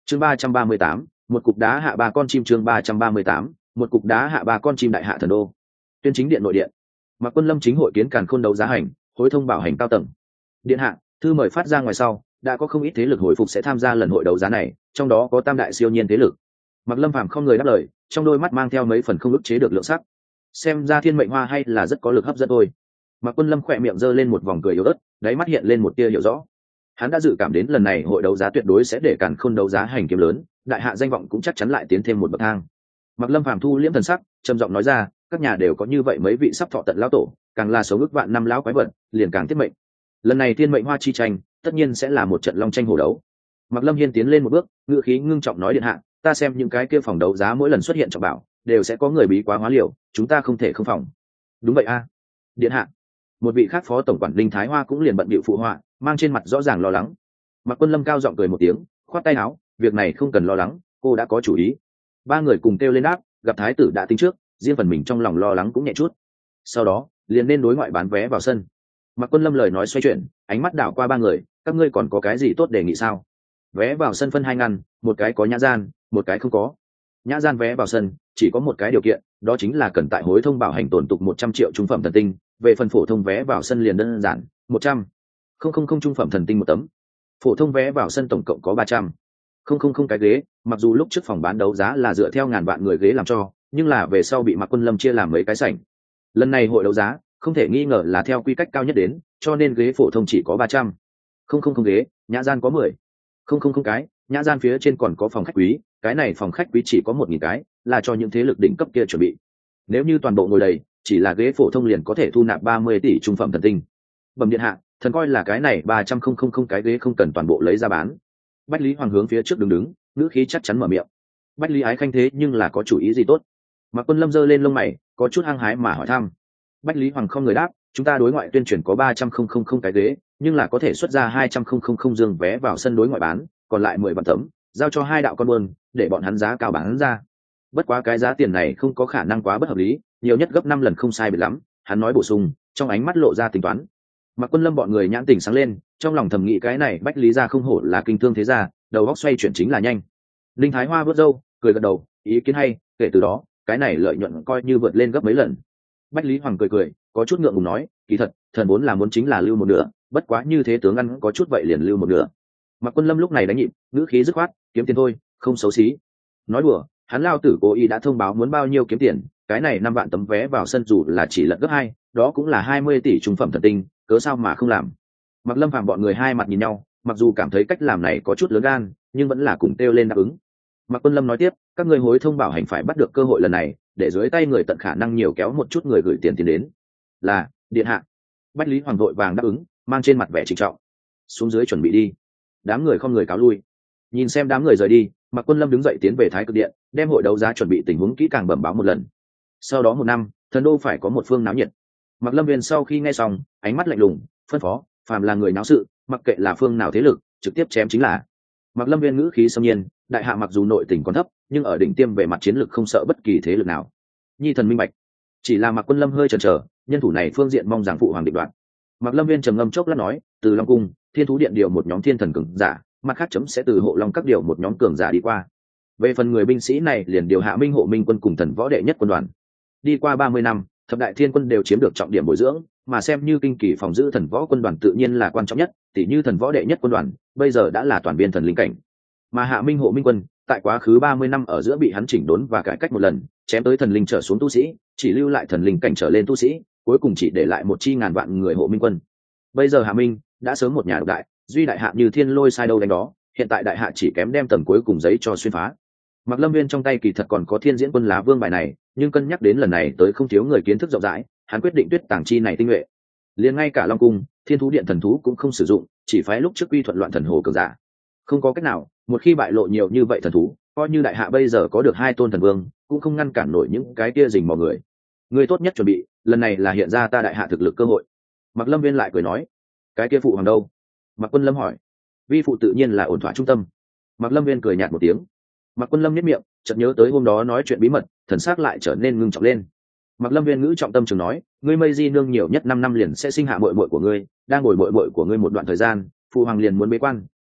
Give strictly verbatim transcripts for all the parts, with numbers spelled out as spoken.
chương ba trăm ba mươi tám, một cục đá hạ ba con chim. chương ba trăm ba mươi tám, một cục đá hạ ba con chim. Đại hạ thần đô, tuyên chính điện nội điện. Mạc Quân Lâm chính hội kiến càn khôn đấu giá hành, hối thông bảo hành cao tầng. Điện hạ, thư mời phát ra ngoài sau, đã có không ít thế lực hồi phục sẽ tham gia lần hội đấu giá này, trong đó có tam đại siêu nhiên thế lực. Mạc Lâm Phàm không người đáp lời, trong đôi mắt mang theo mấy phần không ức chế được lượng sắc. Xem ra thiên mệnh hoa hay là rất có lực hấp dẫn thôi. Mạc Quân Lâm khỏe miệng giơ lên một vòng cười yếu ớt, đáy mắt hiện lên một tia hiểu rõ. Hắn đã dự cảm đến lần này hội đấu giá tuyệt đối sẽ để càn khôn đấu giá hành kiếm lớn, đại hạ danh vọng cũng chắc chắn lại tiến thêm một bậc thang. Mạc Lâm Phàm thu liễm thần sắc, trầm giọng nói ra, các nhà đều có như vậy mấy vị sắp thọ tận lão tổ, càng là số ước vạn năm lão quái vật, liền càng tiết mệnh. Lần này thiên mệnh hoa chi tranh, tất nhiên sẽ là một trận long tranh hổ đấu. Mạc Lâm Hiên tiến lên một bước, ngữ khí ngưng trọng nói, điện hạ, ta xem những cái kia phòng đấu giá mỗi lần xuất hiện trọng bảo, đều sẽ có người bí quá hóa liều, chúng ta không thể không phòng. Đúng vậy a, điện hạ. Một vị khác phó tổng quản Linh Thái Hoa cũng liền bận bịu phụ họa, mang trên mặt rõ ràng lo lắng. Mạc Quân Lâm cao giọng cười một tiếng, khoát tay áo, việc này không cần lo lắng, cô đã có chủ ý. Ba người cùng kêu lên đáp, gặp thái tử đã tính trước, riêng phần mình trong lòng lo lắng cũng nhẹ chút. Sau đó liền nên đối ngoại bán vé vào sân. Mạc Quân Lâm lời nói xoay chuyển, ánh mắt đảo qua ba người, các ngươi còn có cái gì tốt đề nghị sao? Vé vào sân phân hai ngăn, một cái có nhã gian, một cái không có. Nhã gian vé vào sân chỉ có một cái điều kiện, đó chính là cần tại hối thông bảo hành tổn tục một trăm triệu trung phẩm thần tinh. Về phần phổ thông vé vào sân liền đơn giản, một trăm không không không trung phẩm thần tinh một tấm. Phổ thông vé vào sân tổng cộng có ba trăm không không không cái ghế. Mặc dù lúc trước phòng bán đấu giá là dựa theo ngàn vạn người ghế làm cho, nhưng là về sau bị Mạc Quân Lâm chia làm mấy cái sảnh. Lần này hội đấu giá không thể nghi ngờ là theo quy cách cao nhất đến, cho nên ghế phổ thông chỉ có ba trăm không không không ghế, nhã gian có mười không không không cái, nhã gian phía trên còn có phòng khách quý, cái này phòng khách quý chỉ có một nghìn cái, là cho những thế lực đỉnh cấp kia chuẩn bị. Nếu như toàn bộ ngồi đầy, chỉ là ghế phổ thông liền có thể thu nạp ba mươi tỷ trung phẩm thần tinh. Bẩm điện hạ, thần coi là cái này ba trăm không không không cái ghế không cần toàn bộ lấy ra bán. Bách Lý Hoàng hướng phía trước đứng đứng, ngữ khí chắc chắn mở miệng. Bách Lý Ái Khanh thế nhưng là có chủ ý gì tốt? Mạc Quân Lâm giơ lên lông mày, có chút hăng hái mà hỏi thăm. Bách Lý Hoàng không người đáp, chúng ta đối ngoại tuyên truyền có ba trăm không không không cái ghế, nhưng là có thể xuất ra hai trăm không không không dương vé vào sân đối ngoại bán, còn lại mười vạn tấm, giao cho hai đạo con buôn, để bọn hắn giá cao bán ra. Bất quá cái giá tiền này không có khả năng quá bất hợp lý, nhiều nhất gấp năm lần không sai biệt lắm, hắn nói bổ sung, trong ánh mắt lộ ra tính toán. Mạc Quân Lâm bọn người nhãn tình sáng lên, trong lòng thầm nghĩ cái này Bách Lý gia không hổ là kinh thương thế gia, đầu óc xoay chuyển chính là nhanh. Linh Thái Hoa vớt râu, cười gật đầu, ý kiến hay, kể từ đó, cái này lợi nhuận coi như vượt lên gấp mấy lần. Bách Lý Hoàng cười cười, có chút ngượng ngùng nói, kỳ thật, thần vốn là muốn chính là lưu một nửa, bất quá như thế tướng ăn có chút vậy liền lưu một nửa. Mạc Quân Lâm lúc này đánh nhịp, ngữ khí dứt khoát, kiếm tiền thôi, không xấu xí. Nói đùa, hắn lao tử cố ý đã thông báo muốn bao nhiêu kiếm tiền, cái này năm vạn tấm vé vào sân dù là chỉ lật gấp hai, đó cũng là hai mươi tỷ trung phẩm thần tinh, cớ sao mà không làm. Mạc Lâm Phàm bọn người hai mặt nhìn nhau, mặc dù cảm thấy cách làm này có chút lớn gan, nhưng vẫn là cùng kêu lên đáp ứng. Mạc Quân Lâm nói tiếp, các ngươi hối thông bảo hành phải bắt được cơ hội lần này, để dưới tay người tận khả năng nhiều kéo một chút người gửi tiền tiền đến. Là, điện hạ. Bách Lý Hoàng vội vàng đáp ứng, mang trên mặt vẻ trịnh trọng. Xuống dưới chuẩn bị đi. Đám người không người cáo lui. Nhìn xem đám người rời đi, Mạc Quân Lâm đứng dậy tiến về Thái Cực Điện, đem hội đấu giá chuẩn bị tình huống kỹ càng bẩm báo một lần. Sau đó một năm, thần đô phải có một phương náo nhiệt. Mạc Lâm Viên sau khi nghe xong, ánh mắt lạnh lùng, phân phó, phàm là người náo sự, mặc kệ là phương nào thế lực, trực tiếp chém chính là. Mạc Lâm Viên ngữ khí xâm nhiên, đại hạ mặc dù nội tình còn thấp, nhưng ở đỉnh tiêm về mặt chiến lược không sợ bất kỳ thế lực nào. Nhi thần minh bạch. Chỉ là Mạc Quân Lâm hơi chần chờ, nhân thủ này phương diện mong rằng phụ hoàng định đoạt. Mạc Lâm Viên trầm ngâm chốc lát nói, từ Long cung, Thiên thú điện điều một nhóm thiên thần cường giả, mặt khác chấm sẽ từ hộ long các điều một nhóm cường giả đi qua. Về phần người binh sĩ này liền điều hạ minh hộ minh quân cùng thần võ đệ nhất quân đoàn. Đi qua ba mươi năm, thập đại thiên quân đều chiếm được trọng điểm bồi dưỡng, mà xem như kinh kỳ phòng giữ thần võ quân đoàn tự nhiên là quan trọng nhất, tỷ như thần võ đệ nhất quân đoàn, bây giờ đã là toàn biên thần linh cảnh. Mà hạ minh hộ minh quân, tại quá khứ ba mươi năm ở giữa bị hắn chỉnh đốn và cải cách một lần, chém tới thần linh trở xuống tu sĩ, chỉ lưu lại thần linh cảnh trở lên tu sĩ, cuối cùng chỉ để lại một chi ngàn vạn người hộ minh quân. Bây giờ hạ minh đã sớm một nhà độc đại, duy đại hạ như thiên lôi sai đâu đánh đó, hiện tại đại hạ chỉ kém đem tầng cuối cùng giấy cho xuyên phá. Mạc Lâm Viên trong tay kỳ thật còn có thiên diễn quân lá vương bài này, nhưng cân nhắc đến lần này tới không thiếu người kiến thức rộng rãi, hắn quyết định tuyết tàng chi này tinh nhuệ. Liền ngay cả Long cung, Thiên thú điện thần thú cũng không sử dụng, chỉ phái lúc trước quy thuận loạn thần hồ cường giả. Không có cách nào, một khi bại lộ nhiều như vậy thần thú, coi như đại hạ bây giờ có được hai tôn thần vương, cũng không ngăn cản nổi những cái kia rình mò người. Người tốt nhất chuẩn bị, lần này là hiện ra ta đại hạ thực lực cơ hội. Mạc Lâm Viên lại cười nói, cái kia phụ hoàng đâu? Mạc Quân Lâm hỏi. Vi phụ tự nhiên là ổn thỏa trung tâm. Mạc Lâm Viên cười nhạt một tiếng. Mạc Quân Lâm nhếch miệng, chợt nhớ tới hôm đó nói chuyện bí mật, thần sắc lại trở nên ngưng trọng lên. Mạc Lâm Viên ngữ trọng tâm trường nói, ngươi mây di nương nhiều nhất năm năm liền sẽ sinh hạ muội muội của ngươi, đang ngồi muội muội của ngươi một đoạn thời gian, phụ hoàng liền muốn bế quan,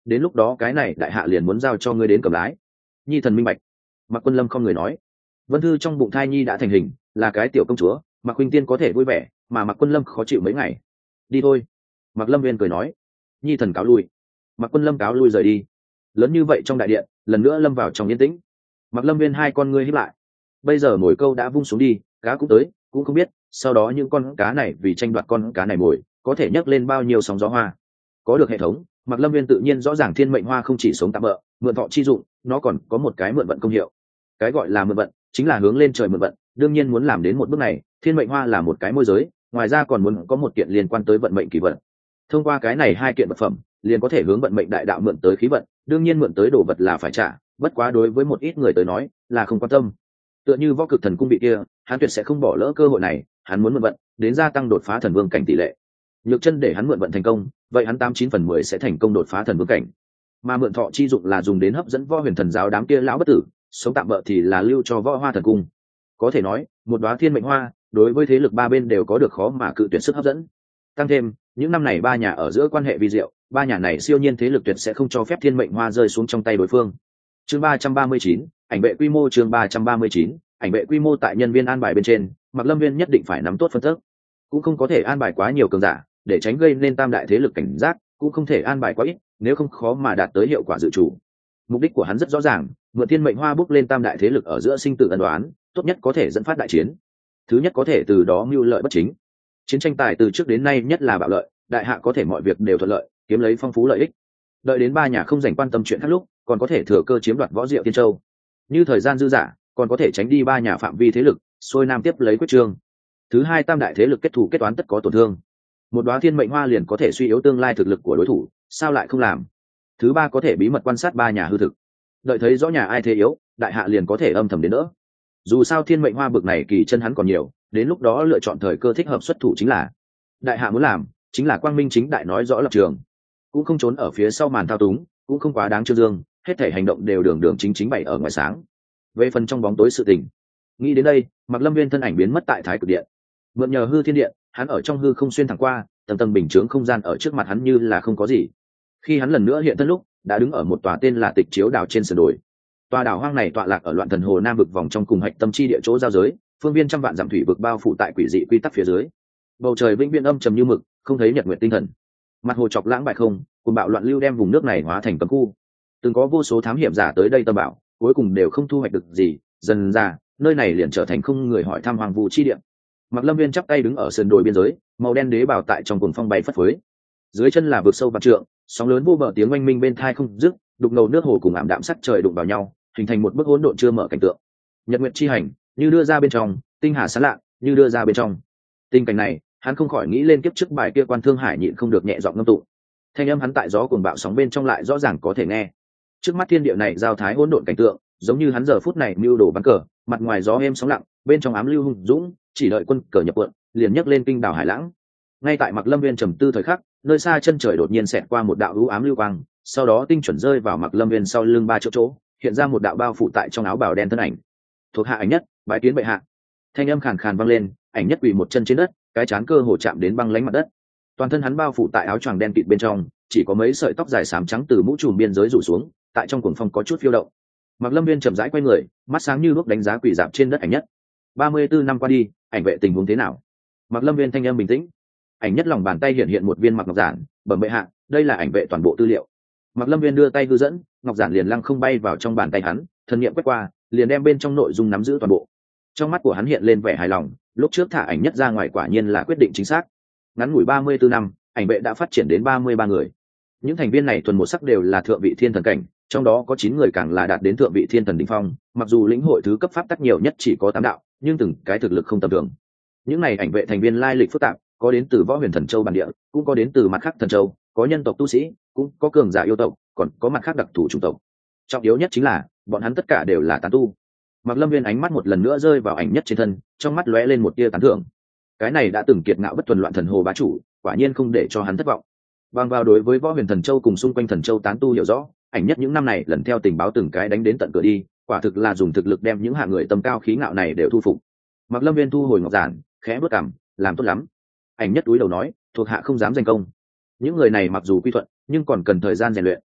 đến lúc đó cái này đại hạ liền muốn giao cho ngươi đến cầm lái. Nhi thần minh bạch. Mạc Quân Lâm không người nói. Vân Thư trong bụng thai nhi đã thành hình, là cái tiểu công chúa, Mạc huynh tiên có thể vui vẻ, mà Mạc Quân Lâm khó chịu mấy ngày. Đi thôi. Mạc Lâm Viên cười nói. Nhi thần cáo lui. Mạc Quân Lâm cáo lui rời đi. Lớn như vậy trong đại điện, lần nữa lâm vào trong yên tĩnh. Mạc Lâm Viên hai con ngươi híp lại. Bây giờ mồi câu đã vung xuống đi, cá cũng tới, cũng không biết sau đó những con cá này vì tranh đoạt con cá này mồi, có thể nhấc lên bao nhiêu sóng gió hoa. Có được hệ thống, Mạc Lâm Viên tự nhiên rõ ràng thiên mệnh hoa không chỉ sống tạm bợ, mượn thọ chi dụng, nó còn có một cái mượn vận công hiệu. Cái gọi là mượn vận, chính là hướng lên trời mượn vận, đương nhiên muốn làm đến một bước này, thiên mệnh hoa là một cái môi giới, ngoài ra còn muốn có một kiện liên quan tới vận mệnh kỳ vận. Thông qua cái này hai kiện vật phẩm, liền có thể hướng vận mệnh đại đạo mượn tới khí vận, đương nhiên mượn tới đồ vật là phải trả, bất quá đối với một ít người tới nói, là không quan tâm. Tựa như Võ Cực Thần Cung bị kia, hắn tuyệt sẽ không bỏ lỡ cơ hội này, hắn muốn mượn vận, đến gia tăng đột phá thần vương cảnh tỷ lệ. Nhược Chân để hắn mượn vận thành công, vậy hắn tám chín phần mười sẽ thành công đột phá thần vương cảnh. Mà mượn thọ chi dụng là dùng đến hấp dẫn Võ Huyền Thần giáo đám kia lão bất tử, sống tạm bợ thì là lưu cho Võ Hoa Thần Cung. Có thể nói, một đóa thiên mệnh hoa, đối với thế lực ba bên đều có được khó mà cự tuyệt sức hấp dẫn. Tăng thêm, những năm này ba nhà ở giữa quan hệ vi diệu, ba nhà này siêu nhiên thế lực tuyệt sẽ không cho phép thiên mệnh hoa rơi xuống trong tay đối phương. Chương ba trăm ba mươi chín, ảnh vệ quy mô chương ba trăm ba mươi chín, ảnh vệ quy mô tại nhân viên an bài bên trên, Mạc Lâm Viên nhất định phải nắm tốt phân tích, cũng không có thể an bài quá nhiều cường giả, để tránh gây nên tam đại thế lực cảnh giác, cũng không thể an bài quá ít, nếu không khó mà đạt tới hiệu quả dự chủ. Mục đích của hắn rất rõ ràng, mượn thiên mệnh hoa bước lên tam đại thế lực ở giữa sinh tử ân đoán, tốt nhất có thể dẫn phát đại chiến. Thứ nhất có thể từ đó mưu lợi bất chính. Chiến tranh tài từ trước đến nay nhất là bạo lợi, đại hạ có thể mọi việc đều thuận lợi, kiếm lấy phong phú lợi ích. Đợi đến ba nhà không dành quan tâm chuyện khác lúc, còn có thể thừa cơ chiếm đoạt Võ Diệu Tiên Châu. Như thời gian dư dả, còn có thể tránh đi ba nhà phạm vi thế lực, xuôi nam tiếp lấy quyết trương. Thứ hai, tam đại thế lực kết thù kết toán tất có tổn thương. Một đóa thiên mệnh hoa liền có thể suy yếu tương lai thực lực của đối thủ, sao lại không làm? Thứ ba, có thể bí mật quan sát ba nhà hư thực. Đợi thấy rõ nhà ai thế yếu, đại hạ liền có thể âm thầm đến đỡ. Dù sao thiên mệnh hoa bực này kỳ chân hắn còn nhiều, đến lúc đó lựa chọn thời cơ thích hợp xuất thủ chính là. Đại hạ muốn làm, chính là quang minh chính đại nói rõ lập trường, cũng không trốn ở phía sau màn thao túng, cũng không quá đáng trương dương, hết thể hành động đều đường đường chính chính bày ở ngoài sáng. Về phần trong bóng tối sự tình, nghĩ đến đây, Mạc Lâm Viên thân ảnh biến mất tại Thái Cực Điện. Mượn nhờ hư thiên điện, hắn ở trong hư không xuyên thẳng qua, tầng tầng bình chướng không gian ở trước mặt hắn như là không có gì. Khi hắn lần nữa hiện thân lúc, đã đứng ở một tòa tên là Tịch Chiếu đảo trên sườn đồi. Tòa đảo hoang này tọa lạc ở loạn thần hồ nam vực vòng trong cùng hạch tâm chi địa chỗ giao giới, phương viên trăm vạn dặm thủy vực bao phủ tại quỷ dị quy tắc phía dưới. Bầu trời vĩnh viễn âm trầm như mực, không thấy nhật nguyệt tinh thần. Mặt hồ chọc lãng bại không, cùng bạo loạn lưu đem vùng nước này hóa thành cấm khu. Từng có vô số thám hiểm giả tới đây tâm bảo, cuối cùng đều không thu hoạch được gì, dần ra nơi này liền trở thành không người hỏi thăm hoàng vu chi địa. Mạc Lâm Viên chắp tay đứng ở sườn đồi biên giới, màu đen đế bào tại trong cuồng phong bay phất phới. Dưới chân là vực sâu vạn trượng, sóng lớn vô bờ tiếng oanh minh bên thai không dứt, đục ngầu nước hồ cùng ảm đạm sắc trời đụng vào nhau, hình thành một bức hỗn độn chưa mở cảnh tượng. Nhật nguyệt chi hành, như đưa ra bên trong, tinh hà sáng lạ, như đưa ra bên trong. Tình cảnh này, hắn không khỏi nghĩ lên kiếp trước bài kia Quan Thương Hải nhịn không được nhẹ giọng ngâm tụng. Thanh âm hắn tại gió cuồng bạo sóng bên trong lại rõ ràng có thể nghe. Trước mắt thiên địa này giao thái hỗn độn cảnh tượng, giống như hắn giờ phút này mưu đồ bắn cờ, mặt ngoài gió êm sóng lặng, bên trong ám lưu hùng dũng, chỉ đợi quân cờ nhập vượn, liền nhấc lên kinh đảo hải lãng. Ngay tại Mạc Lâm Viên trầm tư thời khắc, nơi xa chân trời đột nhiên xẹt qua một đạo u ám lưu quang, sau đó tinh chuẩn rơi vào Mạc Lâm Viên sau lưng ba chỗ chỗ, hiện ra một đạo bao phủ tại trong áo bào đen thân ảnh. Thuộc hạ Ảnh Nhất, bái kiến bệ hạ. Thanh âm khàn khàn vang lên, Ảnh Nhất quỳ một chân trên đất, cái trán cơ hồ chạm đến băng lãnh mặt đất. Toàn thân hắn bao phủ tại áo choàng đen kịt bên trong, chỉ có mấy sợi tóc dài xám trắng từ mũ trùm biên giới rủ xuống, tại trong cuồng phong có chút phiêu động. Mạc Lâm Viên chậm rãi quay người, mắt sáng như lúc đánh giá quỷ dạp trên đất Ảnh Nhất. ba mươi tư năm qua đi, Ảnh vệ tình huống thế nào? Mạc Lâm Viên thanh âm bình tĩnh. Ảnh Nhất lòng bàn tay hiện hiện một viên mặc ngọc giản, bẩm bệ hạ, đây là ảnh vệ toàn bộ tư liệu. Mạc Lâm Viên đưa tay hư dẫn, ngọc giản liền lăng không bay vào trong bàn tay hắn, thần niệm quét qua, liền đem bên trong nội dung nắm giữ toàn bộ. Trong mắt của hắn hiện lên vẻ hài lòng, lúc trước thả Ảnh Nhất ra ngoài quả nhiên là quyết định chính xác. Ngắn ngủi ba mươi tư năm, ảnh vệ đã phát triển đến ba mươi ba người. Những thành viên này thuần một sắc đều là thượng vị thiên thần cảnh, trong đó có chín người càng là đạt đến thượng vị thiên thần đỉnh phong, mặc dù lĩnh hội thứ cấp pháp tắc nhiều nhất chỉ có tám đạo, nhưng từng cái thực lực không tầm thường. Những này ảnh vệ thành viên lai lịch phức tạp, có đến từ Võ Huyền Thần Châu bản địa, cũng có đến từ mặt khác thần châu, có nhân tộc tu sĩ, cũng có cường giả yêu tộc, còn có mặt khác đặc thù chủng tộc. Trọng yếu nhất chính là, bọn hắn tất cả đều là tán tu. Mạc Lâm Viên ánh mắt một lần nữa rơi vào Ảnh Nhất trên thân, trong mắt lóe lên một tia tán thưởng. Cái này đã từng kiệt ngạo bất tuần loạn thần hồ bá chủ, quả nhiên không để cho hắn thất vọng. Bằng vào đối với Võ Huyền Thần Châu cùng xung quanh thần châu tán tu hiểu rõ, Ảnh Nhất những năm này lần theo tình báo từng cái đánh đến tận cửa đi, quả thực là dùng thực lực đem những hạng người tầm cao khí ngạo này đều thu phục. Mạc Lâm Viên thu hồi ngọc giản, khẽ bước cằm, làm tốt lắm. Ảnh Nhất túi đầu nói, thuộc hạ không dám giành công. Những người này mặc dù quy thuận, nhưng còn cần thời gian rèn luyện.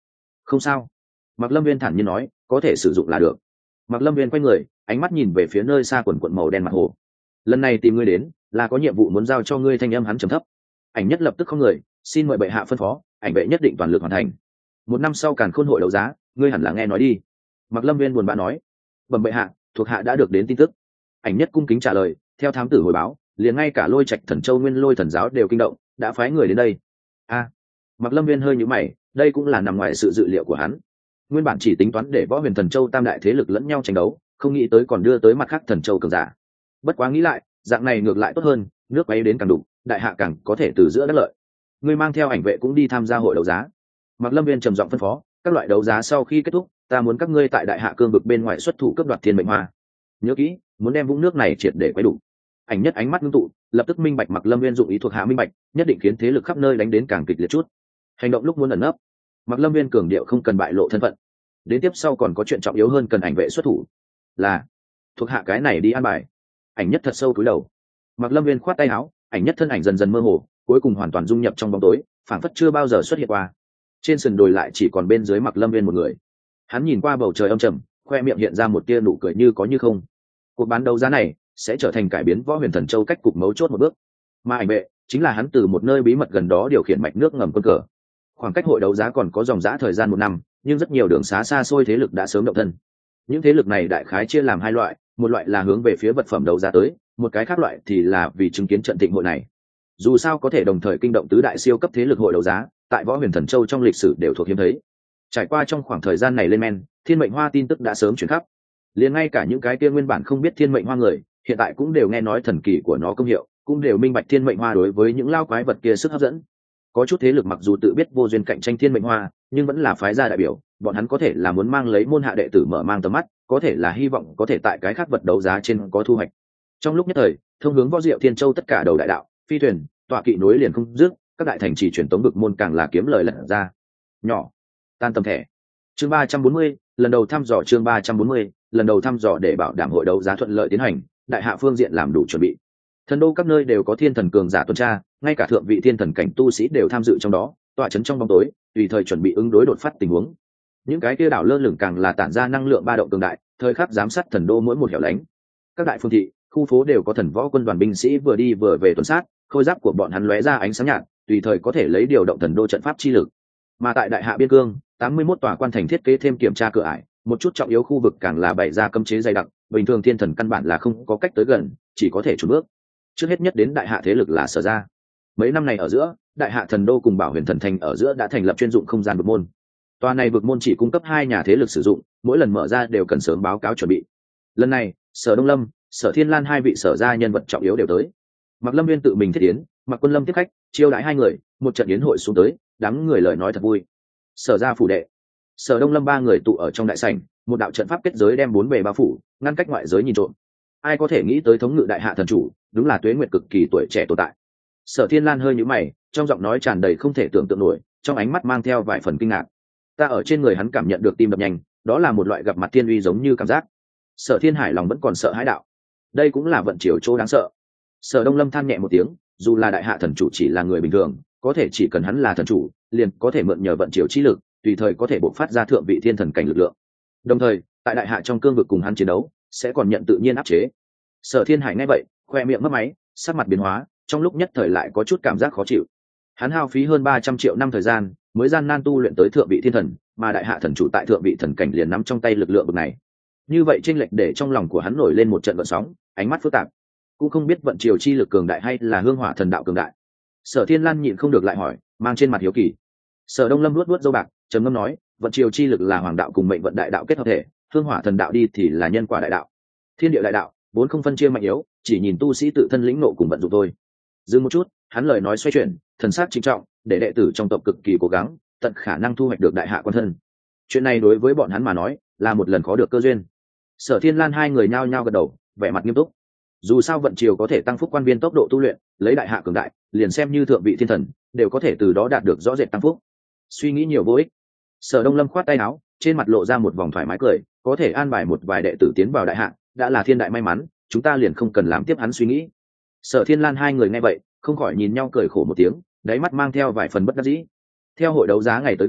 không sao. Mạc Lâm Viên thản nhiên nói, có thể sử dụng là được. Mạc Lâm Viên quay người, ánh mắt nhìn về phía nơi xa quần quận màu đen mặt hồ. Lần này tìm ngươi đến là có nhiệm vụ muốn giao cho ngươi. Thanh âm hắn trầm thấp. Ảnh Nhất lập tức không người, xin mời bệ hạ phân phó, ảnh vệ nhất định toàn lực hoàn thành. Một năm sau Càn Khôn hội đấu giá, ngươi hẳn là nghe nói đi. Mạc Lâm Viên buồn bã nói. Bẩm bệ hạ, thuộc hạ đã được đến tin tức. Ảnh Nhất cung kính trả lời, theo thám tử hồi báo, liền ngay cả Lôi Trạch Thần Châu Nguyên Lôi Thần giáo đều kinh động, đã phái người đến đây. A, à, Mạc Lâm Viên hơi nhíu mày, đây cũng là nằm ngoài sự dự liệu của hắn. Nguyên bản chỉ tính toán để Võ Huyền Thần Châu tam đại thế lực lẫn nhau tranh đấu, không nghĩ tới còn đưa tới mặt khác Thần Châu cường giả. Bất quá nghĩ lại, dạng này ngược lại tốt hơn, nước quấy đến càng đủ, đại hạ càng có thể từ giữa đắc lợi. Ngươi mang theo ảnh vệ cũng đi tham gia hội đấu giá. Mạc Lâm Viên trầm giọng phân phó, các loại đấu giá sau khi kết thúc, ta muốn các ngươi tại đại hạ cương vực bên ngoài xuất thủ cướp đoạt thiên mệnh hoa. Nhớ kỹ, muốn đem vũng nước này triệt để quấy đủ. Ảnh Nhất ánh mắt ngưng tụ, lập tức minh bạch Mạc Lâm Viên dụng ý thuộc hạ minh bạch, nhất định khiến thế lực khắp nơi đánh đến càng kịch liệt chút. Hành động lúc muốn ẩn nấp. Mạc Lâm Viên cường điệu không cần bại lộ thân phận. Đến tiếp sau còn có chuyện trọng yếu hơn cần ảnh vệ xuất thủ. Là thuộc hạ cái này đi an bài. Ảnh Nhất thật sâu cúi đầu. Mạc Lâm Viên khoát tay áo, Ảnh Nhất thân ảnh dần dần mơ hồ, cuối cùng hoàn toàn dung nhập trong bóng tối, phảng phất chưa bao giờ xuất hiện qua. Trên sườn đồi lại chỉ còn bên dưới Mạc Lâm Viên một người. Hắn nhìn qua bầu trời âm trầm, khoe miệng hiện ra một tia nụ cười như có như không. Cuộc bán đấu giá này sẽ trở thành cải biến Võ Huyền Thần Châu cách cục mấu chốt một bước. Mà ảnh vệ chính là hắn từ một nơi bí mật gần đó điều khiển mạch nước ngầm quân cờ. Khoảng cách hội đấu giá còn có dòng dã thời gian một năm, nhưng rất nhiều đường xá xa xôi thế lực đã sớm động thân. Những thế lực này đại khái chia làm hai loại, một loại là hướng về phía vật phẩm đấu giá tới, một cái khác loại thì là vì chứng kiến trận thịnh hội này. Dù sao có thể đồng thời kinh động tứ đại siêu cấp thế lực hội đấu giá, tại Võ Huyền Thần Châu trong lịch sử đều thuộc hiếm thấy. Trải qua trong khoảng thời gian này lên men, thiên mệnh hoa tin tức đã sớm truyền khắp. Liền ngay cả những cái kia nguyên bản không biết thiên mệnh hoa người, hiện tại cũng đều nghe nói thần kỳ của nó công hiệu, cũng đều minh bạch thiên mệnh hoa đối với những lao quái vật kia sức hấp dẫn. Có chút thế lực mặc dù tự biết vô duyên cạnh tranh thiên mệnh hoa, nhưng vẫn là phái gia đại biểu, bọn hắn có thể là muốn mang lấy môn hạ đệ tử mở mang tầm mắt, có thể là hy vọng có thể tại cái khác vật đấu giá trên có thu hoạch. Trong lúc nhất thời, thông hướng Võ Diệu Thiên Châu tất cả đầu đại đạo, phi thuyền, tọa kỵ nối liền không dứt, các đại thành trì truyền tống vực môn càng là kiếm lời lật ra. Nhỏ, tan tầm thẻ. Chương ba trăm bốn mươi, lần đầu thăm dò chương ba trăm bốn mươi, lần đầu thăm dò để bảo đảm hội đấu giá thuận lợi tiến hành, đại hạ phương diện làm đủ chuẩn bị. Thần đô các nơi đều có thiên thần cường giả tuần tra, ngay cả thượng vị thiên thần cảnh tu sĩ đều tham dự trong đó, tọa chấn trong bóng tối, tùy thời chuẩn bị ứng đối đột phát tình huống. Những cái kia đảo lơ lửng càng là tản ra năng lượng ba động cường đại, thời khắc giám sát thần đô mỗi một hẻo lánh. Các đại phương thị, khu phố đều có thần võ quân đoàn binh sĩ vừa đi vừa về tuần sát, khôi giáp của bọn hắn lóe ra ánh sáng nhạt, tùy thời có thể lấy điều động thần đô trận pháp chi lực. Mà tại đại hạ biên cương, tám mươi mốt tòa quan thành thiết kế thêm kiểm tra cửa ải, một chút trọng yếu khu vực càng là bày ra cấm chế dày đặc, bình thường thiên thần căn bản là không có cách tới gần, chỉ có thể chùn bước. Trước hết nhất đến đại hạ thế lực là Sở gia. Mấy năm này ở giữa, đại hạ thần đô cùng Bảo Huyền thần thành ở giữa đã thành lập chuyên dụng không gian vực môn. Tòa này vực môn chỉ cung cấp hai nhà thế lực sử dụng, mỗi lần mở ra đều cần sớm báo cáo chuẩn bị. Lần này, Sở Đông Lâm, Sở Thiên Lan hai vị Sở gia nhân vật trọng yếu đều tới. Mạc Lâm Viên tự mình thiết yến, Mạc Quân Lâm tiếp khách, chiêu đãi hai người, một trận yến hội xuống tới, đám người lời nói thật vui. Sở gia phủ đệ, Sở Đông Lâm ba người tụ ở trong đại sảnh, một đạo trận pháp kết giới đem bốn bề bao phủ, ngăn cách ngoại giới nhìn trộm. Ai có thể nghĩ tới thống ngự đại hạ thần chủ, đúng là tuế nguyệt cực kỳ tuổi trẻ tồn tại. Sở Thiên Lan hơi nhíu mày, trong giọng nói tràn đầy không thể tưởng tượng nổi, trong ánh mắt mang theo vài phần kinh ngạc. Ta ở trên người hắn cảm nhận được tim đập nhanh, đó là một loại gặp mặt thiên uy giống như cảm giác. Sở Thiên Hải lòng vẫn còn sợ hãi đạo, đây cũng là vận chiều chỗ đáng sợ. Sở Đông Lâm than nhẹ một tiếng, dù là đại hạ thần chủ chỉ là người bình thường, có thể chỉ cần hắn là thần chủ, liền có thể mượn nhờ vận chiều chi lực, tùy thời có thể bộc phát ra thượng vị thiên thần cảnh lực lượng. Đồng thời, tại đại hạ trong cương vực cùng hắn chiến đấu, sẽ còn nhận tự nhiên áp chế. Sở Thiên Hải nghe vậy, khoe miệng mấp máy, sắc mặt biến hóa, trong lúc nhất thời lại có chút cảm giác khó chịu. Hắn hao phí hơn ba trăm triệu năm thời gian, mới gian nan tu luyện tới thượng vị thiên thần, mà đại hạ thần chủ tại thượng vị thần cảnh liền nắm trong tay lực lượng bậc này. Như vậy chênh lệch để trong lòng của hắn nổi lên một trận gợn sóng, ánh mắt phức tạp. Cũng không biết vận chiều chi lực cường đại hay là hương hỏa thần đạo cường đại. Sở Thiên Lan nhịn không được lại hỏi, mang trên mặt hiếu kỳ. Sở Đông Lâm luốt luốt râu bạc, trầm ngâm nói, vận chiều chi lực là hoàng đạo cùng mệnh vận đại đạo kết hợp thể, hương hỏa thần đạo đi thì là nhân quả đại đạo. Thiên địa đại đạo vốn không phân chia mạnh yếu, chỉ nhìn tu sĩ tự thân lĩnh nộ cùng vận dụng thôi. Dừng một chút, hắn lời nói xoay chuyển, thần sắc trịnh trọng, để đệ tử trong tộc cực kỳ cố gắng, tận khả năng thu hoạch được đại hạ quan thân. Chuyện này đối với bọn hắn mà nói, là một lần khó được cơ duyên. Sở Thiên Lan hai người nhao nhao gật đầu, vẻ mặt nghiêm túc. Dù sao vận chiều có thể tăng phúc quan viên tốc độ tu luyện, lấy đại hạ cường đại, liền xem như thượng vị thiên thần, đều có thể từ đó đạt được rõ rệt tăng phúc. Suy nghĩ nhiều vô ích. Sở Đông Lâm khoát tay áo, trên mặt lộ ra một vòng thoải mái cười, có thể an bài một vài đệ tử tiến vào đại hạ, đã là thiên đại may mắn, chúng ta liền không cần làm tiếp hắn suy nghĩ. Sở Thiên Lan hai người nghe vậy, không khỏi nhìn nhau cười khổ một tiếng, đáy mắt mang theo vài phần bất đắc dĩ. Theo hội đấu giá ngày tới gần,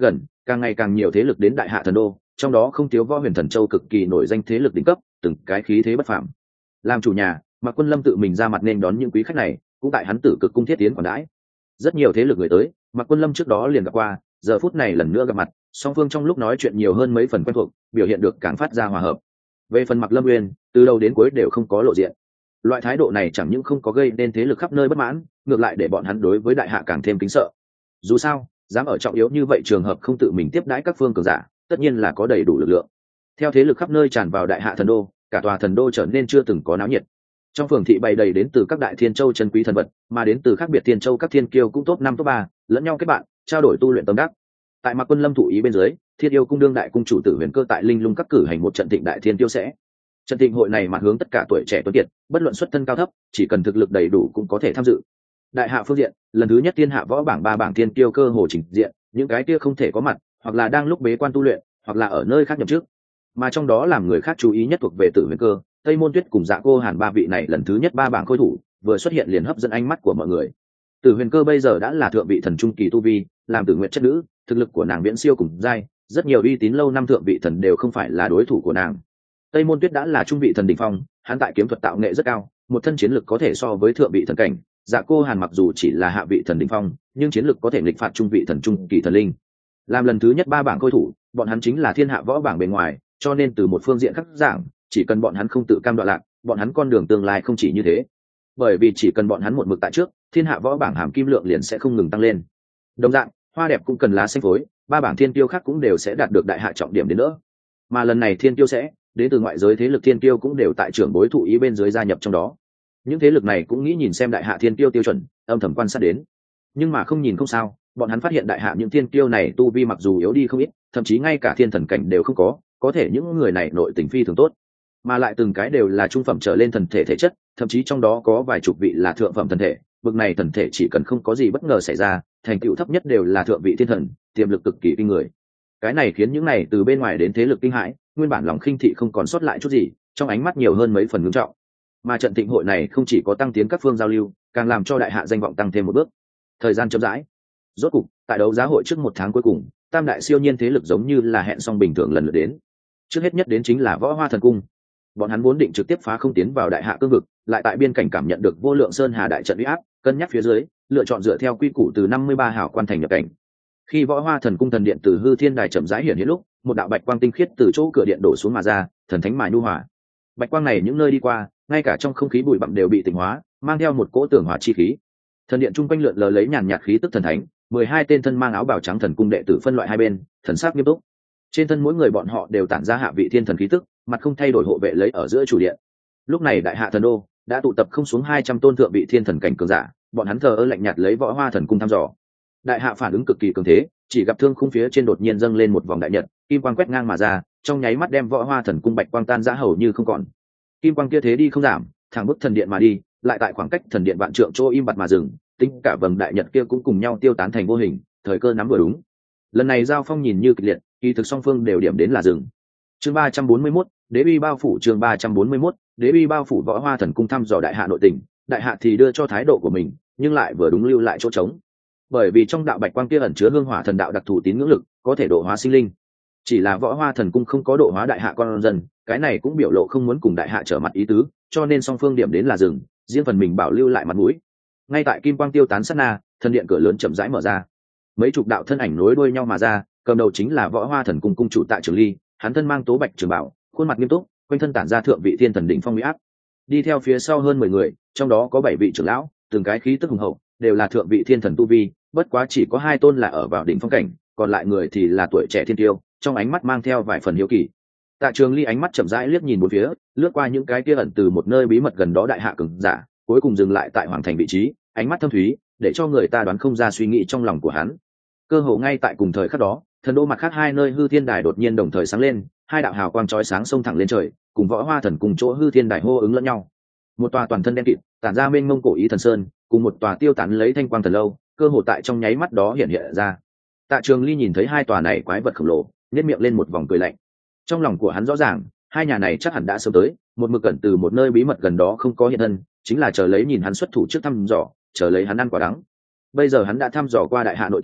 càng ngày càng nhiều thế lực đến đại hạ thần đô, trong đó không thiếu võ huyền thần châu cực kỳ nổi danh thế lực đỉnh cấp, từng cái khí thế bất phàm. Làm chủ nhà, Mạc Quân Lâm tự mình ra mặt nên đón những quý khách này, cũng tại hắn Tử Cực cung thiết tiến quản đãi. Rất nhiều thế lực người tới, Mạc Quân Lâm trước đó liền gặp qua, giờ phút này lần nữa gặp mặt, song phương trong lúc nói chuyện nhiều hơn mấy phần quen thuộc, biểu hiện được càng phát ra hòa hợp. Về phần Mạc Lâm Uyên, từ đầu đến cuối đều không có lộ diện. Loại thái độ này chẳng những không có gây nên thế lực khắp nơi bất mãn, ngược lại để bọn hắn đối với đại hạ càng thêm kính sợ. Dù sao, dám ở trọng yếu như vậy trường hợp không tự mình tiếp đãi các phương cường giả, tất nhiên là có đầy đủ lực lượng. Theo thế lực khắp nơi tràn vào đại hạ thần đô, cả tòa thần đô trở nên chưa từng có náo nhiệt. Trong phường thị bày đầy đến từ các đại thiên châu chân quý thần vật, mà đến từ khác biệt thiên châu các thiên kiêu cũng top năm top ba, lẫn nhau kết bạn, trao đổi tu luyện tâm đắc. Tại Mạc Quân Lâm thụ ý bên dưới, Thiên Yêu cung đương đại cung chủ Tử Huyền Cơ tại Linh Lung các cử hành một trận thịnh đại thiên tiêu sẽ. Trận thịnh hội này mặt hướng tất cả tuổi trẻ tuấn kiệt, bất luận xuất thân cao thấp, chỉ cần thực lực đầy đủ cũng có thể tham dự. Đại hạ phương diện, lần thứ nhất thiên hạ võ bảng ba bảng thiên kiêu cơ hồ trình diện, những cái kia không thể có mặt, hoặc là đang lúc bế quan tu luyện, hoặc là ở nơi khác nhậm chức. Mà trong đó làm người khác chú ý nhất thuộc về Tử Huyền Cơ, Tây Môn Tuyết cùng Dạ Cô Hàn ba vị này lần thứ nhất ba bảng khôi thủ, vừa xuất hiện liền hấp dẫn ánh mắt của mọi người. Tử Huyền Cơ bây giờ đã là thượng vị thần trung kỳ tu vi, làm Tử Nguyệt chất nữ, thực lực của nàng viễn siêu cùng giai, rất nhiều uy tín lâu năm thượng vị thần đều không phải là đối thủ của nàng. Tây Môn Tuyết đã là trung vị thần đỉnh phong, hắn tại kiếm thuật tạo nghệ rất cao, một thân chiến lực có thể so với thượng vị thần cảnh. Dạ Cô Hàn mặc dù chỉ là hạ vị thần đỉnh phong, nhưng chiến lực có thể nghịch phạt trung vị thần trung kỳ thần linh. Làm lần thứ nhất ba bảng khôi thủ, bọn hắn chính là thiên hạ võ bảng bên ngoài, cho nên từ một phương diện khác giảng, chỉ cần bọn hắn không tự cam đoạn lạc, bọn hắn con đường tương lai không chỉ như thế. Bởi vì chỉ cần bọn hắn một mực tại trước, thiên hạ võ bảng hàm kim lượng liền sẽ không ngừng tăng lên. Đồng dạng, hoa đẹp cũng cần lá xanh phối, ba bảng thiên tiêu khác cũng đều sẽ đạt được đại hạ trọng điểm đến nữa. Mà lần này thiên tiêu sẽ đến từ ngoại giới thế lực thiên tiêu cũng đều tại trưởng bối thụ ý bên dưới gia nhập trong đó. Những thế lực này cũng nghĩ nhìn xem đại hạ thiên tiêu tiêu chuẩn, âm thầm quan sát đến. Nhưng mà không nhìn không sao, bọn hắn phát hiện đại hạ những thiên tiêu này tu vi mặc dù yếu đi không ít, thậm chí ngay cả thiên thần cảnh đều không có, có thể những người này nội tình phi thường tốt, mà lại từng cái đều là trung phẩm trở lên thần thể thể chất, thậm chí trong đó có vài chục vị là thượng phẩm thần thể. Bực này thần thể chỉ cần không có gì bất ngờ xảy ra, thành tựu thấp nhất đều là thượng vị thiên thần, tiềm lực cực kỳ kinh người. Cái này khiến những này từ bên ngoài đến thế lực kinh hãi, nguyên bản lòng khinh thị không còn sót lại chút gì, trong ánh mắt nhiều hơn mấy phần ngưng trọng. Mà trận thịnh hội này không chỉ có tăng tiến các phương giao lưu, càng làm cho đại hạ danh vọng tăng thêm một bước. Thời gian chậm rãi, rốt cục tại đấu giá hội trước một tháng cuối cùng, tam đại siêu nhiên thế lực giống như là hẹn xong bình thường lần lượt đến. Trước hết nhất đến chính là Võ Hoa Thần Cung. Bọn hắn vốn định trực tiếp phá không tiến vào đại hạ cương vực, lại tại biên cảnh cảm nhận được vô lượng sơn hà đại trận uy áp, cân nhắc phía dưới, lựa chọn dựa theo quy củ từ năm mươi ba hảo quan thành nhập cảnh. Khi Võ Hoa Thần Cung thần điện từ hư thiên đài chậm rãi hiện hiện lúc, một đạo bạch quang tinh khiết từ chỗ cửa điện đổ xuống mà ra, thần thánh mà nhu hòa. Bạch quang này những nơi đi qua, ngay cả trong không khí bụi bặm đều bị tịnh hóa, mang theo một cỗ tưởng hỏa chi khí. Thần điện trung quanh lượn lờ lấy nhàn nhạt khí tức thần thánh, mười hai tên thân mang áo bào trắng thần cung đệ tử phân loại hai bên, thần sắc nghiêm túc. Trên thân mỗi người bọn họ đều tản ra hạ vị thiên thần khí tức, mặt không thay đổi hộ vệ lấy ở giữa chủ điện. Lúc này đại hạ thần đô đã tụ tập không xuống hai trăm tôn thượng vị thiên thần cảnh cường giả, bọn hắn thờ ơ lạnh nhạt lấy Võ Hoa Thần Cung thăm dò. Đại hạ phản ứng cực kỳ cường thế, chỉ gặp thương khung phía trên đột nhiên dâng lên một vòng đại nhật, kim quang quét ngang mà ra, trong nháy mắt đem Võ Hoa Thần Cung bạch quang tan rã hầu như không còn. Kim quang kia thế đi không giảm, thẳng bức thần điện mà đi, lại tại khoảng cách thần điện vạn trượng chỗ im bặt mà dừng, tính cả vầng đại nhật kia cũng cùng nhau tiêu tán thành vô hình, thời cơ nắm vừa đúng. Lần này giao phong nhìn như kịch liệt, kỳ thực song phương đều điểm đến là dừng. Chương ba trăm bốn mươi mốt, Đế uy bao phủ. Chương ba trăm bốn mươi mốt, Đế uy bao phủ. Võ Hoa Thần Cung thăm dò đại hạ nội tình, đại hạ thì đưa cho thái độ của mình, nhưng lại vừa đúng lưu lại chỗ trống. Bởi vì trong đạo bạch quang kia ẩn chứa hương hỏa thần đạo đặc thù tín ngưỡng lực, có thể độ hóa sinh linh. Chỉ là Võ Hoa Thần Cung không có độ hóa đại hạ con dân, cái này cũng biểu lộ không muốn cùng đại hạ trở mặt ý tứ, cho nên song phương điểm đến là dừng, riêng phần mình bảo lưu lại mặt mũi. Ngay tại kim quang tiêu tán sát na, thần điện cửa lớn chậm rãi mở ra, mấy chục đạo thân ảnh nối đuôi nhau mà ra, cầm đầu chính là Võ Hoa Thần Cung cung chủ Tạ Trường Ly, hắn thân mang tố bạch trường bảo, khuôn mặt nghiêm túc, quanh thân tản ra thượng vị thiên thần đỉnh phong uy áp. Đi theo phía sau hơn mười người, trong đó có bảy vị trưởng lão, từng cái khí tức hùng hậu, đều là thượng vị thiên thần tu vi, bất quá chỉ có hai tôn là ở vào đỉnh phong cảnh, còn lại người thì là tuổi trẻ thiên tiêu, trong ánh mắt mang theo vài phần hiếu kỳ. Tạ Trường Ly ánh mắt chậm rãi liếc nhìn bốn phía, lướt qua những cái kia ẩn từ một nơi bí mật gần đó đại hạ cường giả, cuối cùng dừng lại tại hoàng thành vị trí, ánh mắt thâm thúy, để cho người ta đoán không ra suy nghĩ trong lòng của hắn. Cơ hồ ngay tại cùng thời khắc đó, thần đô mặt khác hai nơi hư thiên đài đột nhiên đồng thời sáng lên, hai đạo hào quang chói sáng xông thẳng lên trời, cùng Võ Hoa Thần cùng chỗ hư thiên đài hô ứng lẫn nhau. Một tòa toàn thân đen kịt, tản ra mênh mông cổ ý thần sơn, cùng một tòa tiêu tán lấy thanh quang thần lâu, cơ hồ tại trong nháy mắt đó hiện hiện ra. Tạ Trường Ly nhìn thấy hai tòa này quái vật khổng lồ, nhếch miệng lên một vòng cười lạnh. Trong lòng của hắn rõ ràng, hai nhà này chắc hẳn đã sớm tới, một mực cẩn từ một nơi bí mật gần đó không có hiện thân, chính là chờ lấy nhìn hắn xuất thủ trước thăm dò, chờ lấy hắn ăn quả đắng. Bây giờ hắn đã thăm dò qua đại hạ nội tình,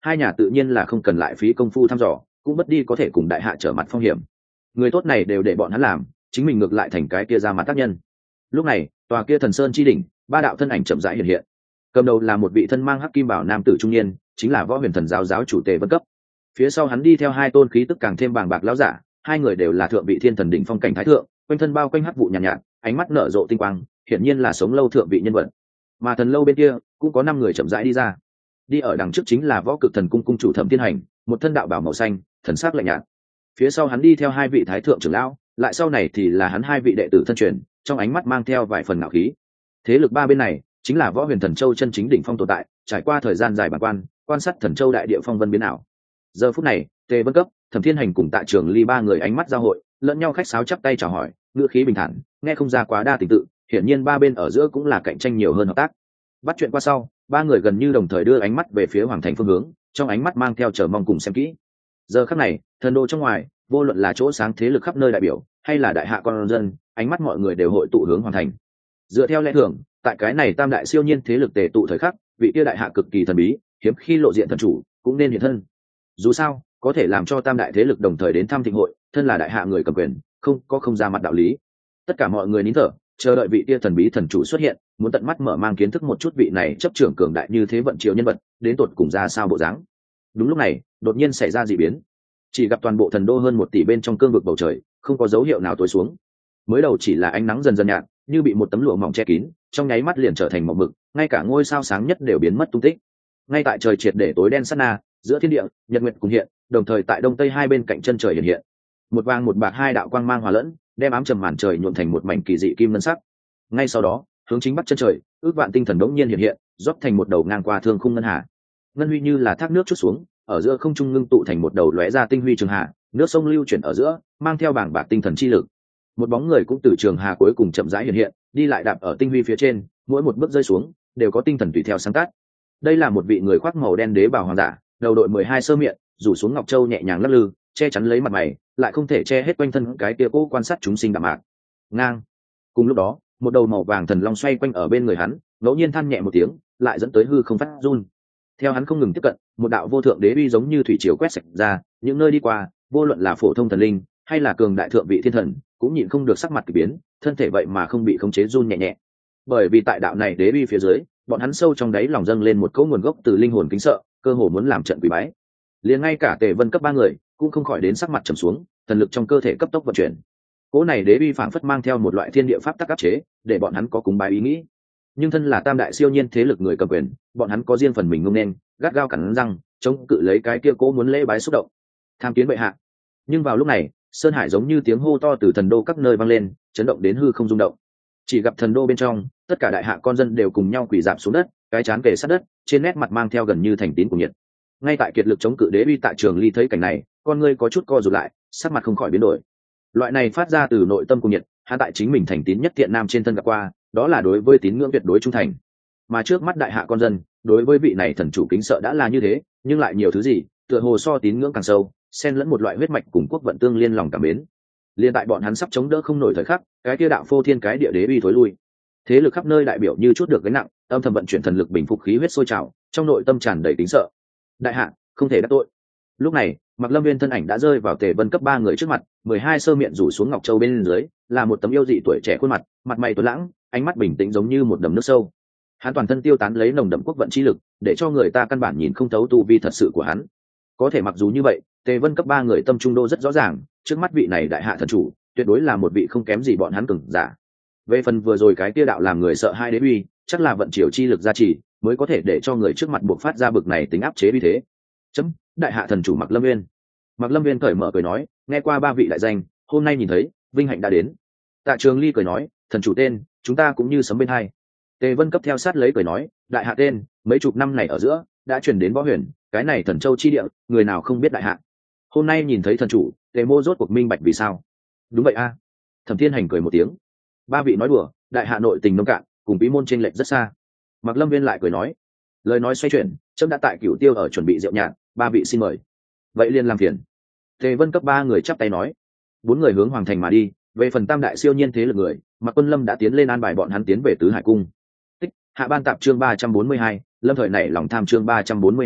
hai nhà tự nhiên là không cần lại phí công phu thăm dò, cũng mất đi có thể cùng đại hạ trở mặt phong hiểm. Người tốt này đều để bọn hắn làm, chính mình ngược lại thành cái kia ra mặt tác nhân. Lúc này tòa kia thần sơn chi đỉnh, ba đạo thân ảnh chậm rãi hiện hiện. Cầm đầu là một vị thân mang hắc kim bảo nam tử trung niên, chính là Võ Huyền Thần giáo giáo chủ Tề Vân Cấp. Phía sau hắn đi theo hai tôn khí tức càng thêm bàng bạc lão giả, hai người đều là thượng vị thiên thần đỉnh phong cảnh thái thượng, quanh thân bao quanh hắc vụ nhàn nhạt, nhạt, ánh mắt nở rộ tinh quang, hiển nhiên là sống lâu thượng vị nhân vật. Mà thần lâu bên kia cũng có năm người chậm rãi đi ra. Đi ở đằng trước chính là Võ Cực Thần cung cung chủ Thẩm Thiên Hành, một thân đạo bào màu xanh, thần sắc lạnh nhạt. Phía sau hắn đi theo hai vị thái thượng trưởng lão, lại sau này thì là hắn hai vị đệ tử thân truyền, trong ánh mắt mang theo vài phần ngạo khí. Thế lực ba bên này chính là Võ Huyền Thần Châu chân chính đỉnh phong tồn tại, trải qua thời gian dài bàng quan, quan sát Thần Châu đại địa phong vân biến ảo. Giờ phút này, Tề Vân Cấp, Thẩm Thiên Hành cùng Tạ Trường Ly ba người ánh mắt giao hội, lẫn nhau khách sáo chắp tay chào hỏi, ngữ khí bình thản, nghe không ra quá đa tình tự, hiển nhiên ba bên ở giữa cũng là cạnh tranh nhiều hơn hợp tác. Bắt chuyện qua sau, ba người gần như đồng thời đưa ánh mắt về phía hoàng thành phương hướng, trong ánh mắt mang theo chờ mong cùng xem kỹ. Giờ khắc này, thần đô trong ngoài, vô luận là chỗ sáng thế lực khắp nơi đại biểu, hay là đại hạ con dân, ánh mắt mọi người đều hội tụ hướng hoàng thành. Dựa theo lẽ thường, tại cái này tam đại siêu nhiên thế lực tề tụ thời khắc, vị kia đại hạ cực kỳ thần bí, hiếm khi lộ diện thần chủ, cũng nên hiện thân. Dù sao, có thể làm cho tam đại thế lực đồng thời đến thăm thịnh hội, thân là đại hạ người cầm quyền, không có không ra mặt đạo lý. Tất cả mọi người nín thở, chờ đợi vị kia thần bí thần chủ xuất hiện, muốn tận mắt mở mang kiến thức một chút vị này chấp trưởng cường đại như thế vận chiếu nhân vật, đến tột cùng ra sao bộ dáng. Đúng lúc này, đột nhiên xảy ra dị biến. Chỉ gặp toàn bộ thần đô hơn một tỷ bên trong cương vực bầu trời, không có dấu hiệu nào tối xuống. Mới đầu chỉ là ánh nắng dần dần nhạt, như bị một tấm lụa mỏng che kín, trong nháy mắt liền trở thành mộng mực, ngay cả ngôi sao sáng nhất đều biến mất tung tích. Ngay tại trời triệt để tối đen sát na, giữa thiên địa, nhật nguyệt cùng hiện, đồng thời tại đông tây hai bên cạnh chân trời hiện hiện. Một vàng một bạc hai đạo quang mang hòa lẫn, đem ám trầm màn trời nhuộm thành một mảnh kỳ dị kim ngân sắc. Ngay sau đó, hướng chính bắc chân trời, ước vạn tinh thần đống nhiên hiện hiện, rót thành một đầu ngang qua thương khung ngân hà. Ngân huy như là thác nước chút xuống, ở giữa không trung ngưng tụ thành một đầu lóe ra tinh huy trường hà, nước sông lưu chuyển ở giữa, mang theo bảng bạc tinh thần chi lực. Một bóng người cũng từ trường hà cuối cùng chậm rãi hiện hiện, đi lại đạp ở tinh huy phía trên, mỗi một bước rơi xuống đều có tinh thần tùy theo sáng tác. Đây là một vị người khoác màu đen đế bào hoàng giả, đầu đội mười hai sơ miệng, rủ xuống ngọc châu nhẹ nhàng lắc lư, che chắn lấy mặt mày, lại không thể che hết quanh thân cái kia cố quan sát chúng sinh đạm mạc. Ngang. Cùng lúc đó, một đầu màu vàng thần long xoay quanh ở bên người hắn, ngẫu nhiên than nhẹ một tiếng, lại dẫn tới hư không phát run. Theo hắn không ngừng tiếp cận, một đạo vô thượng đế uy giống như thủy triều quét sạch ra, những nơi đi qua, vô luận là phổ thông thần linh hay là cường đại thượng vị thiên thần, cũng nhịn không được sắc mặt kỳ biến, thân thể vậy mà không bị khống chế run nhẹ nhẹ. Bởi vì tại đạo này đế uy phía dưới, bọn hắn sâu trong đáy lòng dâng lên một cỗ nguồn gốc từ linh hồn kính sợ, cơ hồ muốn làm trận quỷ bái. Liền ngay cả Tề Vân Cấp ba người cũng không khỏi đến sắc mặt trầm xuống, thần lực trong cơ thể cấp tốc vận chuyển. Cỗ này đế uy phảng phất mang theo một loại thiên địa pháp tắc áp chế, để bọn hắn có cúng bái ý nghĩ. Nhưng thân là tam đại siêu nhiên thế lực người cầm quyền, bọn hắn có riêng phần mình ngông nên, gắt gao cắn răng, chống cự lấy cái kia cố muốn lễ bái xúc động. Tham kiến bệ hạ. Nhưng vào lúc này, sơn hải giống như tiếng hô to từ thần đô các nơi vang lên, chấn động đến hư không rung động. Chỉ gặp thần đô bên trong, tất cả đại hạ con dân đều cùng nhau quỳ rạp xuống đất, cái chán kề sát đất, trên nét mặt mang theo gần như thành tín của nhiệt. Ngay tại kiệt lực chống cự đế uy tại Trường Ly thấy cảnh này, con ngươi có chút co rụt lại, sắc mặt không khỏi biến đổi. Loại này phát ra từ nội tâm của nhiệt, hắn tại chính mình thành tín nhất thiện nam trên thân gặp qua, đó là đối với tín ngưỡng tuyệt đối trung thành. Mà trước mắt đại hạ con dân, đối với vị này thần chủ kính sợ đã là như thế, nhưng lại nhiều thứ gì, tựa hồ so tín ngưỡng càng sâu, xen lẫn một loại huyết mạch cùng quốc vận tương liên lòng cảm mến. Liên tại bọn hắn sắp chống đỡ không nổi thời khắc, cái kia đạo phô thiên cái địa đế uy thối lui. Thế lực khắp nơi đại biểu như chút được gánh nặng, âm thầm vận chuyển thần lực bình phục khí huyết sôi trào, trong nội tâm tràn đầy kính sợ. Đại hạ, không thể đắc tội. Lúc này, Mạc Lâm Viên thân ảnh đã rơi vào Tề Vân Cấp ba người trước mặt, mười hai sơ miệng rủ xuống ngọc châu bên dưới, là một tấm yêu dị tuổi trẻ khuôn mặt, mặt mày tuấn lãng, ánh mắt bình tĩnh giống như một đầm nước sâu. Hắn toàn thân tiêu tán lấy nồng đậm quốc vận chi lực, để cho người ta căn bản nhìn không thấu tu vi thật sự của hắn. Có thể mặc dù như vậy, Tề Vân Cấp ba người tâm trung đô rất rõ ràng, trước mắt vị này đại hạ thần chủ, tuyệt đối là một vị không kém gì bọn hắn cường giả. Về phần vừa rồi cái kia đạo làm người sợ hai đế uy, chắc là vận chiều chi lực gia trì, mới có thể để cho người trước mặt buộc phát ra bực này tính áp chế uy thế. Chấm, đại hạ thần chủ Mạc Lâm Viên. Mạc Lâm Viên cởi mở cười nói, nghe qua ba vị đại danh, hôm nay nhìn thấy, vinh hạnh đã đến. Tạ Trường Ly cười nói, thần chủ tên, chúng ta cũng như sấm bên hai. Tề Vân Cấp theo sát lấy cười nói, đại hạ tên, mấy chục năm này ở giữa, đã truyền đến Võ Huyền, cái này thần châu chi địa, người nào không biết đại hạ. Hôm nay nhìn thấy thần chủ, Tề Mô rốt cuộc minh bạch vì sao. Đúng vậy a. Thẩm Thiên Hành cười một tiếng. Ba vị nói đùa, đại hạ nội tình nông cạn, cùng bí môn chênh lệch rất xa. Mạc Lâm Viên lại cười nói, lời nói xoay chuyển, trẫm đã tại Cửu Tiêu ở chuẩn bị rượu nhạt, ba vị xin mời. Vậy liền làm phiền. Tề Vân Cấp ba người chắp tay nói. Bốn người hướng hoàng thành mà đi. Về phần tam đại siêu nhiên thế lực người, Mạc Quân Lâm đã tiến lên an bài bọn hắn tiến về Tứ Hải cung. Tích, hạ ban tạp chương ba trăm bốn mươi hai, lâm thời này lòng tham chương ba trăm bốn mươi hai,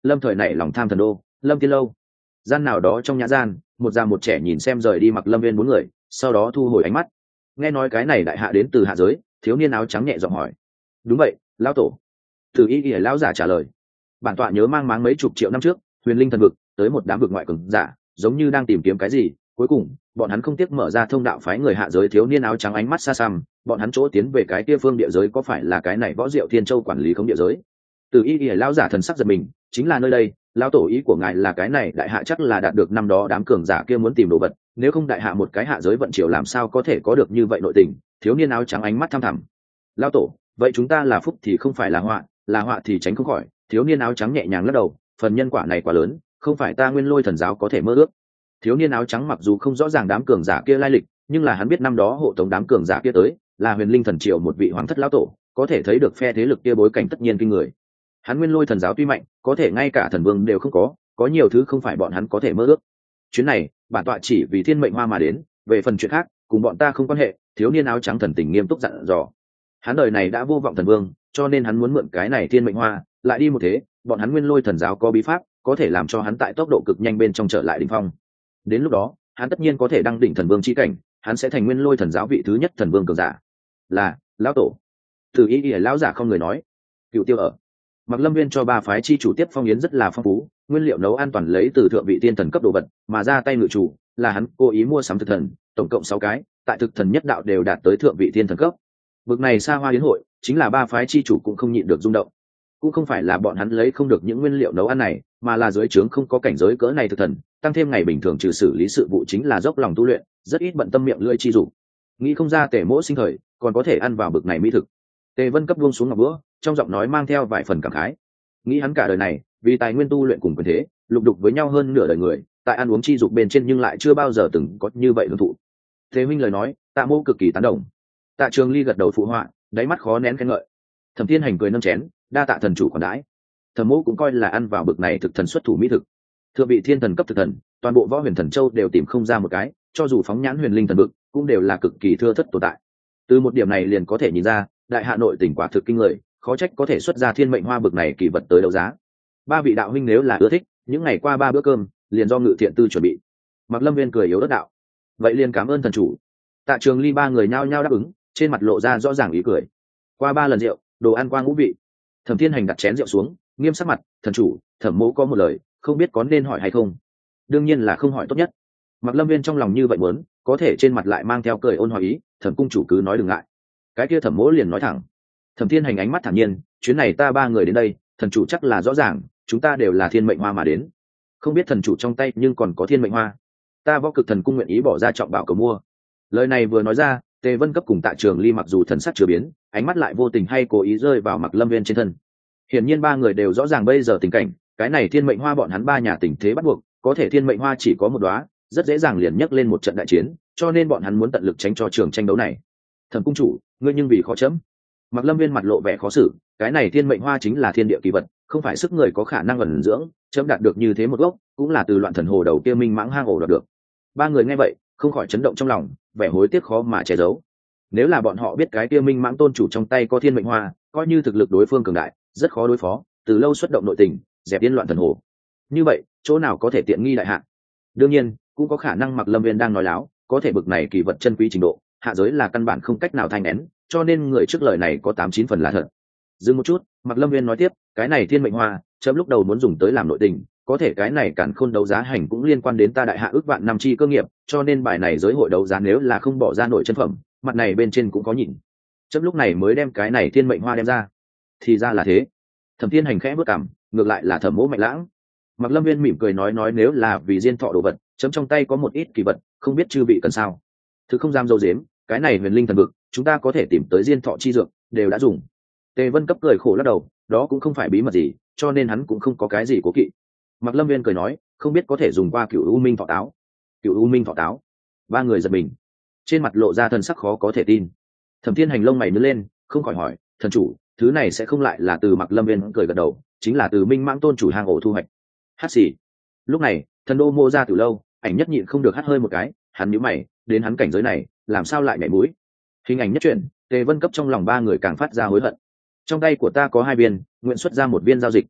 lâm thời nảy lòng tham thần đô, lâm tiên lâu. Gian nào đó trong nhã gian, một già một trẻ nhìn xem rời đi Mặc Lâm Viên bốn người, sau đó thu hồi ánh mắt. Nghe nói cái này đại hạ đến từ hạ giới, thiếu niên áo trắng nhẹ giọng hỏi. Đúng vậy, lão tổ. Từ y y lão giả trả lời. Bản tọa nhớ mang máng mấy chục triệu năm trước, huyền linh thần vực tới một đám vực ngoại cường giả, giống như đang tìm kiếm cái gì, cuối cùng bọn hắn không tiếc mở ra thông đạo phái người hạ giới. Thiếu niên áo trắng ánh mắt xa xăm, bọn hắn chỗ tiến về cái kia phương địa giới có phải là cái này Võ Diệu Thiên Châu quản lý không địa giới? Từ y y lão giả thần sắc giật mình, chính là nơi đây. Lão tổ ý của ngài là cái này đại hạ chắc là đạt được năm đó đám cường giả kia muốn tìm đồ vật, nếu không đại hạ một cái hạ giới vận triều làm sao có thể có được như vậy nội tình? Thiếu niên áo trắng ánh mắt thăm thẳm. Lão tổ, vậy chúng ta là phúc thì không phải là họa, là họa thì tránh không khỏi. Thiếu niên áo trắng nhẹ nhàng lắc đầu, phần nhân quả này quá lớn, không phải ta Nguyên Lôi thần giáo có thể mơ ước. Thiếu niên áo trắng mặc dù không rõ ràng đám cường giả kia lai lịch, nhưng là hắn biết năm đó hộ tống đám cường giả kia tới là huyền linh thần triều một vị hoàng thất lão tổ, có thể thấy được phe thế lực kia bối cảnh tất nhiên kinh người. Hắn Nguyên Lôi thần giáo tuy mạnh, có thể ngay cả thần vương đều không có, có nhiều thứ không phải bọn hắn có thể mơ ước. Chuyến này bản tọa chỉ vì thiên mệnh hoa mà đến, về phần chuyện khác cùng bọn ta không quan hệ. Thiếu niên áo trắng thần tình nghiêm túc dặn dò. Hắn đời này đã vô vọng thần vương, cho nên hắn muốn mượn cái này thiên mệnh hoa lại đi một thế. Bọn hắn Nguyên Lôi thần giáo có bí pháp có thể làm cho hắn tại tốc độ cực nhanh bên trong trở lại đỉnh phong. Đến lúc đó hắn tất nhiên có thể đăng đỉnh thần vương chi cảnh, hắn sẽ thành Nguyên Lôi thần giáo vị thứ nhất thần vương cường giả. Là lão tổ. Từ ý ỉa lão giả không người nói. Cựu tiêu ở Mặc Lâm Viên cho ba phái chi chủ tiếp phong yến rất là phong phú, nguyên liệu nấu an toàn lấy từ thượng vị tiên thần cấp đồ vật, mà ra tay ngự chủ là hắn cố ý mua sắm thực thần, tổng cộng sáu cái, tại thực thần nhất đạo đều đạt tới thượng vị tiên thần cấp. Bực này xa hoa yến hội, chính là ba phái chi chủ cũng không nhịn được rung động. Cũng không phải là bọn hắn lấy không được những nguyên liệu nấu ăn này, mà là dưới trướng không có cảnh giới cỡ này thực thần, tăng thêm ngày bình thường trừ xử lý sự vụ chính là dốc lòng tu luyện, rất ít bận tâm miệng lưỡi chi dục. Nghĩ không ra Tề Mỗ sinh thời còn có thể ăn vào bực này mỹ thực. Tề Vân cấp buông xuống ngọc bữa, trong giọng nói mang theo vài phần cảm khái. Nghĩ hắn cả đời này vì tài nguyên tu luyện cùng quyền thế lục đục với nhau hơn nửa đời người, tại ăn uống chi dục bên trên nhưng lại chưa bao giờ từng có như vậy hưởng thụ. Thế huynh lời nói Tạ Mỗ cực kỳ tán đồng. Tạ Trường Ly gật đầu phụ họa, đáy mắt khó nén khen ngợi. Thẩm Thiên Hành cười nâng chén, đa tạ thần chủ khoản đãi. Thẩm Mỗ cũng coi là ăn vào bực này thực thần xuất thủ mỹ thực. Thượng vị thiên thần cấp thực thần, toàn bộ Võ Huyền Thần Châu đều tìm không ra một cái, cho dù phóng nhãn huyền linh thần vực cũng đều là cực kỳ thưa thất tồn tại. Từ một điểm này liền có thể nhìn ra đại hạ nội tình quả thực kinh người, khó trách có thể xuất ra thiên mệnh hoa bực này kỳ vật tới đấu giá. Ba vị đạo huynh nếu là ưa thích, những ngày qua ba bữa cơm liền do Ngự Thiện Tư chuẩn bị. Mặc Lâm Viên cười yếu ớt đạo. Vậy liền cảm ơn thần chủ. Tạ Trường Ly ba người nhao nhao đáp ứng, trên mặt lộ ra rõ ràng ý cười. Qua ba lần rượu, đồ ăn qua ngũ vị. Thẩm Thiên Hành đặt chén rượu xuống, nghiêm sắc mặt, thần chủ, Thẩm Mỗ có một lời, không biết có nên hỏi hay không. Đương nhiên là không hỏi tốt nhất. Mặc Lâm Viên trong lòng như vậy muốn, có thể trên mặt lại mang theo cười ôn hòa ý, Thẩm cung chủ cứ nói đừng ngại. Cái kia Thẩm Mỗ liền nói thẳng. Thẩm Thiên Hành ánh mắt thản nhiên, chuyến này ta ba người đến đây, thần chủ chắc là rõ ràng, chúng ta đều là thiên mệnh hoa mà đến. Không biết thần chủ trong tay nhưng còn có thiên mệnh hoa, ta Võ Cực Thần cung nguyện ý bỏ ra trọng bảo cầu mua. Lời này vừa nói ra, Tề Vân cấp cùng Tạ Trường Ly mặc dù thần sắc chưa biến, ánh mắt lại vô tình hay cố ý rơi vào Mặc Lâm Viên trên thân. Hiển nhiên ba người đều rõ ràng bây giờ tình cảnh, cái này thiên mệnh hoa bọn hắn ba nhà tình thế bắt buộc, có thể thiên mệnh hoa chỉ có một đóa, rất dễ dàng liền nhấc lên một trận đại chiến, cho nên bọn hắn muốn tận lực tránh cho trường tranh đấu này. Thần cung chủ, ngươi nhưng vì khó chấm. Mặc Lâm Viên mặt lộ vẻ khó xử, cái này thiên mệnh hoa chính là thiên địa kỳ vật, không phải sức người có khả năng ẩn dưỡng, chấm đạt được như thế một gốc, cũng là từ loạn thần hồ đầu kia minh mãng hang ổ đạt được. Ba người nghe vậy, không khỏi chấn động trong lòng, vẻ hối tiếc khó mà che giấu. Nếu là bọn họ biết cái kia minh mãng tôn chủ trong tay có thiên mệnh hoa, coi như thực lực đối phương cường đại, rất khó đối phó, từ lâu xuất động nội tình, dẹp yên loạn thần hồ. Như vậy, chỗ nào có thể tiện nghi đại hạ? Đương nhiên, cũng có khả năng Mặc Lâm Viên đang nói láo, có thể bực này kỳ vật chân quý trình độ, hạ giới là căn bản không cách nào thanh nén, cho nên người trước lời này có tám chín phần là thật. Dừng một chút, Mặc Lâm Viên nói tiếp, cái này thiên mệnh hoa, chấm lúc đầu muốn dùng tới làm nội tình, có thể cái này cản khôn đấu giá hành cũng liên quan đến ta đại hạ ước vạn năm chi cơ nghiệp, cho nên bài này giới hội đấu giá nếu là không bỏ ra nội chân phẩm, mặt này bên trên cũng có nhìn. Chấm lúc này mới đem cái này thiên mệnh hoa đem ra. Thì ra là thế. Thẩm Thiên Hành khẽ bước cằm, ngược lại là Thẩm Mỗ mạnh lãng. Mặc Lâm Viên mỉm cười nói nói nếu là vì diên thọ đồ vật, chấm trong tay có một ít kỳ vật, không biết chư vị cần sao. Thứ không dám dâu dếm, cái này huyền linh thần vực, chúng ta có thể tìm tới diên thọ chi dược, đều đã dùng. Tề Vân cấp cười khổ lắc đầu, đó cũng không phải bí mật gì, cho nên hắn cũng không có cái gì cố kỵ. Mặc Lâm Viên cười nói, không biết có thể dùng qua cựu u minh thọ táo. Cựu u minh thọ táo. Ba người giật mình, trên mặt lộ ra thần sắc khó có thể tin. Thẩm Thiên Hành lông mày nhướng lên, không khỏi hỏi, thần chủ, thứ này sẽ không lại là từ Mặc Lâm Viên cười gật đầu, chính là từ Minh Mãng tôn chủ hang ổ thu hoạch. Hát xì. Lúc này, thần đô mô ra từ lâu, ảnh nhất nhịn không được hắt hơi một cái, hắn nhíu mày, đến hắn cảnh giới này, làm sao lại nhảy mũi? Hình ảnh nhất chuyển, Tề Vân cấp trong lòng ba người càng phát ra hối hận. Trong tay của ta có hai viên, nguyện xuất ra một viên giao dịch.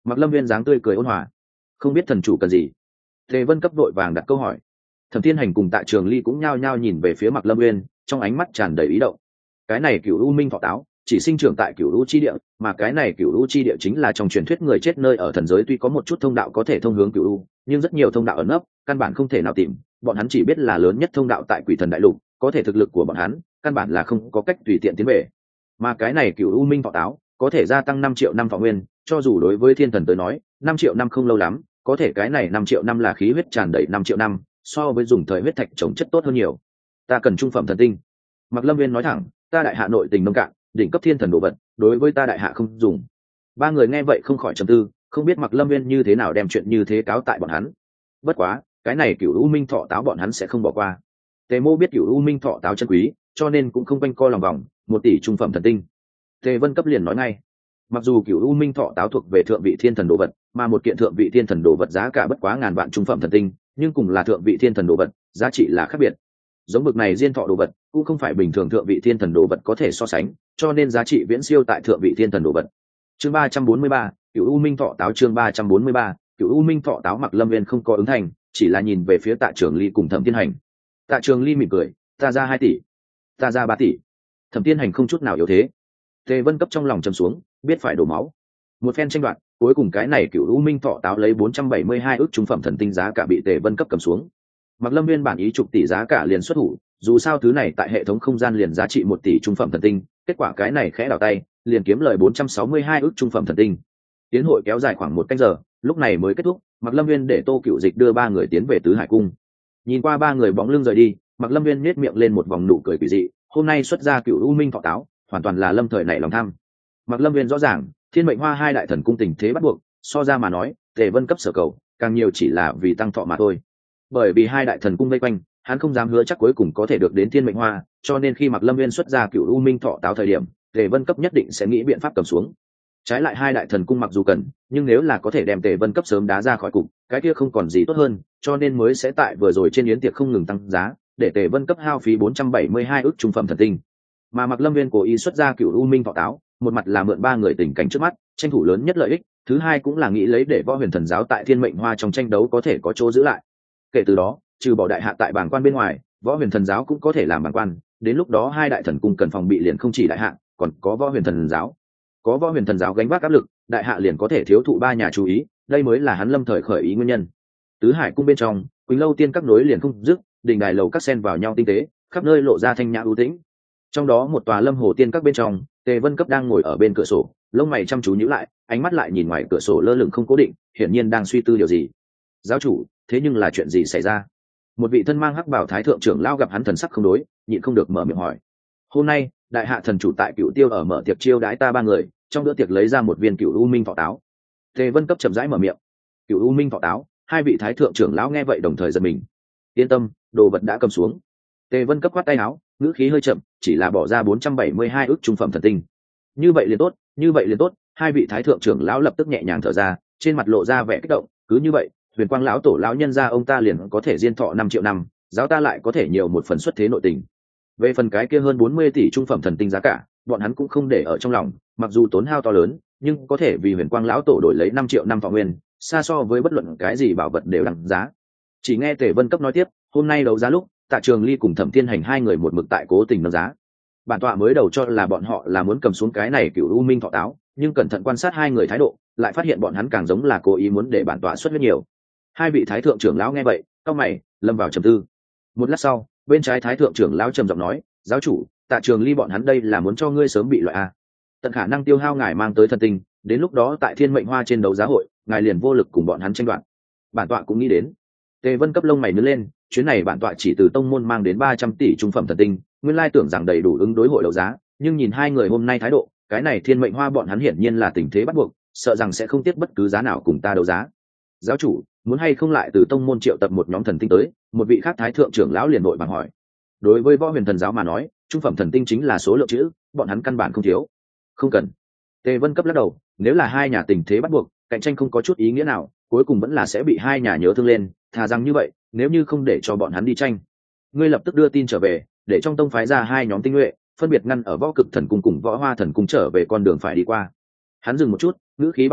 Mặc Lâm Viên dáng tươi cười ôn hòa. Không biết thần chủ cần gì? Tề Vân cấp đội vàng đặt câu hỏi. Thẩm Thiên Hành cùng Tạ Trường Ly cũng nhao nhao nhìn về phía Mặc Lâm Viên, trong ánh mắt tràn đầy ý động. Cái này Cửu U Minh Thọ Táo chỉ sinh trưởng tại Cửu U chi địa, mà cái này Cửu U chi địa chính là trong truyền thuyết người chết nơi ở thần giới, tuy có một chút thông đạo có thể thông hướng Cửu U, nhưng rất nhiều thông đạo ẩn nấp, căn bản không thể nào tìm. Bọn hắn chỉ biết là lớn nhất thông đạo tại Quỷ Thần Đại Lục, có thể thực lực của bọn hắn căn bản là không có cách tùy tiện tiến về. Mà cái này Cửu U Minh Thọ Táo có thể gia tăng năm triệu năm thọ nguyên, cho dù đối với thiên thần tới nói, năm triệu năm không lâu lắm, có thể cái này năm triệu năm là khí huyết tràn đầy năm triệu năm, so với dùng thời huyết thạch trồng chất tốt hơn nhiều. Ta cần trung phẩm thần tinh. Mặc Lâm Viên nói thẳng, ta đại hạ nội tình nông cạn, đỉnh cấp thiên thần đồ vật, đối với ta đại hạ không dùng. Ba người nghe vậy không khỏi trầm tư, không biết Mặc Lâm Viên như thế nào đem chuyện như thế cáo tại bọn hắn. Bất quá, cái này Cửu U Minh Thọ Táo bọn hắn sẽ không bỏ qua. Tề Mô biết Cửu U Minh Thọ Táo chân quý, cho nên cũng không quanh co lòng vòng, một tỷ trung phẩm thần tinh. Tề Vân cấp liền nói ngay, mặc dù Cửu U Minh Thọ Táo thuộc về thượng vị thiên thần đồ vật, mà một kiện thượng vị thiên thần đồ vật giá cả bất quá ngàn vạn trung phẩm thần tinh, nhưng cùng là thượng vị thiên thần đồ vật, giá trị là khác biệt. Giống bực này diên thọ đồ vật cũng không phải bình thường thượng vị thiên thần đồ vật có thể so sánh, cho nên giá trị viễn siêu tại thượng vị thiên thần đồ vật. Chương ba trăm bốn mươi ba, Cửu U Minh Thọ Táo. Chương ba trăm bốn mươi ba, Cửu U Minh Thọ Táo. Mặc Lâm Viên không có ứng thành, chỉ là nhìn về phía Tạ Trường Ly cùng Thẩm Thiên Hành. Tạ Trường Ly mỉm cười, ta ra hai tỷ, ta ra ba tỷ. Thẩm Thiên Hành không chút nào yếu thế. Tề Vân cấp trong lòng trầm xuống, biết phải đổ máu. Một phen tranh đoạt, cuối cùng cái này Cửu U Minh Thọ Táo lấy bốn trăm bảy mươi hai ức trung phẩm thần tinh giá cả bị Tề Vân cấp cầm xuống. Mặc Lâm Viên bản ý chục tỷ giá cả liền xuất thủ, dù sao thứ này tại hệ thống không gian liền giá trị một tỷ trung phẩm thần tinh, kết quả cái này khẽ đảo tay, liền kiếm lời bốn trăm sáu mươi hai ức trung phẩm thần tinh. Tiến hội kéo dài khoảng một canh giờ, lúc này mới kết thúc. Mặc Lâm Viên để Tô Cựu Dịch đưa ba người tiến về Tứ Hải cung. Nhìn qua ba người bóng lưng rời đi, Mặc Lâm Viên nhếch miệng lên một vòng nụ cười quỷ dị. Hôm nay xuất ra Cửu U Minh Thọ Táo, hoàn toàn là lâm thời nảy lòng tham. Mặc Lâm Viên rõ ràng, Thiên Mệnh Hoa hai đại thần cung tình thế bắt buộc, so ra mà nói, Tề Vân cấp sở cầu, càng nhiều chỉ là vì tăng thọ mà thôi. Bởi vì hai đại thần cung vây quanh, hắn không dám hứa chắc cuối cùng có thể được đến Thiên Mệnh Hoa, cho nên khi Mặc Lâm Viên xuất ra Cửu U Minh Thọ Táo thời điểm, Tề Vân cấp nhất định sẽ nghĩ biện pháp cầm xuống. Trái lại hai đại thần cung mặc dù cần, nhưng nếu là có thể đem Tề Vân cấp sớm đá ra khỏi cục, cái kia không còn gì tốt hơn, cho nên mới sẽ tại vừa rồi trên yến tiệc không ngừng tăng giá, để Tề Vân cấp hao phí bốn trăm bảy mươi hai ức trung phẩm thần tinh. Mà Mặc Lâm Viên cố ý xuất ra Cửu U Minh Thọ Táo, một mặt là mượn ba người tình cảnh trước mắt, tranh thủ lớn nhất lợi ích, thứ hai cũng là nghĩ lấy để Võ Huyền Thần giáo tại Thiên Mệnh Hoa trong tranh đấu có thể có chỗ giữ lại. Kể từ đó, trừ bỏ đại hạ tại bảng quan bên ngoài, Võ Huyền Thần giáo cũng có thể làm bảng quan, đến lúc đó hai đại thần cung cần phòng bị liền không chỉ đại hạ, còn có Võ Huyền Thần giáo. Có Võ Huyền Thần giáo gánh vác áp lực, đại hạ liền có thể thiếu thụ ba nhà chú ý, đây mới là hắn lâm thời khởi ý nguyên nhân. Tứ Hải cung bên trong, Quỳnh Lâu tiên các nối liền không dứt, đỉnh đài lầu các xen vào nhau tinh tế, khắp nơi lộ ra thanh nhã ưu tĩnh. Trong đó một tòa Lâm Hồ tiên các bên trong, Tề Vân cấp đang ngồi ở bên cửa sổ, lông mày chăm chú nhíu lại, ánh mắt lại nhìn ngoài cửa sổ lơ lửng không cố định, hiển nhiên đang suy tư điều gì. Giáo chủ, thế nhưng là chuyện gì xảy ra? Một vị thân mang hắc bảo thái thượng trưởng lao gặp hắn thần sắc không đối, nhịn không được mở miệng hỏi. Hôm nay, đại hạ thần chủ tại Cửu Tiêu ở mở tiệc chiêu đãi ta ba người, trong bữa tiệc lấy ra một viên Cửu U Minh Thọ Táo. Tề Vân cấp chậm rãi mở miệng. Cửu U Minh Thọ Táo, hai vị thái thượng trưởng lão nghe vậy đồng thời giật mình. Yên tâm, đồ vật đã cầm xuống. Tề Vân cấp quát tay áo, ngữ khí hơi chậm, chỉ là bỏ ra bốn trăm bảy mươi hai ức trung phẩm thần tinh. Như vậy liền tốt, như vậy liền tốt, hai vị thái thượng trưởng lão lập tức nhẹ nhàng thở ra, trên mặt lộ ra vẻ kích động, cứ như vậy, Huyền Quang lão tổ lão nhân gia ông ta liền có thể diên thọ năm triệu năm, giáo ta lại có thể nhiều một phần xuất thế nội tình. Về phần cái kia hơn bốn mươi tỷ trung phẩm thần tinh giá cả, bọn hắn cũng không để ở trong lòng, mặc dù tốn hao to lớn, nhưng có thể vì Huyền Quang lão tổ đổi lấy năm triệu năm thọ nguyên, xa so với bất luận cái gì bảo vật đều đằng giá. Chỉ nghe Tề Vân cấp nói tiếp, hôm nay đấu giá lúc, Tạ Trường Ly cùng Thẩm Thiên Hành hai người một mực tại cố tình nâng giá. Bản tọa mới đầu cho là bọn họ là muốn cầm xuống cái này Cửu U Minh Thọ Táo, nhưng cẩn thận quan sát hai người thái độ, lại phát hiện bọn hắn càng giống là cố ý muốn để bản tọa xuất huyết nhiều. Hai vị thái thượng trưởng lão nghe vậy, cau mày, lâm vào trầm tư. Một lát sau, bên trái thái thượng trưởng lão trầm giọng nói, giáo chủ, Tạ Trường Ly bọn hắn đây là muốn cho ngươi sớm bị loại a. Tận khả năng tiêu hao ngài mang tới thần tinh, đến lúc đó tại Thiên Mệnh Hoa trên đấu giá hội, ngài liền vô lực cùng bọn hắn tranh đoạt. Bản tọa cũng nghĩ đến. Tề Vân cấp lông mày nhướng lên, chuyến này bản tọa chỉ từ tông môn mang đến ba trăm tỷ trung phẩm thần tinh, nguyên lai tưởng rằng đầy đủ ứng đối hội đấu giá, nhưng nhìn hai người hôm nay thái độ, cái này Thiên Mệnh Hoa bọn hắn hiển nhiên là tình thế bắt buộc, sợ rằng sẽ không tiếc bất cứ giá nào cùng ta đấu giá. Giáo chủ, muốn hay không lại từ tông môn triệu tập một nhóm thần tinh tới? Một vị khác thái thượng trưởng lão liền vội vàng hỏi. Đối với Võ Huyền Thần giáo mà nói, trung phẩm thần tinh chính là số lượng chữ, bọn hắn căn bản không thiếu. Không cần. Tề Vân cấp lắc đầu, nếu là hai nhà tình thế bắt buộc, cạnh tranh không có chút ý nghĩa nào, cuối cùng vẫn là sẽ bị hai nhà nhớ thương lên, thà rằng như vậy, nếu như không để cho bọn hắn đi tranh, ngươi lập tức đưa tin trở về, để trong tông phái ra hai nhóm tinh nhuệ, phân biệt ngăn ở Võ Cực Thần cung cùng Võ Hoa Thần cung trở về con đường phải đi qua. Hắn dừng một chút, ngữ khí băng lãnh,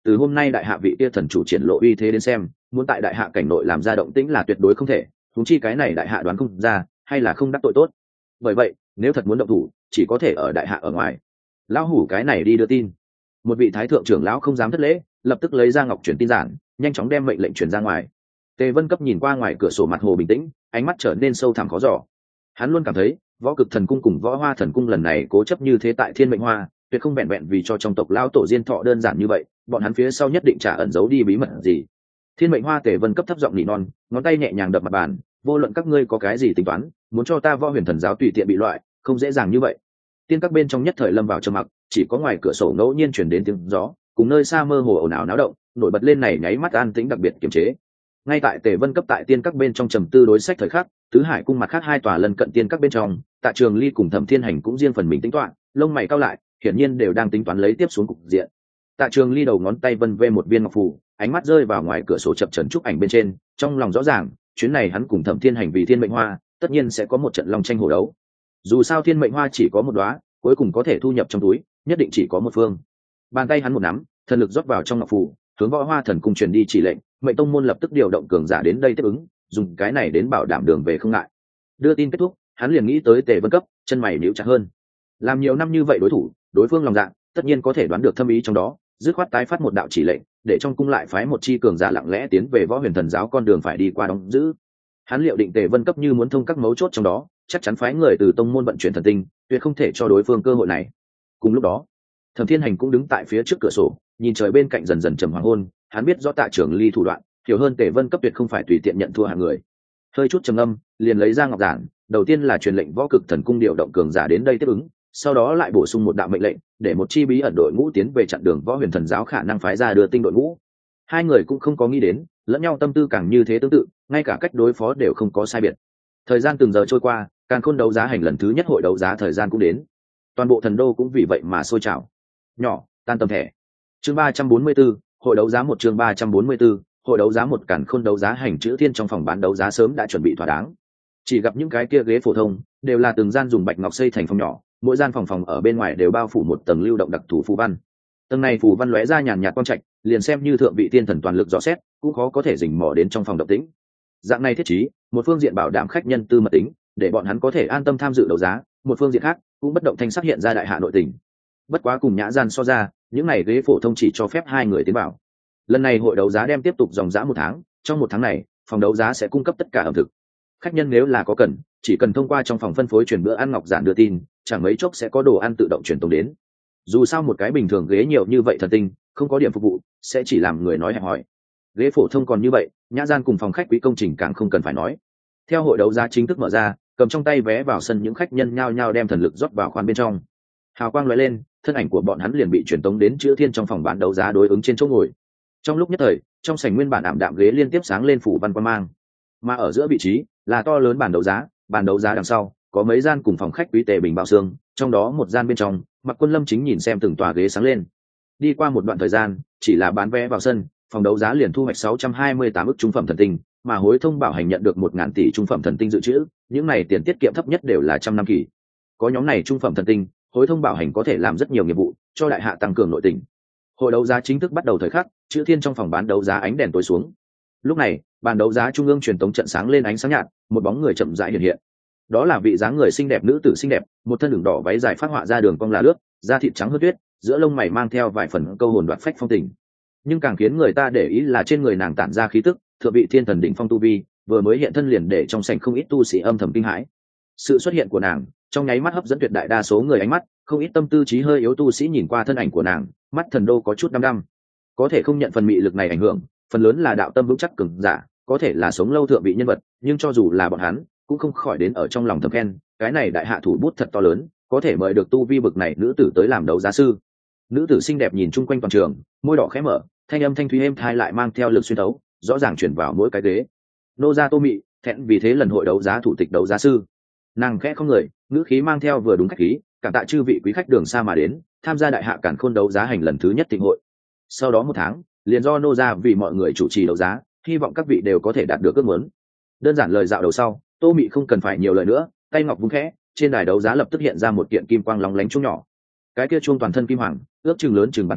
từ hôm nay đại hạ vị kia thần chủ triển lộ uy thế đến xem, muốn tại đại hạ cảnh nội làm ra động tĩnh là tuyệt đối không thể, huống chi cái này đại hạ đoán không ra, hay là không đắc tội tốt. Bởi vậy, nếu thật muốn động thủ, chỉ có thể ở đại hạ ở ngoài. Lão hủ cái này đi đưa tin. Một vị thái thượng trưởng lão không dám thất lễ, lập tức lấy ra ngọc truyền tin giản, nhanh chóng đem mệnh lệnh truyền ra ngoài. Tề Vân Cấp nhìn qua ngoài cửa sổ mặt hồ bình tĩnh, ánh mắt trở nên sâu thẳm khó dò. Hắn luôn cảm thấy, Võ Cực Thần Cung cùng Võ Hoa Thần Cung lần này cố chấp như thế tại Thiên Mệnh Hoa, tuyệt không vẹn vẹn vì cho trong tộc lão tổ diên thọ đơn giản như vậy, bọn hắn phía sau nhất định trả ẩn giấu đi bí mật gì. Thiên Mệnh Hoa Tề Vân Cấp thấp giọng nỉ non, ngón tay nhẹ nhàng đập mặt bàn, vô luận các ngươi có cái gì tính toán, muốn cho ta Võ Huyền Thần giáo tùy tiện bị loại, không dễ dàng như vậy. Tiên các bên trong nhất thời lâm vào trầm mặc, chỉ có ngoài cửa sổ ngẫu nhiên truyền đến tiếng gió, cùng nơi xa mơ hồ ồn ào náo động, nổi bật lên này nháy mắt an tĩnh đặc biệt kiềm chế. Ngay tại Tề Vân Cấp tại tiên các bên trong trầm tư đối sách thời khắc, tứ hải cung mặt khác hai tòa lân cận tiên các bên trong, Tạ Trường Ly cùng Thẩm Thiên Hành cũng riêng phần mình tính toán, lông mày cau lại, hiển nhiên đều đang tính toán lấy tiếp xuống cục diện. Tạ Trường Ly đầu ngón tay vân vê một viên ngọc phù, ánh mắt rơi vào ngoài cửa sổ chập chờn trúc ảnh bên trên, trong lòng rõ ràng, chuyến này hắn cùng Thẩm Thiên Hành vì Thiên Mệnh Hoa, tất nhiên sẽ có một trận long tranh hổ đấu. Dù sao Thiên Mệnh Hoa chỉ có một đóa, cuối cùng có thể thu nhập trong túi, nhất định chỉ có một phương. Bàn tay hắn một nắm, thần lực rót vào trong ngọc phù, hướng Võ Hoa Thần Cung truyền đi chỉ lệnh, Mệnh Tông môn lập tức điều động cường giả đến đây tiếp ứng, dùng cái này đến bảo đảm đường về không ngại. Đưa tin kết thúc, hắn liền nghĩ tới Tề Vân Cấp, chân mày nhíu chặt hơn. Làm nhiều năm như vậy đối thủ, đối phương lòng dạ, tất nhiên có thể đoán được thâm ý trong đó, dứt khoát tái phát một đạo chỉ lệnh, để trong cung lại phái một chi cường giả lặng lẽ tiến về Võ Huyền Thần giáo con đường phải đi qua đóng giữ. Hắn liệu định Tề Vân Cấp như muốn thông các mấu chốt trong đó, chắc chắn phái người từ tông môn vận chuyển thần tinh, tuyệt không thể cho đối phương cơ hội này. Cùng lúc đó, Thẩm Thiên Hành cũng đứng tại phía trước cửa sổ, nhìn trời bên cạnh dần dần trầm hoàng hôn, hắn biết rõ Tạ Trường Ly thủ đoạn, hiểu hơn Tề Vân Cấp tuyệt không phải tùy tiện nhận thua hạng người. Hơi chút trầm âm, liền lấy ra ngọc giản, đầu tiên là truyền lệnh Võ Cực Thần Cung điều động cường giả đến đây tiếp ứng, sau đó lại bổ sung một đạo mệnh lệnh, để một chi bí ẩn đội ngũ tiến về chặn đường Võ Huyền Thần giáo khả năng phái ra đưa tinh đội ngũ. Hai người cũng không có nghĩ đến, lẫn nhau tâm tư càng như thế tương tự, ngay cả cách đối phó đều không có sai biệt. Thời gian từng giờ trôi qua, Càn Khôn đấu giá hành lần thứ nhất hội đấu giá thời gian cũng đến. Toàn bộ thần đô cũng vì vậy mà sôi trào. Nhỏ, tan tầm thẻ. Chương ba trăm bốn mươi 44, hội đấu giá một chương ba trăm bốn mươi 44, hội đấu giá một Càn Khôn đấu giá hành chữ thiên trong phòng bán đấu giá sớm đã chuẩn bị thỏa đáng. Chỉ gặp những cái kia ghế phổ thông, đều là từng gian dùng bạch ngọc xây thành phòng nhỏ, mỗi gian phòng phòng ở bên ngoài đều bao phủ một tầng lưu động đặc thù phù văn. Tầng này phù văn lóe ra nhàn nhạt quang trạch, liền xem như thượng vị tiên thần toàn lực dò xét, cũng khó có thể rình mò đến trong phòng động tĩnh. Dạng này thiết trí, một phương diện bảo đảm khách nhân tư mật tính, để bọn hắn có thể an tâm tham dự đấu giá, một phương diện khác cũng bất động thanh sắc hiện ra đại hạ nội tình. Bất quá cùng nhã gian so ra, những này ghế phổ thông chỉ cho phép hai người tiến vào. Lần này hội đấu giá đem tiếp tục dòng dã một tháng, trong một tháng này, phòng đấu giá sẽ cung cấp tất cả ẩm thực. Khách nhân nếu là có cần, chỉ cần thông qua trong phòng phân phối chuyển bữa ăn ngọc giản đưa tin, chẳng mấy chốc sẽ có đồ ăn tự động chuyển tống đến. Dù sao một cái bình thường ghế nhiều như vậy thần tinh, không có điểm phục vụ, sẽ chỉ làm người nói hẹp hòi. Ghế phổ thông còn như vậy, nhã gian cùng phòng khách quý công trình càng không cần phải nói. Theo hội đấu giá chính thức mở ra, cầm trong tay vé vào sân những khách nhân nhao nhao đem thần lực rót vào khoan bên trong. Hào quang lóe lên, thân ảnh của bọn hắn liền bị truyền tống đến chữ thiên trong phòng bán đấu giá đối ứng trên chỗ ngồi. Trong lúc nhất thời, trong sảnh nguyên bản ảm đạm ghế liên tiếp sáng lên phủ văn quang mang, mà ở giữa vị trí là to lớn bàn đấu giá, bàn đấu giá đằng sau có mấy gian cùng phòng khách quý tề bình bao xương, trong đó một gian bên trong, Mặc Quân Lâm chính nhìn xem từng tòa ghế sáng lên. Đi qua một đoạn thời gian, chỉ là bán vé vào sân, phòng đấu giá liền thu hoạch sáu trăm hai mươi tám ức trung phẩm thần tinh, mà hối thông bảo hành nhận được một ngàn tỷ trung phẩm thần tinh dự trữ, những này tiền tiết kiệm thấp nhất đều là trăm năm kỳ. Có nhóm này trung phẩm thần tinh, hối thông bảo hành có thể làm rất nhiều nghiệp vụ, cho đại hạ tăng cường nội tình. Hội đấu giá chính thức bắt đầu thời khắc, chữ thiên trong phòng bán đấu giá ánh đèn tối xuống. Lúc này, bàn đấu giá trung ương truyền tống trận sáng lên ánh sáng nhạt, một bóng người chậm rãi hiện hiện. Đó là vị dáng người xinh đẹp nữ tử xinh đẹp, một thân đường đỏ váy dài phát họa ra đường cong là lướt, da thịt trắng hơn tuyết, giữa lông mày mang theo vài phần câu hồn đoạt phách phong tình. Nhưng càng khiến người ta để ý là trên người nàng tản ra khí tức, thượng vị thiên thần đỉnh phong tu vi, vừa mới hiện thân liền để trong sảnh không ít tu sĩ âm thầm kinh hãi. Sự xuất hiện của nàng, trong nháy mắt hấp dẫn tuyệt đại đa số người ánh mắt, không ít tâm tư trí hơi yếu tu sĩ nhìn qua thân ảnh của nàng, mắt thần đô có chút đăm đăm. Có thể không nhận phần mị lực này ảnh hưởng, phần lớn là đạo tâm vững chắc cường giả, có thể là sống lâu thượng vị nhân vật, nhưng cho dù là bọn hắn, cũng không khỏi đến ở trong lòng thầm khen, cái này đại hạ thủ bút thật to lớn, có thể mời được tu vi bực này nữ tử tới làm đấu giá sư. Nữ tử xinh đẹp nhìn chung quanh toàn trường, môi đỏ khẽ mở, thanh âm thanh thúy êm thai lại mang theo lực xuyên tấu, rõ ràng chuyển vào mỗi cái ghế. Nô gia Tô Mị, thẹn vì thế lần hội đấu giá thủ tịch đấu giá sư. Nàng khẽ không người, ngữ khí mang theo vừa đúng khách khí, cảm tạ chư vị quý khách đường xa mà đến, tham gia đại hạ Càn Khôn đấu giá hành lần thứ nhất thịnh hội. Sau đó một tháng, liền do nô gia vì mọi người chủ trì đấu giá, hy vọng các vị đều có thể đạt được ước muốn. Đơn giản lời dạo đầu sau, Tô Mị không cần phải nhiều lời nữa, tay ngọc vung khẽ, trên đài đấu giá lập tức hiện ra một kiện kim quang lóng lánh chuông nhỏ. Cái kia chuông toàn thân kim hoàng, ước chừng lớn chừng bàn tay,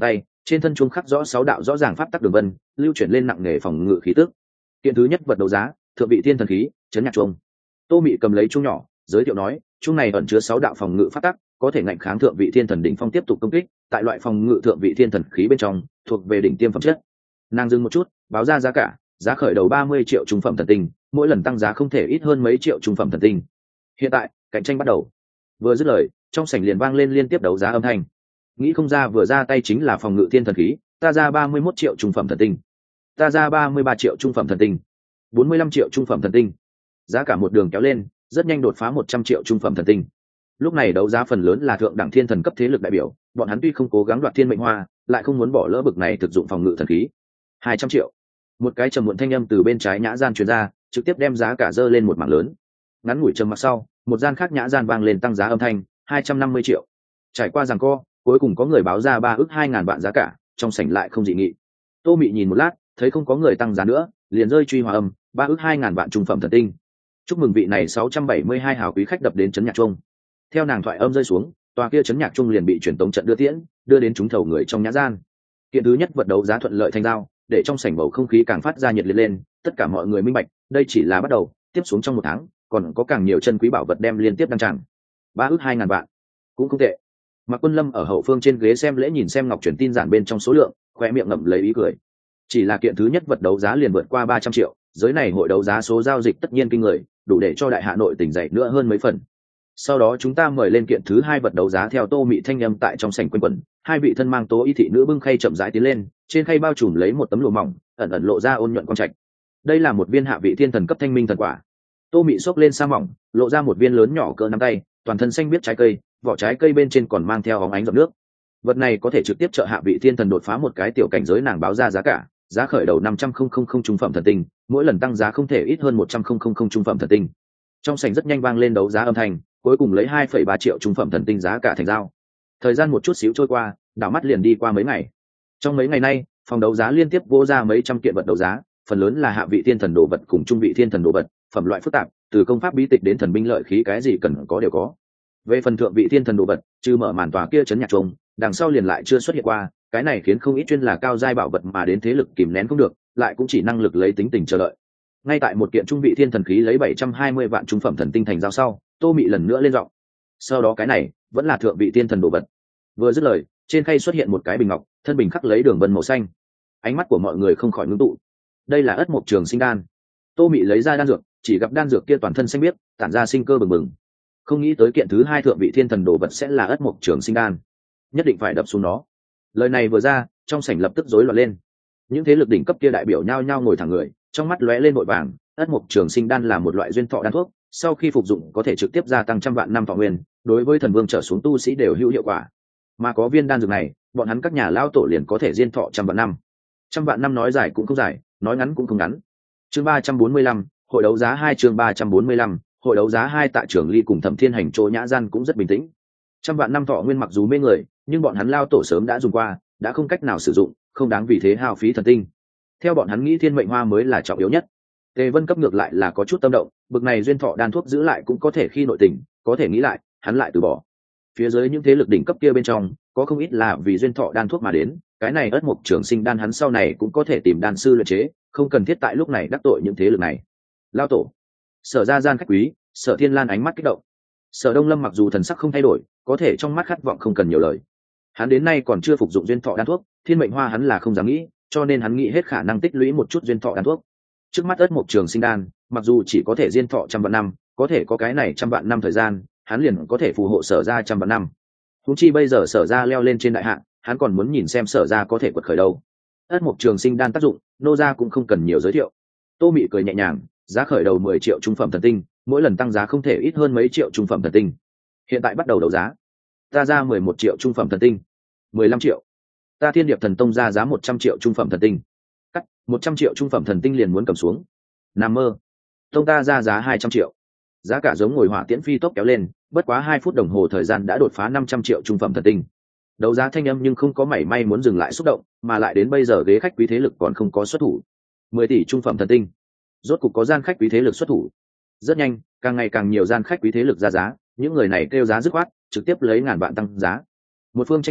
trên thân chuông khắc rõ sáu đạo rõ ràng pháp tắc đường vân, lưu chuyển lên nặng nghề phòng ngự khí tức. Kiện thứ nhất vật đấu giá, thượng vị thiên thần khí, chấn nhạc chuông. Tô Mị cầm lấy chuông nhỏ, giới thiệu nói, chuông này ẩn chứa sáu đạo phòng ngự pháp tắc, có thể ngạnh kháng thượng vị thiên thần đỉnh phong tiếp tục công kích, tại loại phòng ngự thượng vị thiên thần khí bên trong, thuộc về đỉnh tiêm phẩm chất. Nàng dừng một chút, báo ra giá cả, giá khởi đầu ba mươi triệu trung phẩm thần tinh, mỗi lần tăng giá không thể ít hơn mấy triệu trung phẩm thần tinh. Hiện tại, cạnh tranh bắt đầu. Vừa dứt lời, trong sảnh liền vang lên liên tiếp đấu giá âm thanh. Nghĩ không ra vừa ra tay chính là phòng ngự thiên thần khí, ta ra ba mươi mốt triệu trung phẩm thần tinh, ta ra ba mươi ba triệu trung phẩm thần tinh, bốn mươi lăm triệu trung phẩm thần tinh. Giá cả một đường kéo lên, rất nhanh đột phá một trăm triệu trung phẩm thần tinh. Lúc này đấu giá phần lớn là thượng đẳng thiên thần cấp thế lực đại biểu, bọn hắn tuy không cố gắng đoạt thiên mệnh hoa, lại không muốn bỏ lỡ bực này thực dụng phòng ngự thần khí. hai trăm triệu. Một cái trầm muộn thanh âm từ bên trái nhã gian truyền ra, trực tiếp đem giá cả dơ lên một mảng lớn. Ngắn ngủi trầm mặc sau, một gian khác nhã gian vang lên tăng giá âm thanh, hai trăm năm mươi triệu. Trải qua giằng co, cuối cùng có người báo ra ba ước hai ngàn vạn giá cả, trong sảnh lại không dị nghị. Tô Mị nhìn một lát, thấy không có người tăng giá nữa, liền rơi truy hòa âm, ba ước hai ngàn vạn trung phẩm thần tinh. Chúc mừng vị này sáu trăm bảy mươi hai hào quý khách đập đến chấn nhạc trung. Theo nàng thoại âm rơi xuống, tòa kia chấn nhạc trung liền bị truyền tống trận đưa tiễn, đưa đến trúng thầu người trong nhã gian. Kiện thứ nhất vật đấu giá thuận lợi thành giao, để trong sảnh bầu không khí càng phát ra nhiệt liệt lên, tất cả mọi người minh bạch, đây chỉ là bắt đầu, tiếp xuống trong một tháng, còn có càng nhiều chân quý bảo vật đem liên tiếp đăng tràng. Ba ước hai ngàn vạn, cũng không tệ. Mạc Quân Lâm ở hậu phương trên ghế xem lễ nhìn xem ngọc truyền tin giản bên trong số lượng, khoe miệng ngậm lấy ý cười. Chỉ là kiện thứ nhất vật đấu giá liền vượt qua ba trăm triệu, giới này hội đấu giá số giao dịch tất nhiên kinh người, đủ để cho đại hạ nội tỉnh dậy nữa hơn mấy phần. Sau đó chúng ta mời lên kiện thứ hai vật đấu giá theo Tô Mị thanh âm tại trong sảnh quanh quẩn, hai vị thân mang tố y thị nữ bưng khay chậm rãi tiến lên, trên khay bao trùm lấy một tấm lụa mỏng, ẩn ẩn lộ ra ôn nhuận quang trạch. Đây là một viên hạ vị thiên thần cấp thanh minh thần quả. Tô Mị xốc lên sa mỏng, lộ ra một viên lớn nhỏ cỡ nắm tay, toàn thân xanh biếc trái cây, vỏ trái cây bên trên còn mang theo óng ánh giọt nước. Vật này có thể trực tiếp trợ hạ vị thiên thần đột phá một cái tiểu cảnh giới, nàng báo ra giá cả, giá khởi đầu năm trăm nghìn trung phẩm thần tinh, mỗi lần tăng giá không thể ít hơn một trăm nghìn trung phẩm thần tinh. Trong sảnh rất nhanh vang lên đấu giá âm thanh, cuối cùng lấy hai phẩy ba triệu trung phẩm thần tinh giá cả thành giao. Thời gian một chút xíu trôi qua, đảo mắt liền đi qua mấy ngày. Trong mấy ngày nay, phòng đấu giá liên tiếp vô ra mấy trăm kiện vật đấu giá, phần lớn là hạ vị thiên thần đồ vật cùng trung vị thiên thần đồ vật, phẩm loại phức tạp, từ công pháp bí tịch đến thần binh lợi khí, cái gì cần có đều có. Về phần thượng vị thiên thần đồ vật, trừ mở màn tòa kia chấn nhạc trung, đằng sau liền lại chưa xuất hiện qua, cái này khiến không ít chuyên là cao giai bảo vật mà đến thế lực kìm nén không được, lại cũng chỉ năng lực lấy tính tình chờ đợi. Ngay tại một kiện trung vị thiên thần khí lấy bảy trăm hai mươi vạn trung phẩm thần tinh thành giao sau, Tô Mị lần nữa lên giọng. Sau đó cái này vẫn là thượng vị thiên thần đồ vật. Vừa dứt lời, trên khay xuất hiện một cái bình ngọc, thân bình khắc lấy đường vân màu xanh. Ánh mắt của mọi người không khỏi ngưng tụ. Đây là Ất Mộc Trường Sinh đan. Tô Mị lấy ra đan dược, chỉ gặp đan dược kia toàn thân xanh biếc, tản ra sinh cơ bừng bừng. Không nghĩ tới kiện thứ hai thượng vị thiên thần đồ vật sẽ là Ất Mộc Trường Sinh đan, nhất định phải đập xuống nó. Lời này vừa ra, trong sảnh lập tức rối loạn lên. Những thế lực đỉnh cấp kia đại biểu nhao nhao ngồi thẳng người, trong mắt lóe lên vội vàng. Ất Mộc Trường Sinh đan là một loại duyên thọ đan thuốc, sau khi phục dụng có thể trực tiếp gia tăng trăm vạn năm thọ nguyên, đối với thần vương trở xuống tu sĩ đều hữu hiệu quả. Mà có viên đan dược này, bọn hắn các nhà lao tổ liền có thể diên thọ trăm vạn năm. Trăm vạn năm nói dài cũng không dài, nói ngắn cũng không ngắn. Chương ba trăm bốn mươi lăm, hội đấu giá hai chương ba trăm bốn mươi lăm, hội đấu giá hai tại Trường Ly cùng Thẩm Thiên Hành chỗ nhã gian cũng rất bình tĩnh. Trăm vạn năm thọ nguyên mặc dù mê người, nhưng bọn hắn lao tổ sớm đã dùng qua, đã không cách nào sử dụng, không đáng vì thế hao phí thần tinh. Theo bọn hắn nghĩ thiên mệnh hoa mới là trọng yếu nhất. Tề Vân cấp ngược lại là có chút tâm động, bực này duyên thọ đan thuốc giữ lại cũng có thể khi nội tình, có thể nghĩ lại, hắn lại từ bỏ. Phía dưới những thế lực đỉnh cấp kia bên trong, có không ít là vì duyên thọ đan thuốc mà đến, cái này Ất Mộc Trường Sinh đan hắn sau này cũng có thể tìm đan sư luyện chế, không cần thiết tại lúc này đắc tội những thế lực này. Lao tổ, Sở Gia gian khách quý, Sở Thiên Lan ánh mắt kích động. Sở Đông Lâm mặc dù thần sắc không thay đổi, có thể trong mắt khát vọng không cần nhiều lời. Hắn đến nay còn chưa phục dụng duyên thọ đan thuốc, thiên mệnh hoa hắn là không dám nghĩ, cho nên hắn nghĩ hết khả năng tích lũy một chút duyên thọ đan thuốc. Trước mắt Ất Mộc Trường Sinh đan, mặc dù chỉ có thể diên thọ trăm vạn năm, có thể có cái này trăm vạn năm thời gian, hắn liền có thể phù hộ Sở Gia trăm vạn năm. Huống chi bây giờ Sở Gia leo lên trên đại hạng, hắn còn muốn nhìn xem Sở Gia có thể quật khởi đâu. Ất Mộc Trường Sinh đan tác dụng, nô gia cũng không cần nhiều giới thiệu. Tô Mị cười nhẹ nhàng, giá khởi đầu mười triệu trung phẩm thần tinh, mỗi lần tăng giá không thể ít hơn mấy triệu trung phẩm thần tinh. Hiện tại bắt đầu đấu giá, ta ra mười một triệu trung phẩm thần tinh, mười lăm triệu. Ta Thiên Điệp Thần Tông ra giá một trăm triệu trung phẩm thần tinh. Cắt, một trăm triệu trung phẩm thần tinh liền muốn cầm xuống. Nằm mơ. Tông ta ra giá hai trăm triệu. Giá cả giống ngồi hỏa tiễn phi tốc kéo lên, bất quá hai phút đồng hồ thời gian đã đột phá năm trăm triệu trung phẩm thần tinh. Đấu giá thanh âm nhưng không có mảy may muốn dừng lại xúc động, mà lại đến bây giờ ghế khách quý thế lực còn không có xuất thủ. mười tỷ trung phẩm thần tinh. Rốt cục có gian khách quý thế lực xuất thủ. Rất nhanh, càng ngày càng nhiều gian khách quý thế lực ra giá, những người này kêu giá dứt khoát, trực tiếp lấy ngàn vạn tăng giá. Một phương tranh đoạt,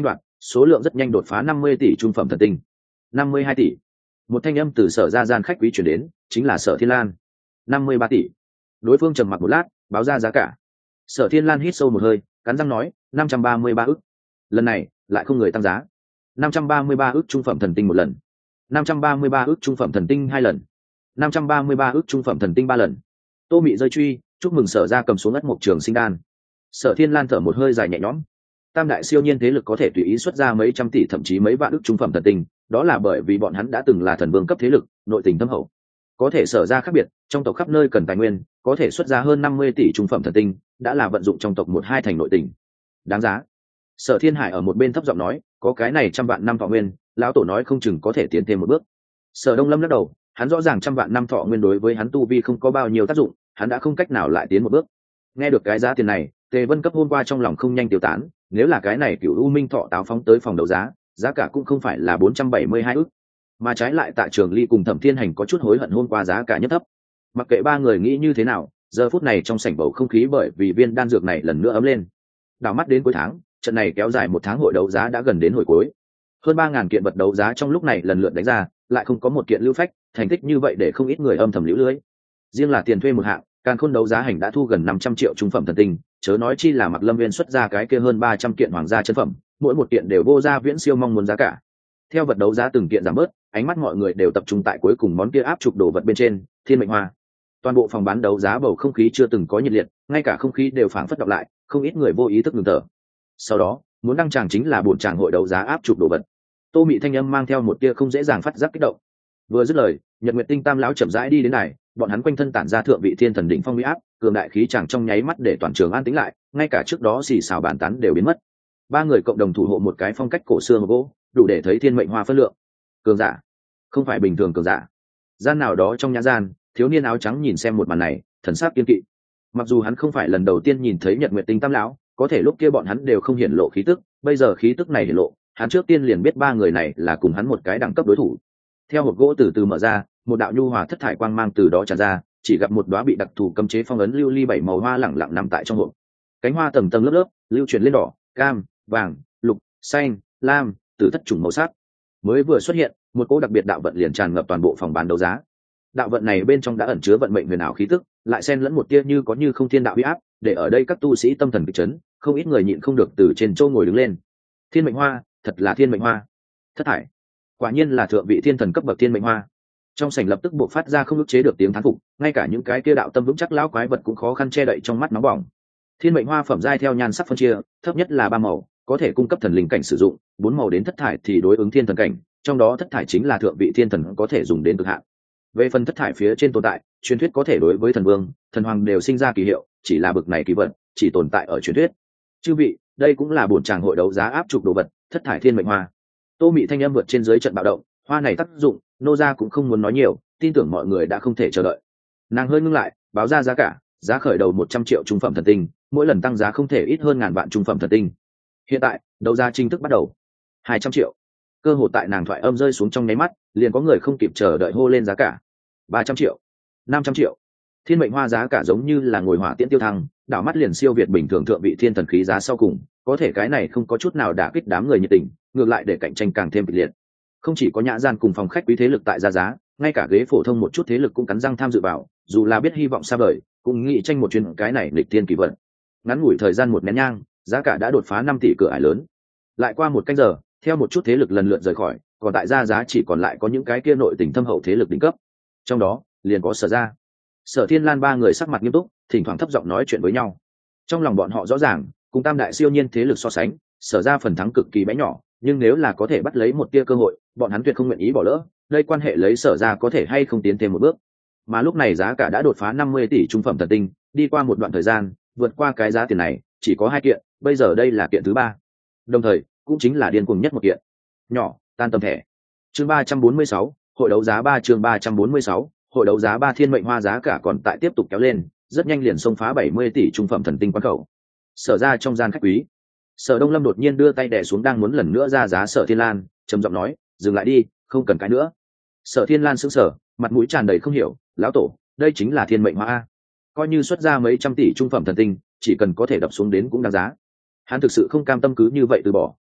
số lượng rất nhanh đột phá năm mươi tỷ trung phẩm thần tinh. Năm mươi hai tỷ. Một thanh âm từ Sở ra gian khách quý chuyển đến, chính là Sở Thiên Lan. Năm mươi ba tỷ. Đối phương trầm mặc một lát, báo ra giá cả. Sở Thiên Lan hít sâu một hơi, cắn răng nói, năm trăm ba mươi ba ức. Lần này lại không người tăng giá. Năm trăm ba mươi ba ức trung phẩm thần tinh một lần. Năm trăm ba mươi ba ức trung phẩm thần tinh hai lần. Năm trăm ba mươi ba ức trung phẩm thần tinh ba lần. Tô Mị rơi truy, chúc mừng Sở ra cầm xuống ất mộc trường sinh đan. Sở Thiên Lan thở một hơi dài nhẹ nhõm. Tam đại siêu nhiên thế lực có thể tùy ý xuất ra mấy trăm tỷ thậm chí mấy vạn ức trung phẩm thần tinh, đó là bởi vì bọn hắn đã từng là thần vương cấp thế lực, nội tình thâm hậu. Có thể Sở ra khác biệt, trong tộc khắp nơi cần tài nguyên, có thể xuất ra hơn năm mươi tỷ trung phẩm thần tinh, đã là vận dụng trong tộc một hai thành nội tình. Đáng giá. Sở Thiên Hải ở một bên thấp giọng nói, có cái này trăm vạn năm thọ nguyên, lão tổ nói không chừng có thể tiến thêm một bước. Sở Đông Lâm lắc đầu, hắn rõ ràng trăm vạn năm thọ nguyên đối với hắn tu vi không có bao nhiêu tác dụng, hắn đã không cách nào lại tiến một bước. Nghe được cái giá tiền này, Tề Vân cấp hôm qua trong lòng không nhanh tiêu tán, nếu là cái này Cửu U Minh Thọ táo phóng tới phòng đấu giá, giá cả cũng không phải là bốn trăm bảy mươi hai ức, mà trái lại Tạ Trường Ly cùng Thẩm Thiên Hành có chút hối hận hôm qua giá cả nhất thấp. Mặc kệ ba người nghĩ như thế nào, giờ phút này trong sảnh bầu không khí bởi vì viên đan dược này lần nữa ấm lên. Đảo mắt đến cuối tháng, trận này kéo dài một tháng hội đấu giá đã gần đến hồi cuối. Hơn ba ngàn kiện vật đấu giá trong lúc này lần lượt đánh ra, lại không có một kiện lưu phách, thành tích như vậy để không ít người âm thầm liễu lưới. Riêng là tiền thuê một hạng, Càn Khôn đấu giá hành đã thu gần năm trăm triệu trung phẩm thần tinh, chớ nói chi là Mặc Lâm Viên xuất ra cái kia hơn ba trăm kiện hoàng gia chân phẩm, mỗi một kiện đều vô gia viễn siêu mong muốn giá cả. Theo vật đấu giá từng kiện giảm bớt, ánh mắt mọi người đều tập trung tại cuối cùng món kia áp trục đồ vật bên trên, Thiên Mệnh Hoa. Toàn bộ phòng bán đấu giá bầu không khí chưa từng có nhiệt liệt, ngay cả không khí đều phảng phất đọc lại, không ít người vô ý thức ngừng thở. Sau đó, muốn đăng tràng chính là buổi tràng hội đấu giá áp trục đồ vật. Tô Mị thanh âm mang theo một tia không dễ dàng phát giác kích động. Vừa dứt lời, Nhật Nguyệt Tinh Tam lão chậm rãi đi đến này, bọn hắn quanh thân tản ra thượng vị thiên thần đỉnh phong uy áp, cường đại khí chàng trong nháy mắt để toàn trường an tĩnh lại, ngay cả trước đó xì xào bàn tán đều biến mất. Ba người cộng đồng thủ hộ một cái phong cách cổ xưa gỗ, đủ để thấy thiên mệnh hoa phân lượng. Cường giả, không phải bình thường cường giả. Gian nào đó trong nhã gian, thiếu niên áo trắng nhìn xem một màn này, thần sắc kiên kỵ. Mặc dù hắn không phải lần đầu tiên nhìn thấy Nhật Nguyệt Tinh Tam lão, có thể lúc kia bọn hắn đều không hiển lộ khí tức, bây giờ khí tức này hiển lộ, hắn trước tiên liền biết ba người này là cùng hắn một cái đẳng cấp đối thủ. Theo hộp gỗ từ từ mở ra, một đạo nhu hòa thất thải quang mang từ đó tràn ra, chỉ gặp một đóa bị đặc thù cấm chế phong ấn lưu ly bảy màu hoa lẳng lặng nằm tại trong hộp. Cánh hoa tầng tầng lớp lớp, lưu chuyển lên đỏ, cam, vàng, lục, xanh, lam, từ thất chủng màu sắc. Mới vừa xuất hiện, một cỗ đặc biệt đạo vận liền tràn ngập toàn bộ phòng bán đấu giá. Đạo vận này bên trong đã ẩn chứa vận mệnh huyền ảo khí tức, lại xen lẫn một tia như có như không thiên đạo uy áp, để ở đây các tu sĩ tâm thần kịch chấn, không ít người nhịn không được từ trên châu ngồi đứng lên. Thiên mệnh hoa, thật là thiên mệnh hoa. Thất thải, quả nhiên là thượng vị thiên thần cấp bậc thiên mệnh hoa. Trong sảnh lập tức bộc phát ra không ức chế được tiếng thán phục, ngay cả những cái kia đạo tâm vững chắc lão quái vật cũng khó khăn che đậy trong mắt nóng bỏng. Thiên mệnh hoa phẩm giai theo nhan sắc phân chia, thấp nhất là ba màu, có thể cung cấp thần linh cảnh sử dụng, bốn màu đến thất thải thì đối ứng thiên thần cảnh, trong đó thất thải chính là thượng vị thiên thần có thể dùng đến cực hạn. Về phần thất thải phía trên tồn tại, truyền thuyết có thể đối với thần vương, thần hoàng đều sinh ra kỳ hiệu, chỉ là bực này kỳ vật, chỉ tồn tại ở truyền thuyết. Chư vị, đây cũng là bổn tràng hội đấu giá áp trục đồ vật, thất thải thiên mệnh hoa. Tô Mị thanh âm vượt trên dưới trận bạo động, hoa này tác dụng, nô gia cũng không muốn nói nhiều, tin tưởng mọi người đã không thể chờ đợi. Nàng hơi ngưng lại, báo ra giá cả, giá khởi đầu một trăm triệu trung phẩm thần tinh, mỗi lần tăng giá không thể ít hơn ngàn vạn trung phẩm thần tinh. Hiện tại, đấu giá chính thức bắt đầu. hai trăm triệu. Cơ hội tại nàng thoại âm rơi xuống trong nháy mắt, liền có người không kịp chờ đợi hô lên giá cả. ba trăm triệu, năm trăm triệu. Thiên mệnh hoa giá cả giống như là ngồi hỏa tiễn tiêu thăng, đảo mắt liền siêu việt bình thường thượng vị thiên thần khí giá sau cùng, có thể cái này không có chút nào đả kích đám người nhiệt tình, ngược lại để cạnh tranh càng thêm kịch liệt. Không chỉ có nhã gian cùng phòng khách quý thế lực tại ra giá, ngay cả ghế phổ thông một chút thế lực cũng cắn răng tham dự vào, dù là biết hy vọng xa vời, cũng nghĩ tranh một chuyến cái này lịch thiên kỳ vận. Ngắn ngủi thời gian một nén nhang, giá cả đã đột phá năm tỷ cửa ải lớn. Lại qua một canh giờ, theo một chút thế lực lần lượt rời khỏi, còn tại ra giá chỉ còn lại có những cái kia nội tình thâm hậu thế lực đỉnh cấp. Trong đó, liền có Sở gia. Sở Thiên Lan ba người sắc mặt nghiêm túc, thỉnh thoảng thấp giọng nói chuyện với nhau. Trong lòng bọn họ rõ ràng, cùng tam đại siêu nhiên thế lực so sánh, Sở gia phần thắng cực kỳ bé nhỏ, nhưng nếu là có thể bắt lấy một tia cơ hội, bọn hắn tuyệt không nguyện ý bỏ lỡ. Đây quan hệ lấy Sở gia có thể hay không tiến thêm một bước. Mà lúc này giá cả đã đột phá năm mươi tỷ trung phẩm thần tinh, đi qua một đoạn thời gian, vượt qua cái giá tiền này, chỉ có hai kiện, bây giờ đây là kiện thứ ba. Đồng thời, cũng chính là điên cuồng nhất một kiện. Nhỏ, tan tầm thẻ. Chương ba trăm bốn mươi sáu, hội đấu giá ba chương ba trăm bốn mươi sáu, hội đấu giá ba thiên mệnh hoa giá cả còn tại tiếp tục kéo lên, rất nhanh liền xông phá bảy mươi tỷ trung phẩm thần tinh quán khẩu. Sở ra trong gian khách quý, Sở Đông Lâm đột nhiên đưa tay đè xuống đang muốn lần nữa ra giá Sở Thiên Lan, trầm giọng nói, dừng lại đi, không cần cái nữa. Sở Thiên Lan sững sờ, mặt mũi tràn đầy không hiểu, lão tổ, đây chính là thiên mệnh hoa a. Coi như xuất ra mấy trăm tỷ trung phẩm thần tinh, chỉ cần có thể đập xuống đến cũng đáng giá. Hắn thực sự không cam tâm cứ như vậy từ bỏ,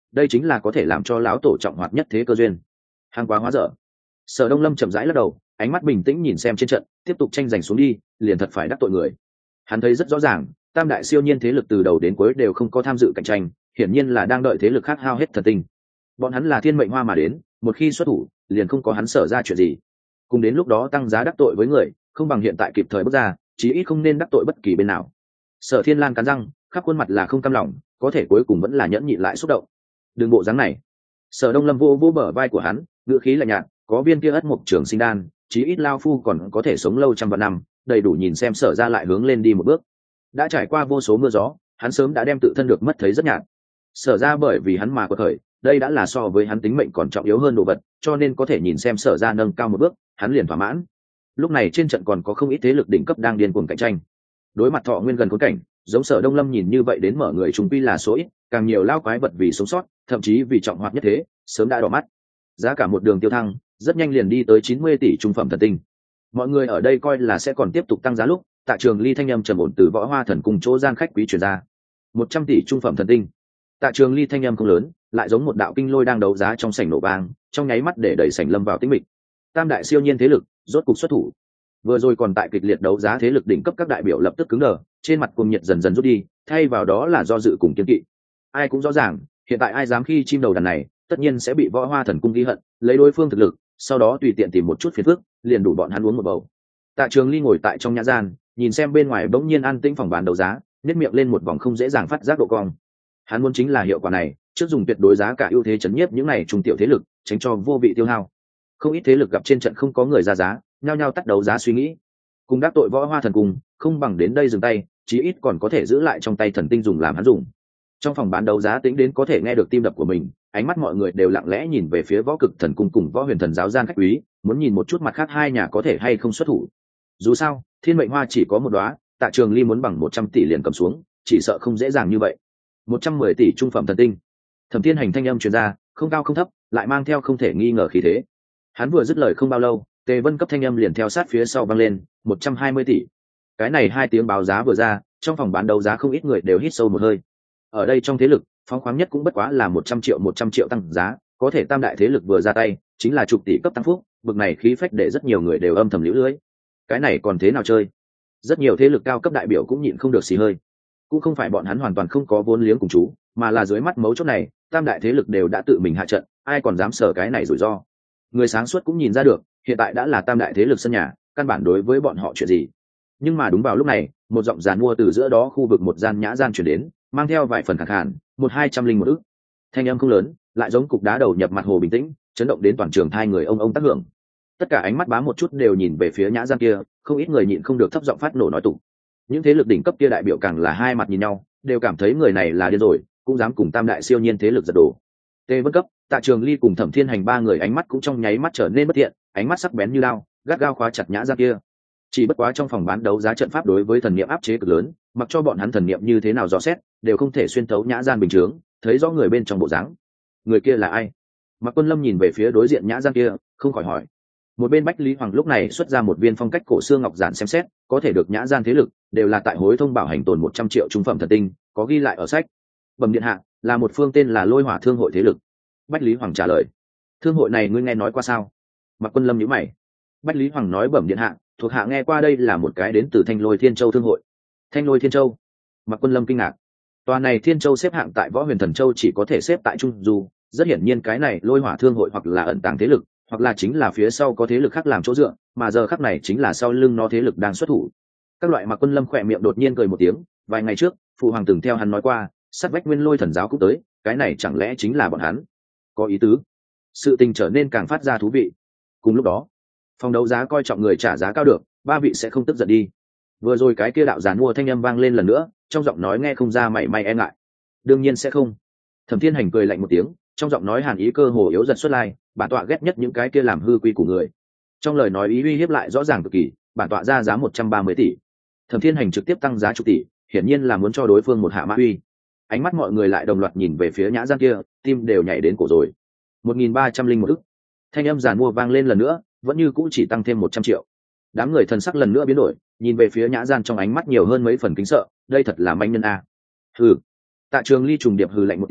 đây chính là có thể làm cho lão tổ trọng hoạt nhất thế cơ duyên. Hàng quá hóa dở. Sở Đông Lâm chậm rãi lắc đầu, ánh mắt bình tĩnh nhìn xem trên trận, tiếp tục tranh giành xuống đi, liền thật phải đắc tội người. Hắn thấy rất rõ ràng, tam đại siêu nhiên thế lực từ đầu đến cuối đều không có tham dự cạnh tranh, hiển nhiên là đang đợi thế lực khác hao hết thần tinh. Bọn hắn là thiên mệnh hoa mà đến, một khi xuất thủ, liền không có hắn sở ra chuyện gì. Cùng đến lúc đó tăng giá đắc tội với người, không bằng hiện tại kịp thời bước ra, chí ít không nên đắc tội bất kỳ bên nào. Sở Thiên Lang cắn răng, khắp khuôn mặt là không cam lòng, có thể cuối cùng vẫn là nhẫn nhịn lại xúc động. Đường bộ dáng này. Sở Đông Lâm vô vô bờ vai của hắn, ngữ khí lạnh nhạt, có viên kia ất mục trường sinh đan, chí ít lao phu còn có thể sống lâu trăm vạn năm, đầy đủ nhìn xem Sở ra lại hướng lên đi một bước. Đã trải qua vô số mưa gió, hắn sớm đã đem tự thân được mất thấy rất nhạt. Sở ra bởi vì hắn mà có khởi, đây đã là so với hắn tính mệnh còn trọng yếu hơn đồ vật, cho nên có thể nhìn xem Sở ra nâng cao một bước, hắn liền thỏa mãn. Lúc này trên trận còn có không ít thế lực đỉnh cấp đang điên cuồng cạnh tranh. Đối mặt Thọ Nguyên gần khốn cảnh, giống Sở Đông Lâm nhìn như vậy đến mở người trùng quy là số ít, càng nhiều lao quái vật vì sống sót, thậm chí vì trọng hoạt nhất thế, sớm đã đỏ mắt. Giá cả một đường tiêu thăng, rất nhanh liền đi tới chín mươi tỷ trung phẩm thần tinh. Mọi người ở đây coi là sẽ còn tiếp tục tăng giá lúc, Tạ Trường Ly thanh âm trầm ổn từ Võ Hoa Thần cùng chỗ gian khách quý truyền ra. một trăm tỷ trung phẩm thần tinh. Tạ Trường Ly thanh âm không lớn, lại giống một đạo kinh lôi đang đấu giá trong sảnh nổ vang, trong nháy mắt để đẩy sảnh lâm vào tĩnh mịch. Tam đại siêu nhiên thế lực rốt cục xuất thủ. Vừa rồi còn tại kịch liệt đấu giá thế lực đỉnh cấp các đại biểu lập tức cứng đờ, trên mặt cuồng nhiệt dần dần rút đi, thay vào đó là do dự cùng kiên kỵ. Ai cũng rõ ràng, hiện tại ai dám khi chim đầu đàn này, tất nhiên sẽ bị Võ Hoa Thần cung ghi hận, lấy đối phương thực lực, sau đó tùy tiện tìm một chút phiền phức, liền đủ bọn hắn uống một bầu. Tạ Trường Ly ngồi tại trong nhã gian, nhìn xem bên ngoài bỗng nhiên an tĩnh phòng bán đấu giá, nhếch miệng lên một vòng không dễ dàng phát giác độ cong. Hắn muốn chính là hiệu quả này, trước dùng tuyệt đối giá cả ưu thế chấn nhiếp những này trung tiểu thế lực, tránh cho vô vị tiêu hao. Không ít thế lực gặp trên trận không có người ra giá, nhao nhao tắt đấu giá suy nghĩ. Cùng đắc tội Võ Hoa Thần cung, không bằng đến đây dừng tay, chí ít còn có thể giữ lại trong tay thần tinh dùng làm hắn dùng. Trong phòng bán đấu giá tĩnh đến có thể nghe được tim đập của mình, ánh mắt mọi người đều lặng lẽ nhìn về phía Võ Cực Thần cung cùng Võ Huyền Thần giáo gian khách quý, muốn nhìn một chút mặt khác hai nhà có thể hay không xuất thủ. Dù sao, thiên mệnh hoa chỉ có một đóa, Tạ Trường Ly muốn bằng một trăm tỷ liền cầm xuống, chỉ sợ không dễ dàng như vậy. một trăm mười tỷ trung phẩm thần tinh. Thẩm Thiên Hành thanh âm truyền ra, không cao không thấp, lại mang theo không thể nghi ngờ khí thế. Hắn vừa dứt lời không bao lâu, Tề Vân cấp thanh âm liền theo sát phía sau vang lên, một trăm hai mươi tỷ. Cái này hai tiếng báo giá vừa ra, trong phòng bán đấu giá không ít người đều hít sâu một hơi. Ở đây trong thế lực, phóng khoáng nhất cũng bất quá là một trăm triệu một trăm triệu tăng giá, có thể tam đại thế lực vừa ra tay, chính là chục tỷ cấp tăng phúc, bực này khí phách để rất nhiều người đều âm thầm liễu lưới. Cái này còn thế nào chơi? Rất nhiều thế lực cao cấp đại biểu cũng nhịn không được xì hơi. Cũng không phải bọn hắn hoàn toàn không có vốn liếng cùng chú, mà là dưới mắt mấu chốt này, tam đại thế lực đều đã tự mình hạ trận, ai còn dám sở cái này rủi ro. Người sáng suốt cũng nhìn ra được, hiện tại đã là tam đại thế lực sân nhà, căn bản đối với bọn họ chuyện gì. Nhưng mà đúng vào lúc này, một giọng giàn mua từ giữa đó khu vực một gian nhã gian chuyển đến, mang theo vài phần khẳng khàn, một hai trăm linh một ức. Thanh âm không lớn, lại giống cục đá đầu nhập mặt hồ bình tĩnh, chấn động đến toàn trường hai người ông ông tác hưởng. Tất cả ánh mắt bám một chút đều nhìn về phía nhã gian kia, không ít người nhịn không được thấp giọng phát nổ nói tụng. Những thế lực đỉnh cấp kia đại biểu càng là hai mặt nhìn nhau, đều cảm thấy người này là điên rồi, cũng dám cùng tam đại siêu nhiên thế lực giật đổ. Tề Vân cấp, Tạ Trường Ly cùng Thẩm Thiên Hành ba người ánh mắt cũng trong nháy mắt trở nên bất thiện, ánh mắt sắc bén như lao, gắt gao khóa chặt nhã gian kia. Chỉ bất quá trong phòng bán đấu giá trận pháp đối với thần niệm áp chế cực lớn, mặc cho bọn hắn thần niệm như thế nào dò xét, đều không thể xuyên thấu nhã gian bình thường, thấy rõ người bên trong bộ dáng. Người kia là ai? Mạc Quân Lâm nhìn về phía đối diện nhã gian kia, không khỏi hỏi. Một bên Bách Lý Hoàng lúc này xuất ra một viên phong cách cổ xưa ngọc giản xem xét, có thể được nhã gian thế lực, đều là tại hối thông bảo hành tồn một trăm triệu trung phẩm thần tinh, có ghi lại ở sách. Bẩm điện hạ, là một phương tên là Lôi Hỏa Thương hội thế lực. Bách Lý Hoàng trả lời. Thương hội này ngươi nghe nói qua sao? Mạc Quân Lâm nhíu mày. Bách Lý Hoàng nói bẩm điện hạ, thuộc hạ nghe qua đây là một cái đến từ Thanh Lôi Thiên Châu thương hội. Thanh Lôi Thiên Châu? Mạc Quân Lâm kinh ngạc. Tòa này Thiên Châu xếp hạng tại Võ Huyền Thần Châu chỉ có thể xếp tại trung du, rất hiển nhiên cái này Lôi Hỏa Thương hội hoặc là ẩn tàng thế lực, hoặc là chính là phía sau có thế lực khác làm chỗ dựa, mà giờ khắc này chính là sau lưng nó thế lực đang xuất thủ. Các loại Mạc Quân Lâm khỏe miệng đột nhiên cười một tiếng, vài ngày trước, phụ hoàng từng theo hắn nói qua, sát vách Nguyên Lôi Thần giáo cũng tới, cái này chẳng lẽ chính là bọn hắn? Có ý tứ. Sự tình trở nên càng phát ra thú vị. Cùng lúc đó, phòng đấu giá coi trọng người trả giá cao được, ba vị sẽ không tức giận đi. Vừa rồi cái kia đạo giàn mua thanh âm vang lên lần nữa, trong giọng nói nghe không ra mảy may e ngại. Đương nhiên sẽ không. Thẩm Thiên Hành cười lạnh một tiếng, trong giọng nói hàn ý cơ hồ yếu dần xuất lai, bản tọa ghét nhất những cái kia làm hư quy của người. Trong lời nói ý uy hiếp lại rõ ràng cực kỳ, bản tọa ra giá một trăm ba mươi tỷ. Thẩm Thiên Hành trực tiếp tăng giá chục tỷ, hiển nhiên là muốn cho đối phương một hạ mã uy. Ánh mắt mọi người lại đồng loạt nhìn về phía nhã gian kia, tim đều nhảy đến cổ rồi. một nghìn ba trăm linh một ức. Thanh âm giàn mua vang lên lần nữa, vẫn như cũ chỉ tăng thêm một trăm triệu. Đám người thần sắc lần nữa biến đổi, nhìn về phía nhã gian trong ánh mắt nhiều hơn mấy phần kính sợ, đây thật là manh nhân a. Hừ. Tạ Trường Ly trùng điệp hừ lạnh một tiếng,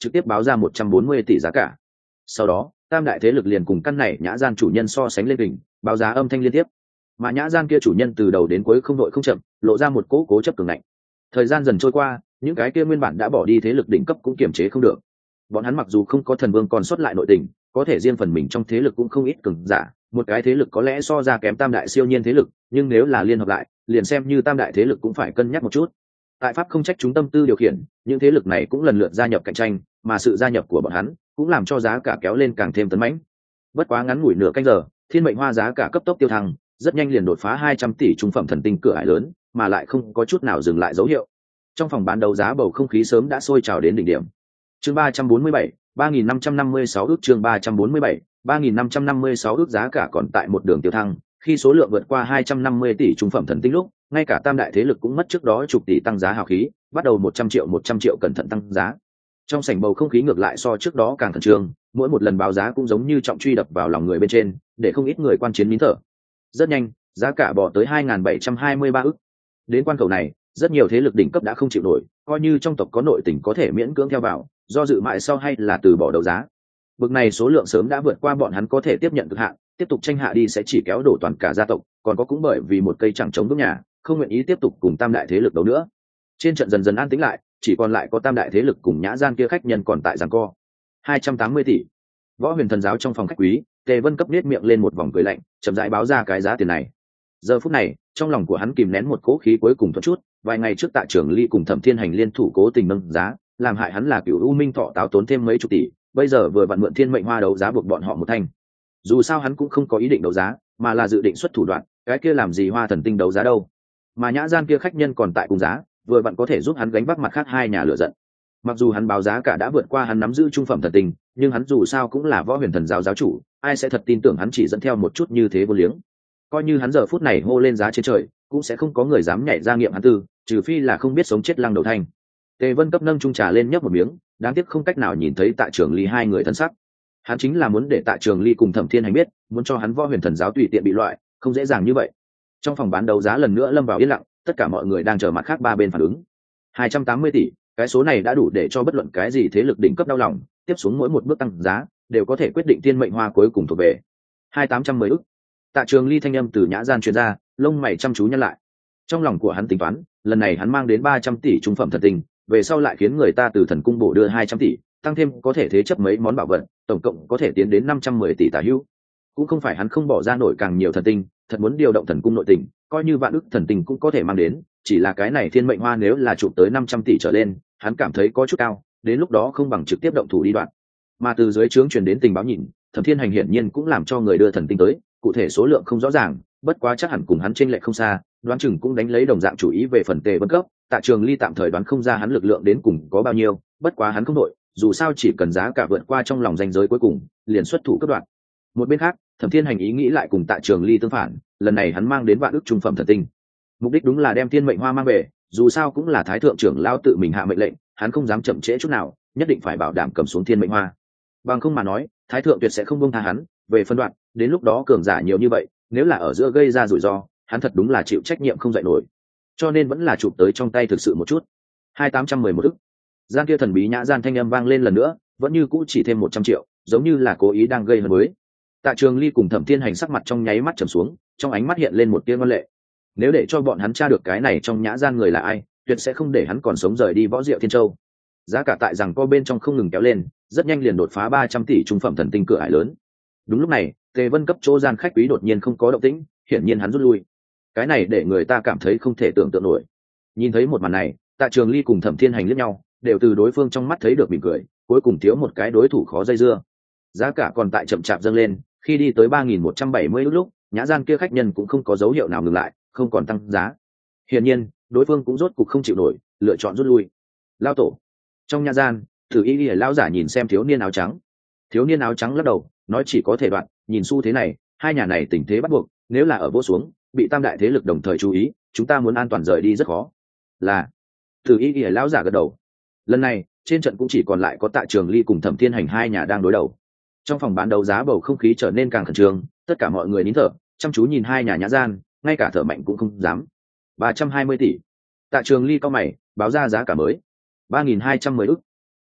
trực tiếp báo ra một trăm bốn mươi tỷ giá cả. Sau đó tam đại thế lực liền cùng căn này nhã gian chủ nhân so sánh lên đỉnh, báo giá âm thanh liên tiếp. Mà nhã gian kia chủ nhân từ đầu đến cuối không đội không chậm, lộ ra một cố cố chấp cường ngạnh. Thời gian dần trôi qua, những cái kia nguyên bản đã bỏ đi thế lực đỉnh cấp cũng kiềm chế không được. Bọn hắn mặc dù không có thần vương còn sót lại nội tình, có thể riêng phần mình trong thế lực cũng không ít cường giả, một cái thế lực có lẽ so ra kém tam đại siêu nhiên thế lực, nhưng nếu là liên hợp lại, liền xem như tam đại thế lực cũng phải cân nhắc một chút. Tại pháp không trách chúng tâm tư điều khiển, những thế lực này cũng lần lượt gia nhập cạnh tranh, mà sự gia nhập của bọn hắn cũng làm cho giá cả kéo lên càng thêm tấn mãnh. Bất quá ngắn ngủi nửa canh giờ, thiên mệnh hoa giá cả cấp tốc tiêu thăng, rất nhanh liền đột phá hai trăm tỷ trung phẩm thần tinh cửa ải lớn, mà lại không có chút nào dừng lại dấu hiệu. Trong phòng bán đấu giá bầu không khí sớm đã sôi trào đến đỉnh điểm. Chương ba trăm bốn mươi bảy, ba nghìn năm trăm năm mươi sáu ước chương ba trăm bốn mươi bảy, ba nghìn năm trăm năm mươi sáu ước giá cả còn tại một đường tiêu thăng, khi số lượng vượt qua hai trăm năm mươi tỷ trung phẩm thần tinh lúc, ngay cả tam đại thế lực cũng mất trước đó chục tỷ tăng giá hào khí, bắt đầu một trăm triệu một trăm triệu cẩn thận tăng giá. Trong sảnh bầu không khí ngược lại so trước đó càng khẩn trương, mỗi một lần báo giá cũng giống như trọng truy đập vào lòng người bên trên, để không ít người quan chiến nín thở. Rất nhanh, giá cả bỏ tới hai nghìn bảy trăm hai mươi ba ức. Đến quan khẩu này, rất nhiều thế lực đỉnh cấp đã không chịu nổi, coi như trong tộc có nội tình có thể miễn cưỡng theo vào, do dự mãi sau hay là từ bỏ đấu giá. Bực này số lượng sớm đã vượt qua bọn hắn có thể tiếp nhận cực hạn, tiếp tục tranh hạ đi sẽ chỉ kéo đổ toàn cả gia tộc, còn có cũng bởi vì một cây chẳng chống vững nhà, không nguyện ý tiếp tục cùng tam đại thế lực đấu nữa. Trên trận dần dần an tĩnh lại, chỉ còn lại có tam đại thế lực cùng nhã gian kia khách nhân còn tại giằng co. hai trăm tám mươi tỷ. Võ Huyền Thần giáo trong phòng khách quý, Tề Vân cấp nết miệng lên một vòng cười lạnh, chậm rãi báo ra cái giá tiền này. Giờ phút này, trong lòng của hắn kìm nén một cỗ khí cuối cùng thoát chút, vài ngày trước Tạ Trường Ly cùng Thẩm Thiên Hành liên thủ cố tình nâng giá, làm hại hắn là Cửu U Minh Thọ táo tốn thêm mấy chục tỷ, bây giờ vừa vặn mượn Thiên Mệnh Hoa đấu giá buộc bọn họ một thanh. Dù sao hắn cũng không có ý định đấu giá, mà là dự định xuất thủ đoạn, cái kia làm gì Hoa Thần Tinh đấu giá đâu. Mà nhã gian kia khách nhân còn tại cùng giá, vừa vặn có thể giúp hắn gánh vác mặt khác hai nhà lửa giận. Mặc dù hắn báo giá cả đã vượt qua hắn nắm giữ trung phẩm thần tinh, nhưng hắn dù sao cũng là Võ Huyền Thần giáo giáo chủ, ai sẽ thật tin tưởng hắn chỉ dẫn theo một chút như thế vô liếng. Coi như hắn giờ phút này hô lên giá trên trời, cũng sẽ không có người dám nhảy ra nghiệm hắn tư, trừ phi là không biết sống chết lăng đầu thanh. Tề Vân cấp nâng chung trà lên nhấp một miếng, đáng tiếc không cách nào nhìn thấy Tạ Trường Ly hai người thân sắc. Hắn chính là muốn để Tạ Trường Ly cùng Thẩm Thiên Hành biết, muốn cho hắn Võ Huyền Thần giáo tùy tiện bị loại, không dễ dàng như vậy. Trong phòng bán đấu giá lần nữa lâm vào yên lặng, tất cả mọi người đang chờ mặt khác ba bên phản ứng. hai trăm tám mươi tỷ, cái số này đã đủ để cho bất luận cái gì thế lực đỉnh cấp đau lòng, tiếp xuống mỗi một bước tăng giá đều có thể quyết định thiên mệnh hoa cuối cùng thuộc về. hai tám trăm mười ức. Tạ Trường Ly thanh âm từ nhã gian truyền ra, lông mày chăm chú nhăn lại. Trong lòng của hắn tính toán, lần này hắn mang đến ba trăm tỷ trung phẩm thần tinh, về sau lại khiến người ta từ thần cung bổ đưa hai trăm tỷ, tăng thêm có thể thế chấp mấy món bảo vật, tổng cộng có thể tiến đến năm trăm mười tỷ tả hữu. Cũng không phải hắn không bỏ ra nổi càng nhiều thần tinh, thật muốn điều động thần cung nội tình, coi như vạn ức thần tinh cũng có thể mang đến, chỉ là cái này thiên mệnh hoa nếu là chụp tới năm trăm tỷ trở lên, hắn cảm thấy có chút cao, đến lúc đó không bằng trực tiếp động thủ đi đoạn. Mà từ dưới trướng truyền đến tình báo nhìn, Thẩm Thiên Hành hiển nhiên cũng làm cho người đưa thần tinh tới, cụ thể số lượng không rõ ràng, bất quá chắc hẳn cùng hắn chênh lệch không xa, đoán chừng cũng đánh lấy đồng dạng chủ ý về phần Tề Vân cấp. Tạ Trường Ly tạm thời đoán không ra hắn lực lượng đến cùng có bao nhiêu, bất quá hắn không đội, dù sao chỉ cần giá cả vượt qua trong lòng ranh giới cuối cùng, liền xuất thủ cấp đoạn. Một bên khác, Thẩm Thiên Hành ý nghĩ lại cùng Tạ Trường Ly tương phản, lần này hắn mang đến vạn ức trung phẩm thần tinh, mục đích đúng là đem thiên mệnh hoa mang về, dù sao cũng là thái thượng trưởng lão tự mình hạ mệnh lệnh, hắn không dám chậm trễ chút nào, nhất định phải bảo đảm cầm xuống thiên mệnh hoa. Bằng không mà nói, thái thượng tuyệt sẽ không buông tha hắn. Về phân đoạn, đến lúc đó cường giả nhiều như vậy, nếu là ở giữa gây ra rủi ro, hắn thật đúng là chịu trách nhiệm không dậy nổi. Cho nên vẫn là chụp tới trong tay thực sự một chút. hai tám trăm mười một ức. Gian kia thần bí nhã gian thanh âm vang lên lần nữa, vẫn như cũ chỉ thêm một trăm triệu, giống như là cố ý đang gây hấn với. Tạ Trường Ly cùng Thẩm Thiên Hành sắc mặt trong nháy mắt trầm xuống, trong ánh mắt hiện lên một tia ngoan lệ. Nếu để cho bọn hắn tra được cái này trong nhã gian người là ai, tuyệt sẽ không để hắn còn sống rời đi Võ Diệu Thiên Châu. Giá cả tại rằng co bên trong không ngừng kéo lên, rất nhanh liền đột phá ba trăm tỷ trung phẩm thần tinh cửa ải lớn. Đúng lúc này, Tề Vân cấp chỗ gian khách quý đột nhiên không có động tĩnh, hiển nhiên hắn rút lui. Cái này để người ta cảm thấy không thể tưởng tượng nổi. Nhìn thấy một màn này, Tạ Trường Ly cùng Thẩm Thiên Hành liếc nhau, đều từ đối phương trong mắt thấy được mỉm cười, cuối cùng thiếu một cái đối thủ khó dây dưa. Giá cả còn tại chậm chạp dâng lên, khi đi tới ba nghìn một trăm bảy mươi lúc, nhã gian kia khách nhân cũng không có dấu hiệu nào ngừng lại, không còn tăng giá. Hiển nhiên, đối phương cũng rốt cục không chịu nổi, lựa chọn rút lui. Lao tổ. Trong nhã gian, Thử Y Y lão giả nhìn xem thiếu niên áo trắng. Thiếu niên áo trắng lắc đầu, nói chỉ có thể đoạn, nhìn xu thế này, hai nhà này tình thế bắt buộc, nếu là ở vô xuống, bị tam đại thế lực đồng thời chú ý, chúng ta muốn an toàn rời đi rất khó. Là. Thử Y Y lão giả gật đầu. Lần này, trên trận cũng chỉ còn lại có Tạ Trường Ly cùng Thẩm Thiên Hành hai nhà đang đối đầu. Trong phòng bán đấu giá bầu không khí trở nên càng khẩn trương, tất cả mọi người nín thở, chăm chú nhìn hai nhà nhã gian, ngay cả thở mạnh cũng không dám. ba trăm hai mươi tỷ. Tạ Trường Ly cau mày, báo ra giá cả mới. ba nghìn hai trăm mười ức.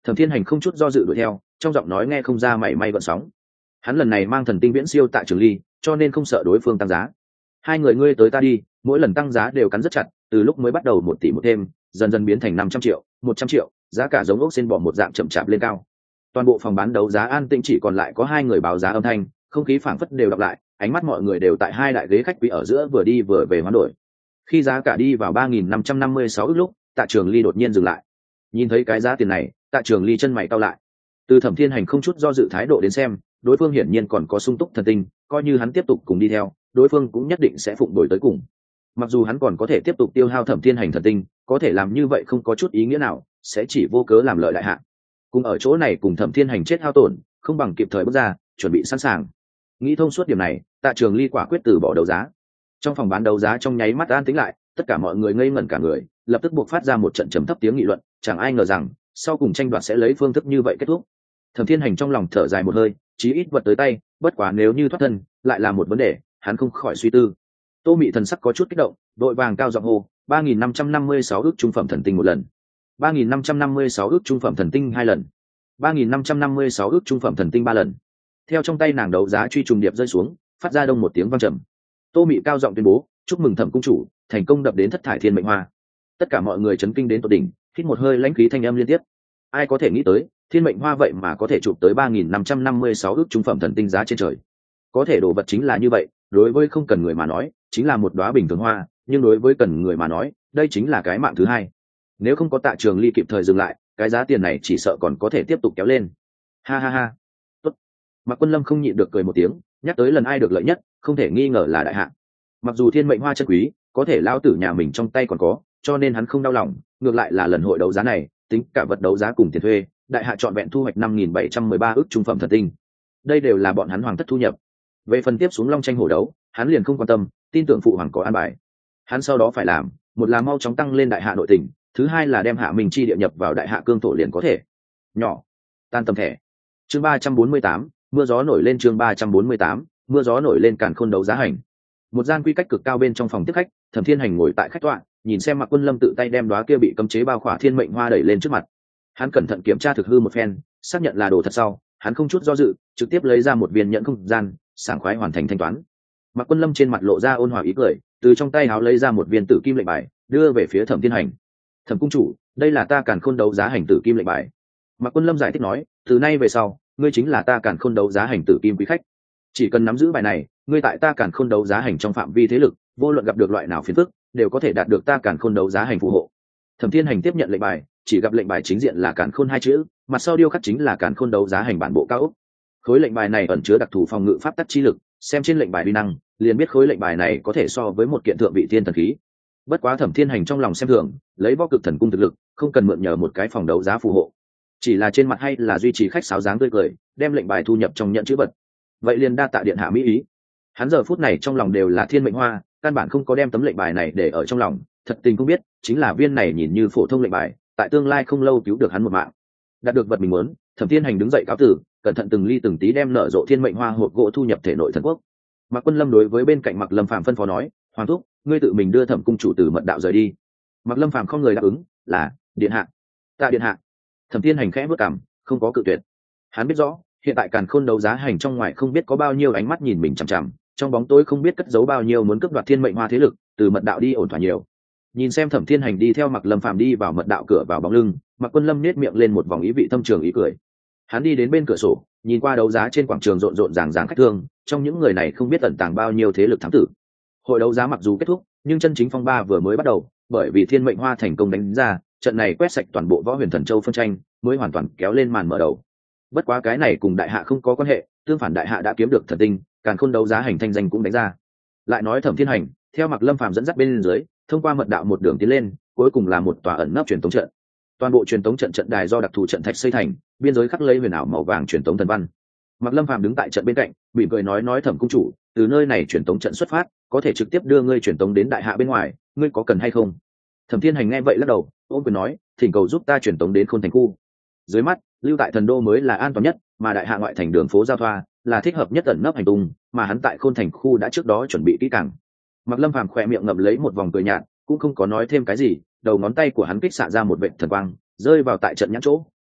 Thẩm Thiên Hành không chút do dự đuổi theo, trong giọng nói nghe không ra mảy may gợn sóng. Hắn lần này mang thần tinh viễn siêu Tạ Trường Ly, cho nên không sợ đối phương tăng giá. Hai người ngươi tới ta đi, mỗi lần tăng giá đều cắn rất chặt, từ lúc mới bắt đầu một tỷ một thêm, dần dần biến thành năm trăm triệu, một trăm triệu, giá cả giống ốc sen bò một dạng chậm chạp lên cao. Toàn bộ phòng bán đấu giá an tĩnh, chỉ còn lại có hai người báo giá âm thanh, không khí phảng phất đều đọc lại, ánh mắt mọi người đều tại hai đại ghế khách quý ở giữa vừa đi vừa về hoán đổi. Khi giá cả đi vào ba nghìn năm trăm năm mươi sáu ức lúc, Tạ Trường Ly đột nhiên dừng lại. Nhìn thấy cái giá tiền này, Tạ Trường Ly chân mày cau lại. Từ Thẩm Thiên Hành không chút do dự thái độ đến xem, đối phương hiển nhiên còn có sung túc thần tinh, coi như hắn tiếp tục cùng đi theo, đối phương cũng nhất định sẽ phụng đổi tới cùng. Mặc dù hắn còn có thể tiếp tục tiêu hao Thẩm Thiên Hành thần tinh, có thể làm như vậy không có chút ý nghĩa nào, sẽ chỉ vô cớ làm lợi đại hạ. Cùng ở chỗ này cùng Thẩm Thiên Hành chết hao tổn, không bằng kịp thời bước ra, chuẩn bị sẵn sàng. Nghĩ thông suốt điểm này, Tạ Trường Ly quả quyết từ bỏ đấu giá. Trong phòng bán đấu giá trong nháy mắt an tĩnh lại, tất cả mọi người ngây ngẩn cả người, lập tức buộc phát ra một trận trầm thấp tiếng nghị luận, chẳng ai ngờ rằng sau cùng tranh đoạt sẽ lấy phương thức như vậy kết thúc. Thẩm Thiên Hành trong lòng thở dài một hơi, chí ít vật tới tay, bất quá nếu như thoát thân, lại là một vấn đề, hắn không khỏi suy tư. Tô Mị thần sắc có chút kích động, đội vàng cao giọng hô, ba nghìn năm trăm năm mươi sáu ước trung phẩm thần tinh một lần, ba nghìn năm trăm năm mươi sáu ước trung phẩm thần tinh hai lần, ba nghìn năm trăm năm mươi sáu ước trung phẩm thần tinh ba lần. Theo trong tay nàng đấu giá truy trùng điệp rơi xuống, phát ra đông một tiếng vang trầm. Tô Mị cao giọng tuyên bố, chúc mừng Thẩm cung chủ, thành công đập đến thất thải thiên mệnh hoa. Tất cả mọi người chấn kinh đến tột đỉnh, hít một hơi lãnh khí thanh âm liên tiếp. Ai có thể nghĩ tới, thiên mệnh hoa vậy mà có thể chụp tới ba nghìn năm trăm năm mươi sáu ước trung phẩm thần tinh giá trên trời. Có thể đồ vật chính là như vậy, đối với không cần người mà nói, chính là một đóa bình thường hoa, nhưng đối với cần người mà nói, đây chính là cái mạng thứ hai. Nếu không có Tạ Trường Ly kịp thời dừng lại, cái giá tiền này chỉ sợ còn có thể tiếp tục kéo lên. Ha ha ha. Tốt. Mạc Quân Lâm không nhịn được cười một tiếng, nhắc tới lần ai được lợi nhất, không thể nghi ngờ là đại hạ. Mặc dù thiên mệnh hoa chân quý, có thể lão tử nhà mình trong tay còn có, cho nên hắn không đau lòng, ngược lại là lần hội đấu giá này, tính cả vật đấu giá cùng tiền thuê, đại hạ trọn vẹn thu hoạch năm nghìn bảy trăm mười ba ức trung phẩm thần tinh. Đây đều là bọn hắn hoàng thất thu nhập. Về phần tiếp xuống long tranh hổ đấu, hắn liền không quan tâm, tin tưởng phụ hoàng có an bài. Hắn sau đó phải làm, một là mau chóng tăng lên đại hạ nội tình, thứ hai là đem hạ mình chi địa nhập vào đại hạ cương thổ liền có thể. Nhỏ, tan tầm thẻ. Chương ba trăm bốn mươi tám, mưa gió nổi lên. Chương ba trăm bốn mươi tám, mưa gió nổi lên. Càn khôn đấu giá hành. Một gian quy cách cực cao bên trong phòng tiếp khách, Thẩm Thiên Hành ngồi tại khách tọa, nhìn xem Mạc Quân Lâm tự tay đem đóa kia bị cấm chế bao khỏa thiên mệnh hoa đẩy lên trước mặt. Hắn cẩn thận kiểm tra thực hư một phen, xác nhận là đồ thật sau, hắn không chút do dự, trực tiếp lấy ra một viên nhẫn không gian, sảng khoái hoàn thành thanh toán. Mạc Quân Lâm trên mặt lộ ra ôn hòa ý cười, từ trong tay áo lấy ra một viên tử kim lệnh bài, đưa về phía Thẩm Thiên Hành. Thẩm cung chủ, đây là ta Càn khôn đấu giá hành tử kim lệnh bài. Mạc Quân Lâm giải thích nói, từ nay về sau, ngươi chính là ta Càn khôn đấu giá hành tử kim quý khách. Chỉ cần nắm giữ bài này, ngươi tại ta Càn khôn đấu giá hành trong phạm vi thế lực, vô luận gặp được loại nào phiền phức, đều có thể đạt được ta Càn khôn đấu giá hành phù hộ. Thẩm Thiên Hành tiếp nhận lệnh bài, chỉ gặp lệnh bài chính diện là Càn khôn hai chữ, mặt sau điêu khắc chính là Càn khôn đấu giá hành bản bộ cao ốc. Khối lệnh bài này ẩn chứa đặc thù phòng ngự pháp tắc chi lực, xem trên lệnh bài uy năng, liền biết khối lệnh bài này có thể so với một kiện thượng vị thiên thần khí. Bất quá Thẩm Thiên Hành trong lòng xem thường, lấy võ cực thần cung thực lực, không cần mượn nhờ một cái phòng đấu giá phù hộ, chỉ là trên mặt hay là duy trì khách sáo dáng tươi cười, đem lệnh bài thu nhập trong nhận chữ vật. Vậy liền đa tạ điện hạ mỹ ý. Hắn giờ phút này trong lòng đều là thiên mệnh hoa, căn bản không có đem tấm lệnh bài này để ở trong lòng, thật tình không biết, chính là viên này nhìn như phổ thông lệnh bài, tại tương lai không lâu cứu được hắn một mạng. Đạt được vật mình muốn, Thẩm Thiên Hành đứng dậy cáo tử, cẩn thận từng ly từng tí đem nở rộ thiên mệnh hoa hộp gỗ thu nhập thể nội thần quốc. Mạc Quân Lâm đối với bên cạnh Mạc Lâm Phàm phân phó nói, hoàng thúc, ngươi tự mình đưa Thẩm cung chủ từ mật đạo rời đi. Mạc Lâm Phàm không người đáp ứng, là điện hạ. Tạ điện hạ. Thẩm Thiên Hành khẽ bước cằm, không có cự tuyệt. Hắn biết rõ, hiện tại Càn khôn đấu giá hành trong ngoài không biết có bao nhiêu ánh mắt nhìn mình chằm chằm, trong bóng tối không biết cất giấu bao nhiêu muốn cướp đoạt thiên mệnh hoa thế lực, từ mật đạo đi ổn thỏa nhiều. Nhìn xem Thẩm Thiên Hành đi theo Mạc Lâm Phàm đi vào mật đạo cửa vào bóng lưng, Mạc Quân Lâm nét miệng lên một vòng ý vị thâm trường ý cười. Hắn đi đến bên cửa sổ, nhìn qua đấu giá trên quảng trường rộn rộn ràng ràng khách thương, trong những người này không biết tận tàng bao nhiêu thế lực thám tử. Hội đấu giá mặc dù kết thúc, nhưng chân chính phong ba vừa mới bắt đầu, bởi vì thiên mệnh hoa thành công đánh ra, trận này quét sạch toàn bộ võ huyền thần châu phân tranh, mới hoàn toàn kéo lên màn mở đầu. Bất quá cái này cùng đại hạ không có quan hệ, tương phản đại hạ đã kiếm được thần tinh, Càn khôn đấu giá hành thanh danh cũng đánh ra. Lại nói Thẩm Thiên Hành theo Mạc Lâm Phàm dẫn dắt bên dưới, thông qua mật đạo một đường tiến lên, cuối cùng là một tòa ẩn nấp truyền tống trận. Toàn bộ truyền tống trận trận đài do đặc thù trận thạch xây thành, biên giới khắc lấy huyền ảo màu vàng truyền tống thần văn. Mạc Lâm Phàm đứng tại trận bên cạnh, mỉm cười nói nói Thẩm cung chủ, từ nơi này truyền tống trận xuất phát, có thể trực tiếp đưa ngươi truyền tống đến đại hạ bên ngoài, ngươi có cần hay không? Thẩm Thiên Hành nghe vậy lắc đầu, ôm quyền nói, thỉnh cầu giúp ta truyền tống đến Khôn Thành khu. Dưới mắt, lưu tại thần đô mới là an toàn nhất, mà đại hạ ngoại thành đường phố giao thoa là thích hợp nhất ẩn nấp hành tung, mà hắn tại Khôn Thành khu đã trước đó chuẩn bị kỹ càng. Mạc Lâm Phàm khỏe miệng ngậm lấy một vòng cười nhạt, cũng không có nói thêm cái gì, đầu ngón tay của hắn kích xạ ra một vệt thần quang, rơi vào tại trận nhãn chỗ,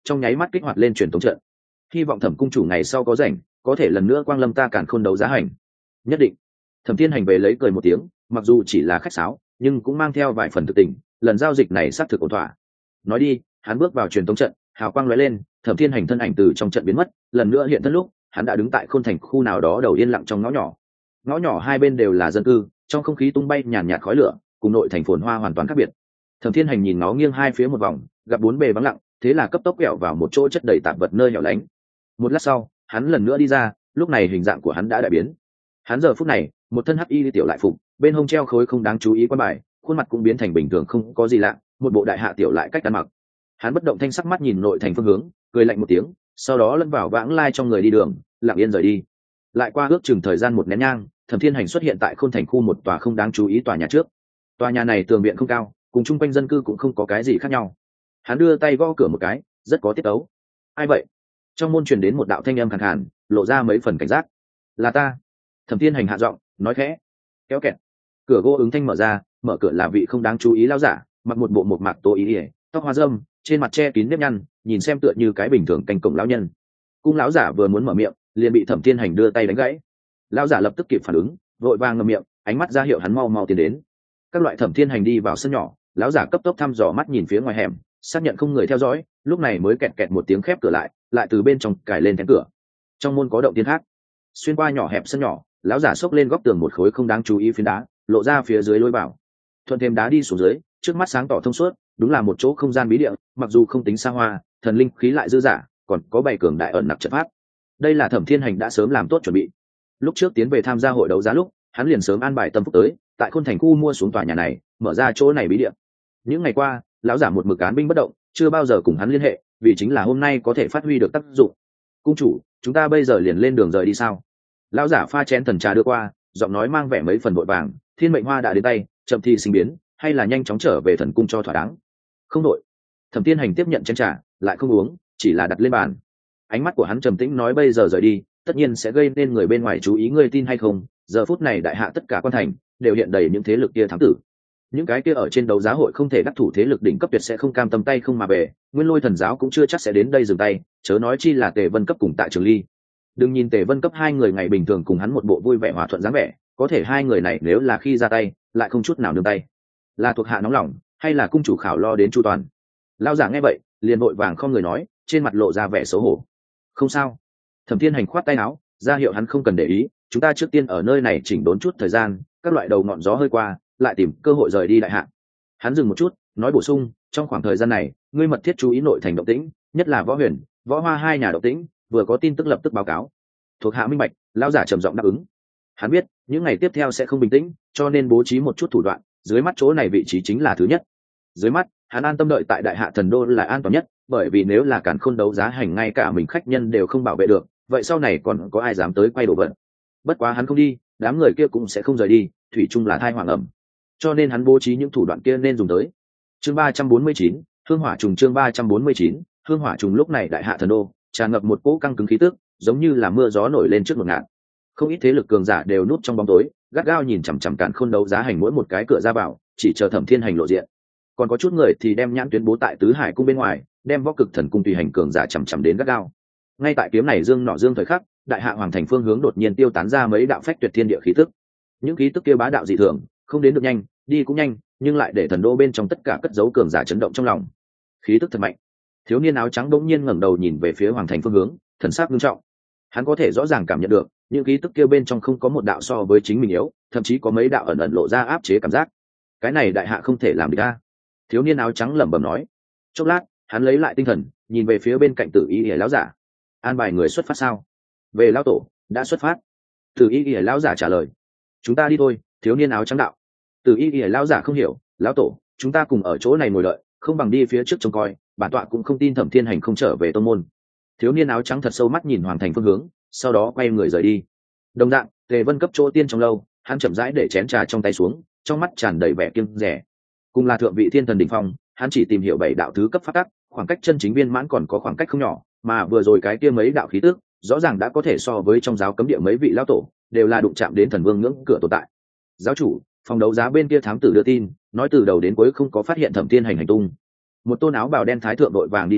trong nháy mắt kích hoạt lên truyền thống trận. Hy vọng Thẩm cung chủ ngày sau có rảnh có thể lần nữa quang lâm ta Càn Khôn đấu giá hành. Nhất định. Thẩm Thiên Hành về lấy cười một tiếng, mặc dù chỉ là khách sáo nhưng cũng mang theo vài phần thực tình, lần giao dịch này xác thực ổn thỏa. Nói đi, hắn bước vào truyền thống trận, hào quang lóe lên, Thẩm Thiên Hành thân ảnh từ trong trận biến mất, lần nữa hiện thân lúc hắn đã đứng tại Khôn Thành khu nào đó đầu yên lặng trong ngõ nhỏ. Ngõ nhỏ hai bên đều là dân cư, trong không khí tung bay nhàn nhạt khói lửa, cùng nội thành phồn hoa hoàn toàn khác biệt. Thẩm Thiên Hành nhìn nó nghiêng hai phía một vòng, gặp bốn bề vắng lặng, thế là cấp tốc quẹo vào một chỗ chất đầy tạp vật nơi hẻo lánh. Một lát sau, hắn lần nữa đi ra, lúc này hình dạng của hắn đã đại biến. Hắn giờ phút này, một thân hắc y tiểu lại phục, bên hông treo khối không đáng chú ý quan bài, khuôn mặt cũng biến thành bình thường không có gì lạ, một bộ đại hạ tiểu lại cách ăn mặc. Hắn bất động thanh sắc mắt nhìn nội thành phương hướng, cười lạnh một tiếng, sau đó lẫn vào vãng lai trong người đi đường, lặng yên rời đi. Lại qua ước chừng thời gian một nén nhang, Thẩm Thiên Hành xuất hiện tại Khôn Thành khu một tòa không đáng chú ý tòa nhà trước. Tòa nhà này tường viện không cao, cùng chung quanh dân cư cũng không có cái gì khác nhau. Hắn đưa tay gõ cửa một cái, rất có tiết tấu. Ai vậy? Trong môn truyền đến một đạo thanh âm khàn khàn, lộ ra mấy phần cảnh giác. Là ta. Thẩm Thiên Hành hạ giọng nói khẽ. Kéo kẹt. Cửa gỗ ứng thanh mở ra, mở cửa là vị không đáng chú ý lão giả, mặc một bộ một mạc tô ý ỉa, tóc hoa râm, trên mặt che kín nếp nhăn, nhìn xem tựa như cái bình thường canh cổng lão nhân. Cung lão giả vừa muốn mở miệng, liền bị Thẩm Thiên Hành đưa tay đánh gãy. Lão giả lập tức kịp phản ứng, vội vàng ngậm miệng, ánh mắt ra hiệu hắn mau mau tiến đến. Các loại Thẩm Thiên Hành đi vào sân nhỏ, lão giả cấp tốc thăm dò mắt nhìn phía ngoài hẻm, xác nhận không người theo dõi, lúc này mới kẹt kẹt một tiếng khép cửa lại, lại từ bên trong cài lên cánh cửa. Trong môn có động tiên khác, xuyên qua nhỏ hẹp sân nhỏ, lão giả xốc lên góc tường một khối không đáng chú ý phiến đá, lộ ra phía dưới lối vào. Thuận thêm đá đi xuống dưới, trước mắt sáng tỏ thông suốt, đúng là một chỗ không gian bí địa, mặc dù không tính xa hoa, thần linh khí lại dư dả, còn có bảy cường đại ẩn nặc trận pháp. Đây là Thẩm Thiên Hành đã sớm làm tốt chuẩn bị. Lúc trước tiến về tham gia hội đấu giá lúc, hắn liền sớm an bài tâm phúc tới, tại Khôn Thành khu mua xuống tòa nhà này, mở ra chỗ này bí địa. Những ngày qua, lão giả một mực án binh bất động, chưa bao giờ cùng hắn liên hệ, vì chính là hôm nay có thể phát huy được tác dụng. Cung chủ, chúng ta bây giờ liền lên đường rời đi sao? Lão giả pha chén thần trà đưa qua, giọng nói mang vẻ mấy phần vội vàng. Thiên mệnh hoa đã đến tay, chậm thì sinh biến, hay là nhanh chóng trở về thần cung cho thỏa đáng? Không đội. Thẩm Thiên Hành tiếp nhận chén trà, lại không uống, chỉ là đặt lên bàn. Ánh mắt của hắn trầm tĩnh nói bây giờ rời đi, tất nhiên sẽ gây nên người bên ngoài chú ý, ngươi tin hay không? Giờ phút này đại hạ tất cả quan thành đều hiện đầy những thế lực kia thám tử. Những cái kia ở trên đấu giá hội không thể đắc thủ thế lực đỉnh cấp tuyệt sẽ không cam tâm tay không mà về, Nguyên Lôi thần giáo cũng chưa chắc sẽ đến đây dừng tay, chớ nói chi là Tề Vân cấp cùng Tạ Trường Ly. Đừng nhìn Tề Vân cấp hai người ngày bình thường cùng hắn một bộ vui vẻ hòa thuận dáng vẻ, có thể hai người này nếu là khi ra tay, lại không chút nào nương tay. Là thuộc hạ nóng lòng, hay là cung chủ khảo lo đến chu toàn? Lão giả nghe vậy, liền vội vàng không người nói, trên mặt lộ ra vẻ xấu hổ. Không sao. Thẩm Thiên Hành khoát tay áo, ra hiệu hắn không cần để ý, chúng ta trước tiên ở nơi này chỉnh đốn chút thời gian, các loại đầu ngọn gió hơi qua, lại tìm cơ hội rời đi đại hạ. Hắn dừng một chút, nói bổ sung, trong khoảng thời gian này, ngươi mật thiết chú ý nội thành động tĩnh, nhất là Võ Huyền, Võ Hoa hai nhà động tĩnh, vừa có tin tức lập tức báo cáo. Thuộc hạ minh bạch. Lão giả trầm giọng đáp ứng. Hắn biết, những ngày tiếp theo sẽ không bình tĩnh, cho nên bố trí một chút thủ đoạn, dưới mắt chỗ này vị trí chính là thứ nhất. Dưới mắt, hắn an tâm đợi tại đại hạ thần đô là an toàn nhất, bởi vì nếu là Càn Khôn đấu giá hành ngay cả mình khách nhân đều không bảo vệ được, vậy sau này còn có ai dám tới quay đổ vận. Bất quá hắn không đi, đám người kia cũng sẽ không rời đi, thủy chung là thai hoàng ẩm, cho nên hắn bố trí những thủ đoạn kia nên dùng tới. Chương ba trăm bốn mươi chín, hương hỏa trùng. Chương ba trăm bốn mươi chín, hương hỏa trùng. Lúc này đại hạ thần đô tràn ngập một cỗ căng cứng khí tức, giống như là mưa gió nổi lên trước một ngạt. Không ít thế lực cường giả đều núp trong bóng tối, gắt gao nhìn chằm chằm Càn Khôn đấu giá hành mỗi một cái cửa ra vào, chỉ chờ Thẩm Thiên Hành lộ diện. Còn có chút người thì đem nhãn tuyến bố tại tứ hải cung bên ngoài, đem võ cực thần cung tùy hành cường giả chằm chằm đến gắt gao. Ngay tại kiếm này dương nọ dương thời khắc, đại hạ hoàng thành phương hướng đột nhiên tiêu tán ra mấy đạo phách tuyệt thiên địa khí tức. Những khí tức kia bá đạo dị thường, không đến được nhanh, đi cũng nhanh, nhưng lại để thần đô bên trong tất cả cất giấu cường giả chấn động trong lòng. Khí tức thật mạnh. Thiếu niên áo trắng đột nhiên ngẩng đầu nhìn về phía hoàng thành phương hướng, thần sắc nghiêm trọng. Hắn có thể rõ ràng cảm nhận được, những khí tức kia bên trong không có một đạo so với chính mình yếu, thậm chí có mấy đạo ẩn ẩn lộ ra áp chế cảm giác. Cái này đại hạ không thể làm được a. Thiếu niên áo trắng lẩm bẩm nói. Chốc lát, hắn lấy lại tinh thần, nhìn về phía bên cạnh Tử Y Lìa lão giả. An bài người xuất phát sao? Về lão tổ, đã xuất phát. Tử Y Lìa lão giả trả lời. Chúng ta đi thôi. Thiếu niên áo trắng đạo. Tử Y Lìa lão giả không hiểu, lão tổ, chúng ta cùng ở chỗ này ngồi đợi, không bằng đi phía trước trông coi, bản tọa cũng không tin Thẩm Thiên Hành không trở về tông môn. Thiếu niên áo trắng thật sâu mắt nhìn hoàng thành phương hướng, sau đó quay người rời đi. Đồng dạng, Tề Vân cấp chỗ tiên trong lâu, hắn chậm rãi để chén trà trong tay xuống, trong mắt tràn đầy vẻ kiêng dè. Cùng là thượng vị thiên thần đỉnh phong, hắn chỉ tìm hiểu bảy đạo thứ cấp pháp tắc, khoảng cách chân chính viên mãn còn có khoảng cách không nhỏ, mà vừa rồi cái kia mấy đạo khí tức, rõ ràng đã có thể so với trong giáo cấm địa mấy vị lão tổ, đều là đụng chạm đến thần vương ngưỡng cửa tồn tại. Giáo chủ, phòng đấu giá bên kia thám tử đưa tin, nói từ đầu đến cuối không có phát hiện Thẩm Thiên Hành hành tung. Một tôn áo bào đen thái thượng đội vàng đi tới,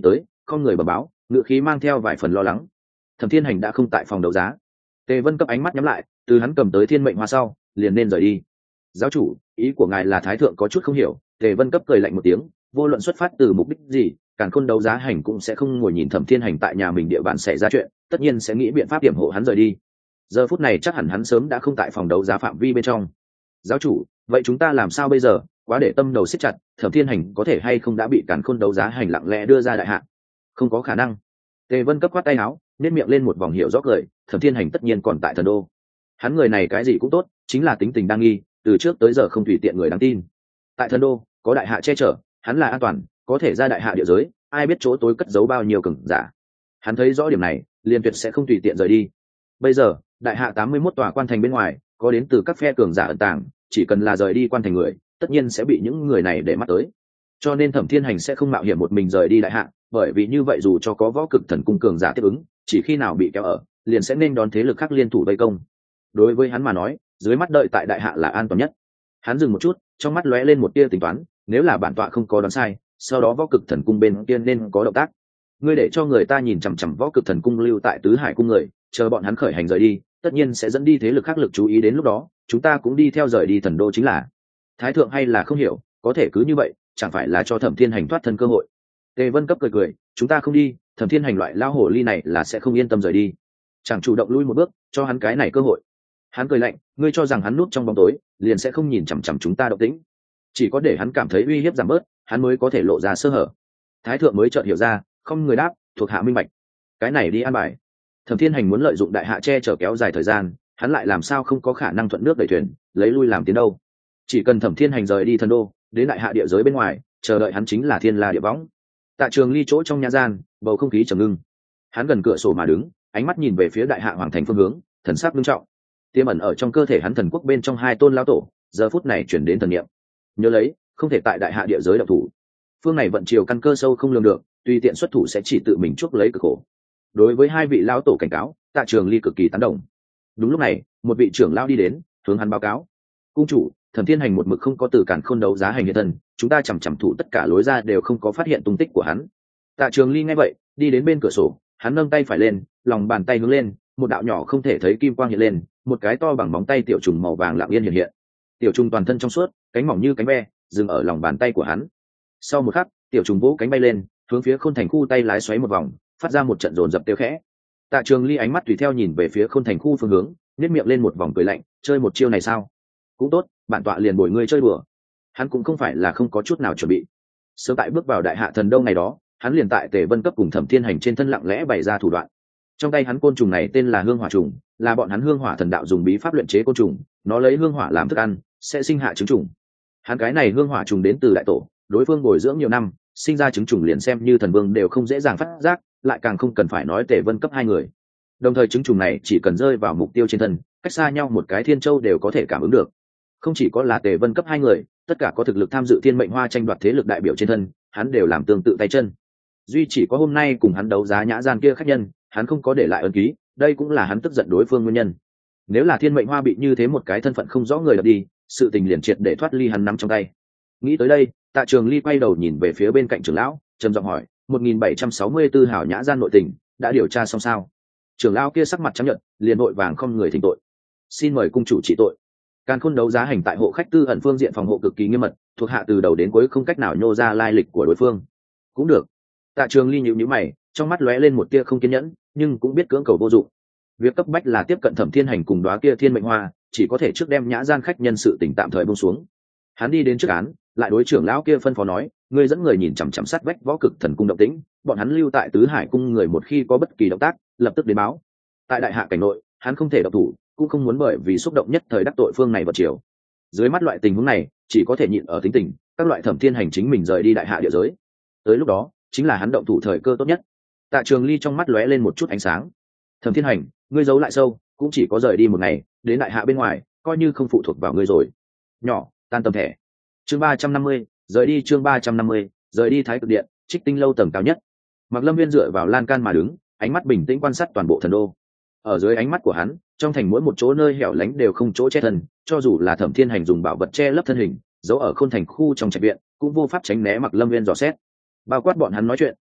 không người bẩm báo, ngữ khí mang theo vài phần lo lắng. Thẩm Thiên Hành đã không tại phòng đấu giá. Tề Vân Cấp ánh mắt nhắm lại, từ hắn cầm tới thiên mệnh hoa sau liền nên rời đi. Giáo chủ, ý của ngài là thái thượng có chút không hiểu. Tề Vân Cấp cười lạnh một tiếng, vô luận xuất phát từ mục đích gì, Càn Khôn đấu giá hành cũng sẽ không ngồi nhìn Thẩm Thiên Hành tại nhà mình địa bàn xảy ra chuyện, tất nhiên sẽ nghĩ biện pháp điểm hộ hắn rời đi. Giờ phút này chắc hẳn hắn sớm đã không tại phòng đấu giá phạm vi bên trong. Giáo chủ, vậy chúng ta làm sao bây giờ? Quá để tâm đầu siết chặt, Thẩm Thiên Hành có thể hay không đã bị Càn Khôn đấu giá hành lặng lẽ đưa ra đại hạ? Không có khả năng. Tề Vân Cấp quát tay áo, nên miệng lên một vòng hiệu rõ cười. Thẩm Thiên Hành tất nhiên còn tại thần đô. Hắn người này cái gì cũng tốt, chính là tính tình đa nghi, từ trước tới giờ không tùy tiện người đáng tin. Tại thần đô có đại hạ che chở, hắn là an toàn, có thể ra đại hạ địa giới, ai biết chỗ tối cất giấu bao nhiêu cường giả. Hắn thấy rõ điểm này, liền tuyệt sẽ không tùy tiện rời đi. Bây giờ đại hạ tám mươi mốt tòa quan thành bên ngoài có đến từ các phe cường giả ẩn tàng, chỉ cần là rời đi quan thành người tất nhiên sẽ bị những người này để mắt tới, cho nên Thẩm Thiên Hành sẽ không mạo hiểm một mình rời đi đại hạ, bởi vì như vậy dù cho có võ cực thần cung cường giả tiếp ứng, chỉ khi nào bị kéo ở liền sẽ nên đón thế lực khác liên thủ vây công. Đối với hắn mà nói, dưới mắt đợi tại đại hạ là an toàn nhất. Hắn dừng một chút, trong mắt lóe lên một tia tính toán, nếu là bản tọa không có đoán sai, sau đó võ cực thần cung bên kia nên có động tác. Ngươi để cho người ta nhìn chằm chằm võ cực thần cung lưu tại tứ hải cung người, chờ bọn hắn khởi hành rời đi, tất nhiên sẽ dẫn đi thế lực khác lực chú ý, đến lúc đó chúng ta cũng đi theo rời đi thần đô chính là. Thái thượng hay là không hiểu, có thể cứ như vậy chẳng phải là cho Thẩm Thiên Hành thoát thân cơ hội. Tề Vân Cấp cười cười, chúng ta không đi, Thẩm Thiên Hành loại lao hổ ly này là sẽ không yên tâm rời đi, chẳng chủ động lui một bước cho hắn cái này cơ hội. Hắn cười lạnh, ngươi cho rằng hắn núp trong bóng tối liền sẽ không nhìn chằm chằm chúng ta động tĩnh? Chỉ có để hắn cảm thấy uy hiếp giảm bớt, hắn mới có thể lộ ra sơ hở. Thái thượng mới chợt hiểu ra, không người đáp, thuộc hạ minh bạch. Cái này đi an bài. Thẩm Thiên Hành muốn lợi dụng đại hạ che chở kéo dài thời gian, hắn lại làm sao không có khả năng thuận nước đẩy thuyền, lấy lui làm tiến đâu. Chỉ cần Thẩm Thiên Hành rời đi thần đô, đến đại hạ địa giới bên ngoài, chờ đợi hắn chính là thiên la địa võng. Tạ Trường Ly chỗ trong nhà gian, bầu không khí trầm ngưng. Hắn gần cửa sổ mà đứng, ánh mắt nhìn về phía đại hạ hoàng thành phương hướng, thần sắc nghiêm trọng. Tiềm ẩn ở trong cơ thể hắn thần quốc bên trong hai tôn lão tổ, giờ phút này chuyển đến thần niệm. Nhớ lấy, không thể tại đại hạ địa giới động thủ. Phương này vận chiều căn cơ sâu không lường được, tùy tiện xuất thủ sẽ chỉ tự mình chuốc lấy cực khổ. Đối với hai vị lão tổ cảnh cáo, Tạ Trường Ly cực kỳ tán đồng. Đúng lúc này, một vị trưởng lão đi đến, hướng hắn báo cáo: cung chủ, Thẩm Thiên Hành một mực không có từ Càn Khôn đấu giá hành hiện thân, chúng ta chằm chằm thủ tất cả lối ra đều không có phát hiện tung tích của hắn. Tạ Trường Ly nghe vậy, đi đến bên cửa sổ, hắn nâng tay phải lên, lòng bàn tay hướng lên, một đạo nhỏ không thể thấy kim quang hiện lên, một cái to bằng móng tay tiểu trùng màu vàng lặng yên hiện hiện. Tiểu trùng toàn thân trong suốt, cánh mỏng như cánh ve, dừng ở lòng bàn tay của hắn. Sau một khắc, tiểu trùng vỗ cánh bay lên, hướng phía Khôn Thành khu tay lái xoáy một vòng, phát ra một trận rồn rập tiêu khẽ. Tạ Trường Ly ánh mắt tùy theo nhìn về phía Khôn Thành khu phương hướng, nhếch miệng lên một vòng cười lạnh, chơi một chiêu này sao? Cũng tốt, bản tọa liền bồi ngươi chơi đùa. Hắn cũng không phải là không có chút nào chuẩn bị. Sớm tại bước vào đại hạ thần đô ngày đó, hắn liền tại Tề Vân Cấp cùng Thẩm Thiên Hành trên thân lặng lẽ bày ra thủ đoạn. Trong tay hắn côn trùng này tên là hương hỏa trùng, là bọn hắn hương hỏa thần đạo dùng bí pháp luyện chế côn trùng, nó lấy hương hỏa làm thức ăn, sẽ sinh hạ trứng trùng. Hắn cái này hương hỏa trùng đến từ đại tổ, đối phương bồi dưỡng nhiều năm, sinh ra trứng trùng liền xem như thần vương đều không dễ dàng phát giác, lại càng không cần phải nói Tề Vân Cấp hai người. Đồng thời trứng trùng này chỉ cần rơi vào mục tiêu trên thân, cách xa nhau một cái thiên châu đều có thể cảm ứng được. Không chỉ có là Tề Vân Cấp hai người, tất cả có thực lực tham dự thiên mệnh hoa tranh đoạt thế lực đại biểu trên thân, hắn đều làm tương tự tay chân. Duy chỉ có hôm nay cùng hắn đấu giá nhã gian kia khách nhân, hắn không có để lại ấn ký, đây cũng là hắn tức giận đối phương nguyên nhân. Nếu là thiên mệnh hoa bị như thế một cái thân phận không rõ người đập đi, sự tình liền triệt để thoát ly hắn nắm trong tay. Nghĩ tới đây, Tạ Trường Ly quay đầu nhìn về phía bên cạnh trưởng lão, trầm giọng hỏi: một nghìn bảy trăm sáu mươi tư hảo nhã gian nội tình đã điều tra xong sao? Trưởng lão kia sắc mặt trắng nhợt, liền vội vàng không người thỉnh tội: xin mời cung chủ trị tội. Càn Khôn đấu giá hành tại hộ khách tư ẩn phương diện phòng hộ cực kỳ nghiêm mật, thuộc hạ từ đầu đến cuối không cách nào nhô ra lai lịch của đối phương. Cũng được. Tạ Trường Ly nhíu nhíu mày, trong mắt lóe lên một tia không kiên nhẫn, nhưng cũng biết cưỡng cầu vô dụng. Việc cấp bách là tiếp cận Thẩm Thiên Hành cùng đóa kia thiên mệnh hoa, chỉ có thể trước đem nhã gian khách nhân sự tình tạm thời buông xuống. Hắn đi đến trước án, lại đối trưởng lão kia phân phó nói: ngươi dẫn người nhìn chằm chằm sát vách võ cực thần cung động tĩnh, bọn hắn lưu tại tứ hải cung người một khi có bất kỳ động tác, lập tức đến báo. Tại đại hạ cảnh nội, hắn không thể động thủ, cũng không muốn bởi vì xúc động nhất thời đắc tội phương này vật chiều. Dưới mắt loại tình huống này, chỉ có thể nhịn ở tính tình, các loại Thẩm Thiên Hành chính mình rời đi đại hạ địa giới. Tới lúc đó, chính là hắn động thủ thời cơ tốt nhất. Tạ Trường Ly trong mắt lóe lên một chút ánh sáng. Thẩm Thiên Hành, ngươi giấu lại sâu, cũng chỉ có rời đi một ngày, đến đại hạ bên ngoài, coi như không phụ thuộc vào ngươi rồi. Nhỏ, tan tầm thẻ. Chương ba trăm năm mươi, rời đi chương ba trăm năm mươi, rời đi Thái Cực Điện, Trích Tinh lâu tầng cao nhất. Mạc Lâm Viên dựa vào lan can mà đứng, ánh mắt bình tĩnh quan sát toàn bộ thần đô. Ở dưới ánh mắt của hắn, trong thành mỗi một chỗ nơi hẻo lánh đều không chỗ che thân, cho dù là Thẩm Thiên Hành dùng bảo vật che lấp thân hình, giấu ở Khôn Thành khu trong trạch viện, cũng vô pháp tránh né Mạc Lâm Viên dò xét. Bao quát bọn hắn nói chuyện,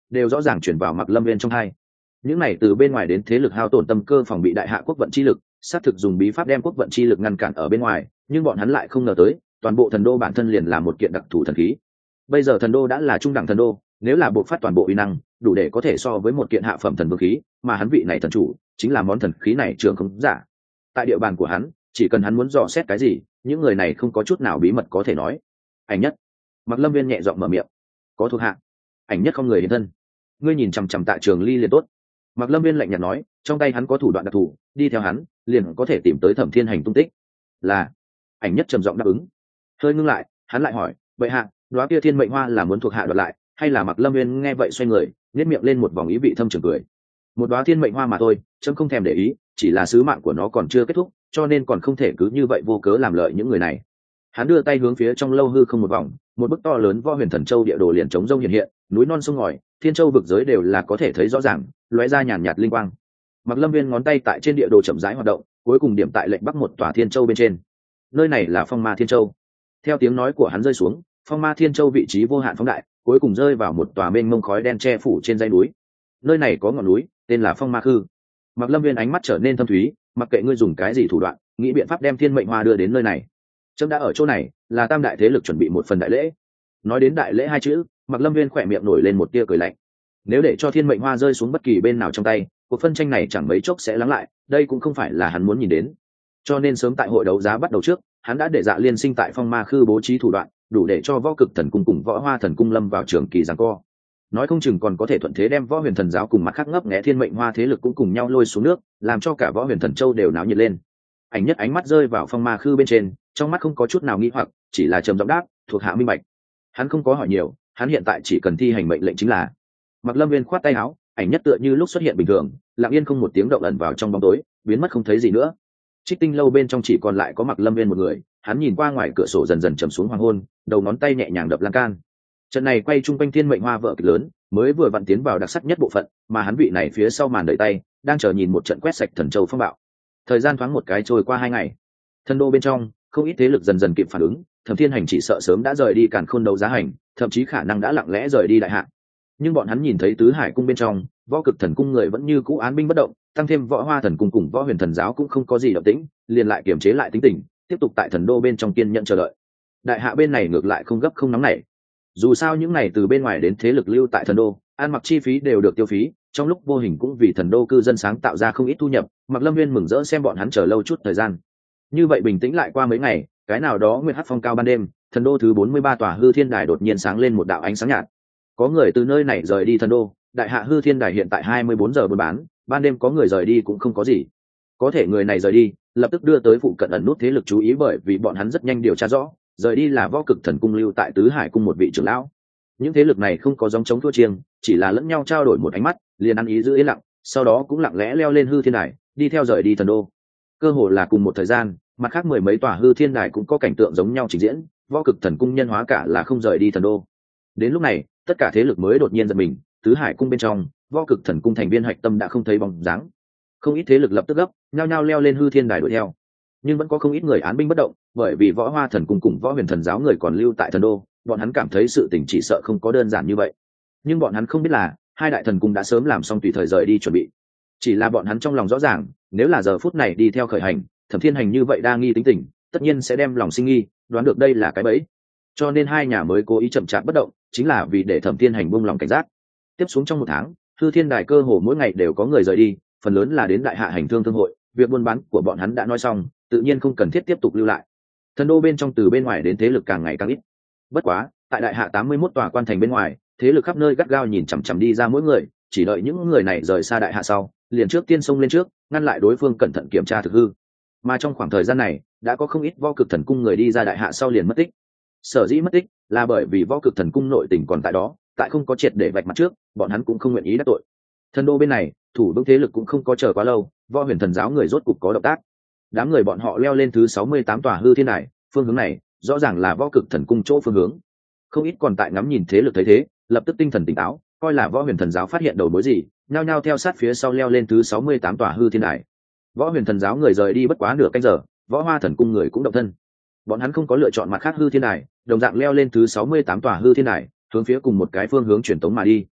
đều rõ ràng chuyển vào Mạc Lâm Viên trong hai. Những này từ bên ngoài đến thế lực hao tổn tâm cơ phòng bị đại hạ quốc vận chi lực, sát thực dùng bí pháp đem quốc vận chi lực ngăn cản ở bên ngoài, nhưng bọn hắn lại không ngờ tới, toàn bộ thần đô bản thân liền là một kiện đặc thù thần khí. Bây giờ thần đô đã là trung đẳng thần đô, nếu là buộc phát toàn bộ uy năng, đủ để có thể so với một kiện hạ phẩm thần vương khí, mà hắn vị này thần chủ chính là món thần khí này trường không giả. Tại địa bàn của hắn, chỉ cần hắn muốn dò xét cái gì, những người này không có chút nào bí mật có thể nói. Ảnh Nhất, Mạc Lâm Viên nhẹ giọng mở miệng, có thuộc hạ. Ảnh Nhất không người hiện thân, ngươi nhìn chằm chằm Tạ Trường Ly liền tốt. Mạc Lâm Viên lạnh nhạt nói, trong tay hắn có thủ đoạn đặc thù, đi theo hắn liền có thể tìm tới Thẩm Thiên Hành tung tích. Là. Ảnh Nhất trầm giọng đáp ứng. Hơi ngưng lại, hắn lại hỏi, vậy hạ, đóa kia thiên mệnh hoa là muốn thuộc hạ đoạt lại, hay là Mạc Lâm Viên nghe vậy xoay người, nhếch miệng lên một vòng ý vị thâm trường cười. Một đóa thiên mệnh hoa mà thôi, chấm không thèm để ý, chỉ là sứ mạng của nó còn chưa kết thúc, cho nên còn không thể cứ như vậy vô cớ làm lợi những người này. Hắn đưa tay hướng phía trong lâu hư không một vòng, một bức to lớn Võ Huyền Thần Châu địa đồ liền trống rông hiện hiện, núi non sông ngòi, thiên châu vực giới đều là có thể thấy rõ ràng, lóe ra nhàn nhạt linh quang. Mạc Lâm Viên ngón tay tại trên địa đồ chậm rãi hoạt động, cuối cùng điểm tại lệnh bắc một tòa thiên châu bên trên. Nơi này là Phong Ma Thiên Châu. Theo tiếng nói của hắn rơi xuống, Phong Ma Thiên Châu vị trí vô hạn phóng đại, cuối cùng rơi vào một tòa mênh mông khói đen che phủ trên dãy núi. Nơi này có ngọn núi, tên là Phong Ma Khư. Mạc Lâm Viên ánh mắt trở nên thâm thúy, mặc kệ ngươi dùng cái gì thủ đoạn, nghĩ biện pháp đem thiên mệnh hoa đưa đến nơi này. Trẫm đã ở chỗ này, là tam đại thế lực chuẩn bị một phần đại lễ. Nói đến đại lễ hai chữ, Mạc Lâm Viên khỏe miệng nổi lên một tia cười lạnh. Nếu để cho thiên mệnh hoa rơi xuống bất kỳ bên nào trong tay, cuộc phân tranh này chẳng mấy chốc sẽ lắng lại, đây cũng không phải là hắn muốn nhìn đến. Cho nên sớm tại hội đấu giá bắt đầu trước, hắn đã để Dạ Liên Sinh tại Phong Ma Khư bố trí thủ đoạn, đủ để cho Võ Cực Thần Cung cùng Võ Hoa Thần Cung lâm vào trường kỳ giằng co. Nói không chừng còn có thể thuận thế đem Võ Huyền Thần giáo cùng mặt khác ngấp nghé thiên mệnh hoa thế lực cũng cùng nhau lôi xuống nước, làm cho cả Võ Huyền Thần Châu đều náo nhiệt lên. Ảnh Nhất ánh mắt rơi vào Phong Ma Khư bên trên, trong mắt không có chút nào nghi hoặc, chỉ là trầm giọng đáp, thuộc hạ minh bạch. Hắn không có hỏi nhiều, hắn hiện tại chỉ cần thi hành mệnh lệnh chính là. Mạc Lâm Viên khoát tay áo, Ảnh Nhất tựa như lúc xuất hiện bình thường, lặng yên không một tiếng động ẩn vào trong bóng tối, biến mất không thấy gì nữa. Trích Tinh lâu bên trong chỉ còn lại có Mạc Lâm Viên một người, hắn nhìn qua ngoài cửa sổ dần dần trầm xuống hoàng hôn, đầu ngón tay nhẹ nhàng đập lan can. Trận này quay chung quanh thiên mệnh hoa vợ kịch lớn, mới vừa vặn tiến vào đặc sắc nhất bộ phận, mà hắn vị này phía sau màn đợi tay, đang chờ nhìn một trận quét sạch thần châu phong bạo. Thời gian thoáng một cái trôi qua hai ngày, thần đô bên trong không ít thế lực dần dần kịp phản ứng, Thẩm Thiên Hành chỉ sợ sớm đã rời đi Càn Khôn đấu giá hành, thậm chí khả năng đã lặng lẽ rời đi đại hạ. Nhưng bọn hắn nhìn thấy Tứ Hải cung bên trong, Võ Cực Thần cung người vẫn như cũ án binh bất động, tăng thêm Võ Hoa Thần cung cùng Võ Huyền Thần giáo cũng không có gì động tĩnh, liền lại kiềm chế lại tính tình, tiếp tục tại thần đô bên trong kiên nhẫn chờ đợi. Đại hạ bên này ngược lại không gấp không nóng nảy. Dù sao những này từ bên ngoài đến thế lực lưu tại thần đô, ăn mặc chi phí đều được tiêu phí, trong lúc vô hình cũng vì thần đô cư dân sáng tạo ra không ít thu nhập. Mạc Lâm Viên mừng rỡ xem bọn hắn chờ lâu chút thời gian. Như vậy bình tĩnh lại qua mấy ngày, cái nào đó nguyệt hắc phong cao ban đêm, thần đô thứ bốn mươi ba tòa hư thiên đài đột nhiên sáng lên một đạo ánh sáng nhạt. Có người từ nơi này rời đi thần đô, đại hạ hư thiên đài hiện tại hai mươi bốn giờ buôn bán, ban đêm có người rời đi cũng không có gì. Có thể người này rời đi, lập tức đưa tới phụ cận ẩn nút thế lực chú ý, bởi vì bọn hắn rất nhanh điều tra rõ, rời đi là Võ Cực Thần cung lưu tại Tứ Hải cung một vị trưởng lão. Những thế lực này không có giống chống thua chiêng, chỉ là lẫn nhau trao đổi một ánh mắt, liền ăn ý giữ yên lặng, sau đó cũng lặng lẽ leo lên hư thiên đài, đi theo rời đi thần đô. Cơ hồ là cùng một thời gian, mặt khác mười mấy tòa hư thiên đài cũng có cảnh tượng giống nhau trình diễn, Võ Cực Thần cung nhân hóa cả là không rời đi thần đô. Đến lúc này, tất cả thế lực mới đột nhiên giật mình, Tứ Hải cung bên trong, Võ Cực Thần cung thành viên hạch tâm đã không thấy bóng dáng. Không ít thế lực lập tức gấp, nhao nhao leo lên hư thiên đài đuổi theo. Nhưng vẫn có không ít người án binh bất động, bởi vì Võ Hoa Thần cung cùng Võ Huyền Thần giáo người còn lưu tại thần đô, bọn hắn cảm thấy sự tình chỉ sợ không có đơn giản như vậy. Nhưng bọn hắn không biết là, hai đại thần cung đã sớm làm xong tùy thời rời đi chuẩn bị. Chỉ là bọn hắn trong lòng rõ ràng, nếu là giờ phút này đi theo khởi hành, Thẩm Thiên Hành như vậy đa nghi tính tình, tất nhiên sẽ đem lòng sinh nghi, đoán được đây là cái bẫy. Cho nên hai nhà mới cố ý chậm chạp bất động, chính là vì để Thẩm Thiên Hành buông lòng cảnh giác. Tiếp xuống trong một tháng, hư thiên đài cơ hồ mỗi ngày đều có người rời đi, phần lớn là đến đại hạ hành thương thương hội, việc buôn bán của bọn hắn đã nói xong, tự nhiên không cần thiết tiếp tục lưu lại. Thần đô bên trong từ bên ngoài đến thế lực càng ngày càng ít. Bất quá, tại đại hạ tám mươi mốt tòa quan thành bên ngoài, thế lực khắp nơi gắt gao nhìn chằm chằm đi ra mỗi người, chỉ đợi những người này rời xa đại hạ sau, liền trước tiên xông lên trước, ngăn lại đối phương cẩn thận kiểm tra thực hư. Mà trong khoảng thời gian này, đã có không ít Võ Cực Thần cung người đi ra đại hạ sau liền mất tích. Sở dĩ mất tích là bởi vì Võ Cực Thần cung nội tình còn tại đó, tại không có triệt để vạch mặt trước, bọn hắn cũng không nguyện ý đắc tội. Thần đô bên này, thủ vững thế lực cũng không có chờ quá lâu, Võ Huyền Thần giáo người rốt cục có động tác. Đám người bọn họ leo lên thứ sáu mươi tám tòa hư thiên đài, phương hướng này rõ ràng là Võ Cực Thần cung chỗ phương hướng. Không ít còn tại ngắm nhìn thế lực thấy thế, lập tức tinh thần tỉnh táo, coi là Võ Huyền Thần giáo phát hiện đầu mối gì, nhao nhao theo sát phía sau leo lên thứ sáu mươi tám tòa hư thiên đài. Võ Huyền Thần giáo người rời đi bất quá nửa canh giờ, Võ Hoa Thần cung người cũng động thân. Bọn hắn không có lựa chọn mặt khác hư thiên đài, đồng dạng leo lên thứ sáu mươi tám tòa hư thiên đài, hướng phía cùng một cái phương hướng truyền tống mà đi.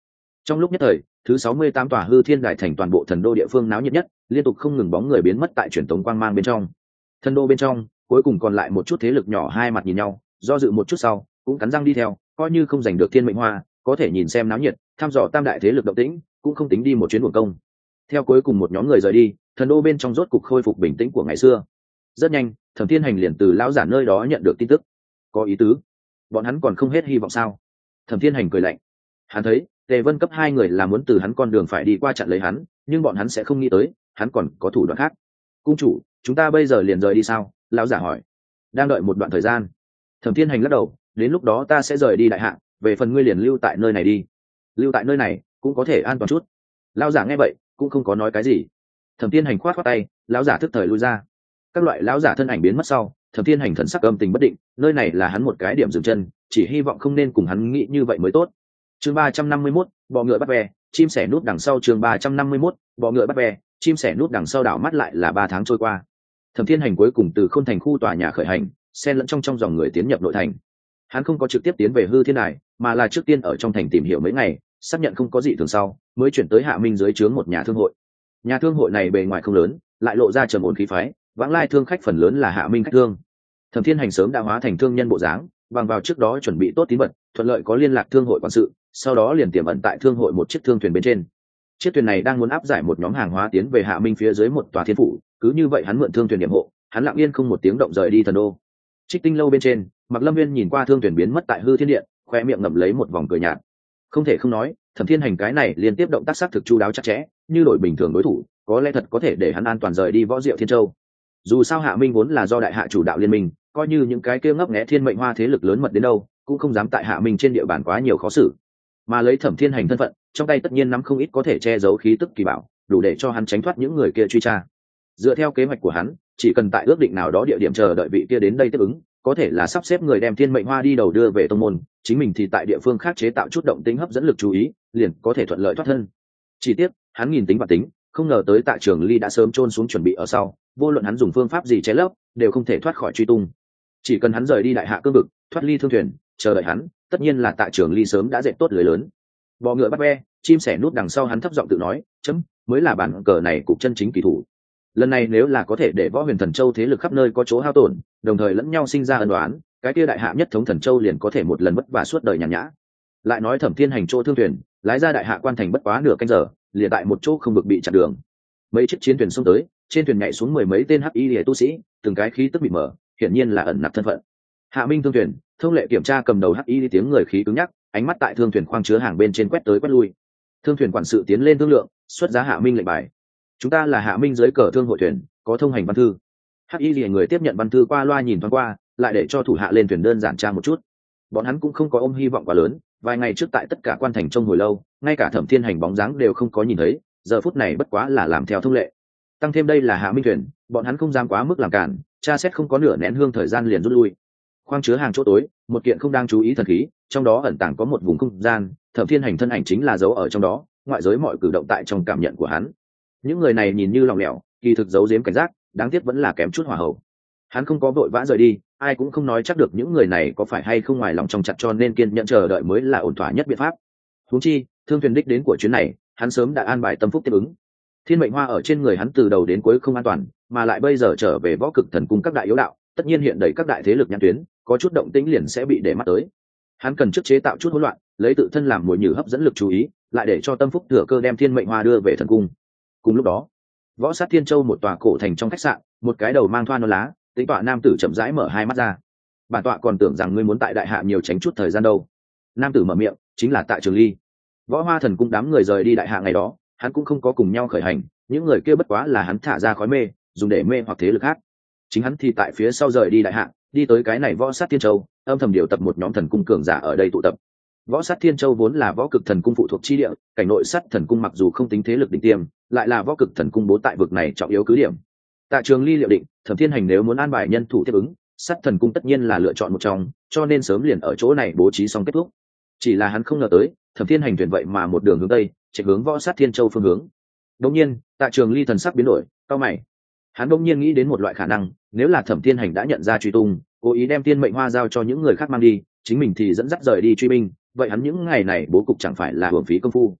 Trong lúc nhất thời, thứ sáu mươi tám tòa hư thiên đài thành toàn bộ thần đô địa phương náo nhiệt nhất, liên tục không ngừng bóng người biến mất tại truyền tống quang mang bên trong. Thần đô bên trong, cuối cùng còn lại một chút thế lực nhỏ hai mặt nhìn nhau, do dự một chút sau, cũng cắn răng đi theo, coi như không giành được thiên mệnh hoa, có thể nhìn xem náo nhiệt, thăm dò tam đại thế lực động tĩnh, cũng không tính đi một chuyến uổng công. Theo cuối cùng một nhóm người rời đi, thần đô bên trong rốt cục khôi phục bình tĩnh của ngày xưa. Rất nhanh, Thẩm Thiên Hành liền từ lão giả nơi đó nhận được tin tức. Có ý tứ, bọn hắn còn không hết hy vọng sao? Thẩm Thiên Hành cười lạnh. Hắn thấy, Tề Vân cấp hai người là muốn từ hắn con đường phải đi qua chặn lấy hắn, nhưng bọn hắn sẽ không nghĩ tới, hắn còn có thủ đoạn khác. Cung chủ, chúng ta bây giờ liền rời đi sao? Lão giả hỏi. Đang đợi một đoạn thời gian. Thẩm Thiên Hành lắc đầu, đến lúc đó ta sẽ rời đi đại hạ, về phần ngươi liền lưu tại nơi này đi. Lưu tại nơi này cũng có thể an toàn chút. Lão giả nghe vậy, cũng không có nói cái gì. Thẩm Thiên Hành khoát khoát tay, lão giả thức thời lui ra. Các loại lão giả thân ảnh biến mất sau, Thẩm Thiên Hành thần sắc âm tình bất định, nơi này là hắn một cái điểm dừng chân, chỉ hy vọng không nên cùng hắn nghĩ như vậy mới tốt. Chương ba trăm năm mươi mốt, bọ ngựa bắt ve, chim sẻ nút đằng sau. Chương ba trăm năm mươi mốt, bọ ngựa bắt ve, chim sẻ nút đằng sau. Đảo mắt lại là ba tháng trôi qua. Thẩm Thiên Hành cuối cùng từ Khôn Thành khu tòa nhà khởi hành, xen lẫn trong trong dòng người tiến nhập nội thành. Hắn không có trực tiếp tiến về Hư Thiên Đài, mà là trước tiên ở trong thành tìm hiểu mấy ngày, xác nhận không có gì thường sau, mới chuyển tới Hạ Minh dưới trướng một nhà thương hội. Nhà thương hội này bề ngoài không lớn, lại lộ ra trầm ổn khí phái, vãng lai thương khách phần lớn là Hạ Minh khách thương. Thẩm Thiên Hành sớm đã hóa thành thương nhân bộ dáng, bằng vào trước đó chuẩn bị tốt tín vật, thuận lợi có liên lạc thương hội quản sự, sau đó liền tiềm ẩn tại thương hội một chiếc thương thuyền bên trên. Chiếc thuyền này đang muốn áp giải một nhóm hàng hóa tiến về Hạ Minh phía dưới một tòa thiên phủ, cứ như vậy hắn mượn thương thuyền điểm hộ, hắn lặng yên không một tiếng động rời đi thần đô. Trích Tinh lâu bên trên, Mạc Lâm Nguyên nhìn qua thương thuyền biến mất tại Hư Thiên điện, khoe miệng ngậm lấy một vòng cười nhạt. Không thể không nói, Thẩm Thiên Hành cái này liên tiếp động tác xác thực chu đáo chặt chẽ, như đổi bình thường đối thủ, có lẽ thật có thể để hắn an toàn rời đi Võ Diệu Thiên Châu. Dù sao Hạ Minh vốn là do đại hạ chủ đạo liên minh, coi như những cái kia ngấp nghé thiên mệnh hoa thế lực lớn mật đến đâu, cũng không dám tại Hạ Minh trên địa bàn quá nhiều khó xử. Mà lấy Thẩm Thiên Hành thân phận, trong tay tất nhiên nắm không ít có thể che giấu khí tức kỳ bảo, đủ để cho hắn tránh thoát những người kia truy tra. Dựa theo kế hoạch của hắn, chỉ cần tại ước định nào đó địa điểm chờ đợi vị kia đến đây tiếp ứng, có thể là sắp xếp người đem thiên mệnh hoa đi đầu đưa về tông môn, chính mình thì tại địa phương khác chế tạo chút động tính hấp dẫn lực chú ý, liền có thể thuận lợi thoát thân. Chỉ tiếc, hắn nhìn tính và tính, không ngờ tới Tạ Trường Ly đã sớm chôn xuống chuẩn bị ở sau, vô luận hắn dùng phương pháp gì che lấp, đều không thể thoát khỏi truy tung. Chỉ cần hắn rời đi đại hạ cương vực, thoát ly thương thuyền, chờ đợi hắn, tất nhiên là Tạ Trường Ly sớm đã dệt tốt lưới lớn. Bọ ngựa bắt ve, chim sẻ nút đằng sau. Hắn thấp giọng tự nói, chấm mới là bản cờ này cục chân chính kỳ thủ. Lần này nếu là có thể để Võ Huyền Thần Châu thế lực khắp nơi có chỗ hao tổn, đồng thời lẫn nhau sinh ra ân oán, cái kia đại hạ nhất thống Thần Châu liền có thể một lần vất vả suốt đời nhàn nhã. Lại nói Thẩm Thiên Hành chỗ thương thuyền, lái ra đại hạ quan thành bất quá nửa canh giờ, liền tại một chỗ không vực bị chặn đường. Mấy chiếc chiến thuyền xông tới, trên thuyền nhảy xuống mười mấy tên hắc y liễu tu sĩ, từng cái khí tức bị mở, hiển nhiên là ẩn nặc thân phận. Hạ Minh thương thuyền, thông lệ kiểm tra cầm đầu hắc y tiếng người khí cứng nhắc, ánh mắt tại thương thuyền khoang chứa hàng bên trên quét tới quét lui. Thương thuyền quản sự tiến lên thương lượng, xuất giá Hạ Minh lệnh bài. Chúng ta là Hạ Minh dưới cờ thương hội thuyền, có thông hành văn thư. Hắc y liễu người tiếp nhận văn thư qua loa nhìn thoáng qua, lại để cho thủ hạ lên thuyền đơn giản tra một chút. Bọn hắn cũng không có ôm hy vọng quá lớn, vài ngày trước tại tất cả quan thành trông hồi lâu, ngay cả Thẩm Thiên Hành bóng dáng đều không có nhìn thấy, giờ phút này bất quá là làm theo thông lệ. Tăng thêm đây là Hạ Minh thuyền, bọn hắn không dám quá mức làm cản, tra xét không có nửa nén hương thời gian liền rút lui. Khoang chứa hàng chỗ tối, một kiện không đang chú ý thần khí, trong đó ẩn tàng có một vùng không gian, Thẩm Thiên Hành thân ảnh chính là giấu ở trong đó, ngoại giới mọi cử động tại trong cảm nhận của hắn. Những người này nhìn như lỏng lẻo, kỳ thực giấu giếm cảnh giác, đáng tiếc vẫn là kém chút hỏa hậu. Hắn không có vội vã rời đi, ai cũng không nói chắc được những người này có phải hay không ngoài lòng trong chặt, cho nên kiên nhẫn chờ đợi mới là ổn thỏa nhất biện pháp. Huống chi, thương thuyền đích đến của chuyến này, hắn sớm đã an bài tâm phúc tiếp ứng. Thiên mệnh hoa ở trên người hắn từ đầu đến cuối không an toàn, mà lại bây giờ trở về Võ Cực Thần cung các đại yếu đạo, tất nhiên hiện đầy các đại thế lực nhãn tuyến, có chút động tĩnh liền sẽ bị để mắt tới. Hắn cần trước chế tạo chút hỗn loạn, lấy tự thân làm mồi nhử hấp dẫn lực chú ý, lại để cho tâm phúc thừa cơ đem thiên mệnh hoa đưa về thần cung. Cùng lúc đó, Võ Sát Thiên Châu một tòa cổ thành trong khách sạn, một cái đầu mang thoa non lá, tính tọa nam tử chậm rãi mở hai mắt ra. Bản tọa còn tưởng rằng ngươi muốn tại đại hạ nhiều tránh chút thời gian đâu. Nam tử mở miệng, chính là Tạ Trường Ly. Võ Hoa Thần cung đám người rời đi đại hạ ngày đó, hắn cũng không có cùng nhau khởi hành, những người kia bất quá là hắn thả ra khói mê, dùng để mê hoặc thế lực khác. Chính hắn thì tại phía sau rời đi đại hạ, đi tới cái này Võ Sát Thiên Châu, âm thầm điều tập một nhóm thần cung cường giả ở đây tụ tập. Võ Sát Thiên Châu vốn là Võ Cực Thần cung phụ thuộc chi địa, cảnh nội Sát Thần cung mặc dù không tính thế lực đỉnh tiêm, lại là Võ Cực Thần cung bố tại vực này trọng yếu cứ điểm. Tạ Trường Ly liệu định, Thẩm Thiên Hành nếu muốn an bài nhân thủ tiếp ứng, Sát Thần cung tất nhiên là lựa chọn một trong, cho nên sớm liền ở chỗ này bố trí xong kết thúc. Chỉ là hắn không ngờ tới, Thẩm Thiên Hành tuyển vậy mà một đường hướng tây, chạy hướng Võ Sát Thiên Châu phương hướng. Đột nhiên, Tạ Trường Ly thần sắc biến đổi, cau mày. Hắn đột nhiên nghĩ đến một loại khả năng, nếu là Thẩm Thiên Hành đã nhận ra truy tung, cố ý đem Tiên Mệnh Hoa giao cho những người khác mang đi, chính mình thì dẫn dắt rời đi truy binh, vậy hắn những ngày này bố cục chẳng phải là uổng phí công phu.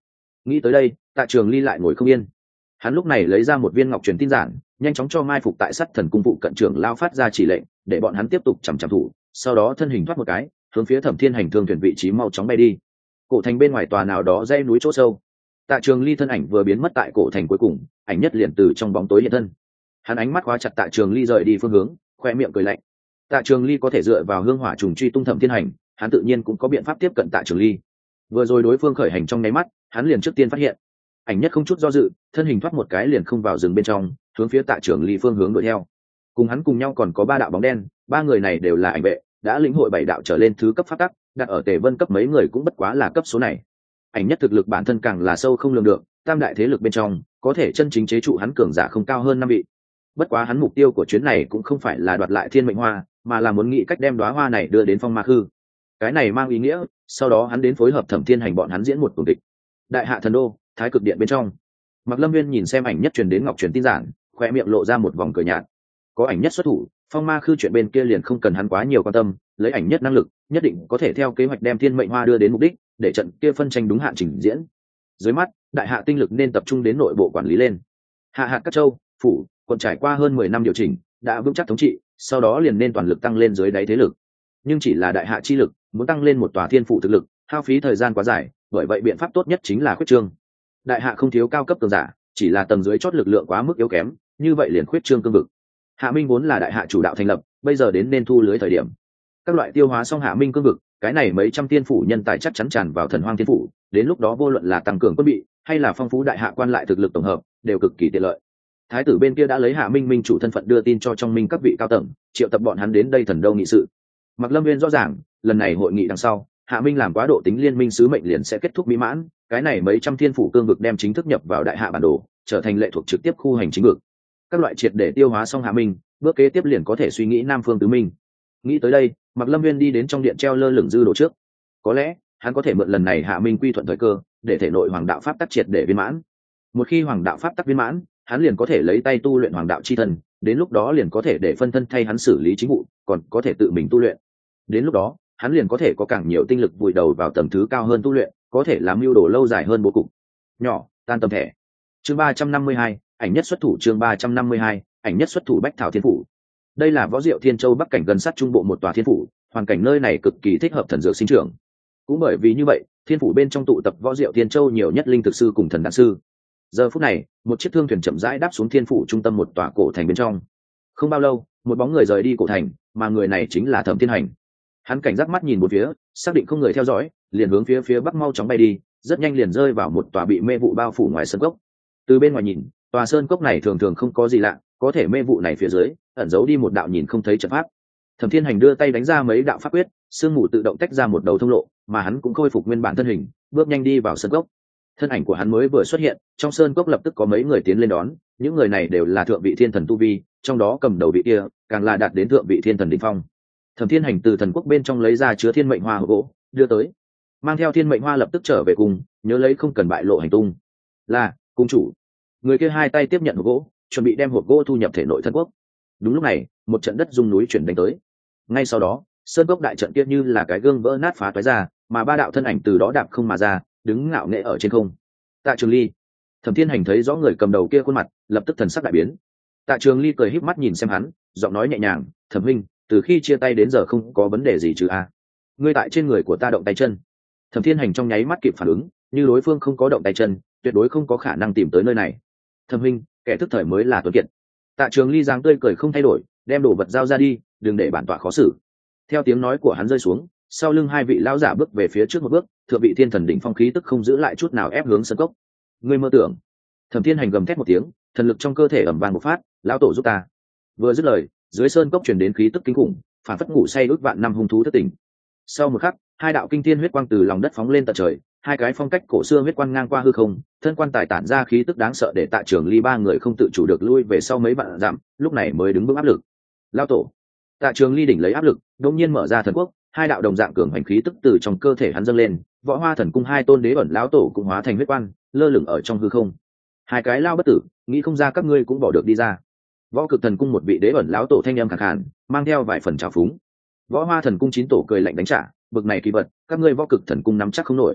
Nghĩ tới đây, Tạ Trường Ly lại ngồi không yên. Hắn lúc này lấy ra một viên ngọc truyền tin giản, nhanh chóng cho mai phục tại Sắt Thần cung phụ cận trưởng lao phát ra chỉ lệnh, để bọn hắn tiếp tục chằm chằm thủ, sau đó thân hình thoát một cái, hướng phía Thẩm Thiên Hành thương thuyền vị trí mau chóng bay đi. Cổ thành bên ngoài tòa nào đó dãy núi chỗ sâu, Tạ Trường Ly thân ảnh vừa biến mất tại cổ thành cuối cùng, ảnh nhất liền từ trong bóng tối hiện thân. Hắn ánh mắt khóa chặt Tạ Trường Ly rời đi phương hướng, khoe miệng cười lạnh. Tạ Trường Ly có thể dựa vào hương hỏa trùng truy tung Thẩm Thiên Hành, hắn tự nhiên cũng có biện pháp tiếp cận Tạ Trường Ly. Vừa rồi đối phương khởi hành trong nháy mắt, hắn liền trước tiên phát hiện. Ảnh nhất không chút do dự, thân hình thoát một cái liền không vào rừng bên trong, hướng phía Tạ Trường Ly phương hướng đuổi theo. Cùng hắn cùng nhau còn có ba đạo bóng đen, ba người này đều là ảnh vệ, đã lĩnh hội bảy đạo trở lên thứ cấp pháp tắc, đặt ở Tề Vân cấp mấy người cũng bất quá là cấp số này. Ảnh nhất thực lực bản thân càng là sâu không lường được, tam đại thế lực bên trong, có thể chân chính chế trụ hắn cường giả không cao hơn năm vị. Bất quá hắn mục tiêu của chuyến này cũng không phải là đoạt lại Thiên Mệnh Hoa, mà là muốn nghĩ cách đem đóa hoa này đưa đến Phong Ma Khư. Cái này mang ý nghĩa, sau đó hắn đến phối hợp Thẩm Thiên Hành bọn hắn diễn một tuồng kịch. Đại hạ thần đô, Thái Cực Điện bên trong, Mạc Lâm Nguyên nhìn xem ảnh nhất truyền đến ngọc truyền tin giản, khoe miệng lộ ra một vòng cười nhạt. Có ảnh nhất xuất thủ, Phong Ma Khư chuyện bên kia liền không cần hắn quá nhiều quan tâm, lấy ảnh nhất năng lực, nhất định có thể theo kế hoạch đem Thiên Mệnh Hoa đưa đến mục đích, để trận kia phân tranh đúng hạn trình diễn. Dưới mắt, đại hạ tinh lực nên tập trung đến nội bộ quản lý lên. Hạ hạt các châu, phủ, quận trải qua hơn mười năm điều chỉnh, đã vững chắc thống trị, sau đó liền nên toàn lực tăng lên dưới đáy thế lực. Nhưng chỉ là đại hạ chi lực, muốn tăng lên một tòa thiên phủ thực lực, hao phí thời gian quá dài, bởi vậy biện pháp tốt nhất chính là khuyết trương. Đại hạ không thiếu cao cấp cường giả, chỉ là tầng dưới chót lực lượng quá mức yếu kém, như vậy liền khuyết trương cương vực. Hạ Minh vốn là đại hạ chủ đạo thành lập, bây giờ đến nên thu lưới thời điểm. Các loại tiêu hóa xong Hạ Minh cương vực, cái này mấy trăm tiên phủ nhân tài chắc chắn tràn vào Thần Hoang Thiên phủ, đến lúc đó vô luận là tăng cường quân bị, hay là phong phú đại hạ quan lại thực lực tổng hợp, đều cực kỳ tiện lợi. Thái tử bên kia đã lấy Hạ Minh minh chủ thân phận đưa tin cho trong minh các vị cao tầng, triệu tập bọn hắn đến đây thần đô nghị sự. Mạc Lâm Nguyên rõ ràng, lần này hội nghị đằng sau, Hạ Minh làm quá độ tính liên minh sứ mệnh liền sẽ kết thúc mỹ mãn, cái này mấy trăm thiên phủ cương vực đem chính thức nhập vào đại hạ bản đồ, trở thành lệ thuộc trực tiếp khu hành chính vực. Các loại triệt để tiêu hóa xong Hạ Minh, bước kế tiếp liền có thể suy nghĩ Nam Phương tứ minh. Nghĩ tới đây, Mạc Lâm Nguyên đi đến trong điện treo lơ lửng dư đồ trước. Có lẽ, hắn có thể mượn lần này Hạ Minh quy thuận thời cơ, để thể nội hoàng đạo pháp tắc triệt để viên mãn. Một khi hoàng đạo pháp tắc viên mãn, hắn liền có thể lấy tay tu luyện hoàng đạo chi thân, đến lúc đó liền có thể để phân thân thay hắn xử lý chính vụ, còn có thể tự mình tu luyện. Đến lúc đó, hắn liền có thể có càng nhiều tinh lực vùi đầu vào tầng thứ cao hơn tu luyện, có thể làm mưu đồ lâu dài hơn bố cục. Nhỏ, tan tầm thẻ. Chương ba trăm năm mươi hai, ảnh nhất xuất thủ chương ba trăm năm mươi hai, ảnh nhất xuất thủ Bách Thảo Thiên phủ. Đây là Võ Diệu Thiên Châu bắc cảnh gần sát trung bộ một tòa thiên phủ, hoàn cảnh nơi này cực kỳ thích hợp thần dược sinh trưởng. Cũng bởi vì như vậy, thiên phủ bên trong tụ tập Võ Diệu Thiên Châu nhiều nhất linh thực sư cùng thần đan sư. Giờ phút này, một chiếc thương thuyền chậm rãi đáp xuống thiên phủ trung tâm một tòa cổ thành bên trong. Không bao lâu, một bóng người rời đi cổ thành, mà người này chính là Thẩm Thiên Hành. Hắn cảnh giác mắt nhìn một phía, xác định không người theo dõi, liền hướng phía phía bắc mau chóng bay đi, rất nhanh liền rơi vào một tòa bị mê vụ bao phủ ngoài sơn cốc. Từ bên ngoài nhìn, tòa sơn cốc này thường thường không có gì lạ, có thể mê vụ này phía dưới ẩn giấu đi một đạo nhìn không thấy trận pháp. Thẩm Thiên Hành đưa tay đánh ra mấy đạo pháp quyết, sương mù tự động tách ra một đầu thông lộ, mà hắn cũng khôi phục nguyên bản thân hình, bước nhanh đi vào sơn cốc. Thân ảnh của hắn mới vừa xuất hiện, trong sơn cốc lập tức có mấy người tiến lên đón, những người này đều là thượng vị thiên thần tu vi, trong đó cầm đầu vị kia, càng là đạt đến thượng vị thiên thần đỉnh phong. Thẩm Thiên Hành từ thần quốc bên trong lấy ra chứa thiên mệnh hoa hộp gỗ, đưa tới, mang theo thiên mệnh hoa lập tức trở về cùng, nhớ lấy không cần bại lộ hành tung. Là cung chủ. Người kia hai tay tiếp nhận hộp gỗ, chuẩn bị đem hộp gỗ thu nhập thể nội thần quốc. Đúng lúc này, một trận đất rung núi chuyển đánh tới. Ngay sau đó, sơn cốc đại trận kia như là cái gương vỡ nát phá toái ra, mà ba đạo thân ảnh từ đó đạp không mà ra, đứng ngạo nghễ ở trên không. Tạ Trường Ly. Thẩm Thiên Hành thấy rõ người cầm đầu kia khuôn mặt, lập tức thần sắc đại biến. Tạ Trường Ly cười híp mắt nhìn xem hắn, giọng nói nhẹ nhàng, "Thẩm huynh, từ khi chia tay đến giờ không có vấn đề gì chứ a? Ngươi tại trên người của ta động tay chân." Thẩm Thiên Hành trong nháy mắt kịp phản ứng, như đối phương không có động tay chân, tuyệt đối không có khả năng tìm tới nơi này. "Thẩm huynh, kẻ thức thời mới là tuấn kiệt." Tạ Trường Ly dáng tươi cười không thay đổi, đem đồ vật giao ra đi, đừng để bản tọa khó xử. Theo tiếng nói của hắn rơi xuống, sau lưng hai vị lão giả bước về phía trước một bước, thượng vị thiên thần đỉnh phong khí tức không giữ lại chút nào ép hướng sân cốc. "Ngươi mơ tưởng!" Thẩm Thiên Hành gầm thét một tiếng, thần lực trong cơ thể ầm vang bộc phát, "Lão tổ giúp ta!" Vừa dứt lời, dưới sơn cốc truyền đến khí tức kinh khủng, phản phất ngủ say ước vạn năm hung thú thất tỉnh. Sau một khắc, hai đạo kinh thiên huyết quang từ lòng đất phóng lên tận trời, hai cái phong cách cổ xưa huyết quang ngang qua hư không, thân quan tài tản ra khí tức đáng sợ để Tạ Trường Ly ba người không tự chủ được lui về sau mấy vạn dặm, lúc này mới đứng bước áp lực. "Lão tổ!" Tạ Trường Ly đỉnh lấy áp lực, đột nhiên mở ra thần quốc, hai đạo đồng dạng cường hành khí tức từ trong cơ thể hắn dâng lên, Võ Hoa Thần Cung hai tôn đế ẩn lão tổ cũng hóa thành huyết quang, lơ lửng ở trong hư không. "Hai cái lao bất tử, nghĩ không ra các ngươi cũng bỏ được đi ra." Võ Cực Thần Cung một vị đế ẩn lão tổ thanh âm khàn khàn, mang theo vài phần trào phúng. Võ Hoa Thần Cung chín tổ cười lạnh đánh trả, bực này kỳ vật, các ngươi Võ Cực Thần Cung nắm chắc không nổi.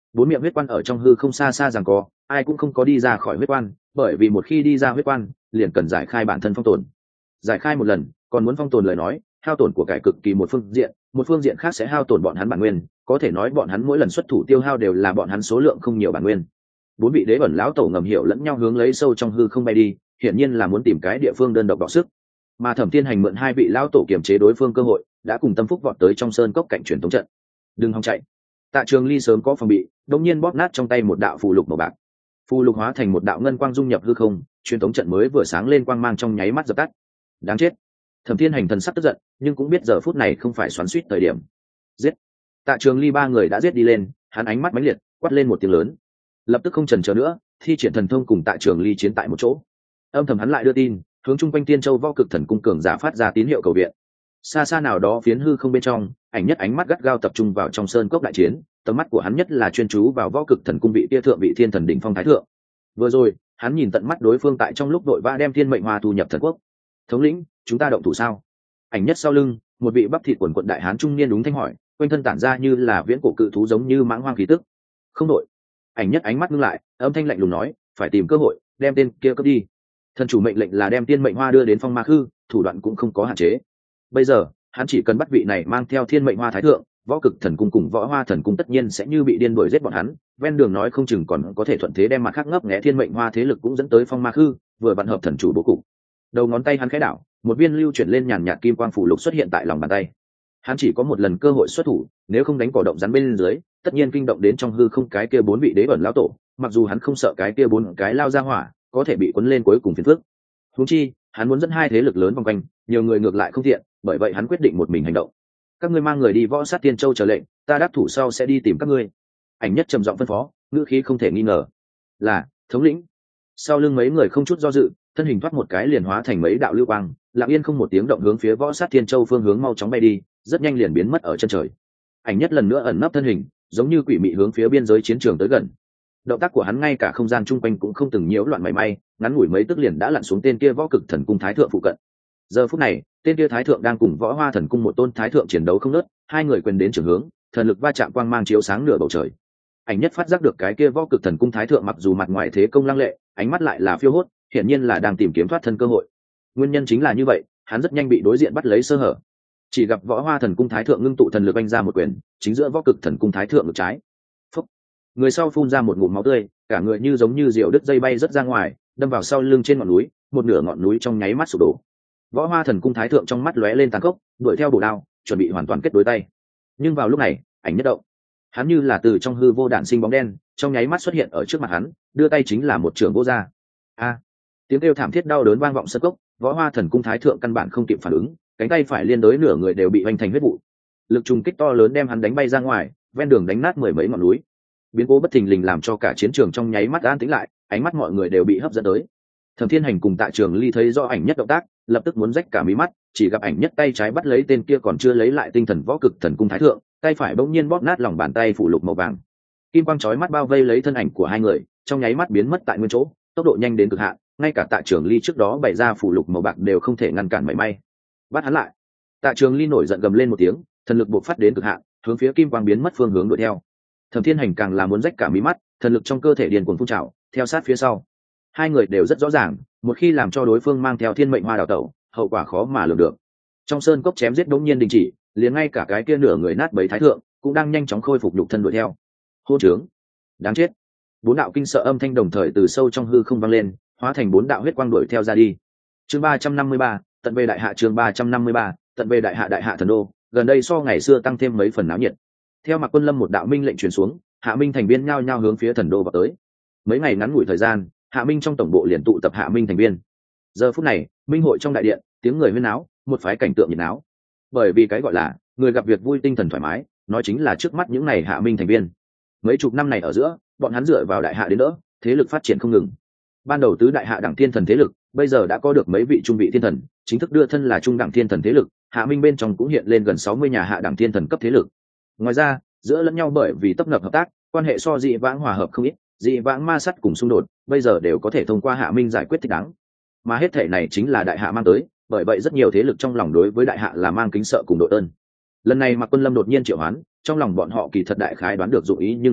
Bốn miệng huyết quan ở trong hư không xa xa rằng co, ai cũng không có đi ra khỏi huyết quan, bởi vì một khi đi ra huyết quan liền cần giải khai bản thân phong tồn. Giải khai một lần còn muốn phong tồn lời nói, hao tổn của cải cực kỳ một phương diện, một phương diện khác sẽ hao tổn bọn hắn bản nguyên, có thể nói bọn hắn mỗi lần xuất thủ tiêu hao đều là bọn hắn số lượng không nhiều bản nguyên. Bốn vị đế ẩn lão tổ ngầm hiểu lẫn nhau hướng lấy sâu trong hư không bay đi, hiển nhiên là muốn tìm cái địa phương đơn độc đọ sức. Mà Thẩm Thiên Hành mượn hai vị lão tổ kiềm chế đối phương cơ hội, đã cùng Tâm Phúc vọt tới trong sơn cốc cạnh truyền tống trận. Đừng hòng chạy. Tạ Trường Ly sớm có phòng bị, đột nhiên bóp nát trong tay một đạo phù lục màu bạc. Phù lục hóa thành một đạo ngân quang dung nhập hư không, truyền tống trận mới vừa sáng lên quang mang trong nháy mắt dập tắt. Đáng chết. Thẩm Thiên Hành thần sắc tức giận, nhưng cũng biết giờ phút này không phải xoắn xuýt thời điểm. Giết. Tạ Trường Ly ba người đã giết đi lên, hắn ánh mắt mãnh liệt, quát lên một tiếng lớn. Lập tức không chần chờ nữa, thi triển thần thông cùng Tạ Trường Ly chiến tại một chỗ. Âm thầm hắn lại đưa tin, hướng trung quanh Tiên Châu Võ Cực Thần Cung cường giả phát ra tín hiệu cầu viện. Xa xa nào đó phiến hư không bên trong, Ảnh Nhất ánh mắt gắt gao tập trung vào trong sơn cốc đại chiến, tầm mắt của hắn nhất là chuyên chú vào Võ Cực Thần Cung vị kia thượng vị thiên thần đỉnh phong thái thượng. Vừa rồi, hắn nhìn tận mắt đối phương tại trong lúc đội va đem thiên mệnh hoa thu nhập thần quốc. Thống lĩnh, chúng ta động thủ sao? Ảnh Nhất sau lưng, một vị bắp thịt quần quận đại hán trung niên đúng thanh hỏi, quanh thân tản ra như là viễn cổ cự thú giống như mãng hoang khí tức. Không đội. Ảnh Nhất ánh mắt ngưng lại, âm thanh lạnh lùng nói, phải tìm cơ hội đem tên kia cướp đi. Thần chủ mệnh lệnh là đem tiên mệnh hoa đưa đến phong ma khư, thủ đoạn cũng không có hạn chế. Bây giờ hắn chỉ cần bắt vị này mang theo thiên mệnh hoa thái thượng, Võ Cực Thần Cung cùng Võ Hoa Thần Cung tất nhiên sẽ như bị điên đuổi giết bọn hắn, ven đường nói không chừng còn có thể thuận thế đem mặt khác ngấp nghé thiên mệnh hoa thế lực cũng dẫn tới phong ma khư, vừa vặn hợp thần chủ bố cục. Đầu ngón tay hắn khẽ đảo, một viên lưu chuyển lên nhàn nhạt kim quang phủ lục xuất hiện tại lòng bàn tay. Hắn chỉ có một lần cơ hội xuất thủ, nếu không đánh cỏ động rắn bên dưới, tất nhiên kinh động đến trong hư không cái kia bốn vị đế ẩn lão tổ, mặc dù hắn không sợ cái kia bốn cái lao ra hỏa, có thể bị cuốn lên cuối cùng phiền phức. Huống chi, hắn muốn dẫn hai thế lực lớn vòng quanh, nhiều người ngược lại không thiện, bởi vậy hắn quyết định một mình hành động. Các ngươi mang người đi Võ Sát Tiên Châu chờ lệnh, ta đáp thủ sau sẽ đi tìm các ngươi. Ảnh Nhất trầm giọng phân phó, ngữ khí không thể nghi ngờ. Là, thống lĩnh. Sau lưng mấy người không chút do dự, thân hình thoát một cái liền hóa thành mấy đạo lưu quang, lặng yên không một tiếng động hướng phía Võ Sát Tiên Châu phương hướng mau chóng bay đi, rất nhanh liền biến mất ở chân trời. Ảnh Nhất lần nữa ẩn nấp thân hình, giống như quỷ mị hướng phía biên giới chiến trường tới gần. Động tác của hắn ngay cả không gian chung quanh cũng không từng nhiễu loạn mảy may, ngắn ngủi mấy tức liền đã lặn xuống tên kia Võ Cực Thần Cung thái thượng phụ cận. Giờ phút này, tên kia thái thượng đang cùng Võ Hoa Thần Cung một tôn thái thượng chiến đấu không ngớt, hai người quyền đến trường hướng, thần lực va chạm quang mang chiếu sáng nửa bầu trời. Ảnh Nhất phát giác được cái kia Võ Cực Thần Cung thái thượng mặc dù mặt ngoài thế công lăng lệ, ánh mắt lại là phiêu hốt, hiển nhiên là đang tìm kiếm thoát thân cơ hội. Nguyên nhân chính là như vậy, hắn rất nhanh bị đối diện bắt lấy sơ hở. Chỉ gặp Võ Hoa Thần Cung thái thượng ngưng tụ thần lực anh ra một quyền, chính giữa Võ Cực Thần Cung thái thượng ngực trái. Phúc. Người sau phun ra một ngụm máu tươi, cả người như giống như diều đứt dây bay rất ra ngoài, đâm vào sau lưng trên ngọn núi, một nửa ngọn núi trong nháy mắt sụp đổ. Võ Hoa Thần Cung thái thượng trong mắt lóe lên tàn khốc, đuổi theo bổ đao, chuẩn bị hoàn toàn kết đối tay. Nhưng vào lúc này, Ảnh Nhất động. Hắn như là từ trong hư vô đạn sinh bóng đen, trong nháy mắt xuất hiện ở trước mặt hắn, đưa tay chính là một trường vô ra. A! Tiếng kêu thảm thiết đau đớn vang vọng sân cốc, Võ Hoa Thần Cung thái thượng căn bản không kịp phản ứng, cánh tay phải liên đối nửa người đều bị hoành thành huyết vụ. Lực trùng kích to lớn đem hắn đánh bay ra ngoài, ven đường đánh nát mười mấy ngọn núi. Biến cố bất thình lình làm cho cả chiến trường trong nháy mắt an tĩnh lại, ánh mắt mọi người đều bị hấp dẫn tới. Thẩm Thiên Hành cùng Tạ Trường Ly thấy rõ Ảnh Nhất động tác, lập tức muốn rách cả mí mắt, chỉ gặp Ảnh Nhất tay trái bắt lấy tên kia còn chưa lấy lại tinh thần Võ Cực Thần Cung thái thượng, tay phải bỗng nhiên bóp nát lòng bàn tay phủ lục màu vàng. Kim quang chói mắt bao vây lấy thân ảnh của hai người, trong nháy mắt biến mất tại nguyên chỗ, tốc độ nhanh đến cực hạn, ngay cả Tạ Trường Ly trước đó bày ra phủ lục màu bạc đều không thể ngăn cản mảy may. Bắt hắn lại. Tạ Trường Ly nổi giận gầm lên một tiếng, thần lực bộc phát đến cực hạn, hướng phía kim quang biến mất phương hướng đuổi theo. Thẩm Thiên Hành càng là muốn rách cả mí mắt, thần lực trong cơ thể điên cuồng phun trào, theo sát phía sau. Hai người đều rất rõ ràng, một khi làm cho đối phương mang theo thiên mệnh hoa đào tẩu, hậu quả khó mà lường được. Trong sơn cốc chém giết đống nhiên đình chỉ, liền ngay cả cái kia nửa người nát bấy thái thượng cũng đang nhanh chóng khôi phục nhục thân đuổi theo. Hô trướng, đáng chết! Bốn đạo kinh sợ âm thanh đồng thời từ sâu trong hư không vang lên, hóa thành bốn đạo huyết quang đuổi theo ra đi. Chương ba trăm năm mươi ba, tận về đại hạ. Chương ba trăm năm mươi ba, tận về đại hạ. Đại hạ thần đô, gần đây so ngày xưa tăng thêm mấy phần náo nhiệt. Theo Mạc Quân Lâm một đạo minh lệnh truyền xuống, Hạ Minh thành viên nhao nhao hướng phía thần đô vào tới. Mấy ngày ngắn ngủi thời gian, Hạ Minh trong tổng bộ liền tụ tập Hạ Minh thành viên. Giờ phút này, minh hội trong đại điện, tiếng người huyên náo, một phái cảnh tượng nhiệt náo. Bởi vì cái gọi là người gặp việc vui tinh thần thoải mái, nói chính là trước mắt những này Hạ Minh thành viên. Mấy chục năm này ở giữa, bọn hắn dựa vào đại hạ đến đỡ, thế lực phát triển không ngừng. Ban đầu tứ đại hạ đẳng thiên thần thế lực, bây giờ đã có được mấy vị trung vị thiên thần, chính thức đưa thân là trung đẳng thiên thần thế lực. Hạ Minh bên trong cũng hiện lên gần sáu mươi nhà hạ đẳng thiên thần cấp thế lực. Ngoài ra, giữa lẫn nhau bởi vì tấp nập hợp tác, quan hệ so dị vãng hòa hợp không ít, dị vãng ma sát cùng xung đột, bây giờ đều có thể thông qua Hạ Minh giải quyết thích đáng. Mà hết thể này chính là đại hạ mang tới, bởi vậy rất nhiều thế lực trong lòng đối với đại hạ là mang kính sợ cùng đội ơn. Lần này Mạc Quân Lâm đột nhiên triệu hoán, trong lòng bọn họ kỳ thật đại khái đoán được dụng ý, nhưng dù vậy,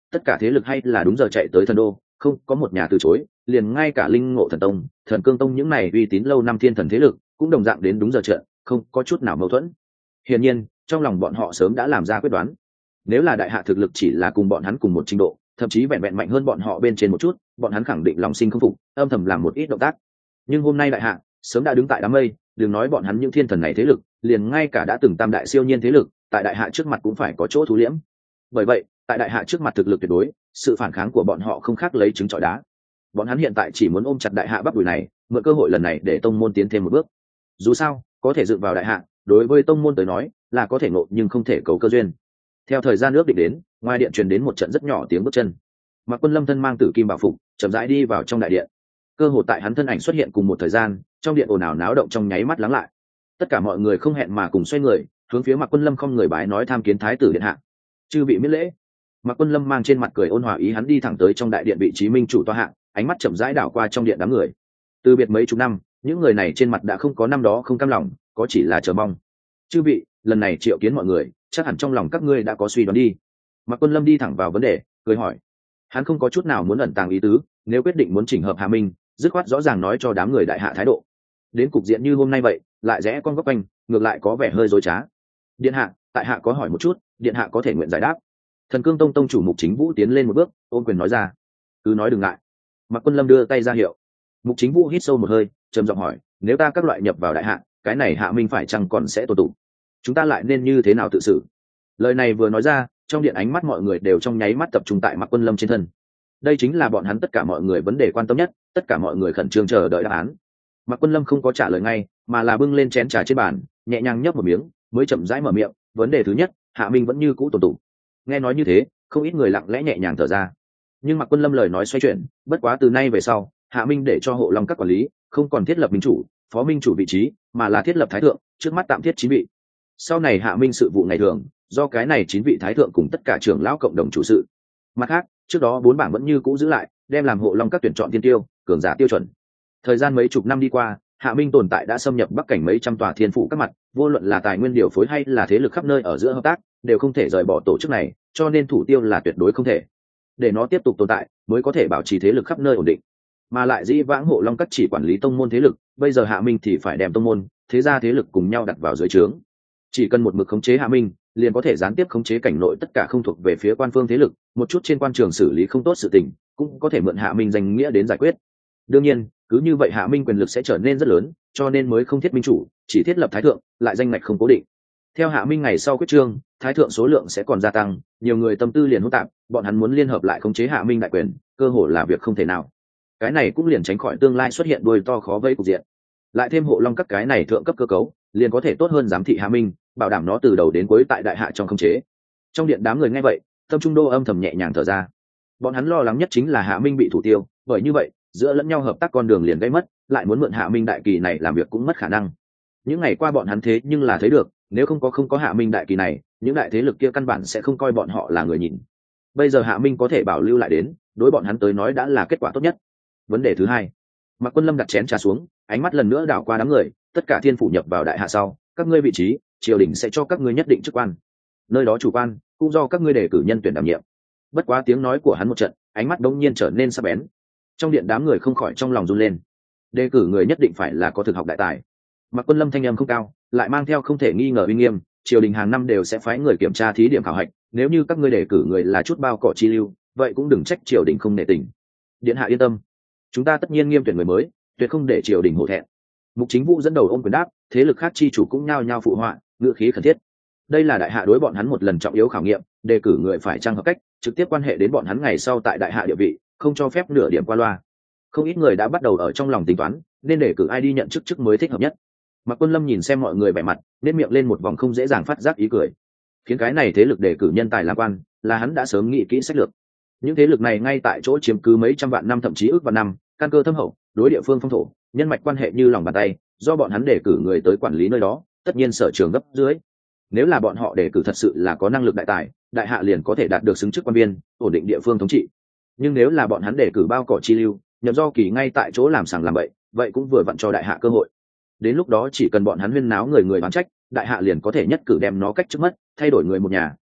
tất cả thế lực hay là đúng giờ chạy tới thần đô, không có một nhà từ chối, liền ngay cả Linh Ngộ Thần Tông, Thần Cương Tông những này uy tín lâu năm thiên thần thế lực cũng đồng dạng đến đúng giờ trận, không có chút nào mâu thuẫn. Hiển nhiên, trong lòng bọn họ sớm đã làm ra quyết đoán. Nếu là đại hạ thực lực chỉ là cùng bọn hắn cùng một trình độ, thậm chí vẹn vẹn mạnh hơn bọn họ bên trên một chút, bọn hắn khẳng định lòng sinh không phục, âm thầm làm một ít động tác. Nhưng hôm nay đại hạ sớm đã đứng tại đám mây, đừng nói bọn hắn những thiên thần này thế lực, liền ngay cả đã từng tam đại siêu nhiên thế lực, tại đại hạ trước mặt cũng phải có chỗ thu liễm. Bởi vậy, tại đại hạ trước mặt thực lực tuyệt đối, sự phản kháng của bọn họ không khác lấy trứng trọi đá. Bọn hắn hiện tại chỉ muốn ôm chặt đại hạ bắp đùi này, mượn cơ hội lần này để tông môn tiến thêm một bước. Dù sao, có thể dựng vào đại hạ, đối với tông môn tới nói, là có thể nộ nhưng không thể cầu cơ duyên. Theo thời gian ước định đến, ngoài điện truyền đến một trận rất nhỏ tiếng bước chân. Mạc Quân Lâm thân mang tử kim bảo phục, chậm rãi đi vào trong đại điện. Cơ hội tại hắn thân ảnh xuất hiện cùng một thời gian, trong điện ồn ào náo động trong nháy mắt lắng lại. Tất cả mọi người không hẹn mà cùng xoay người, hướng phía Mạc Quân Lâm không người bái nói tham kiến thái tử điện hạ. Chư vị miễn lễ. Mạc Quân Lâm mang trên mặt cười ôn hòa ý hắn đi thẳng tới trong đại điện vị trí minh chủ tọa hạng, ánh mắt chậm rãi đảo qua trong điện đám người. Từ biệt mấy chục năm, những người này trên mặt đã không có năm đó không cam lòng, có chỉ là chờ mong. Chư vị, lần này triệu kiến mọi người, chắc hẳn trong lòng các ngươi đã có suy đoán đi. Mạc Quân Lâm đi thẳng vào vấn đề, cười hỏi. Hắn không có chút nào muốn ẩn tàng ý tứ, nếu quyết định muốn chỉnh hợp Hà Minh, dứt khoát rõ ràng nói cho đám người đại hạ thái độ. Đến cục diện như hôm nay vậy, lại rẽ con góc quanh, ngược lại có vẻ hơi dối trá. Điện hạ, tại hạ có hỏi một chút, điện hạ có thể nguyện giải đáp. Thần Cương Tông tông chủ Mục Chính Vũ tiến lên một bước, ôn quyền nói ra. Cứ nói đừng ngại. Mạc Quân Lâm đưa tay ra hiệu. Mục Chính Vũ hít sâu một hơi, trầm giọng hỏi, nếu ta các loại nhập vào đại hạ, cái này Hạ Minh phải chăng còn sẽ tồn tụ? Chúng ta lại nên như thế nào tự xử? Lời này vừa nói ra, trong điện ánh mắt mọi người đều trong nháy mắt tập trung tại Mạc Quân Lâm trên thân. Đây chính là bọn hắn tất cả mọi người vấn đề quan tâm nhất, tất cả mọi người khẩn trương chờ đợi đáp án. Mạc Quân Lâm không có trả lời ngay, mà là bưng lên chén trà trên bàn, nhẹ nhàng nhấp một miếng, mới chậm rãi mở miệng. Vấn đề thứ nhất, Hạ Minh vẫn như cũ tồn tụ. Nghe nói như thế, không ít người lặng lẽ nhẹ nhàng thở ra. Nhưng Mạc Quân Lâm lời nói xoay chuyển, bất quá từ nay về sau, Hạ Minh để cho hộ long các quản lý, không còn thiết lập minh chủ, phó minh chủ vị trí, mà là thiết lập thái thượng, trước mắt tạm thiết chín vị. Sau này Hạ Minh sự vụ ngày thường, do cái này chín vị thái thượng cùng tất cả trưởng lão cộng đồng chủ sự. Mặt khác, trước đó bốn bảng vẫn như cũ giữ lại, đem làm hộ long các tuyển chọn tiên tiêu, cường giả tiêu chuẩn. Thời gian mấy chục năm đi qua, Hạ Minh tồn tại đã xâm nhập bắc cảnh mấy trăm tòa thiên phủ các mặt, vô luận là tài nguyên điều phối hay là thế lực khắp nơi ở giữa hợp tác, đều không thể rời bỏ tổ chức này, cho nên thủ tiêu là tuyệt đối không thể. Để nó tiếp tục tồn tại, mới có thể bảo trì thế lực khắp nơi ổn định. Mà lại dĩ vãng hộ long các chỉ quản lý tông môn thế lực, bây giờ Hạ Minh thì phải đem tông môn, thế gia thế lực cùng nhau đặt vào dưới trướng. Chỉ cần một mực khống chế Hạ Minh, liền có thể gián tiếp khống chế cảnh nội tất cả không thuộc về phía quan phương thế lực, một chút trên quan trường xử lý không tốt sự tình, cũng có thể mượn Hạ Minh danh nghĩa đến giải quyết. Đương nhiên, cứ như vậy Hạ Minh quyền lực sẽ trở nên rất lớn, cho nên mới không thiết minh chủ, chỉ thiết lập thái thượng, lại danh ngạch không cố định. Theo Hạ Minh ngày sau quyết trương, thái thượng số lượng sẽ còn gia tăng, nhiều người tâm tư liền hỗn tạp, bọn hắn muốn liên hợp lại khống chế Hạ Minh đại quyền, cơ hội là việc không thể nào. Cái này cũng liền tránh khỏi tương lai xuất hiện đuôi to khó vây cục diện. Lại thêm hộ long các cái này thượng cấp cơ cấu, liền có thể tốt hơn giám thị Hạ Minh, bảo đảm nó từ đầu đến cuối tại đại hạ trong khống chế. Trong điện đám người nghe vậy, tâm trung đô âm thầm nhẹ nhàng thở ra. Bọn hắn lo lắng nhất chính là Hạ Minh bị thủ tiêu, bởi như vậy, giữa lẫn nhau hợp tác con đường liền gây mất, lại muốn mượn Hạ Minh đại kỳ này làm việc cũng mất khả năng. Những ngày qua bọn hắn thế nhưng là thấy được, nếu không có không có Hạ Minh đại kỳ này, những đại thế lực kia căn bản sẽ không coi bọn họ là người nhìn. Bây giờ Hạ Minh có thể bảo lưu lại đến, đối bọn hắn tới nói đã là kết quả tốt nhất. Vấn đề thứ hai, Mạc Quân Lâm đặt chén trà xuống, ánh mắt lần nữa đảo qua đám người, tất cả thiên phủ nhập vào đại hạ sau, các ngươi vị trí, triều đình sẽ cho các ngươi nhất định chức quan. Nơi đó chủ quan, cũng do các ngươi đề cử nhân tuyển đảm nhiệm. Bất quá tiếng nói của hắn một trận, ánh mắt đống nhiên trở nên sắc bén. Trong điện đám người không khỏi trong lòng run lên. Đề cử người nhất định phải là có thực học đại tài. Mạc Quân Lâm thanh âm không cao, lại mang theo không thể nghi ngờ uy nghiêm, triều đình hàng năm đều sẽ phái người kiểm tra thí điểm khảo hạch, nếu như các ngươi đề cử người là chút bao cỏ chi lưu, vậy cũng đừng trách triều đình không nể tình. Điện hạ yên tâm, chúng ta tất nhiên nghiêm tuyển người mới, tuyệt không để triều đình hổ thẹn. Mục Chính Vũ dẫn đầu ôm quyền đáp, thế lực khác chi chủ cũng nhao nhao phụ họa, ngữ khí khẩn thiết. Đây là đại hạ đối bọn hắn một lần trọng yếu khảo nghiệm, đề cử người phải trang hợp cách, trực tiếp quan hệ đến bọn hắn ngày sau tại đại hạ địa vị, không cho phép nửa điểm qua loa. Không ít người đã bắt đầu ở trong lòng tính toán, nên đề cử ai đi nhận chức chức mới thích hợp nhất. Mạc Quân Lâm nhìn xem mọi người vẻ mặt, nên miệng lên một vòng không dễ dàng phát giác ý cười. Khiến cái này thế lực đề cử nhân tài làm quan, là hắn đã sớm nghĩ kỹ sách lược. Những thế lực này ngay tại chỗ chiếm cứ mấy trăm vạn năm thậm chí ước vạn năm, căn cơ thâm hậu, đối địa phương phong thổ, nhân mạch quan hệ như lòng bàn tay, do bọn hắn đề cử người tới quản lý nơi đó, tất nhiên sở trường gấp dưới. Nếu là bọn họ đề cử thật sự là có năng lực đại tài, đại hạ liền có thể đạt được xứng chức quan viên, ổn định địa phương thống trị. Nhưng nếu là bọn hắn đề cử bao cỏ chi lưu, nhậm do kỳ ngay tại chỗ làm sàng làm bậy, vậy cũng vừa vặn cho đại hạ cơ hội. Đến lúc đó chỉ cần bọn hắn huyên náo người người bán trách, đại hạ liền có thể nhất cử đem nó cách trước mất, thay đổi người một nhà,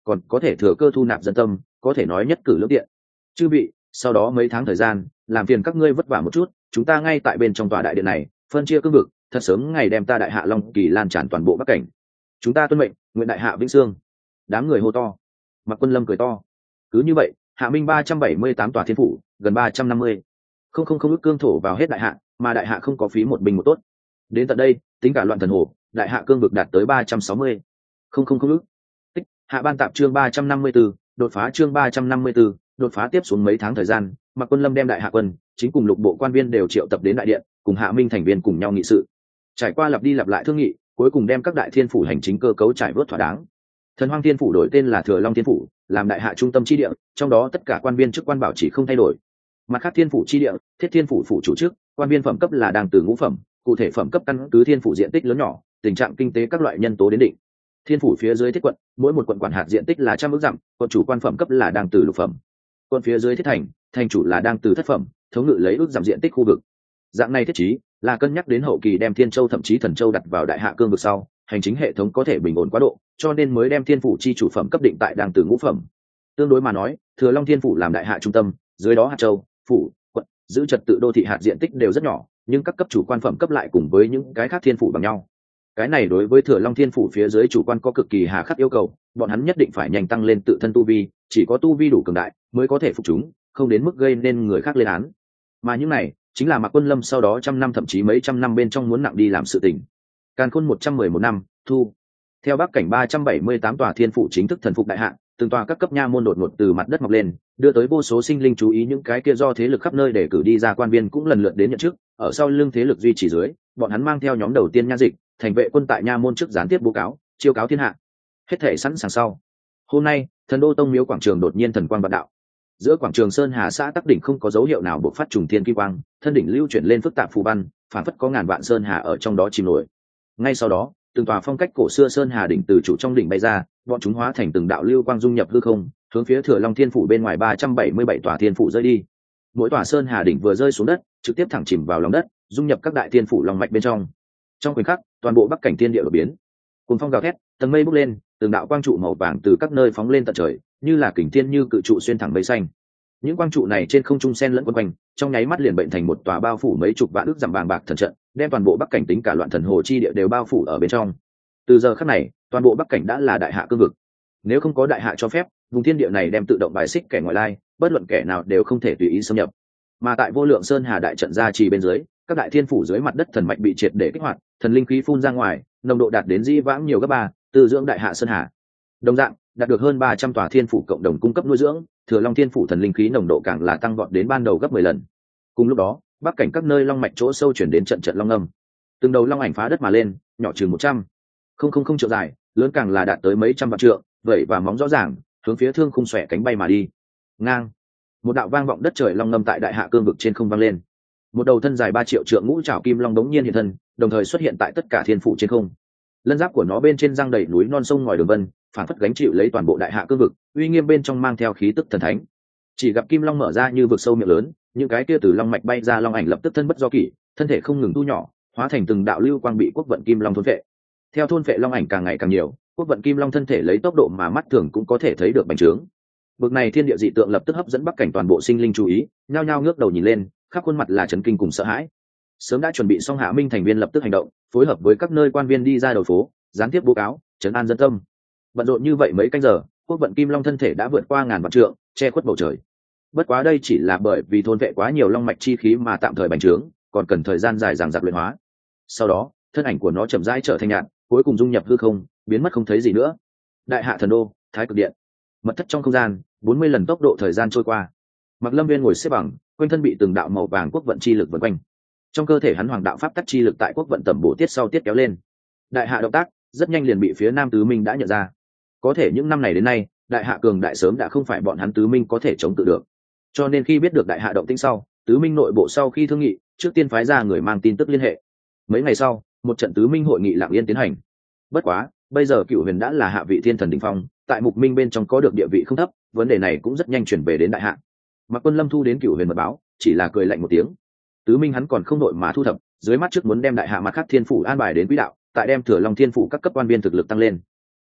còn có thể thừa cơ thu nạp dân tâm, có thể nói nhất cử lưỡng tiện. Chư vị, sau đó mấy tháng thời gian, làm phiền các ngươi vất vả một chút, chúng ta ngay tại bên trong tòa đại điện này phân chia cương vực, thật sớm ngày đem ta đại hạ long kỳ lan tràn toàn bộ bắc cảnh. Chúng ta tuân mệnh, nguyện đại hạ vĩnh sương. Đám người hô to. Mạc Quân Lâm cười to. Cứ như vậy, hạ minh ba trăm bảy mươi tám tòa thiên phủ, gần ba trăm năm mươi không không không ước cương thổ vào hết đại hạ, mà đại hạ không có phí một binh một tốt. Đến tận đây, tính cả loạn thần hồ, đại hạ cương vực đạt tới ba trăm sáu mươi không không không ước. Tích, hạ ban tạp chương ba trăm năm mươi 4, đột phá chương ba trăm năm mươi 4, đột phá tiếp xuống mấy tháng thời gian, Mạc Quân Lâm đem đại hạ quân, chính cùng lục bộ quan viên đều triệu tập đến đại điện, cùng hạ minh thành viên cùng nhau nghị sự. Trải qua lặp đi lặp lại thương nghị, cuối cùng đem các đại thiên phủ hành chính cơ cấu trải vớt thỏa đáng. Thần Hoang Thiên phủ đổi tên là Thừa Long Thiên phủ, làm đại hạ trung tâm chi địa, trong đó tất cả quan viên chức quan bảo chỉ không thay đổi. Mặt khác Thiên phủ chi địa, Thiết Thiên phủ phủ chủ chức, quan viên phẩm cấp là đang từ ngũ phẩm, cụ thể phẩm cấp căn cứ thiên phủ diện tích lớn nhỏ, tình trạng kinh tế các loại nhân tố đến định. Thiên phủ phía dưới thiết quận, mỗi một quận quản hạt diện tích là trăm ước dặm, quận chủ quan phẩm cấp là đang từ lục phẩm. Quận phía dưới thiết thành, thành chủ là đang từ thất phẩm, thống ngự lấy ước giảm diện tích khu vực. Dạng này thiết chí là cân nhắc đến hậu kỳ đem Thiên Châu thậm chí Thần Châu đặt vào đại hạ cương vực sau, hành chính hệ thống có thể bình ổn quá độ, cho nên mới đem thiên phủ chi chủ phẩm cấp định tại đang từ ngũ phẩm. Tương đối mà nói, Thừa Long Thiên phủ làm đại hạ trung tâm, dưới đó hạt châu, phủ, quận, giữ trật tự đô thị hạt diện tích đều rất nhỏ, nhưng các cấp chủ quan phẩm cấp lại cùng với những cái khác thiên phủ bằng nhau. Cái này đối với Thừa Long Thiên phủ phía dưới chủ quan có cực kỳ hà khắc yêu cầu, bọn hắn nhất định phải nhanh tăng lên tự thân tu vi, chỉ có tu vi đủ cường đại mới có thể phục chúng, không đến mức gây nên người khác lên án. Mà những này chính là Mạc Quân Lâm sau đó trăm năm thậm chí mấy trăm năm bên trong muốn nặng đi làm sự tình. Càn Khôn một trăm mười một năm, thu. Theo Bắc cảnh ba trăm bảy mươi tám tòa thiên phủ chính thức thần phục đại hạ, từng tòa các cấp nha môn đột ngột từ mặt đất mọc lên, đưa tới vô số sinh linh chú ý, những cái kia do thế lực khắp nơi để cử đi ra quan viên cũng lần lượt đến nhận chức, ở sau lưng thế lực duy trì dưới, bọn hắn mang theo nhóm đầu tiên nha dịch, thành vệ quân tại nha môn trước gián tiếp bố cáo, chiêu cáo thiên hạ. Hết thể sẵn sàng sau. Hôm nay, Thần Đô Tông miếu quảng trường đột nhiên thần quang vạn đạo. Giữa quảng trường Sơn Hà xã Tắc đỉnh không có dấu hiệu nào bộc phát trùng thiên kim quang, thân đỉnh lưu chuyển lên phức tạp phù văn, phản phất có ngàn vạn sơn hà ở trong đó chìm nổi. Ngay sau đó, từng tòa phong cách cổ xưa sơn hà đỉnh từ chủ trong đỉnh bay ra, bọn chúng hóa thành từng đạo lưu quang dung nhập hư không, hướng phía Thừa Long Thiên phủ bên ngoài ba trăm bảy mươi bảy tòa thiên phủ rơi đi. Mỗi tòa sơn hà đỉnh vừa rơi xuống đất, trực tiếp thẳng chìm vào lòng đất, dung nhập các đại thiên phủ long mạch bên trong. Trong khoảnh khắc, toàn bộ bắc cảnh thiên địa đổi biến. Cùng phong gào thét, tầng mây bốc lên, từng đạo quang trụ màu vàng từ các nơi phóng lên tận trời, như là kình thiên như cự trụ xuyên thẳng mây xanh. Những quang trụ này trên không trung xen lẫn quấn quanh, trong nháy mắt liền bệnh thành một tòa bao phủ mấy chục vạn ước dặm bàng bạc thần trận, đem toàn bộ bắc cảnh tính cả loạn thần hồ chi địa đều bao phủ ở bên trong. Từ giờ khắc này, toàn bộ bắc cảnh đã là đại hạ cương vực. Nếu không có đại hạ cho phép, vùng thiên địa này đem tự động bài xích kẻ ngoại lai, bất luận kẻ nào đều không thể tùy ý xâm nhập. Mà tại vô lượng sơn hà đại trận gia trì bên dưới, các đại thiên phủ dưới mặt đất thần mạch bị triệt để kích hoạt, thần linh khí phun ra ngoài, nồng độ đạt đến dĩ vãng nhiều gấp ba, từ dưỡng đại hạ sơn hà. Đồng dạng, đạt được hơn ba trăm tòa thiên phủ cộng đồng cung cấp nuôi dưỡng, Thừa Long Thiên phủ thần linh khí nồng độ càng là tăng vọt đến ban đầu gấp mười lần. Cùng lúc đó, bắc cảnh các nơi long mạch chỗ sâu chuyển đến trận trận long âm. Từng đầu long ảnh phá đất mà lên, nhỏ chừng một trăm không không không trượng dài, lớn càng là đạt tới mấy trăm vạn trượng, vậy và móng rõ ràng, hướng phía thương khung xòe cánh bay mà đi. Ngang, một đạo vang vọng đất trời long ngâm tại đại hạ cương vực trên không vang lên. Một đầu thân dài ba triệu trượng ngũ trảo kim long đống nhiên hiện thân, đồng thời xuất hiện tại tất cả thiên phủ trên không. Lân giáp của nó bên trên răng đầy núi non sông ngòi đường vân, phản phất gánh chịu lấy toàn bộ đại hạ cương vực, uy nghiêm bên trong mang theo khí tức thần thánh. Chỉ gặp kim long mở ra như vực sâu miệng lớn, những cái kia từ long mạch bay ra long ảnh lập tức thân bất do kỷ, thân thể không ngừng thu nhỏ, hóa thành từng đạo lưu quang bị quốc vận kim long thôn phệ. Theo thôn phệ long ảnh càng ngày càng nhiều, quốc vận kim long thân thể lấy tốc độ mà mắt thường cũng có thể thấy được bành trướng. Bực này thiên địa dị tượng lập tức hấp dẫn bắc cảnh toàn bộ sinh linh chú ý, nhao nhao ngước đầu nhìn lên, khắp khuôn mặt là chấn kinh cùng sợ hãi. Sớm đã chuẩn bị xong hạ minh thành viên lập tức hành động, phối hợp với các nơi quan viên đi ra đầu phố, gián tiếp báo cáo, trấn an dân tâm. Bận rộn như vậy mấy canh giờ, quốc vận kim long thân thể đã vượt qua ngàn vạn trượng, che khuất bầu trời. Bất quá đây chỉ là bởi vì thôn vệ quá nhiều long mạch chi khí mà tạm thời bành trướng, còn cần thời gian dài dằng dặc luyện hóa. Sau đó, thân ảnh của nó chậm rãi trở thành nhạt, cuối cùng dung nhập hư không, biến mất không thấy gì nữa. Đại hạ thần đô, Thái Cực điện, mật thất trong không gian, bốn mươi lần tốc độ thời gian trôi qua. Mạc Lâm Viên ngồi xếp bằng, quanh thân bị từng đạo màu vàng quốc vận chi lực vần quanh. Trong cơ thể hắn hoàng đạo pháp tắc chi lực tại quốc vận tầm bổ tiết sau tiết kéo lên. Đại hạ động tác rất nhanh liền bị phía Nam Tứ Minh đã nhận ra. Có thể những năm này đến nay, đại hạ cường đại sớm đã không phải bọn hắn Tứ Minh có thể chống tự được. Cho nên khi biết được đại hạ động tĩnh sau, Tứ Minh nội bộ sau khi thương nghị, trước tiên phái ra người mang tin tức liên hệ. Mấy ngày sau, một trận Tứ Minh hội nghị lặng yên tiến hành. Bất quá, bây giờ Cửu Huyền đã là hạ vị thiên thần đỉnh phong, tại Mục Minh bên trong có được địa vị không thấp, vấn đề này cũng rất nhanh chuyển về đến đại hạ. Mạc Quân Lâm thu đến Cửu Huyền mật báo, chỉ là cười lạnh một tiếng. Tứ Minh hắn còn không đội mà thu thập, dưới mắt trước muốn đem đại hạ mặt khác thiên phủ an bài đến quỹ đạo, tại đem Thừa Long Thiên phủ các cấp quan viên thực lực tăng lên.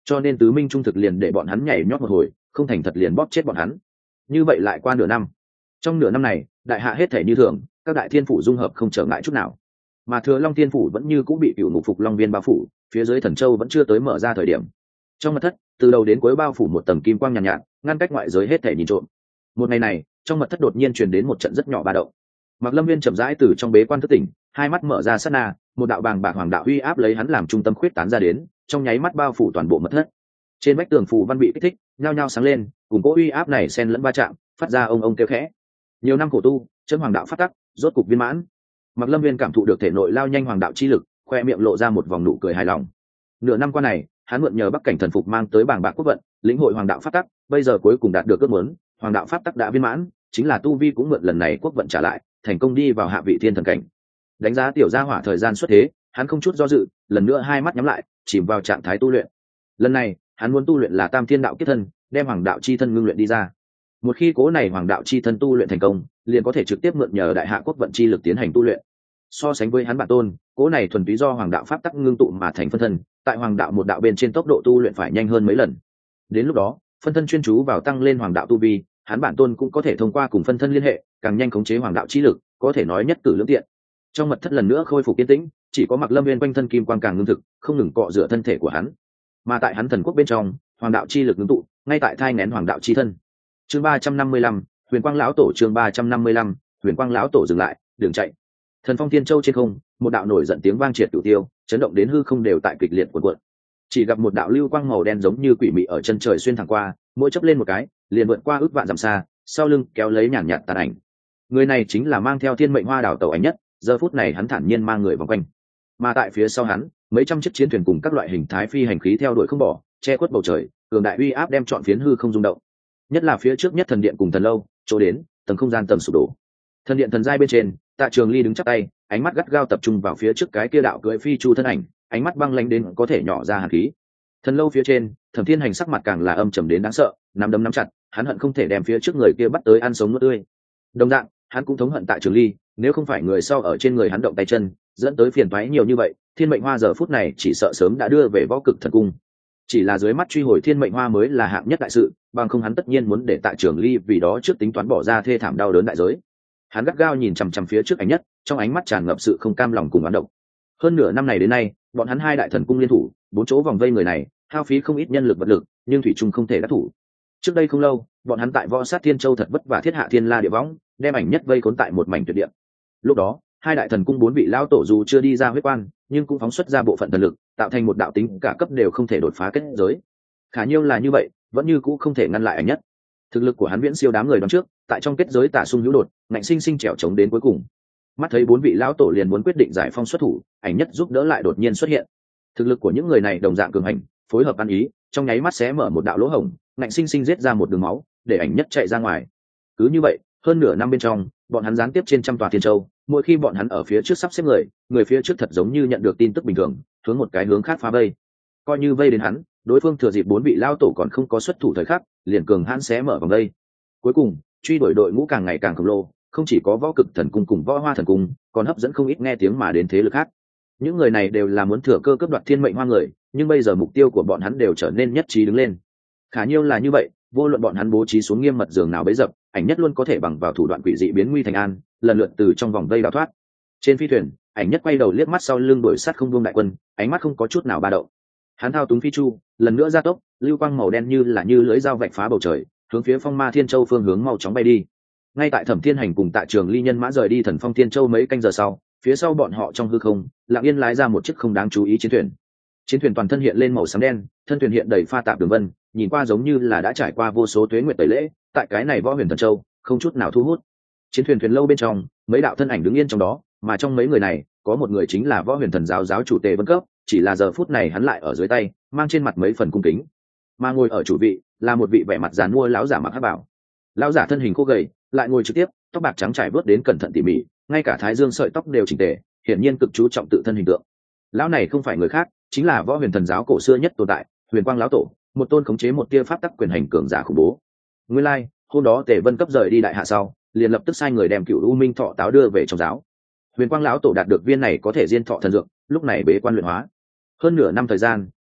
cho nên tứ minh trung thực liền để bọn hắn nhảy nhót một hồi, không thành thật liền bóp chết bọn hắn. Như vậy lại qua nửa năm. Trong nửa năm này, đại hạ hết thể như thường, các đại thiên phủ dung hợp không trở ngại chút nào, mà Thừa Long Thiên phủ vẫn như cũng bị cựu ngục phục long viên bao phủ, phía dưới Thần Châu vẫn chưa tới mở ra thời điểm. Trong mật thất, từ đầu đến cuối bao phủ một tầng kim quang nhàn nhạt, nhạt, ngăn cách ngoại giới hết thể nhìn trộm. Một ngày này, trong mật thất đột nhiên truyền đến một trận rất nhỏ ba động. Mạc Lâm Viên chậm rãi từ trong bế quan thức tỉnh, hai mắt mở ra sát na, một đạo bàng bạc hoàng đạo uy áp lấy hắn làm trung tâm khuyết tán ra đến, trong nháy mắt bao phủ toàn bộ mật thất. Trên vách tường phù văn bị kích thích, nhao nhao sáng lên, cùng cỗ uy áp này xen lẫn va chạm, phát ra ông ông kêu khẽ. Nhiều năm khổ tu, chân hoàng đạo phát tắc, rốt cục viên mãn. Mạc Lâm Viên cảm thụ được thể nội lao nhanh hoàng đạo chi lực, khoe miệng lộ ra một vòng nụ cười hài lòng. Nửa năm qua này, hắn mượn nhờ Bắc Cảnh thần phục mang tới bảng bạc quốc vận, lĩnh hội hoàng đạo pháp tắc, bây giờ cuối cùng đạt được ước muốn, hoàng đạo pháp tắc đã viên mãn, chính là tu vi cũng mượn lần này quốc vận trả lại, thành công đi vào hạ vị thiên thần cảnh. Đánh giá tiểu gia hỏa thời gian xuất thế, hắn không chút do dự, lần nữa hai mắt nhắm lại, chìm vào trạng thái tu luyện. Lần này, hắn muốn tu luyện là Tam Thiên đạo kiếp thân, đem hoàng đạo chi thân ngưng luyện đi ra. Một khi cố này hoàng đạo chi thân tu luyện thành công, liền có thể trực tiếp mượn nhờ đại hạ quốc vận chi lực tiến hành tu luyện. So sánh với hắn bản tôn, cố này thuần túy do hoàng đạo pháp tắc ngưng tụ mà thành phân thân, tại hoàng đạo một đạo bên trên tốc độ tu luyện phải nhanh hơn mấy lần. Đến lúc đó, phân thân chuyên chú vào tăng lên hoàng đạo tu vi, hắn bản tôn cũng có thể thông qua cùng phân thân liên hệ, càng nhanh khống chế hoàng đạo chi lực, có thể nói nhất cử lưỡng tiện. Trong mật thất lần nữa khôi phục yên tĩnh, chỉ có Mạc Lâm Viên quanh thân kim quang càng ngưng thực, không ngừng cọ rửa thân thể của hắn. Mà tại hắn thần quốc bên trong, hoàng đạo chi lực ngưng tụ, ngay tại thai nén hoàng đạo chi thân. Chương ba trăm năm mươi lăm, Huyền Quang lão tổ. Chương ba trăm năm mươi lăm, Huyền Quang lão tổ dừng lại, đường chạy. Thần Phong Thiên Châu trên không, một đạo nổi giận tiếng vang triệt cửu tiêu, chấn động đến hư không đều tại kịch liệt cuộn cuộn. Chỉ gặp một đạo lưu quang màu đen giống như quỷ mị ở chân trời xuyên thẳng qua, mỗi chớp lên một cái, liền vượt qua ước vạn dặm xa, sau lưng kéo lấy nhàn nhạt tàn ảnh. Người này chính là mang theo Thiên Mệnh Hoa đảo tàu Ảnh Nhất, giờ phút này hắn thản nhiên mang người vòng quanh. Mà tại phía sau hắn, mấy trăm chiếc chiến thuyền cùng các loại hình thái phi hành khí theo đuổi không bỏ, che khuất bầu trời, cường đại uy áp đem trọn phiến hư không rung động. Nhất là phía trước nhất thần điện cùng thần lâu, chỗ đến, tầng không gian tầm sụp đổ. Thần điện thần giai bên trên, Tạ Trường Ly đứng chắp tay, ánh mắt gắt gao tập trung vào phía trước cái kia đạo cưỡi phi chu thân ảnh, ánh mắt băng lãnh đến có thể nhỏ ra hàn khí. Thần lâu phía trên, Thẩm Thiên Hành sắc mặt càng là âm trầm đến đáng sợ, nắm đấm nắm chặt, hắn hận không thể đem phía trước người kia bắt tới ăn sống nuốt tươi. Đồng dạng, hắn cũng thống hận Tạ Trường Ly, nếu không phải người sau ở trên người hắn động tay chân, dẫn tới phiền toái nhiều như vậy, Thiên Mệnh Hoa giờ phút này chỉ sợ sớm đã đưa về Võ Cực Thần Cung. Chỉ là dưới mắt truy hồi Thiên Mệnh Hoa mới là hạng nhất đại sự, bằng không hắn tất nhiên muốn để Tạ Trường Ly vì đó trước tính toán bỏ ra thê thảm đau đớn đại giới. Hắn gắt gao nhìn chằm chằm phía trước Ảnh Nhất, trong ánh mắt tràn ngập sự không cam lòng cùng oán độc. Hơn nửa năm này đến nay, bọn hắn hai đại thần cung liên thủ, bốn chỗ vòng vây người này, hao phí không ít nhân lực vật lực, nhưng thủy chung không thể đắc thủ. Trước đây không lâu, bọn hắn tại Võ Sát Thiên Châu thật vất vả thiết hạ Thiên La Địa Võng, đem Ảnh Nhất vây khốn tại một mảnh tuyệt địa. Lúc đó, hai đại thần cung bốn vị lão tổ dù chưa đi ra huyết quan, nhưng cũng phóng xuất ra bộ phận thần lực, tạo thành một đạo tính cả cấp đều không thể đột phá kết giới. Khả nhiêu là như vậy, vẫn như cũ không thể ngăn lại Ảnh Nhất. Thực lực của hắn viễn siêu đám người đón trước, tại trong kết giới tả sung hữu đột, ngạnh sinh sinh trèo chống đến cuối cùng. Mắt thấy bốn vị lão tổ liền muốn quyết định giải phong xuất thủ, Ảnh Nhất giúp đỡ lại đột nhiên xuất hiện. Thực lực của những người này đồng dạng cường hành, phối hợp ăn ý, trong nháy mắt xé mở một đạo lỗ hổng, ngạnh sinh sinh giết ra một đường máu, để Ảnh Nhất chạy ra ngoài. Cứ như vậy, hơn nửa năm bên trong, bọn hắn gián tiếp trên trăm tòa thiên châu, mỗi khi bọn hắn ở phía trước sắp xếp người, người phía trước thật giống như nhận được tin tức bình thường, hướng một cái hướng khác phá vây. Coi như vây đến hắn, đối phương thừa dịp bốn vị lao tổ còn không có xuất thủ thời khắc, liền cường hãn xé mở vòng vây. Cuối cùng, truy đuổi đội ngũ càng ngày càng khổng lồ, không chỉ có Võ Cực Thần Cung cùng Võ Hoa Thần Cung, còn hấp dẫn không ít nghe tiếng mà đến thế lực khác. Những người này đều là muốn thừa cơ cướp đoạt Thiên Mệnh Hoa người, nhưng bây giờ mục tiêu của bọn hắn đều trở nên nhất trí đứng lên. Khả nhiêu là như vậy, vô luận bọn hắn bố trí xuống nghiêm mật giường nào bấy dập, Ảnh Nhất luôn có thể bằng vào thủ đoạn quỷ dị biến nguy thành an, lần lượt từ trong vòng vây đào thoát. Trên phi thuyền, Ảnh Nhất quay đầu liếc mắt sau lưng đuổi sát không buông đại quân, ánh mắt không có chút nào ba động. Hắn thao túng phi chu, lần nữa gia tốc, lưu quang màu đen như là như lưỡi dao vạch phá bầu trời, hướng phía Phong Ma Thiên Châu phương hướng mau chóng bay đi. Ngay tại Thẩm Thiên Hành cùng Tạ Trường Ly nhân mã rời đi Thần Phong Thiên Châu mấy canh giờ sau, phía sau bọn họ trong hư không, lặng yên lái ra một chiếc không đáng chú ý chiến thuyền. Chiến thuyền toàn thân hiện lên màu xám đen, thân thuyền hiện đầy pha tạp đường vân, nhìn qua giống như là đã trải qua vô số tuế nguyệt tẩy lễ, tại cái này Võ Huyền Thần Châu, không chút nào thu hút. Chiến thuyền thuyền lâu bên trong, mấy đạo thân ảnh đứng yên trong đó, mà trong mấy người này, có một người chính là Võ Huyền Thần giáo giáo chủ Tề Vân Cấp, chỉ là giờ phút này hắn lại ở dưới tay, mang trên mặt mấy phần cung kính. Mà ngồi ở chủ vị, là một vị vẻ mặt giàn mua lão giả mặc hắc bào. Lão giả thân hình khô gầy, lại ngồi trực tiếp, tóc bạc trắng trải vớt đến cẩn thận tỉ mỉ, ngay cả thái dương sợi tóc đều chỉnh tề, hiển nhiên cực chú trọng tự thân hình tượng. Lão này không phải người khác, chính là Võ Huyền Thần giáo cổ xưa nhất tồn tại, Huyền Quang lão tổ, một tôn khống chế một tia pháp tắc quyền hành cường giả khủng bố. Nguyên lai, like, hôm đó Tề Vân Cấp rời đi đại hạ sau, liền lập tức sai người đem Cửu U Minh Thọ táo đưa về trong giáo. Huyền Quang lão tổ đạt được viên này có thể diên thọ thần dược, lúc này bế quan luyện hóa. Hơn nửa năm thời gian,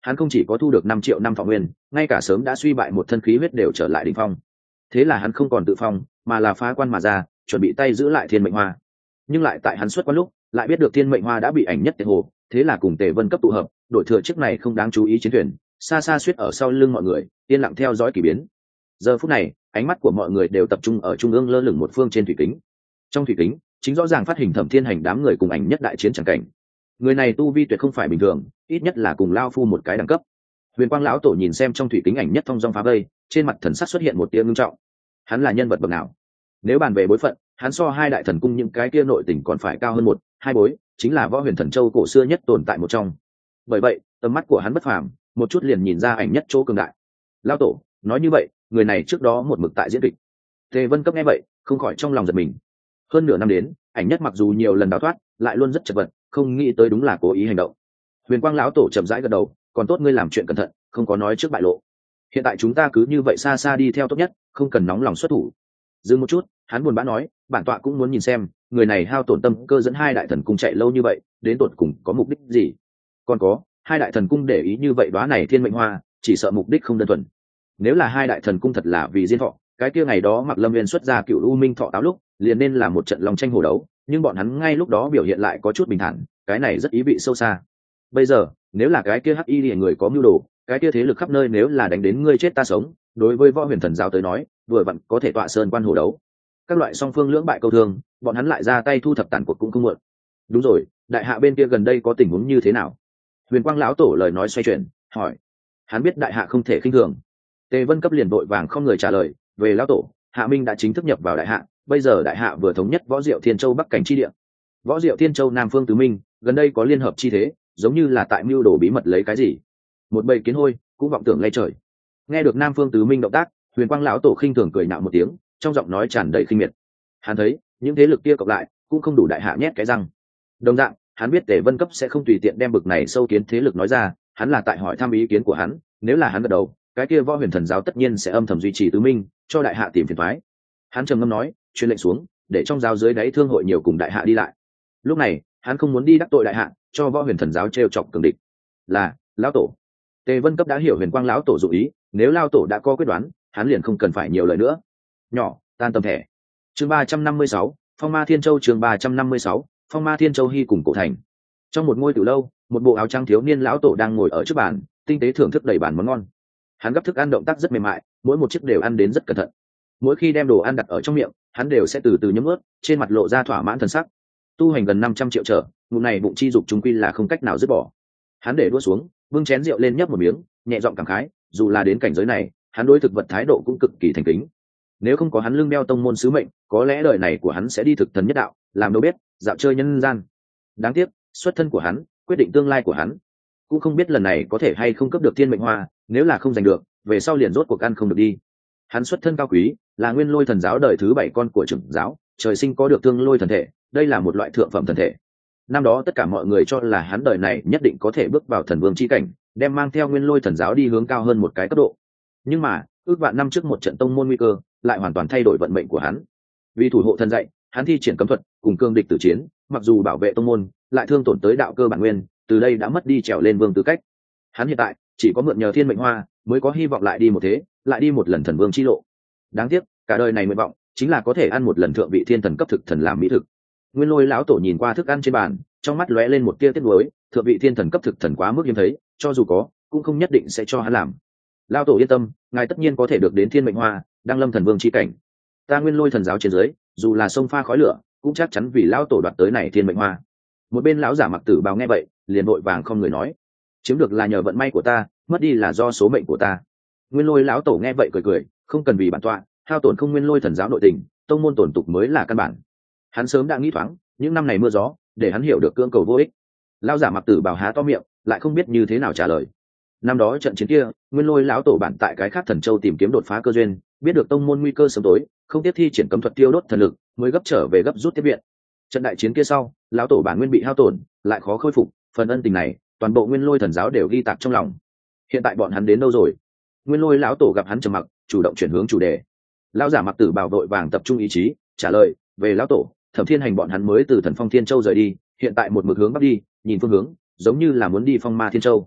hắn không chỉ có thu được năm triệu năm thọ nguyên, ngay cả sớm đã suy bại một thân khí huyết đều trở lại đỉnh phong. Thế là hắn không còn tự phong, mà là phá quan mà ra, chuẩn bị tay giữ lại thiên mệnh hoa. Nhưng lại tại hắn xuất quan lúc, lại biết được thiên mệnh hoa đã bị ảnh nhất tiệt hồ, thế là cùng Tề Vân cấp tụ hợp, đổi thừa chiếc này không đáng chú ý chiến thuyền, xa xa suýt ở sau lưng mọi người, yên lặng theo dõi kỳ biến. Giờ phút này, ánh mắt của mọi người đều tập trung ở trung ương lơ lửng một phương trên thủy kính. Trong thủy kính, chính rõ ràng phát hình Thẩm Thiên Hành đám người cùng ảnh nhất đại chiến chẳng cảnh. Người này tu vi tuyệt không phải bình thường, ít nhất là cùng lao phu một cái đẳng cấp. Huyền Quang lão tổ nhìn xem trong thủy kính ảnh nhất thông dong phá vây, trên mặt thần sắc xuất hiện một tia ngưng trọng. Hắn là nhân vật bậc nào? Nếu bàn về bối phận, hắn so hai đại thần cung những cái kia nội tình còn phải cao hơn một hai bối, chính là võ huyền thần châu cổ xưa nhất tồn tại một trong. Bởi vậy, tầm mắt của hắn bất phàm, một chút liền nhìn ra ảnh nhất chỗ cường đại. Lão tổ nói như vậy, người này trước đó một mực tại diễn kịch. Tề Vân cấp nghe vậy, không khỏi trong lòng giật mình. Hơn nửa năm đến, ảnh nhất mặc dù nhiều lần đào thoát, lại luôn rất chật vật, không nghĩ tới đúng là cố ý hành động. Huyền Quang lão tổ chậm rãi gật đầu, còn tốt ngươi làm chuyện cẩn thận, không có nói trước bại lộ. Hiện tại chúng ta cứ như vậy xa xa đi theo tốt nhất, không cần nóng lòng xuất thủ. Dừng một chút, hắn buồn bã nói, bản tọa cũng muốn nhìn xem, người này hao tổn tâm cơ dẫn hai đại thần cung chạy lâu như vậy, đến tột cùng có mục đích gì? Còn có, hai đại thần cung để ý như vậy đóa này thiên mệnh hoa, chỉ sợ mục đích không đơn thuần. Nếu là hai đại thần cung thật là vì diên thọ, cái kia ngày đó Mặc Lâm Viên xuất ra Cựu U Minh Thọ táo lúc, liền nên là một trận lòng tranh hổ đấu, nhưng bọn hắn ngay lúc đó biểu hiện lại có chút bình thản, cái này rất ý vị sâu xa. Bây giờ, nếu là cái kia hắc y liễu người có mưu đồ, cái kia thế lực khắp nơi nếu là đánh đến ngươi chết ta sống, đối với võ huyền thần giáo tới nói, vừa vặn có thể tọa sơn quan hổ đấu. Các loại song phương lưỡng bại câu thương, bọn hắn lại ra tay thu thập tàn cuộc cũng không muộn. Đúng rồi, đại hạ bên kia gần đây có tình huống như thế nào? Huyền Quang lão tổ lời nói xoay chuyển, hỏi. Hắn biết đại hạ không thể khinh thường. Tề Vân cấp liền vội vàng không người trả lời, về lão tổ, Hạ Minh đã chính thức nhập vào đại hạ, bây giờ đại hạ vừa thống nhất Võ Diệu Thiên Châu Bắc cảnh chi địa. Võ Diệu Thiên Châu Nam phương tứ minh, gần đây có liên hợp chi thế, giống như là tại mưu đồ bí mật lấy cái gì. Một bầy kiến hôi, cũng vọng tưởng lay trời. Nghe được Nam phương tứ minh động tác, Huyền Quang lão tổ khinh thường cười nạo một tiếng, trong giọng nói tràn đầy khinh miệt. Hắn thấy, những thế lực kia cộng lại, cũng không đủ đại hạ nhét cái răng. Đồng dạng, hắn biết Tề Vân cấp sẽ không tùy tiện đem bực này sâu kiến thế lực nói ra, hắn là tại hỏi thăm ý kiến của hắn, nếu là hắn gật đầu, cái kia võ huyền thần giáo tất nhiên sẽ âm thầm duy trì tứ minh, cho đại hạ tìm phiền toái. Hắn trầm ngâm nói, truyền lệnh xuống, để trong giáo dưới đáy thương hội nhiều cùng đại hạ đi lại. Lúc này, hắn không muốn đi đắc tội đại hạ, cho võ huyền thần giáo trêu chọc cường địch. Là, lão tổ. Tề Vân cấp đã hiểu Huyền Quang lão tổ dụng ý, nếu lão tổ đã có quyết đoán, hắn liền không cần phải nhiều lời nữa. Nhỏ, tan tầm thẻ. Chương ba trăm năm mươi sáu, Phong Ma Thiên Châu chương ba trăm năm mươi sáu, Phong Ma Thiên Châu hy cùng cổ thành. Trong một ngôi tiểu lâu, một bộ áo trắng thiếu niên lão tổ đang ngồi ở trước bàn, tinh tế thưởng thức đầy bàn món ngon. Hắn gấp thức ăn động tác rất mềm mại, mỗi một chiếc đều ăn đến rất cẩn thận. Mỗi khi đem đồ ăn đặt ở trong miệng, hắn đều sẽ từ từ nhấm ướt, trên mặt lộ ra thỏa mãn thần sắc. Tu hành gần năm trăm triệu trở, ngụm này bụng chi dục trung quy là không cách nào dứt bỏ. Hắn để đũa xuống, bưng chén rượu lên nhấp một miếng, nhẹ giọng cảm khái, dù là đến cảnh giới này, hắn đối thực vật thái độ cũng cực kỳ thành kính. Nếu không có hắn lưng đeo tông môn sứ mệnh, có lẽ đời này của hắn sẽ đi thực thần nhất đạo, làm đâu biết, dạo chơi nhân gian. Đáng tiếc, xuất thân của hắn, quyết định tương lai của hắn. Cũng không biết lần này có thể hay không cấp được thiên mệnh hoa, nếu là không giành được, về sau liền rốt cuộc ăn không được đi. Hắn xuất thân cao quý, là Nguyên Lôi thần giáo đời thứ bảy con của trưởng giáo, trời sinh có được Thương Lôi thần thể, đây là một loại thượng phẩm thần thể. Năm đó tất cả mọi người cho là hắn đời này nhất định có thể bước vào thần vương chi cảnh, đem mang theo Nguyên Lôi thần giáo đi hướng cao hơn một cái cấp độ. Nhưng mà, ước vạn năm trước một trận tông môn nguy cơ, lại hoàn toàn thay đổi vận mệnh của hắn. Vì thủ hộ thần dạy, hắn thi triển cấm thuật, cùng cương địch tử chiến, mặc dù bảo vệ tông môn, lại thương tổn tới đạo cơ bản nguyên, từ đây đã mất đi trèo lên vương tư cách. Hắn hiện tại chỉ có mượn nhờ thiên mệnh hoa, mới có hy vọng lại đi một thế, lại đi một lần thần vương chi lộ. Đáng tiếc, cả đời này nguyện vọng chính là có thể ăn một lần thượng vị thiên thần cấp thực thần làm mỹ thực. Nguyên Lôi lão tổ nhìn qua thức ăn trên bàn, trong mắt lóe lên một tia tiếc nuối, thượng vị thiên thần cấp thực thần quá mức hiếm thấy, cho dù có, cũng không nhất định sẽ cho hắn làm. Lão tổ yên tâm, ngài tất nhiên có thể được đến thiên mệnh hoa, đăng lâm thần vương chi cảnh. Ta Nguyên Lôi thần giáo trên dưới, dù là sông pha khói lửa, cũng chắc chắn vì lão tổ đoạt tới này thiên mệnh hoa. Một bên lão giả Mặc Tử Bào nghe vậy, liền vội vàng không người nói, chiếm được là nhờ vận may của ta, mất đi là do số mệnh của ta. Nguyên Lôi lão tổ nghe vậy cười cười, không cần vì bản tọa hao tổn không Nguyên Lôi thần giáo nội tình, tông môn tổn tục mới là căn bản. Hắn sớm đã nghĩ thoáng, những năm này mưa gió, để hắn hiểu được cưỡng cầu vô ích. Lão giả Mặc Tử Bào há to miệng, lại không biết như thế nào trả lời. Năm đó trận chiến kia, Nguyên Lôi lão tổ bản tại cái khác thần châu tìm kiếm đột phá cơ duyên, biết được tông môn nguy cơ sớm tối, không tiếp thi triển cấm thuật tiêu đốt thần lực, mới gấp trở về gấp rút tiếp viện. Trận đại chiến kia sau, lão tổ bản nguyên bị hao tổn, lại khó khôi phục, phần ân tình này, toàn bộ Nguyên Lôi thần giáo đều ghi tạc trong lòng. Hiện tại bọn hắn đến đâu rồi? Nguyên Lôi lão tổ gặp hắn trầm mặc, chủ động chuyển hướng chủ đề. Lão giả Mặc Tử Bào vội vàng tập trung ý chí, trả lời, về lão tổ, Thẩm Thiên Hành bọn hắn mới từ Thần Phong Thiên Châu rời đi, hiện tại một mực hướng bắc đi, nhìn phương hướng, giống như là muốn đi Phong Ma Thiên Châu.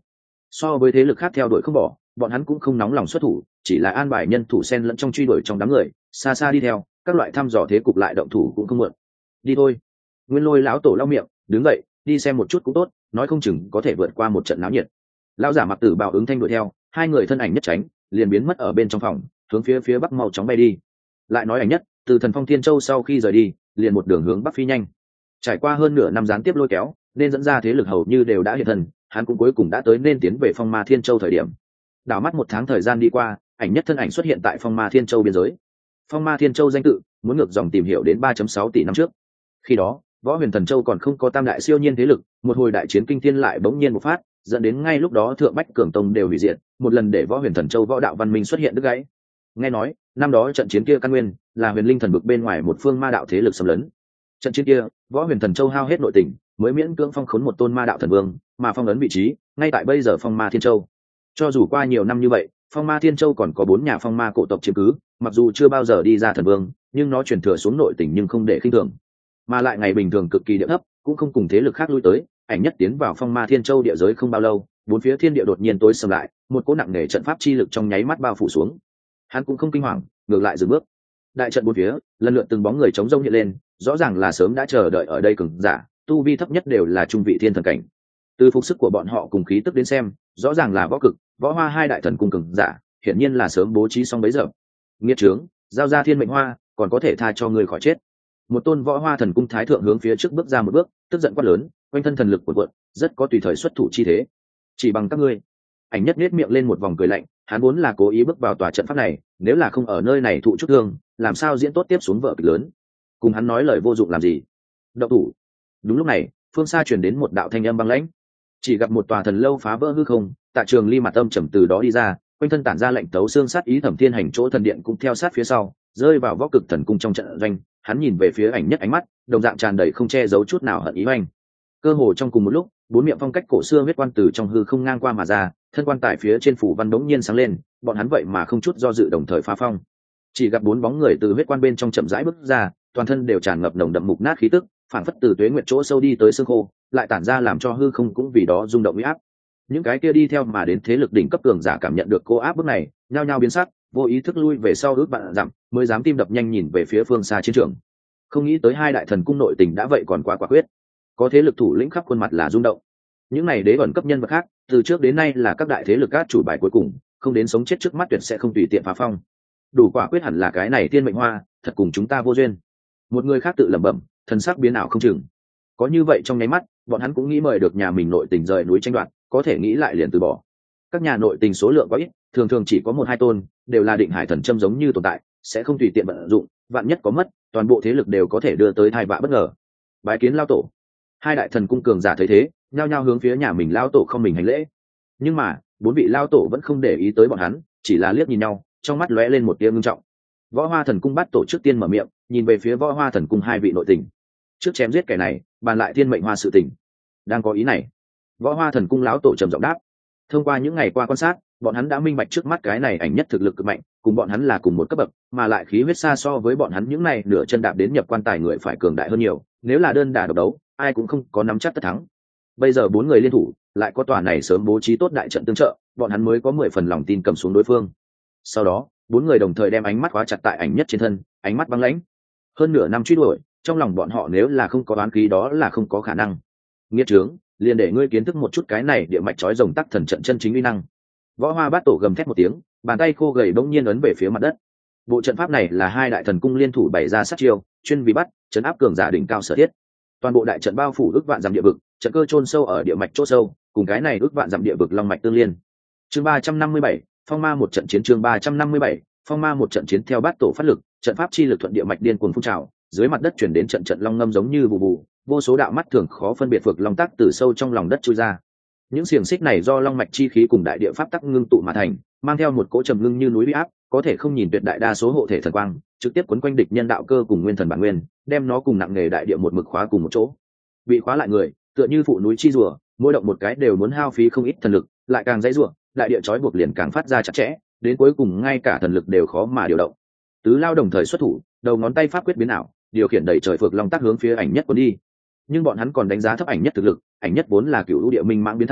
So với thế lực khác theo đuổi không bỏ, bọn hắn cũng không nóng lòng xuất thủ, chỉ là an bài nhân thủ xen lẫn trong truy đuổi trong đám người, xa xa đi theo, các loại thăm dò thế cục lại động thủ cũng không muộn. Đi thôi. Nguyên Lôi lão tổ lau miệng, đứng dậy, đi xem một chút cũng tốt, nói không chừng có thể vượt qua một trận náo nhiệt. Lão giả Mặc Tử Bào ứng thanh đuổi theo, hai người thân ảnh nhất tránh, liền biến mất ở bên trong phòng, hướng phía phía bắc mau chóng bay đi. Lại nói ảnh nhất, từ Thần Phong Thiên Châu sau khi rời đi, liền một đường hướng bắc phi nhanh. Trải qua hơn nửa năm gián tiếp lôi kéo, nên dẫn ra thế lực hầu như đều đã hiện thân, hắn cũng cuối cùng đã tới nên tiến về Phong Ma Thiên Châu thời điểm. Đảo mắt một tháng thời gian đi qua, ảnh nhất thân ảnh xuất hiện tại Phong Ma Thiên Châu biên giới. Phong Ma Thiên Châu danh tự, muốn ngược dòng tìm hiểu đến ba phẩy sáu tỷ năm trước. Khi đó, Võ Huyền Thần Châu còn không có tam đại siêu nhiên thế lực, một hồi đại chiến kinh thiên lại bỗng nhiên một phát, dẫn đến ngay lúc đó Thượng Bách Cường Tông đều hủy diệt, một lần để Võ Huyền Thần Châu võ đạo văn minh xuất hiện đứt gãy. Nghe nói, năm đó trận chiến kia căn nguyên là Huyền Linh Thần vực bên ngoài một phương ma đạo thế lực xâm lấn. Trận chiến kia, Võ Huyền Thần Châu hao hết nội tình, mới miễn cưỡng phong khốn một tôn ma đạo thần vương, mà phong ấn vị trí ngay tại bây giờ Phong Ma Thiên Châu. Cho dù qua nhiều năm như vậy, Phong Ma Thiên Châu còn có bốn nhà phong ma cổ tộc chiếm cứ, mặc dù chưa bao giờ đi ra thần vương, nhưng nó truyền thừa xuống nội tình nhưng không để khinh thường. Mà lại ngày bình thường cực kỳ địa thấp, cũng không cùng thế lực khác lui tới, ảnh nhất tiến vào Phong Ma Thiên Châu địa giới không bao lâu, bốn phía thiên địa đột nhiên tối sầm lại, một cỗ nặng nề trận pháp chi lực trong nháy mắt bao phủ xuống. Hắn cũng không kinh hoàng, ngược lại dừng bước. Đại trận bốn phía, lần lượt từng bóng người chống rông hiện lên, rõ ràng là sớm đã chờ đợi ở đây cường giả, tu vi thấp nhất đều là trung vị thiên thần cảnh. Từ phục sức của bọn họ cùng khí tức đến xem, rõ ràng là võ cực, võ hoa hai đại thần cung cường giả, hiển nhiên là sớm bố trí xong bấy giờ. Nghiệt trướng, giao ra thiên mệnh hoa, còn có thể tha cho người khỏi chết. Một tôn võ hoa thần cung thái thượng hướng phía trước bước ra một bước, tức giận quát lớn, quanh thân thần lực cuộn cuộn, rất có tùy thời xuất thủ chi thế. Chỉ bằng các ngươi. Ảnh nhất nhếch miệng lên một vòng cười lạnh, hắn vốn là cố ý bước vào tòa trận pháp này, nếu là không ở nơi này thụ chút thương, làm sao diễn tốt tiếp xuống vợ kịch lớn. Cùng hắn nói lời vô dụng làm gì? Động thủ. Đúng lúc này, phương xa truyền đến một đạo thanh âm băng lãnh. Chỉ gặp một tòa thần lâu phá vỡ hư không, Tạ Trường Ly mặt âm trầm từ đó đi ra, quanh thân tản ra lệnh tấu xương sát ý, Thẩm Thiên Hành chỗ thần điện cũng theo sát phía sau, rơi vào võ cực thần cung trong trận doanh. Hắn nhìn về phía ảnh nhất, ánh mắt đồng dạng tràn đầy không che giấu chút nào hận ý oanh. Cơ hồ trong cùng một lúc, bốn miệng phong cách cổ xưa huyết quan từ trong hư không ngang qua mà ra, thân quan tại phía trên phủ văn đống nhiên sáng lên, bọn hắn vậy mà không chút do dự đồng thời phá phong. Chỉ gặp bốn bóng người từ huyết quan bên trong chậm rãi bước ra, toàn thân đều tràn ngập nồng đậm mục nát khí tức, phản phất từ tuế nguyệt chỗ sâu đi tới xương khô, lại tản ra làm cho hư không cũng vì đó rung động uy áp. Những cái kia đi theo mà đến thế lực đỉnh cấp cường giả cảm nhận được cô áp bức này, nhao nhao biến sắc, vô ý thức lui về sau ước bạn dặm, mới dám tim đập nhanh nhìn về phía phương xa chiến trường. Không nghĩ tới hai đại thần cung nội tình đã vậy còn quá quả quyết, có thế lực thủ lĩnh khắp khuôn mặt là rung động. Những này đế ẩn cấp nhân vật khác, từ trước đến nay là các đại thế lực cát chủ bài cuối cùng, không đến sống chết trước mắt tuyệt sẽ không tùy tiện phá phong. Đủ quả quyết hẳn là cái này tiên mệnh hoa, thật cùng chúng ta vô duyên. Một người khác tự lẩm bẩm, thần sắc biến ảo không chừng. Có như vậy trong nháy mắt, bọn hắn cũng nghĩ mời được nhà mình nội tình rời núi tranh đoạt, có thể nghĩ lại liền từ bỏ. Các nhà nội tình số lượng quá ít, thường thường chỉ có một hai tôn, đều là định hải thần châm giống như tồn tại, sẽ không tùy tiện vận dụng, vạn nhất có mất, toàn bộ thế lực đều có thể đưa tới tai vạ bất ngờ. Bái kiến lao tổ. Hai đại thần cung cường giả thấy thế, nhao nhao hướng phía nhà mình lao tổ không mình hành lễ. Nhưng mà, bốn vị lao tổ vẫn không để ý tới bọn hắn, chỉ là liếc nhìn nhau, trong mắt lóe lên một tia ngưng trọng. Võ Hoa Thần Cung bắt tổ trước tiên mở miệng, nhìn về phía Võ Hoa Thần Cung hai vị nội tình. Trước chém giết kẻ này, bàn lại thiên mệnh hoa sự tình. Đang có ý này. Võ Hoa Thần Cung lão tổ trầm giọng đáp. Thông qua những ngày qua quan sát, bọn hắn đã minh bạch trước mắt cái này ảnh nhất thực lực cực mạnh, cùng bọn hắn là cùng một cấp bậc, mà lại khí huyết xa so với bọn hắn những này nửa chân đạp đến nhập quan tài người phải cường đại hơn nhiều, nếu là đơn đả độc đấu, ai cũng không có nắm chắc tất thắng. Bây giờ bốn người liên thủ, lại có tòa này sớm bố trí tốt đại trận tương trợ, bọn hắn mới có mười phần lòng tin cầm xuống đối phương. Sau đó, bốn người đồng thời đem ánh mắt khóa chặt tại ảnh nhất trên thân, ánh mắt băng lãnh. Hơn nửa năm truy đuổi, trong lòng bọn họ nếu là không có đoán khí đó là không có khả năng. Nghiệt trướng, liền để ngươi kiến thức một chút cái này địa mạch chói rồng tắc thần trận chân chính uy năng. Võ Hoa Bát Tổ gầm thét một tiếng, bàn tay khô gầy bỗng nhiên ấn về phía mặt đất. Bộ trận pháp này là hai đại thần cung liên thủ bày ra sát chiêu, chuyên vì bắt, trấn áp cường giả đỉnh cao sở thiết. Toàn bộ đại trận bao phủ ước vạn dặm địa vực, trận cơ chôn sâu ở địa mạch chỗ sâu, cùng cái này ước vạn dặm địa vực long mạch tương liên. Chương ba trăm năm mươi bảy, Phong Ma một trận chiến. Chương ba trăm năm mươi bảy, Phong Ma một trận chiến. Theo Bát Tổ phát lực, trận pháp chi lực thuận địa mạch điên cuồng phun trào, dưới mặt đất chuyển đến trận trận long ngâm giống như bù bù, vô số đạo mắt thường khó phân biệt vực long tắc từ sâu trong lòng đất chui ra. Những xiềng xích này do long mạch chi khí cùng đại địa pháp tắc ngưng tụ mà thành, mang theo một cỗ trầm ngưng như núi uy áp, có thể không nhìn tuyệt đại đa số hộ thể thần quang, trực tiếp quấn quanh địch nhân đạo cơ cùng nguyên thần bản nguyên, đem nó cùng nặng nghề đại địa một mực khóa cùng một chỗ. Bị khóa lại người, tựa như phụ núi chi rùa, mỗi động một cái đều muốn hao phí không ít thần lực, lại càng dãy rủa, đại địa trói buộc liền càng phát ra chặt chẽ, đến cuối cùng ngay cả thần lực đều khó mà điều động. Tứ Lao đồng thời xuất thủ, đầu ngón tay pháp quyết biến ảo, điều khiển đẩy trời phược long tác hướng phía ảnh nhất cuốn đi. Nhưng bọn hắn còn đánh giá thấp ảnh nhất thực lực, ảnh nhất vốn là cựu lũ địa minh mãng biến thành,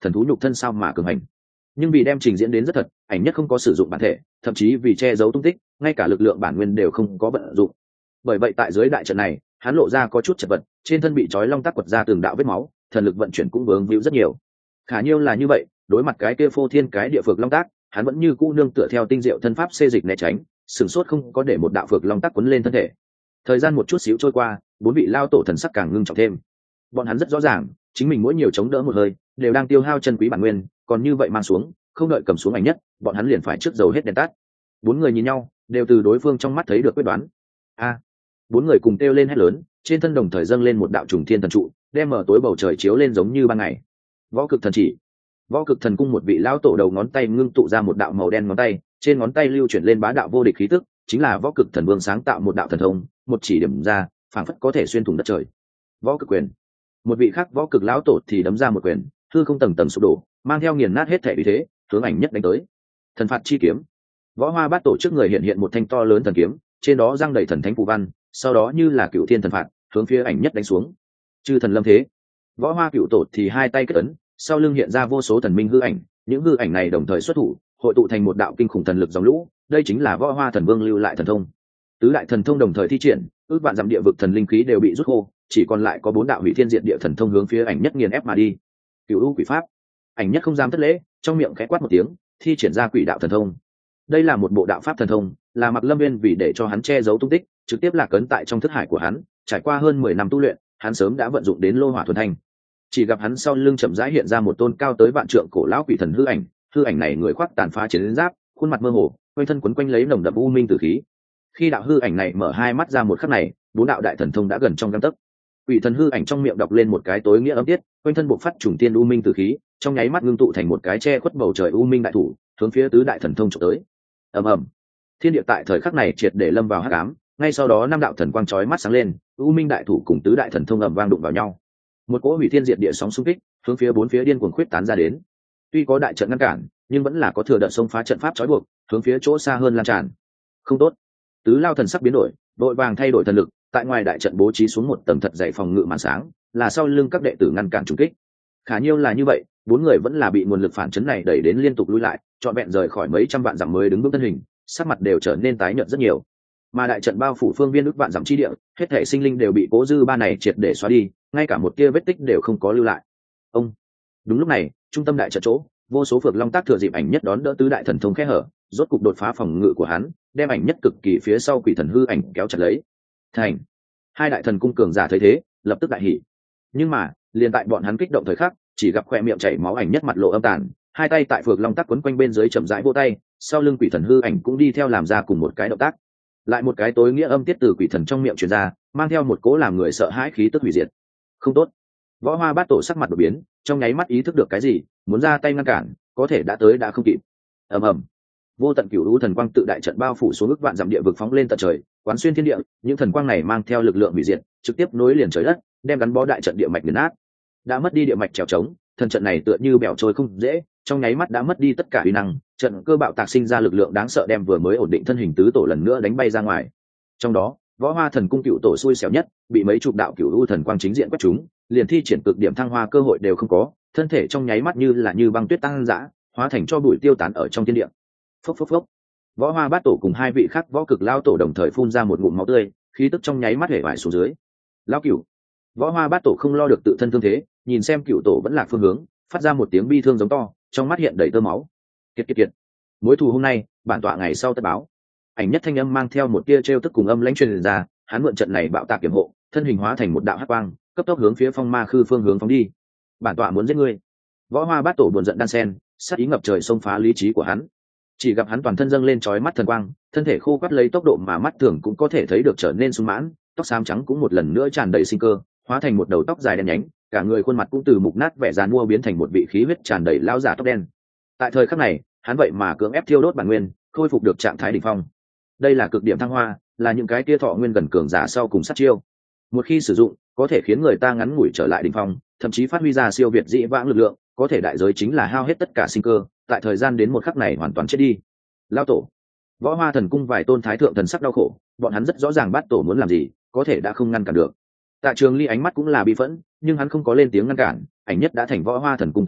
thần thú nhục thân sao mà cường hành. Nhưng vì đem trình diễn đến rất thật, ảnh nhất không có sử dụng bản thể, thậm chí vì che giấu tung tích, ngay cả lực lượng bản nguyên đều không có vận dụng. Bởi vậy tại dưới đại trận này, hắn lộ ra có chút chật vật, trên thân bị trói long tắc quật ra từng đạo vết máu, thần lực vận chuyển cũng vướng víu rất nhiều. Khả nhiêu là như vậy, đối mặt cái kia phô thiên cái địa phược long tác, hắn vẫn như cũ nương tựa theo tinh diệu thân pháp xê dịch né tránh, sửng sốt không có để một đạo phược long tác quấn lên thân thể. Thời gian một chút xíu trôi qua, bốn vị lao tổ thần sắc càng ngưng trọng thêm. Bọn hắn rất rõ ràng, chính mình mỗi nhiều chống đỡ một hơi, đều đang tiêu hao chân quý bản nguyên, còn như vậy mang xuống, không đợi cầm xuống ảnh nhất, bọn hắn liền phải trước dầu hết đèn tắt. Bốn người nhìn nhau, đều từ đối phương trong mắt thấy được quyết đoán. A! Bốn người cùng kêu lên hét lớn, trên thân đồng thời dâng lên một đạo trùng thiên thần trụ, đem mở tối bầu trời chiếu lên giống như ban ngày. Võ cực thần chỉ. Võ cực thần cung một vị lão tổ đầu ngón tay ngưng tụ ra một đạo màu đen ngón tay, trên ngón tay lưu chuyển lên bá đạo vô địch khí tức, chính là võ cực thần vương sáng tạo một đạo thần thông, một chỉ điểm ra, phảng phất có thể xuyên thủng đất trời. Võ cực quyền. Một vị khác võ cực lão tổ thì đấm ra một quyền, hư không tầng tầng sụp đổ, mang theo nghiền nát hết thể uy thế, hướng ảnh nhất đánh tới. Thần phạt chi kiếm. Võ Hoa Bát Tổ trước người hiện hiện một thanh to lớn thần kiếm, trên đó răng đầy thần thánh phù văn, sau đó như là cựu thiên thần phạt, hướng phía ảnh nhất đánh xuống. Chư thần lâm thế. Võ Hoa cựu tổ thì hai tay kết ấn, sau lưng hiện ra vô số thần minh hư ảnh, những hư ảnh này đồng thời xuất thủ, hội tụ thành một đạo kinh khủng thần lực dòng lũ, đây chính là Võ Hoa thần vương lưu lại thần thông. Tứ đại thần thông đồng thời thi triển, ước vạn dặm địa vực thần linh khí đều bị rút khô, chỉ còn lại có bốn đạo hủy thiên diệt địa thần thông hướng phía ảnh nhất nghiền ép mà đi. Cựu u quỷ pháp. Ảnh nhất không dám thất lễ, trong miệng khẽ quát một tiếng, thi triển ra quỷ đạo thần thông. Đây là một bộ đạo pháp thần thông, là Mặc Lâm Viên vì để cho hắn che giấu tung tích, trực tiếp lạc ấn tại trong thức hải của hắn, trải qua hơn mười năm tu luyện, hắn sớm đã vận dụng đến lô hỏa thuần thanh. Chỉ gặp hắn sau lưng chậm rãi hiện ra một tôn cao tới vạn trượng cổ lão quỷ thần hư ảnh, hư ảnh này người khoác tàn phá chiến giáp, khuôn mặt mơ hồ, quanh thân quấn quanh lấy nồng đậm u minh tử khí. Khi đạo hư ảnh này mở hai mắt ra một khắc này, bốn đạo đại thần thông đã gần trong gang tấc. Quỷ thần hư ảnh trong miệng đọc lên một cái tối nghĩa âm tiết, quanh thân bộc phát trùng tiên u minh tử khí, trong nháy mắt ngưng tụ thành một cái che khuất bầu trời u minh đại thủ, hướng phía tứ đại thần thông chụp tới. Ầm ầm. Thiên địa tại thời khắc này triệt để lâm vào hắc ám, ngay sau đó năm đạo thần quang chói mắt sáng lên, u minh đại thủ cùng tứ đại thần thông ầm vang đụng vào nhau. Một cỗ hủy thiên diệt địa sóng xung kích, hướng phía bốn phía điên cuồng khuyết tán ra đến. Tuy có đại trận ngăn cản, nhưng vẫn là có thừa đợt xông phá trận pháp chói buộc, hướng phía chỗ xa hơn lan tràn. Không tốt. Tứ Lao thần sắc biến đổi, đội vàng thay đổi thần lực, tại ngoài đại trận bố trí xuống một tầng thật dày phòng ngự màn sáng, là sau lưng các đệ tử ngăn cản trùng kích. Khả nhiêu là như vậy, bốn người vẫn là bị nguồn lực phản chấn này đẩy đến liên tục lùi lại, trọn vẹn rời khỏi mấy trăm vạn dặm mới đứng bước thân hình, sắc mặt đều trở nên tái nhợt rất nhiều. Mà đại trận bao phủ phương viên ước vạn dặm chi địa, hết thảy sinh linh đều bị cố dư ba này triệt để xóa đi, ngay cả một tia vết tích đều không có lưu lại. Ông. Đúng lúc này, trung tâm đại trận chỗ, vô số phược long tác thừa dịp ảnh nhất đón đỡ tứ đại thần thông khe hở, rốt cục đột phá phòng ngự của hắn, đem ảnh nhất cực kỳ phía sau quỷ thần hư ảnh kéo chặt lấy. Thành. Hai đại thần cung cường giả thấy thế, lập tức đại hỉ. Nhưng mà, liền tại bọn hắn kích động thời khắc, chỉ gặp khoe miệng chảy máu ảnh nhất mặt lộ âm tàn, hai tay tại phược long tác quấn quanh bên dưới chậm rãi vỗ tay, sau lưng quỷ thần hư ảnh cũng đi theo làm ra cùng một cái động tác. Lại một cái tối nghĩa âm tiết từ quỷ thần trong miệng truyền ra, mang theo một cố làm người sợ hãi khí tức hủy diệt. Không tốt. Võ Hoa Bát Tổ sắc mặt đột biến, trong nháy mắt ý thức được cái gì, muốn ra tay ngăn cản, có thể đã tới đã không kịp. Ầm ầm. Vô tận cửu u thần quang tự đại trận bao phủ xuống ức vạn dặm địa vực phóng lên tận trời, quán xuyên thiên địa, những thần quang này mang theo lực lượng hủy diệt, trực tiếp nối liền trời đất, đem gắn bó đại trận địa mạch nghiền nát. Đã mất đi địa mạch trèo trống, thần trận này tựa như bèo trôi không dễ, trong nháy mắt đã mất đi tất cả uy năng, trận cơ bạo tạc sinh ra lực lượng đáng sợ đem vừa mới ổn định thân hình tứ tổ lần nữa đánh bay ra ngoài. Trong đó, Võ Hoa thần cung cựu tổ xui xẻo nhất, bị mấy chục đạo cửu u thần quang chính diện quét chúng, liền thi triển cực điểm thăng hoa cơ hội đều không có, thân thể trong nháy mắt như là như băng tuyết tăng dã, hóa thành cho bụi tiêu tán ở trong thiên địa. Phốc phốc phốc. Võ Hoa Bát Tổ cùng hai vị khác võ cực lao tổ đồng thời phun ra một ngụm máu tươi, khí tức trong nháy mắt hể vải xuống dưới. Lão cửu. Võ Hoa Bát Tổ không lo được tự thân thương thế, nhìn xem cửu tổ vẫn là phương hướng, phát ra một tiếng bi thương giống to, trong mắt hiện đầy tơ máu. Kiệt kiệt kiệt. Mối thù hôm nay, bản tọa ngày sau tất báo. Ảnh nhất thanh âm mang theo một tia trêu tức cùng âm lãnh truyền ra, hắn mượn trận này bạo tạc kiểm hộ, thân hình hóa thành một đạo hắc quang, cấp tốc hướng phía Phong Ma Khư phương hướng phóng đi. Bản tọa muốn giết ngươi. Võ Hoa Bát Tổ buồn giận đan sen, sát ý ngập trời xông phá lý trí của hắn. Chỉ gặp hắn toàn thân dâng lên chói mắt thần quang, thân thể khô quắt lấy tốc độ mà mắt thường cũng có thể thấy được trở nên sung mãn, tóc xám trắng cũng một lần nữa tràn đầy sinh cơ, hóa thành một đầu tóc dài đen nhánh, cả người khuôn mặt cũng từ mục nát vẻ giàn mua biến thành một vị khí huyết tràn đầy lão giả tóc đen. Tại thời khắc này, hắn vậy mà cưỡng ép thiêu đốt bản nguyên, khôi phục được trạng thái đỉnh phong. Đây là cực điểm thăng hoa, là những cái tia thọ nguyên gần cường giả sau cùng sát chiêu. Một khi sử dụng, có thể khiến người ta ngắn ngủi trở lại đỉnh phong, thậm chí phát huy ra siêu việt dĩ vãng lực lượng, có thể đại giới chính là hao hết tất cả sinh cơ, tại thời gian đến một khắc này hoàn toàn chết đi. Lao tổ. Võ Hoa thần cung vài tôn thái thượng thần sắc đau khổ, bọn hắn rất rõ ràng Bát Tổ muốn làm gì, có thể đã không ngăn cản được. Tạ Trường Ly ánh mắt cũng là bi phẫn, nhưng hắn không có lên tiếng ngăn cản, ảnh nhất đã thành Võ Hoa thần cung tự địch,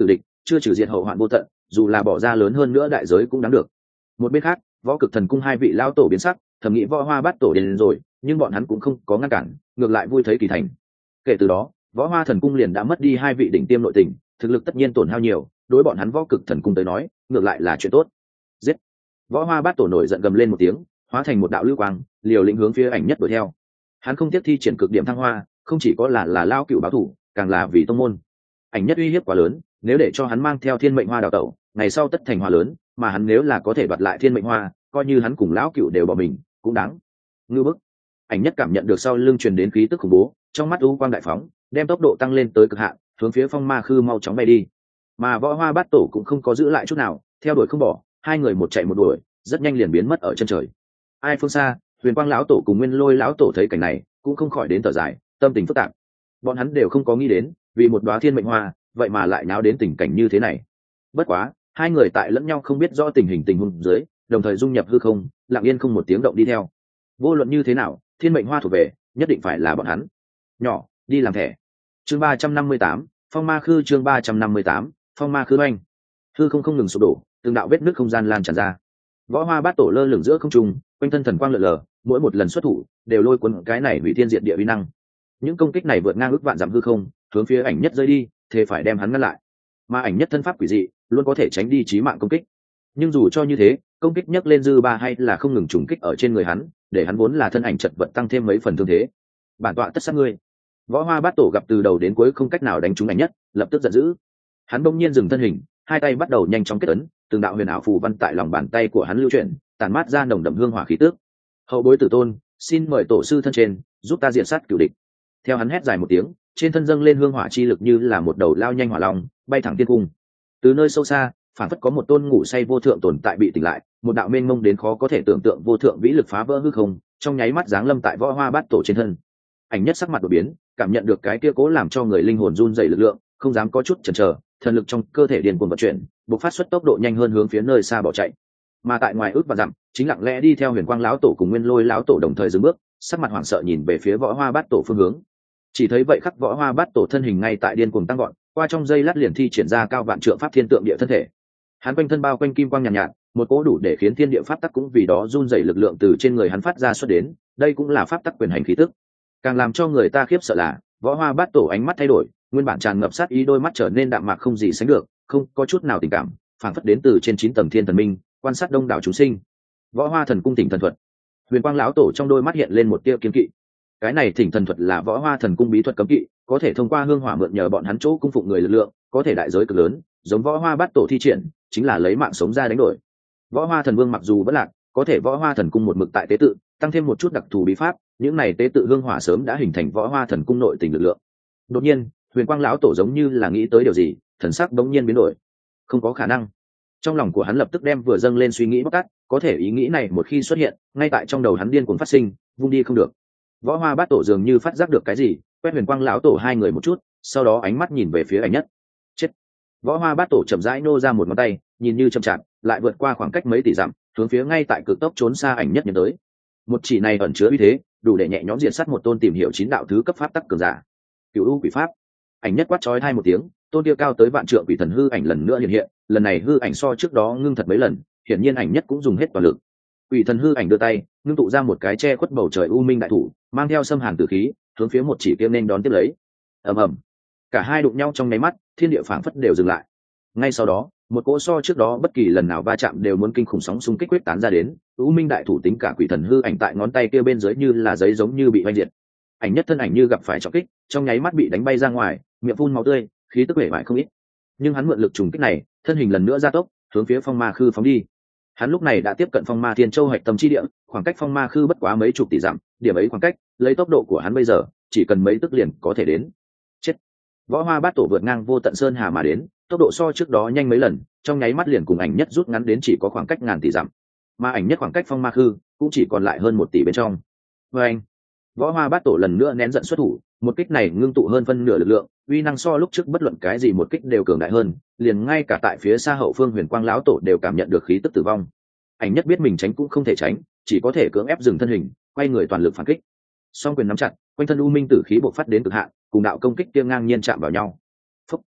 chưa trừ diệt hậu hoạn vô tận, dù là bỏ ra lớn hơn nữa đại giới cũng đáng được. Một bên khác, võ cực thần cung hai vị lão tổ biến sắc, thầm nghĩ võ hoa bát tổ đến rồi, nhưng bọn hắn cũng không có ngăn cản, ngược lại vui thấy kỳ thành. Kể từ đó, võ hoa thần cung liền đã mất đi hai vị đỉnh tiêm nội tình, thực lực tất nhiên tổn hao nhiều, đối bọn hắn võ cực thần cung tới nói, ngược lại là chuyện tốt. Giết! Võ hoa bát tổ nổi giận gầm lên một tiếng, hóa thành một đạo lưu quang, liều lĩnh hướng phía ảnh nhất đuổi theo. Hắn không tiếc thi triển cực điểm thăng hoa, không chỉ có là là lao cựu báo thủ, càng là vì tông môn. Ảnh nhất uy hiếp quá lớn, nếu để cho hắn mang theo thiên mệnh hoa đào tẩu, ngày sau tất thành hoa lớn, mà hắn nếu là có thể đoạt lại thiên mệnh hoa, coi như hắn cùng lão cựu đều bỏ mình cũng đáng. Ngư bức! Ảnh nhất cảm nhận được sau lưng truyền đến khí tức khủng bố, trong mắt u quang đại phóng, đem tốc độ tăng lên tới cực hạn, hướng phía phong ma khư mau chóng bay đi. Mà võ hoa bát tổ cũng không có giữ lại chút nào, theo đuổi không bỏ, hai người một chạy một đuổi, rất nhanh liền biến mất ở chân trời. Ai phương xa, huyền quang lão tổ cùng nguyên lôi lão tổ thấy cảnh này, cũng không khỏi đến thở dài, tâm tình phức tạp. Bọn hắn đều không có nghĩ đến, vì một đóa thiên mệnh hoa, vậy mà lại náo đến tình cảnh như thế này. Bất quá, hai người tại lẫn nhau không biết rõ tình hình tình huống dưới, đồng thời dung nhập hư không, lặng yên không một tiếng động đi theo. Vô luận như thế nào, thiên mệnh hoa thuộc về, nhất định phải là bọn hắn. Nhỏ, đi làm thẻ. Chương ba trăm năm mươi tám, Phong Ma Khư chương ba trăm năm mươi tám, Phong Ma Khư oanh. Hư không không ngừng sụp đổ, từng đạo vết nứt không gian lan tràn ra. Võ hoa bát tổ lơ lửng giữa không trung, quanh thân thần quang lượn lờ, mỗi một lần xuất thủ đều lôi cuốn cái này hủy thiên diệt địa uy năng. Những công kích này vượt ngang ước vạn dặm hư không, hướng phía ảnh nhất rơi đi, thế phải đem hắn ngăn lại. Mà ảnh nhất thân pháp quỷ dị, luôn có thể tránh đi chí mạng công kích. Nhưng dù cho như thế, công kích nhấc lên dư ba hay là không ngừng trùng kích ở trên người hắn, để hắn vốn là thân ảnh chật vật tăng thêm mấy phần thương thế. Bản tọa tất sát ngươi. Võ hoa bát tổ gặp từ đầu đến cuối không cách nào đánh trúng ảnh nhất, lập tức giận dữ. Hắn bỗng nhiên dừng thân hình, hai tay bắt đầu nhanh chóng kết ấn, từng đạo huyền ảo phù văn tại lòng bàn tay của hắn lưu chuyển, tàn mát ra nồng đậm hương hỏa khí tức. Hậu bối tử tôn, xin mời tổ sư thân trên giúp ta diện sát cửu địch. Theo hắn hét dài một tiếng, trên thân dâng lên hương hỏa chi lực như là một đầu lao nhanh hỏa long, bay thẳng thiên cung. Từ nơi sâu xa, phản phất có một tôn ngủ say vô thượng tồn tại bị tỉnh lại, một đạo mênh mông đến khó có thể tưởng tượng vô thượng vĩ lực phá vỡ hư không, trong nháy mắt giáng lâm tại võ hoa bát tổ trên thân. Ảnh nhất sắc mặt đột biến, cảm nhận được cái kia cố làm cho người linh hồn run rẩy lực lượng, không dám có chút chần chờ, thần lực trong cơ thể điên cuồng vận chuyển, bộc phát xuất tốc độ nhanh hơn hướng phía nơi xa bỏ chạy. Mà tại ngoài ước và dặm, chính lặng lẽ đi theo huyền quang lão tổ cùng nguyên lôi lão tổ đồng thời dừng bước, sắc mặt hoảng sợ nhìn về phía võ hoa bát tổ phương hướng. Chỉ thấy vậy khắc võ hoa bát tổ thân hình ngay tại điên cuồng tăng gọn, qua trong giây lát liền thi triển ra cao vạn trượng pháp thiên tượng địa thân thể. Hắn quanh thân bao quanh kim quang nhàn nhạt, nhạt, một cỗ đủ để khiến thiên địa pháp tắc cũng vì đó run rẩy lực lượng từ trên người hắn phát ra xuất đến, đây cũng là pháp tắc quyền hành khí tức. Càng làm cho người ta khiếp sợ là, võ hoa bát tổ ánh mắt thay đổi, nguyên bản tràn ngập sát ý đôi mắt trở nên đạm mạc không gì sánh được, không có chút nào tình cảm, phảng phất đến từ trên chín tầng thiên thần minh, quan sát đông đảo chúng sinh. Võ hoa thần cung thỉnh thần thuật. Huyền quang lão tổ trong đôi mắt hiện lên một tia kiên kỵ. Cái này thỉnh thần thuật là võ hoa thần cung bí thuật cấm kỵ, có thể thông qua hương hỏa mượn nhờ bọn hắn chỗ cung phụng người lực lượng, có thể đại giới cực lớn, giống võ hoa bát tổ thi triển, chính là lấy mạng sống ra đánh đổi. Võ hoa thần vương mặc dù bất lạc, có thể võ hoa thần cung một mực tại tế tự, tăng thêm một chút đặc thù bí pháp, những này tế tự hương hỏa sớm đã hình thành võ hoa thần cung nội tình lực lượng. Đột nhiên, huyền quang lão tổ giống như là nghĩ tới điều gì, thần sắc bỗng nhiên biến đổi. Không có khả năng. Trong lòng của hắn lập tức đem vừa dâng lên suy nghĩ bóc tát, có thể ý nghĩ này một khi xuất hiện, ngay tại trong đầu hắn điên cuồng phát sinh, vung đi không được. Võ hoa bát tổ dường như phát giác được cái gì, quét huyền quang lão tổ hai người một chút, sau đó ánh mắt nhìn về phía ảnh nhất. Chết. Võ hoa bát tổ chậm rãi nô ra một ngón tay, nhìn như chậm chạp, lại vượt qua khoảng cách mấy tỷ dặm, hướng phía ngay tại cực tốc trốn xa ảnh nhất nhận tới. Một chỉ này ẩn chứa uy thế, đủ để nhẹ nhõm diệt sát một tôn tìm hiểu chín đạo thứ cấp pháp tắc cường giả. Cửu u quỷ pháp. Ảnh nhất quát chói hai một tiếng, tôn kia cao tới vạn trượng quỷ thần hư ảnh lần nữa hiện hiện, lần này hư ảnh so trước đó ngưng thật mấy lần, hiển nhiên ảnh nhất cũng dùng hết toàn lực. Quỷ thần hư ảnh đưa tay, ngưng tụ ra một cái che khuất bầu trời u minh đại thủ, mang theo xâm hàn tử khí, hướng phía một chỉ kia nên đón tiếp lấy. Ầm ầm. Cả hai đụng nhau trong nháy mắt, thiên địa phảng phất đều dừng lại. Ngay sau đó, một cỗ so trước đó bất kỳ lần nào va chạm đều muốn kinh khủng sóng xung kích quyết tán ra đến, u minh đại thủ tính cả quỷ thần hư ảnh tại ngón tay kia bên dưới như là giấy giống như bị vây diệt. Ảnh nhất thân ảnh như gặp phải trọng kích, trong nháy mắt bị đánh bay ra ngoài, miệng phun máu tươi, khí tức bể bại không ít. Nhưng hắn mượn lực trùng kích này, thân hình lần nữa gia tốc, hướng phía phong ma khư phóng đi. Hắn lúc này đã tiếp cận phong ma thiên châu hạch tâm chi địa, khoảng cách phong ma khư bất quá mấy chục tỷ dặm, điểm ấy khoảng cách, lấy tốc độ của hắn bây giờ, chỉ cần mấy tức liền có thể đến. Chết. Võ hoa bát tổ vượt ngang vô tận sơn hà mà đến, tốc độ so trước đó nhanh mấy lần, trong nháy mắt liền cùng ảnh nhất rút ngắn đến chỉ có khoảng cách ngàn tỷ dặm. Mà ảnh nhất khoảng cách phong ma khư cũng chỉ còn lại hơn một tỷ bên trong. Và anh, võ hoa bát tổ lần nữa nén giận xuất thủ, một kích này ngưng tụ hơn phân nửa lực lượng, uy năng so lúc trước bất luận cái gì một kích đều cường đại hơn, liền ngay cả tại phía xa hậu phương huyền quang lão tổ đều cảm nhận được khí tức tử vong. Ảnh nhất biết mình tránh cũng không thể tránh, chỉ có thể cưỡng ép dừng thân hình, quay người toàn lực phản kích. Song quyền nắm chặt, quanh thân u minh tử khí bộc phát đến cực hạn, cùng đạo công kích kia ngang nhiên chạm vào nhau. Phúc.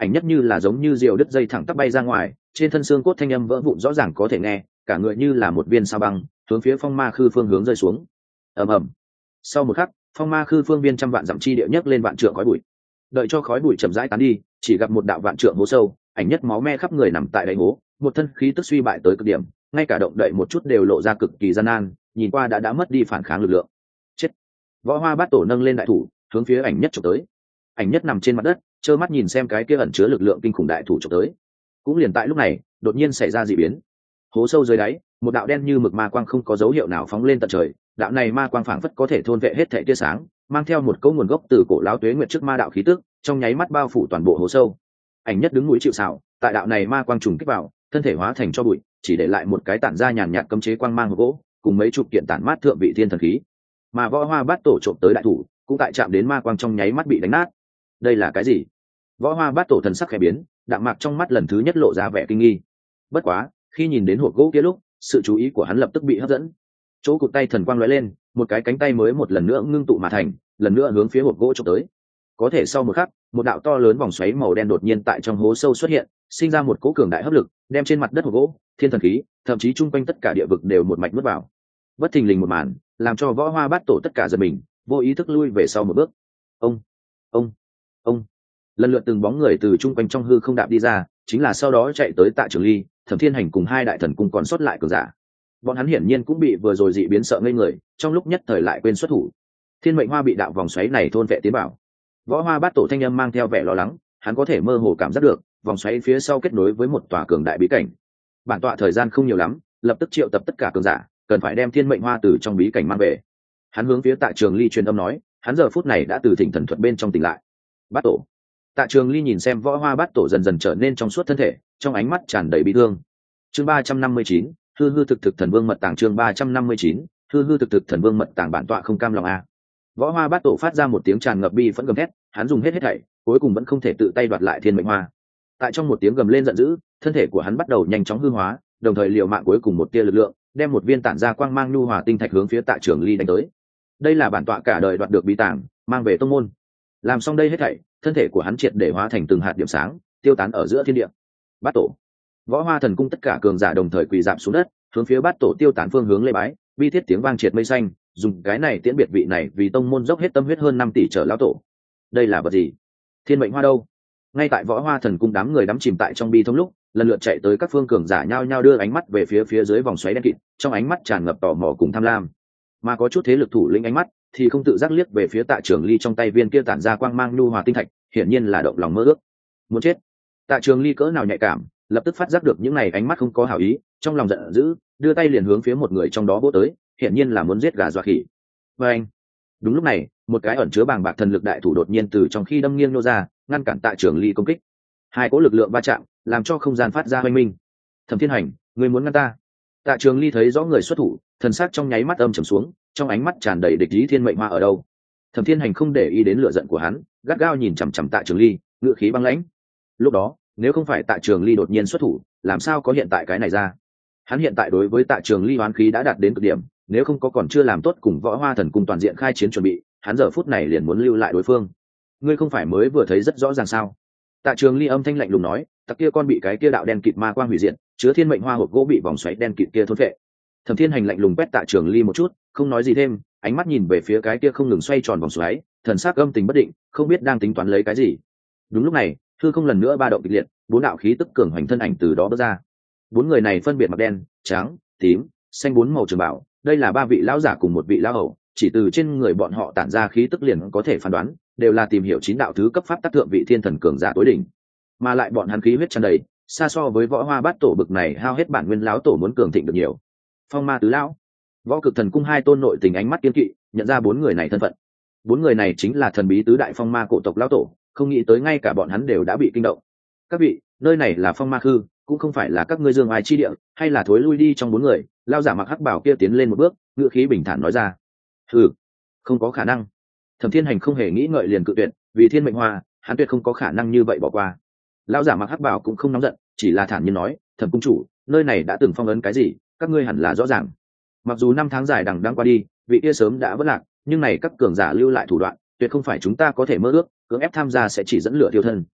ảnh nhất như là giống như diều đứt dây thẳng tắp bay ra ngoài, trên thân xương cốt thanh âm vỡ vụn rõ ràng có thể nghe, cả người như là một viên sao băng hướng phía phong ma khư phương hướng rơi xuống. ầm ầm. Sau một khắc, phong ma khư phương viên trăm vạn dặm chi địa nhấc lên vạn trượng khói bụi. Đợi cho khói bụi chậm rãi tán đi, chỉ gặp một đạo vạn trượng hố sâu, ảnh nhất máu me khắp người nằm tại đáy hố, một thân khí tức suy bại tới cực điểm, ngay cả động đậy một chút đều lộ ra cực kỳ gian nan, nhìn qua đã đã mất đi phản kháng lực lượng. Chết. Võ Hoa Bát Tổ nâng lên đại thủ, hướng phía ảnh nhất chụp tới. Ảnh nhất nằm trên mặt đất, trơ mắt nhìn xem cái kia ẩn chứa lực lượng kinh khủng đại thủ chụp tới. Cũng liền tại lúc này, đột nhiên xảy ra dị biến. Hố sâu dưới đáy, một đạo đen như mực ma quang không có dấu hiệu nào phóng lên tận trời, đạo này ma quang phảng phất có thể thôn vệ hết thảy tia sáng, mang theo một cấu nguồn gốc từ cổ lão tuế nguyệt trước ma đạo khí tức, trong nháy mắt bao phủ toàn bộ hố sâu. Ảnh nhất đứng núi chịu sào, tại đạo này ma quang trùng kích vào, thân thể hóa thành cho bụi, chỉ để lại một cái tản ra nhàn nhạt cấm chế quang mang gỗ, cùng mấy chục kiện tản mát thượng vị thiên thần khí. Mà Võ Hoa Bát Tổ trộm tới đại thủ, cũng tại chạm đến ma quang trong nháy mắt bị đánh nát. Đây là cái gì? Võ Hoa Bát Tổ thần sắc khẽ biến, đạm mạc trong mắt lần thứ nhất lộ ra vẻ kinh nghi. Bất quá, khi nhìn đến hộp gỗ kia lúc, sự chú ý của hắn lập tức bị hấp dẫn. Chỗ cụt tay thần quang lóe lên, một cái cánh tay mới một lần nữa ngưng tụ mà thành, lần nữa hướng phía hộp gỗ chụp tới. Có thể sau một khắc, một đạo to lớn vòng xoáy màu đen đột nhiên tại trong hố sâu xuất hiện, sinh ra một cỗ cường đại hấp lực, đem trên mặt đất hộp gỗ, thiên thần khí, thậm chí chung quanh tất cả địa vực đều một mạch nuốt vào. Bất thình lình một màn, làm cho Võ Hoa Bát Tổ tất cả giật mình, vô ý thức lui về sau một bước. Ông, ông, ông. Lần lượt từng bóng người từ chung quanh trong hư không đạp đi ra, chính là sau đó chạy tới Tạ Trường Ly, Thẩm Thiên Hành cùng hai đại thần cung còn sót lại cường giả. Bọn hắn hiển nhiên cũng bị vừa rồi dị biến sợ ngây người, trong lúc nhất thời lại quên xuất thủ. Thiên mệnh hoa bị đạo vòng xoáy này thôn vệ tiến bảo. Võ Hoa Bát Tổ thanh âm mang theo vẻ lo lắng, hắn có thể mơ hồ cảm giác được vòng xoáy phía sau kết nối với một tòa cường đại bí cảnh. Bản tọa thời gian không nhiều lắm, lập tức triệu tập tất cả cường giả, cần phải đem thiên mệnh hoa từ trong bí cảnh mang về. Hắn hướng phía Tạ Trường Ly truyền âm nói, hắn giờ phút này đã từ thỉnh thần thuật bên trong tỉnh lại. Bát Tổ. Tạ Trường Ly nhìn xem Võ Hoa Bát Tổ dần dần trở nên trong suốt thân thể, trong ánh mắt tràn đầy bi thương. Chương ba trăm năm mươi chín, hư hư thực thực thần vương mật tàng. Chương ba trăm năm mươi chín, hư hư thực thực thần vương mật tàng. Bản tọa không cam lòng a. Võ Hoa Bát Tổ phát ra một tiếng tràn ngập bi phẫn gầm thét, hắn dùng hết hết thảy, cuối cùng vẫn không thể tự tay đoạt lại thiên mệnh hoa. Tại trong một tiếng gầm lên giận dữ, thân thể của hắn bắt đầu nhanh chóng hư hóa, đồng thời liều mạng cuối cùng một tia lực lượng, đem một viên tản ra quang mang nhu hòa tinh thạch hướng phía Tạ Trường Ly đánh tới. Đây là bản tọa cả đời đoạt được bí tàng, mang về tông môn. Làm xong đây hết thảy, thân thể của hắn triệt để hóa thành từng hạt điểm sáng, tiêu tán ở giữa thiên địa. Bát Tổ. Võ Hoa Thần Cung tất cả cường giả đồng thời quỳ rạp xuống đất, hướng phía Bát Tổ tiêu tán phương hướng lễ bái, bi thiết tiếng vang triệt mây xanh, dùng cái này tiễn biệt vị này vì tông môn dốc hết tâm huyết hơn năm tỷ trở lão tổ. Đây là vật gì? Thiên mệnh hoa đâu? Ngay tại Võ Hoa Thần Cung đám người đắm chìm tại trong bi thông lúc, lần lượt chạy tới các phương cường giả nhao nhao đưa ánh mắt về phía phía dưới vòng xoáy đen kịt, trong ánh mắt tràn ngập tò mò cùng tham lam. Mà có chút thế lực thủ lĩnh ánh mắt thì không tự giác liếc về phía Tạ Trường Ly trong tay viên kia tản ra quang mang nhu hòa tinh thạch, hiển nhiên là động lòng mơ ước. Muốn chết. Tạ Trường Ly cỡ nào nhạy cảm, lập tức phát giác được những này ánh mắt không có hảo ý, trong lòng giận dữ, đưa tay liền hướng phía một người trong đó vỗ tới, hiển nhiên là muốn giết gà dọa khỉ. Và anh. Đúng lúc này, một cái ẩn chứa bàng bạc thần lực đại thủ đột nhiên từ trong khi đâm nghiêng nô ra, ngăn cản Tạ Trường Ly công kích. Hai cỗ lực lượng va chạm, làm cho không gian phát ra hoanh minh. Thẩm Thiên Hành, ngươi muốn ngăn ta? Tạ Trường Ly thấy rõ người xuất thủ, thần sắc trong nháy mắt âm trầm xuống, trong ánh mắt tràn đầy địch ý. Thiên mệnh hoa ở đâu? Thẩm Thiên Hành không để ý đến lửa giận của hắn, gắt gao nhìn chằm chằm Tạ Trường Ly, ngữ khí băng lãnh. Lúc đó, nếu không phải Tạ Trường Ly đột nhiên xuất thủ, làm sao có hiện tại cái này ra? Hắn hiện tại đối với Tạ Trường Ly oán khí đã đạt đến cực điểm, nếu không có còn chưa làm tốt cùng Võ Hoa Thần Cung toàn diện khai chiến chuẩn bị, hắn giờ phút này liền muốn lưu lại đối phương. Ngươi không phải mới vừa thấy rất rõ ràng sao? Tạ Trường Ly âm thanh lạnh lùng nói, tặc kia con bị cái kia đạo đen kịt ma quang hủy diệt, chứa thiên mệnh hoa hộp gỗ bị vòng xoáy đen kịt kia thôn phệ. Thẩm Thiên Hành lạnh lùng quét Tạ Trường Ly một chút, không nói gì thêm, ánh mắt nhìn về phía cái kia không ngừng xoay tròn vòng xoáy, thần sắc âm tình bất định, không biết đang tính toán lấy cái gì. Đúng lúc này, hư không lần nữa ba động kịch liệt, bốn đạo khí tức cường hoành thân ảnh từ đó bước ra. Bốn người này phân biệt mặc đen, trắng, tím, xanh bốn màu trường bảo, đây là ba vị lão giả cùng một vị lão hầu, chỉ từ trên người bọn họ tản ra khí tức liền có thể phán đoán, đều là tìm hiểu chín đạo thứ cấp pháp tác thượng vị thiên thần cường giả tối đỉnh. Mà lại bọn hắn khí huyết tràn đầy, xa so với Võ Hoa Bát Tổ bực này hao hết bản nguyên lão tổ muốn cường thịnh được nhiều. Phong Ma tứ lão, Võ Cực Thần Cung hai tôn nội tình ánh mắt kiên kỵ, nhận ra bốn người này thân phận. Bốn người này chính là thần bí tứ đại phong ma cổ tộc lão tổ, không nghĩ tới ngay cả bọn hắn đều đã bị kinh động. Các vị, nơi này là Phong Ma Khư, cũng không phải là các ngươi dương ai chi địa, hay là thối lui đi. Trong bốn người, lão giả mặc hắc bào kia tiến lên một bước, ngữ khí bình thản nói ra. Ừ, không có khả năng. Thẩm Thiên Hành không hề nghĩ ngợi liền cự tuyệt, vì thiên mệnh hoa, hắn tuyệt không có khả năng như vậy bỏ qua. Lão giả mặc hắc bào cũng không nóng giận, chỉ là thản nhiên nói, Thẩm cung chủ, nơi này đã từng phong ấn cái gì, các ngươi hẳn là rõ ràng. Mặc dù năm tháng dài đằng đẵng qua đi, vị kia sớm đã vỡ lạc, nhưng này các cường giả lưu lại thủ đoạn, tuyệt không phải chúng ta có thể mơ ước, cưỡng ép tham gia sẽ chỉ dẫn lửa thiêu thân.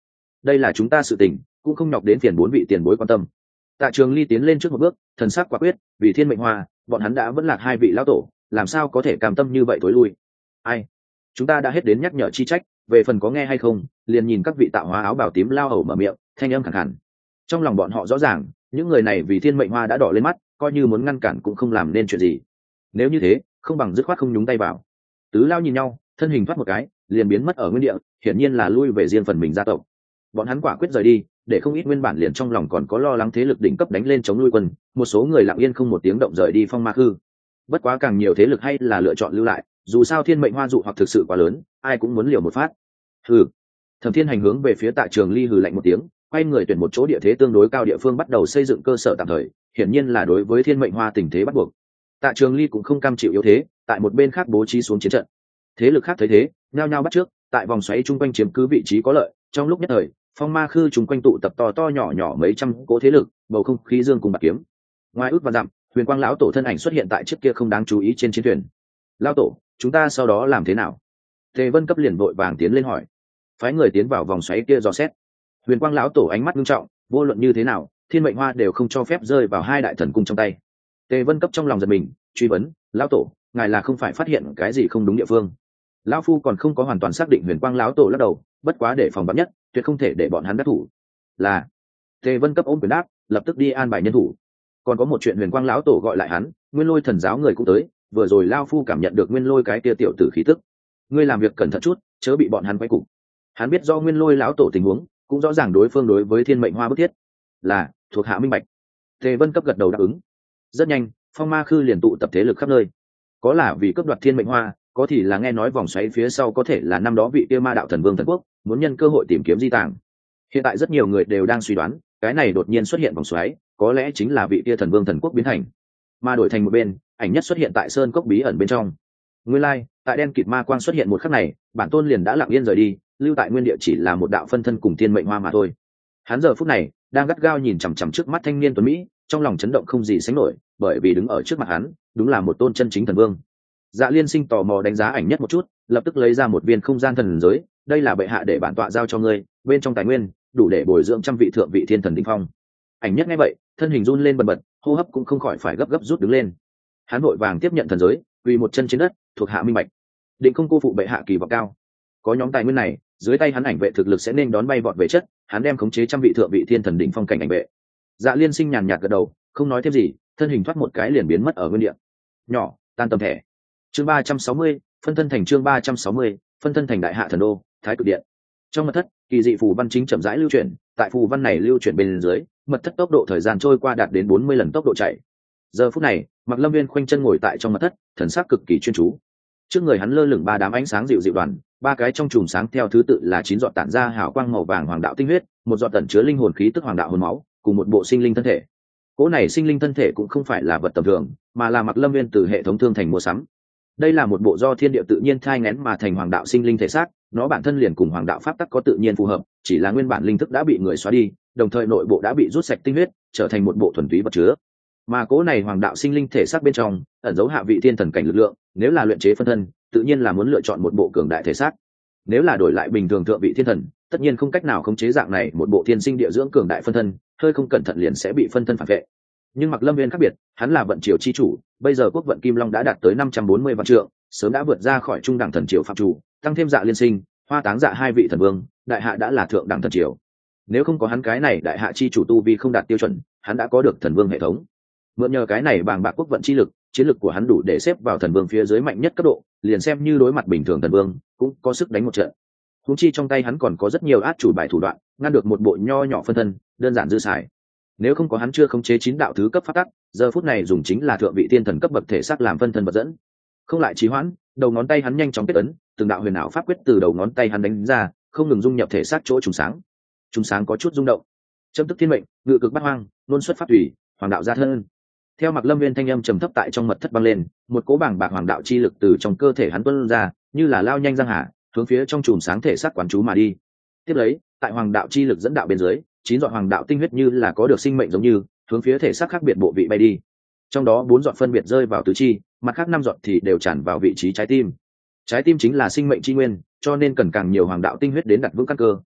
đây là chúng ta sự tình, cũng không nhọc đến phiền bốn vị tiền bối quan tâm. Tạ Trường Ly tiến lên trước một bước, thần sắc quả quyết, vì Thiên Mệnh Hoa, bọn hắn đã vẫn lạc hai vị lão tổ, làm sao có thể cam tâm như vậy tối lui. Ai? Chúng ta đã hết đến nhắc nhở chi trách, về phần có nghe hay không, liền nhìn các vị tạo hóa áo bào tím lao hầu mở miệng, thanh âm khàn khàn. Trong lòng bọn họ rõ ràng, những người này vì Thiên Mệnh Hoa đã đỏ lên mắt, coi như muốn ngăn cản cũng không làm nên chuyện gì. Nếu như thế, không bằng dứt khoát không nhúng tay vào. Tứ lao nhìn nhau, thân hình thoát một cái, liền biến mất ở nguyên địa, hiển nhiên là lui về riêng phần mình gia tộc. Bọn hắn quả quyết rời đi, để không ít nguyên bản liền trong lòng còn có lo lắng thế lực đỉnh cấp đánh lên chống lui quân, một số người lặng yên không một tiếng động rời đi Phong Ma Khư. Bất quá càng nhiều thế lực hay là lựa chọn lưu lại, dù sao Thiên Mệnh Hoa dụ hoặc thực sự quá lớn, ai cũng muốn liều một phát. Hừ. Thẩm Thiên Hành hướng về phía Tạ Trường Ly hừ lạnh một tiếng, quay người tuyển một chỗ địa thế tương đối cao địa phương bắt đầu xây dựng cơ sở tạm thời, hiển nhiên là đối với Thiên Mệnh Hoa tình thế bắt buộc. Tạ Trường Ly cũng không cam chịu yếu thế, tại một bên khác bố trí xuống chiến trận. Thế lực khác thấy thế, nhao nhao bắt trước, tại vòng xoáy chung quanh chiếm cứ vị trí có lợi, trong lúc nhất thời, Phong Ma Khư chung quanh tụ tập to to nhỏ nhỏ mấy trăm cỗ thế lực, bầu không khí dương cùng bạc kiếm. Ngoài ước và dặm, Huyền Quang lão tổ thân ảnh xuất hiện tại chiếc kia không đáng chú ý trên chiến thuyền. Lão tổ, chúng ta sau đó làm thế nào? Tề Vân cấp liền vội vàng tiến lên hỏi. Phái người tiến vào vòng xoáy kia dò xét. Huyền Quang lão tổ ánh mắt nghiêm trọng, vô luận như thế nào, Thiên Mệnh Hoa đều không cho phép rơi vào hai đại thần cung trong tay. Tề Vân cấp trong lòng giật mình, truy vấn, lão tổ, ngài là không phải phát hiện cái gì không đúng địa phương? Lão phu còn không có hoàn toàn xác định. Huyền Quang lão tổ lắc đầu, bất quá để phòng vắn nhất, tuyệt không thể để bọn hắn đắc thủ. Là. Tề Vân cấp ôm quyền đáp, lập tức đi an bài nhân thủ. Còn có một chuyện. Huyền Quang lão tổ gọi lại hắn, Nguyên Lôi thần giáo người cũng tới, vừa rồi lão phu cảm nhận được Nguyên Lôi cái kia tiểu tử khí tức. Ngươi làm việc cẩn thận chút, chớ bị bọn hắn quay cục. Hắn biết do Nguyên Lôi lão tổ tình huống, cũng rõ ràng đối phương đối với Thiên Mệnh Hoa bức thiết. Là, thuộc hạ minh bạch. Tề Vân cấp gật đầu đáp ứng. Rất nhanh, Phong Ma Khư liền tụ tập thế lực khắp nơi. Có là vì cướp đoạt Thiên Mệnh Hoa, có thì là nghe nói vòng xoáy phía sau có thể là năm đó vị kia Ma đạo thần vương thần quốc, muốn nhân cơ hội tìm kiếm di tàng. Hiện tại rất nhiều người đều đang suy đoán, cái này đột nhiên xuất hiện vòng xoáy, có lẽ chính là vị kia thần vương thần quốc biến thành. Mà đổi thành một bên, ảnh nhất xuất hiện tại sơn cốc bí ẩn bên trong. Nguyên lai, like, tại đen kịt ma quang xuất hiện một khắc này, bản tôn liền đã lặng yên rời đi, lưu tại nguyên địa chỉ là một đạo phân thân cùng Thiên Mệnh Hoa mà thôi. Hắn giờ phút này đang gắt gao nhìn chằm chằm trước mắt thanh niên tuấn mỹ, trong lòng chấn động không gì sánh nổi, bởi vì đứng ở trước mặt hắn, đúng là một tôn chân chính thần vương. Dạ Liên Sinh tò mò đánh giá ảnh nhất một chút, lập tức lấy ra một viên không gian thần giới, đây là bệ hạ để bản tọa giao cho ngươi, bên trong tài nguyên đủ để bồi dưỡng trăm vị thượng vị thiên thần đỉnh phong. Ảnh nhất nghe vậy, thân hình run lên bần bật, hô hấp cũng không khỏi phải gấp gấp rút đứng lên. Hắn vội vàng tiếp nhận thần giới, quỳ một chân trên đất, thuộc hạ minh bạch, định không cô phụ bệ hạ kỳ vọng cao. Có nhóm tài nguyên này, dưới tay hắn ảnh vệ thực lực sẽ nên đón bay vọt về chất, hắn đem khống chế trăm vị thượng vị thiên thần đỉnh phong cảnh ảnh vệ. Dạ Liên Sinh nhàn nhạt gật đầu, không nói thêm gì, thân hình thoát một cái liền biến mất ở nguyên địa. Nhỏ, tan tầm thẻ. Chương ba trăm sáu mươi, phân thân thành. Chương ba trăm sáu mươi, phân thân thành đại hạ thần đô, Thái Cực Điện. Trong mật thất, kỳ dị phù văn chính chậm rãi lưu chuyển, tại phù văn này lưu chuyển bên dưới, mật thất tốc độ thời gian trôi qua đạt đến bốn mươi lần tốc độ chạy. Giờ phút này, Mạc Lâm Viên khoanh chân ngồi tại trong mật thất, thần sắc cực kỳ chuyên chú. Trước người hắn lơ lửng ba đám ánh sáng dịu dịu đoàn, ba cái trong chùm sáng theo thứ tự là chín giọt tản ra hào quang màu vàng hoàng đạo tinh huyết, một giọt tẩn chứa linh hồn khí tức hoàng đạo hồn máu, cùng một bộ sinh linh thân thể. Cỗ này sinh linh thân thể cũng không phải là vật tầm thường, mà là Mạc Lâm Viên từ hệ thống thương thành mua sắm. Đây là một bộ do thiên địa tự nhiên thai nghén mà thành hoàng đạo sinh linh thể xác, nó bản thân liền cùng hoàng đạo pháp tắc có tự nhiên phù hợp, chỉ là nguyên bản linh thức đã bị người xóa đi, đồng thời nội bộ đã bị rút sạch tinh huyết, trở thành một bộ thuần túy vật chứa. Mà cỗ này hoàng đạo sinh linh thể xác bên trong ẩn dấu hạ vị thiên thần cảnh lực lượng, nếu là luyện chế phân thân, tự nhiên là muốn lựa chọn một bộ cường đại thể xác. Nếu là đổi lại bình thường thượng vị thiên thần, tất nhiên không cách nào khống chế dạng này một bộ thiên sinh địa dưỡng cường đại phân thân, hơi không cẩn thận liền sẽ bị phân thân phản vệ. Nhưng Mạc Lâm Viên khác biệt, hắn là vận triều chi chủ, bây giờ quốc vận kim long đã đạt tới năm trăm bốn mươi vạn trượng, sớm đã vượt ra khỏi trung đẳng thần triều phạm chủ, tăng thêm Dạ Liên Sinh, Hoa Táng Dạ hai vị thần vương, đại hạ đã là thượng đẳng thần triều. Nếu không có hắn cái này đại hạ chi chủ tu vi không đạt tiêu chuẩn, hắn đã có được thần vương hệ thống. Mượn nhờ cái này bàng bạc quốc vận chi lực, chiến lực của hắn đủ để xếp vào thần vương phía dưới mạnh nhất cấp độ, liền xem như đối mặt bình thường thần vương, cũng có sức đánh một trận. Huống chi trong tay hắn còn có rất nhiều át chủ bài thủ đoạn, ngăn được một bộ nho nhỏ phân thân, đơn giản dư xài. Nếu không có hắn chưa khống chế chín đạo thứ cấp pháp tắc, giờ phút này dùng chính là thượng vị tiên thần cấp bậc thể xác làm phân thân vật dẫn. Không lại trì hoãn, đầu ngón tay hắn nhanh chóng kết ấn, từng đạo huyền ảo pháp quyết từ đầu ngón tay hắn đánh ra, không ngừng dung nhập thể xác chỗ trùng sáng. Trùng sáng có chút rung động. Châm tức thiên mệnh, ngự cực bát hoang, luân xuất pháp thủy, hoàng đạo gia thân. Theo Mạc Lâm Viên thanh âm trầm thấp tại trong mật thất băng lên, một cỗ bảng bạc hoàng đạo chi lực từ trong cơ thể hắn tuôn ra, như là lao nhanh giang hà, hướng phía trong chùm sáng thể xác quán chú mà đi. Tiếp lấy, tại hoàng đạo chi lực dẫn đạo bên dưới, chín giọt hoàng đạo tinh huyết như là có được sinh mệnh giống như, hướng phía thể xác khác biệt bộ vị bay đi. Trong đó bốn giọt phân biệt rơi vào tứ chi, mặt khác năm giọt thì đều tràn vào vị trí trái tim. Trái tim chính là sinh mệnh chi nguyên, cho nên cần càng nhiều hoàng đạo tinh huyết đến đặt vững căn cơ,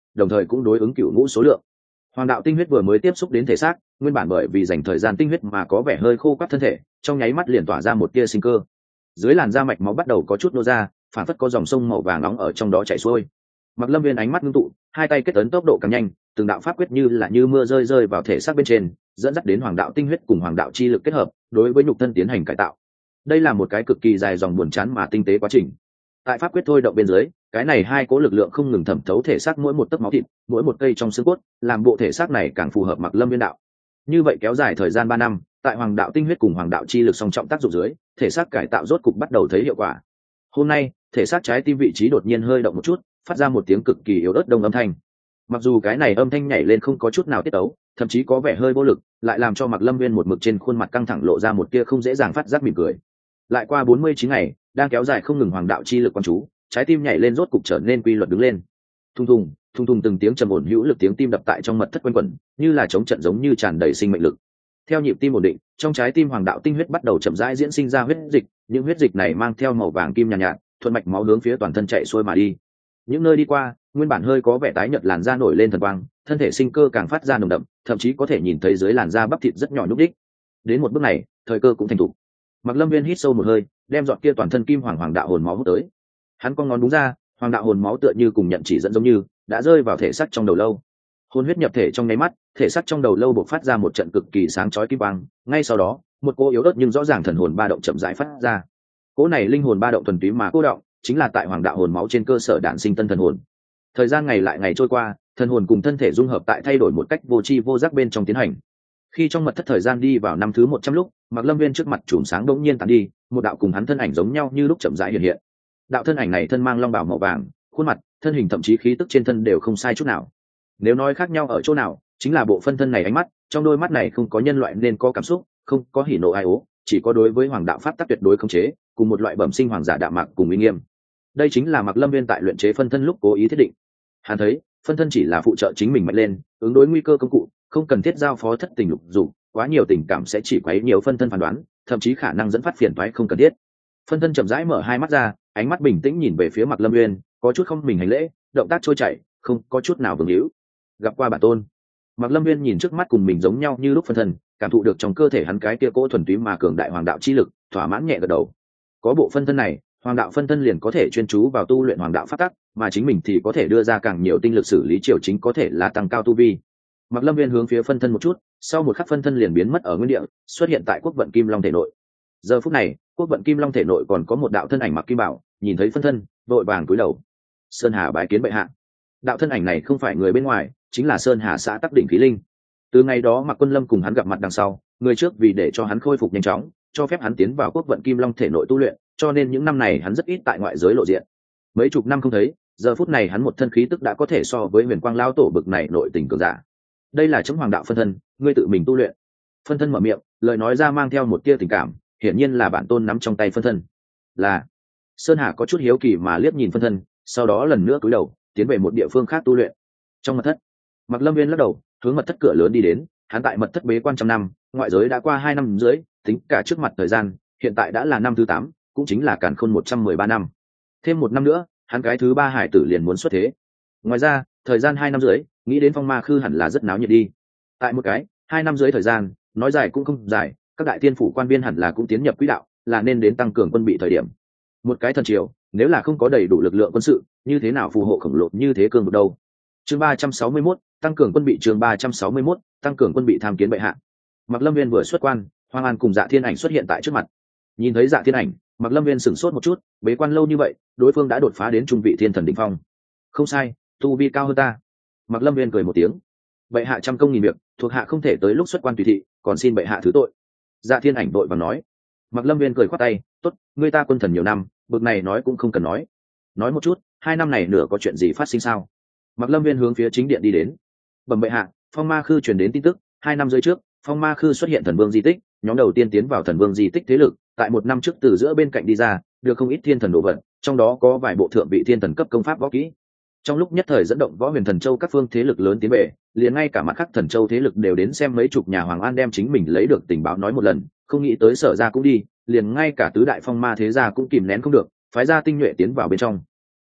đồng thời cũng đối ứng cựu ngũ số lượng. Hoàng đạo tinh huyết vừa mới tiếp xúc đến thể xác, nguyên bản bởi vì dành thời gian tinh huyết mà có vẻ hơi khô quắt thân thể, trong nháy mắt liền tỏa ra một tia sinh cơ. Dưới làn da mạch máu bắt đầu có chút nô ra, phản phất có dòng sông màu vàng nóng ở trong đó chảy xuôi. Mặc Lâm Viên ánh mắt ngưng tụ, hai tay kết ấn tốc độ càng nhanh, từng đạo pháp quyết như là như mưa rơi rơi vào thể xác bên trên, dẫn dắt đến hoàng đạo tinh huyết cùng hoàng đạo chi lực kết hợp, đối với nhục thân tiến hành cải tạo. Đây là một cái cực kỳ dài dòng buồn chán mà tinh tế quá trình. Tại pháp quyết thôi động bên dưới, cái này hai cố lực lượng không ngừng thẩm thấu thể xác mỗi một tấc máu thịt, mỗi một cây trong xương cốt, làm bộ thể xác này càng phù hợp Mặc Lâm Viên đạo. Như vậy kéo dài thời gian ba năm, tại hoàng đạo tinh huyết cùng hoàng đạo chi lực song trọng tác dụng dưới, thể xác cải tạo rốt cục bắt đầu thấy hiệu quả. Hôm nay, thể xác trái tim vị trí đột nhiên hơi động một chút, phát ra một tiếng cực kỳ yếu ớt đông âm thanh. Mặc dù cái này âm thanh nhảy lên không có chút nào tiết tấu, thậm chí có vẻ hơi vô lực, lại làm cho Mặc Lâm Viên một mực trên khuôn mặt căng thẳng lộ ra một tia không dễ dàng phát giác mỉm cười. Lại qua bốn mươi chín ngày, đang kéo dài không ngừng hoàng đạo chi lực quan chú, trái tim nhảy lên rốt cục trở nên quy luật đứng lên. Thùng thùng, thùng thùng từng tiếng trầm ổn hữu lực tiếng tim đập tại trong mật thất quanh quẩn, như là chống trận giống như tràn đầy sinh mệnh lực. Theo nhịp tim ổn định, trong trái tim hoàng đạo tinh huyết bắt đầu chậm rãi diễn sinh ra huyết dịch, những huyết dịch này mang theo màu vàng kim nhàn nhạt, nhạt, thuận mạch máu hướng phía toàn thân chạy xuôi mà đi. Những nơi đi qua, nguyên bản hơi có vẻ tái nhợt làn da nổi lên thần quang, thân thể sinh cơ càng phát ra nồng đậm, thậm chí có thể nhìn thấy dưới làn da bắp thịt rất nhỏ nhúc đích. Đến một bước này, thời cơ cũng thành thục. Mặc Lâm Viên hít sâu một hơi, đem dọn kia toàn thân kim hoàng hoàng đạo hồn máu hút tới. Hắn con ngón đúng ra, hoàng đạo hồn máu tựa như cùng nhận chỉ dẫn giống như đã rơi vào thể xác trong đầu lâu. Hồn huyết nhập thể trong nháy mắt, thể xác trong đầu lâu bộc phát ra một trận cực kỳ sáng chói kim quang, ngay sau đó, một cô yếu ớt nhưng rõ ràng thần hồn ba động chậm rãi phát ra. Cỗ này linh hồn ba động thuần túy mà cô động, chính là tại hoàng đạo hồn máu trên cơ sở đản sinh tân thần hồn. Thời gian ngày lại ngày trôi qua, thần hồn cùng thân thể dung hợp tại thay đổi một cách vô tri vô giác bên trong tiến hành. Khi trong mật thất thời gian đi vào năm thứ một trăm lúc, Mặc Lâm Viên trước mặt chùm sáng đột nhiên tàn đi, một đạo cùng hắn thân ảnh giống nhau như lúc chậm rãi hiện hiện. Đạo thân ảnh này thân mang long bào màu vàng, khuôn mặt, thân hình thậm chí khí tức trên thân đều không sai chút nào. Nếu nói khác nhau ở chỗ nào, chính là bộ phân thân này ánh mắt, trong đôi mắt này không có nhân loại nên có cảm xúc, không có hỉ nộ ai ố, chỉ có đối với hoàng đạo pháp tắc tuyệt đối khống chế, cùng một loại bẩm sinh hoàng giả đạm mạc cùng uy nghiêm. Đây chính là Mặc Lâm Viên tại luyện chế phân thân lúc cố ý thiết định. Hắn thấy, phân thân chỉ là phụ trợ chính mình mạnh lên, ứng đối nguy cơ công cụ, không cần thiết giao phó thất tình lục dục, quá nhiều tình cảm sẽ chỉ quấy nhiều phân thân phán đoán, thậm chí khả năng dẫn phát phiền toái không cần thiết. Phân thân chậm rãi mở hai mắt ra, ánh mắt bình tĩnh nhìn về phía Mặc Lâm Uyên, có chút không mình hành lễ, động tác trôi chảy, không có chút nào vương hữu. Gặp qua bản tôn. Mặc Lâm Uyên nhìn trước mắt cùng mình giống nhau như lúc phân thân, cảm thụ được trong cơ thể hắn cái kia cỗ thuần túy mà cường đại hoàng đạo chi lực, thỏa mãn nhẹ gật đầu. Có bộ phân thân này, hoàng đạo phân thân liền có thể chuyên chú vào tu luyện hoàng đạo pháp tắc, mà chính mình thì có thể đưa ra càng nhiều tinh lực xử lý triều chính, có thể là tăng cao tu vi. Mặc Lâm Viên hướng phía phân thân một chút, sau một khắc phân thân liền biến mất ở nguyên địa, xuất hiện tại quốc vận kim long thể nội. Giờ phút này, quốc vận kim long thể nội còn có một đạo thân ảnh mặc kim bảo, nhìn thấy phân thân, vội vàng cúi đầu. Sơn Hà bái kiến bệ hạ. Đạo thân ảnh này không phải người bên ngoài, chính là Sơn Hà xã Tắc Đỉnh Khí Linh. Từ ngày đó Mạc Quân Lâm cùng hắn gặp mặt đằng sau, người trước vì để cho hắn khôi phục nhanh chóng, cho phép hắn tiến vào quốc vận kim long thể nội tu luyện, cho nên những năm này hắn rất ít tại ngoại giới lộ diện. Mấy chục năm không thấy, giờ phút này hắn một thân khí tức đã có thể so với Huyền Quang lão tổ bực này nội tình cường giả. Đây là chấm hoàng đạo phân thân, ngươi tự mình tu luyện. Phân thân mở miệng, lời nói ra mang theo một tia tình cảm, hiển nhiên là bản tôn nắm trong tay phân thân. Là. Sơn Hà có chút hiếu kỳ mà liếc nhìn phân thân, sau đó lần nữa cúi đầu, tiến về một địa phương khác tu luyện. Trong mật thất, Mạc Lâm Viên lắc đầu, hướng mật thất cửa lớn đi đến. Hắn tại mật thất bế quan trăm năm, ngoại giới đã qua hai năm dưới, tính cả trước mặt thời gian, hiện tại đã là năm thứ tám, cũng chính là càn khôn một trăm mười ba năm. Thêm một năm nữa, hắn cái thứ ba hải tử liền muốn xuất thế. Ngoài ra, thời gian hai năm dưới, nghĩ đến phong ma khư hẳn là rất náo nhiệt đi. Tại một cái, hai năm dưới thời gian, nói dài cũng không dài, các đại tiên phủ quan viên hẳn là cũng tiến nhập quỹ đạo, là nên đến tăng cường quân bị thời điểm. Một cái thần triều, nếu là không có đầy đủ lực lượng quân sự, như thế nào phù hộ khổng lồ như thế cường vực đâu. Chương ba trăm sáu mươi mốt, tăng cường quân bị. Chương ba trăm sáu mươi mốt, tăng cường quân bị tham kiến bệ hạ. Mạc Lâm Viên vừa xuất quan, Hoang An cùng Dạ Thiên Ảnh xuất hiện tại trước mặt. Nhìn thấy Dạ Thiên Ảnh, Mạc Lâm Viên sửng sốt một chút, bế quan lâu như vậy, đối phương đã đột phá đến trung vị thiên thần đỉnh phong. Không sai, tu vi cao hơn ta. Mạc Lâm Viên cười một tiếng. Bệ hạ trăm công nghìn việc, thuộc hạ không thể tới lúc xuất quan tùy thị, còn xin bệ hạ thứ tội. Dạ Thiên Ảnh đội và nói. Mạc Lâm Viên cười khoát tay, tốt, ngươi ta quân thần nhiều năm, bực này nói cũng không cần nói. Nói một chút, hai năm này nửa có chuyện gì phát sinh sao? Mạc Lâm Viên hướng phía chính điện đi đến. Bẩm bệ hạ, phong ma khư truyền đến tin tức, hai năm rưỡi trước, phong ma khư xuất hiện thần vương di tích, nhóm đầu tiên tiến vào thần vương di tích thế lực, tại một năm trước từ giữa bên cạnh đi ra, được không ít thiên thần đồ vật, trong đó có vài bộ thượng vị thiên thần cấp công pháp võ kỹ. Trong lúc nhất thời dẫn động võ huyền thần châu các phương thế lực lớn tiến về, liền ngay cả mặt khác thần châu thế lực đều đến xem mấy chục nhà Hoàng An đem chính mình lấy được tình báo nói một lần, không nghĩ tới Sở gia cũng đi, liền ngay cả tứ đại phong ma thế gia cũng kìm nén không được, phái ra tinh nhuệ tiến vào bên trong.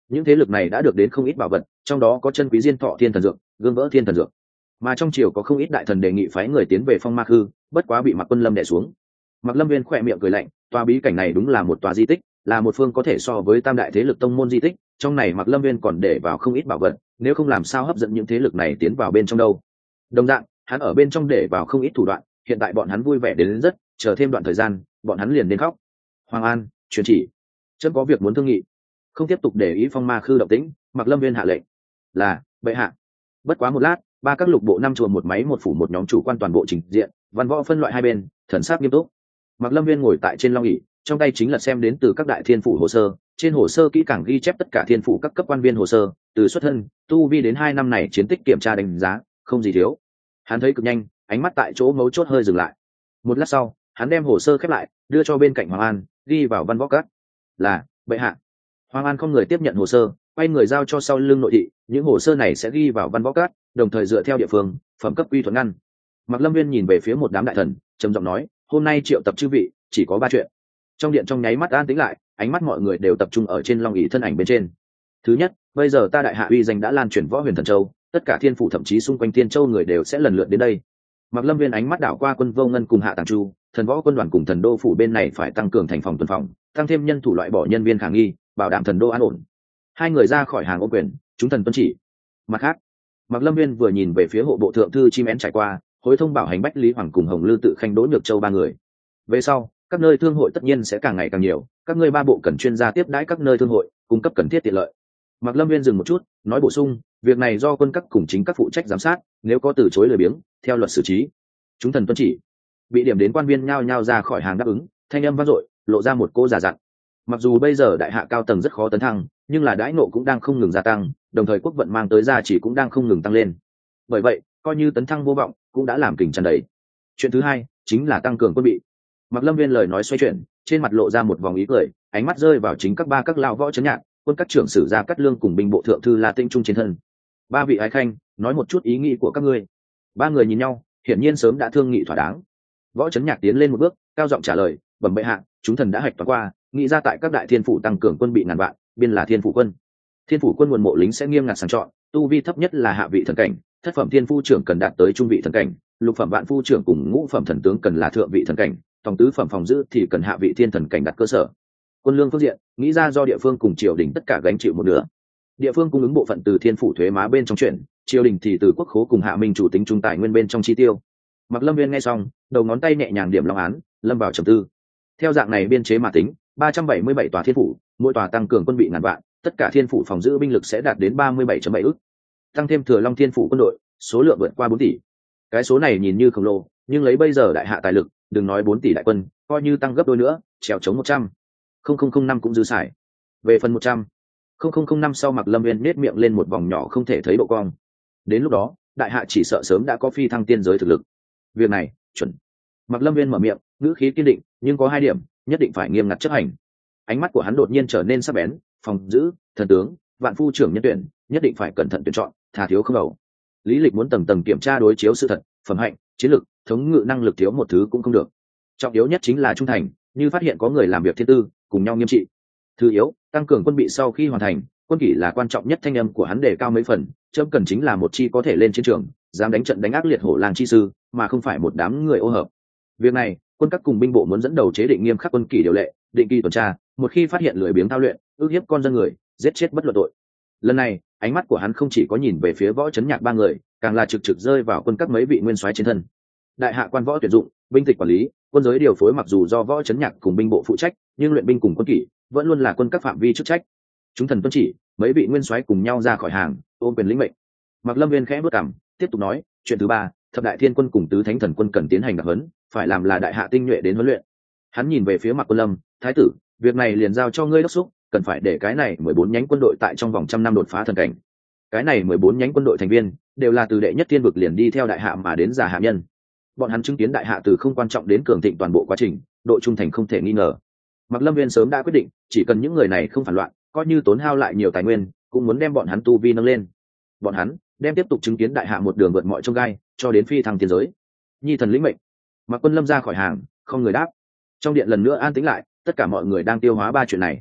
những thế lực này đã được đến không ít bảo vật, trong đó có chân quý diên thọ thiên thần dược, gương vỡ thiên thần dược, mà trong triều có không ít đại thần đề nghị phái người tiến về phong ma khư, bất quá bị Mạc Quân Lâm đè xuống. Mạc Lâm Viên khỏe miệng cười lạnh, tòa bí cảnh này đúng là một tòa di tích, là một phương có thể so với tam đại thế lực tông môn di tích, trong này Mạc Lâm Viên còn để vào không ít bảo vật, nếu không làm sao hấp dẫn những thế lực này tiến vào bên trong đâu. Đồng dạng, hắn ở bên trong để vào không ít thủ đoạn, hiện tại bọn hắn vui vẻ đến, đến rất, chờ thêm đoạn thời gian, bọn hắn liền đến khóc. Hoàng An, truyền chỉ, chấm có việc muốn thương nghị. Không tiếp tục để ý phong ma khư động tĩnh, Mạc Lâm Viên hạ lệnh. Là, bệ hạ. Bất quá một lát, ba các lục bộ năm chùa một máy một phủ một nhóm chủ quan toàn bộ trình diện, văn võ phân loại hai bên, thần sắc nghiêm túc. Mạc Lâm Viên ngồi tại trên long ỷ, trong tay chính là xem đến từ các đại thiên phủ hồ sơ, trên hồ sơ kỹ càng ghi chép tất cả thiên phủ các cấp quan viên hồ sơ, từ xuất thân, tu vi đến hai năm này chiến tích kiểm tra đánh giá, không gì thiếu. Hắn thấy cực nhanh, ánh mắt tại chỗ mấu chốt hơi dừng lại. Một lát sau, hắn đem hồ sơ khép lại, đưa cho bên cạnh Hoàng An, ghi vào văn võ các. Là, bệ hạ. Hoàng An không người tiếp nhận hồ sơ, quay người giao cho sau lưng nội thị, những hồ sơ này sẽ ghi vào văn võ các, đồng thời dựa theo địa phương, phẩm cấp quy thuận ngăn. Mạc Lâm Viên nhìn về phía một đám đại thần, trầm giọng nói, hôm nay triệu tập chư vị, chỉ có ba chuyện. Trong điện trong nháy mắt an tĩnh lại, ánh mắt mọi người đều tập trung ở trên long ỷ thân ảnh bên trên. Thứ nhất, bây giờ ta đại hạ uy danh đã lan truyền võ huyền thần châu, tất cả thiên phủ thậm chí xung quanh thiên châu người đều sẽ lần lượt đến đây. Mạc Lâm Viên ánh mắt đảo qua quân vô ngân cùng hạ tàng chu, thần võ quân đoàn cùng thần đô phủ bên này phải tăng cường thành phòng tuần phòng, tăng thêm nhân thủ loại bỏ nhân viên khả nghi, bảo đảm thần đô an ổn. Hai người ra khỏi hàng ô quyền, chúng thần tuân chỉ. Mặt khác, Mạc Lâm Viên vừa nhìn về phía hộ bộ thượng thư chim én trải qua, hối thông bảo hành bách lý hoàng cùng hồng lư tự khanh đỗ nhược châu ba người. Về sau, các nơi thương hội tất nhiên sẽ càng ngày càng nhiều, các ngươi ba bộ cần chuyên gia tiếp đãi các nơi thương hội, cung cấp cần thiết tiện lợi. Mạc Lâm Viên dừng một chút, nói bổ sung, việc này do quân các cùng chính các phụ trách giám sát, nếu có từ chối lười biếng, theo luật xử trí. Chúng thần tuân chỉ. Bị điểm đến quan viên nhao nhao ra khỏi hàng đáp ứng, thanh âm vang dội, lộ ra một cô giả dặn. Mặc dù bây giờ đại hạ cao tầng rất khó tấn thăng, nhưng là đãi ngộ cũng đang không ngừng gia tăng, đồng thời quốc vận mang tới gia chỉ cũng đang không ngừng tăng lên. Bởi vậy, coi như tấn thăng vô vọng, cũng đã làm kình tràn đầy. Chuyện thứ hai chính là tăng cường quân bị. Mạc Lâm Viên lời nói xoay chuyển, trên mặt lộ ra một vòng ý cười, ánh mắt rơi vào chính các ba các lão võ trấn nhạc, quân các trưởng sử gia cát lương cùng binh bộ thượng thư La Tinh Trung trên thân. Ba vị ái khanh, nói một chút ý nghĩ của các ngươi. Ba người nhìn nhau, hiển nhiên sớm đã thương nghị thỏa đáng. Võ trấn nhạc tiến lên một bước, cao giọng trả lời, bẩm bệ hạ, chúng thần đã hạch toán qua, nghĩ ra tại các đại thiên phủ tăng cường quân bị ngàn vạn, biên là thiên phủ quân. Thiên phủ quân nguồn mộ lính sẽ nghiêm ngặt sàng chọn, tu vi thấp nhất là hạ vị thần cảnh, thất phẩm thiên phu trưởng cần đạt tới trung vị thần cảnh, lục phẩm vạn phu trưởng cùng ngũ phẩm thần tướng cần là thượng vị thần cảnh, tổng tứ phẩm phòng giữ thì cần hạ vị thiên thần cảnh đặt cơ sở. Quân lương phương diện, nghĩ ra do địa phương cùng triều đình tất cả gánh chịu một nửa. Địa phương cung ứng bộ phận từ thiên phủ thuế má bên trong chuyển, triều đình thì từ quốc khố cùng hạ minh chủ tính trung tài nguyên bên trong chi tiêu. Mạc Lâm Viên nghe xong, đầu ngón tay nhẹ nhàng điểm long án, lâm vào trầm tư. Theo dạng này biên chế mà tính, ba trăm bảy mươi bảy tòa thiên phủ, mỗi tòa tăng cường quân bị ngàn vạn, tất cả thiên phủ phòng giữ binh lực sẽ đạt đến ba mươi bảy phẩy bảy ức. Tăng thêm Thừa Long thiên phủ quân đội, số lượng vượt qua bốn tỷ. Cái số này nhìn như khổng lồ, nhưng lấy bây giờ đại hạ tài lực, đừng nói bốn tỷ đại quân, coi như tăng gấp đôi nữa, trèo chống một trăm nghìn năm cũng dư xài. Về phần một trăm nghìn năm sau, Mạc Lâm Viên nết miệng lên một vòng nhỏ không thể thấy độ cong. Đến lúc đó, đại hạ chỉ sợ sớm đã có phi thăng tiên giới thực lực. Việc này, chuẩn. Mạc Lâm Viên mở miệng, ngữ khí kiên định, nhưng có hai điểm, nhất định phải nghiêm ngặt chấp hành. Ánh mắt của hắn đột nhiên trở nên sắc bén, phòng giữ, thần tướng, vạn phu trưởng nhân tuyển, nhất định phải cẩn thận tuyển chọn, thà thiếu không đầu. Lý lịch muốn tầng tầng kiểm tra đối chiếu sự thật, phẩm hạnh, chiến lược, thống ngự năng lực thiếu một thứ cũng không được. Trọng yếu nhất chính là trung thành, như phát hiện có người làm việc thiên tư, cùng nhau nghiêm trị. Thứ yếu, tăng cường quân bị sau khi hoàn thành, quân kỷ là quan trọng nhất, thanh âm của hắn đề cao mấy phần, chấm cần chính là một chi có thể lên chiến trường, dám đánh trận đánh ác liệt hổ lang chi sư, mà không phải một đám người ô hợp. Việc này, quân các cùng binh bộ muốn dẫn đầu chế định nghiêm khắc quân kỷ điều lệ, định kỳ tuần tra, một khi phát hiện lười biếng thao luyện, ước hiếp con dân người, giết chết bất luận tội. Lần này, ánh mắt của hắn không chỉ có nhìn về phía võ trấn nhạc ba người, càng là trực trực rơi vào quân các mấy vị nguyên soái trên thân. Đại hạ quan võ tuyển dụng, binh tịch quản lý, quân giới điều phối mặc dù do võ trấn nhạc cùng binh bộ phụ trách, nhưng luyện binh cùng quân kỷ vẫn luôn là quân các phạm vi chức trách. Chúng thần tuân chỉ, mấy vị nguyên soái cùng nhau ra khỏi hàng, ôm quyền lĩnh mệnh. Mạc Lâm Viên khẽ bước cằm, tiếp tục nói, chuyện thứ ba, thập đại thiên quân cùng tứ thánh thần quân cần tiến hành đặc huấn, phải làm là đại hạ tinh nhuệ đến huấn luyện. Hắn nhìn về phía Mạc Quân Lâm, thái tử, việc này liền giao cho ngươi đốc thúc, cần phải để cái này mười bốn nhánh quân đội tại trong vòng trăm năm đột phá thần cảnh. Cái này mười bốn nhánh quân đội thành viên đều là từ đệ nhất thiên vực liền đi theo đại hạ mà đến giả hạ nhân. Bọn hắn chứng kiến đại hạ từ không quan trọng đến cường thịnh toàn bộ quá trình, độ trung thành không thể nghi ngờ. Mạc Lâm Viên sớm đã quyết định, chỉ cần những người này không phản loạn, coi như tốn hao lại nhiều tài nguyên, cũng muốn đem bọn hắn tu vi nâng lên. Bọn hắn đem tiếp tục chứng kiến đại hạ một đường vượt mọi chông gai, cho đến phi thăng tiên giới. Nhi thần lĩnh mệnh. Mạc Quân Lâm ra khỏi hàng, không người đáp. Trong điện lần nữa an tĩnh lại, tất cả mọi người đang tiêu hóa ba chuyện này.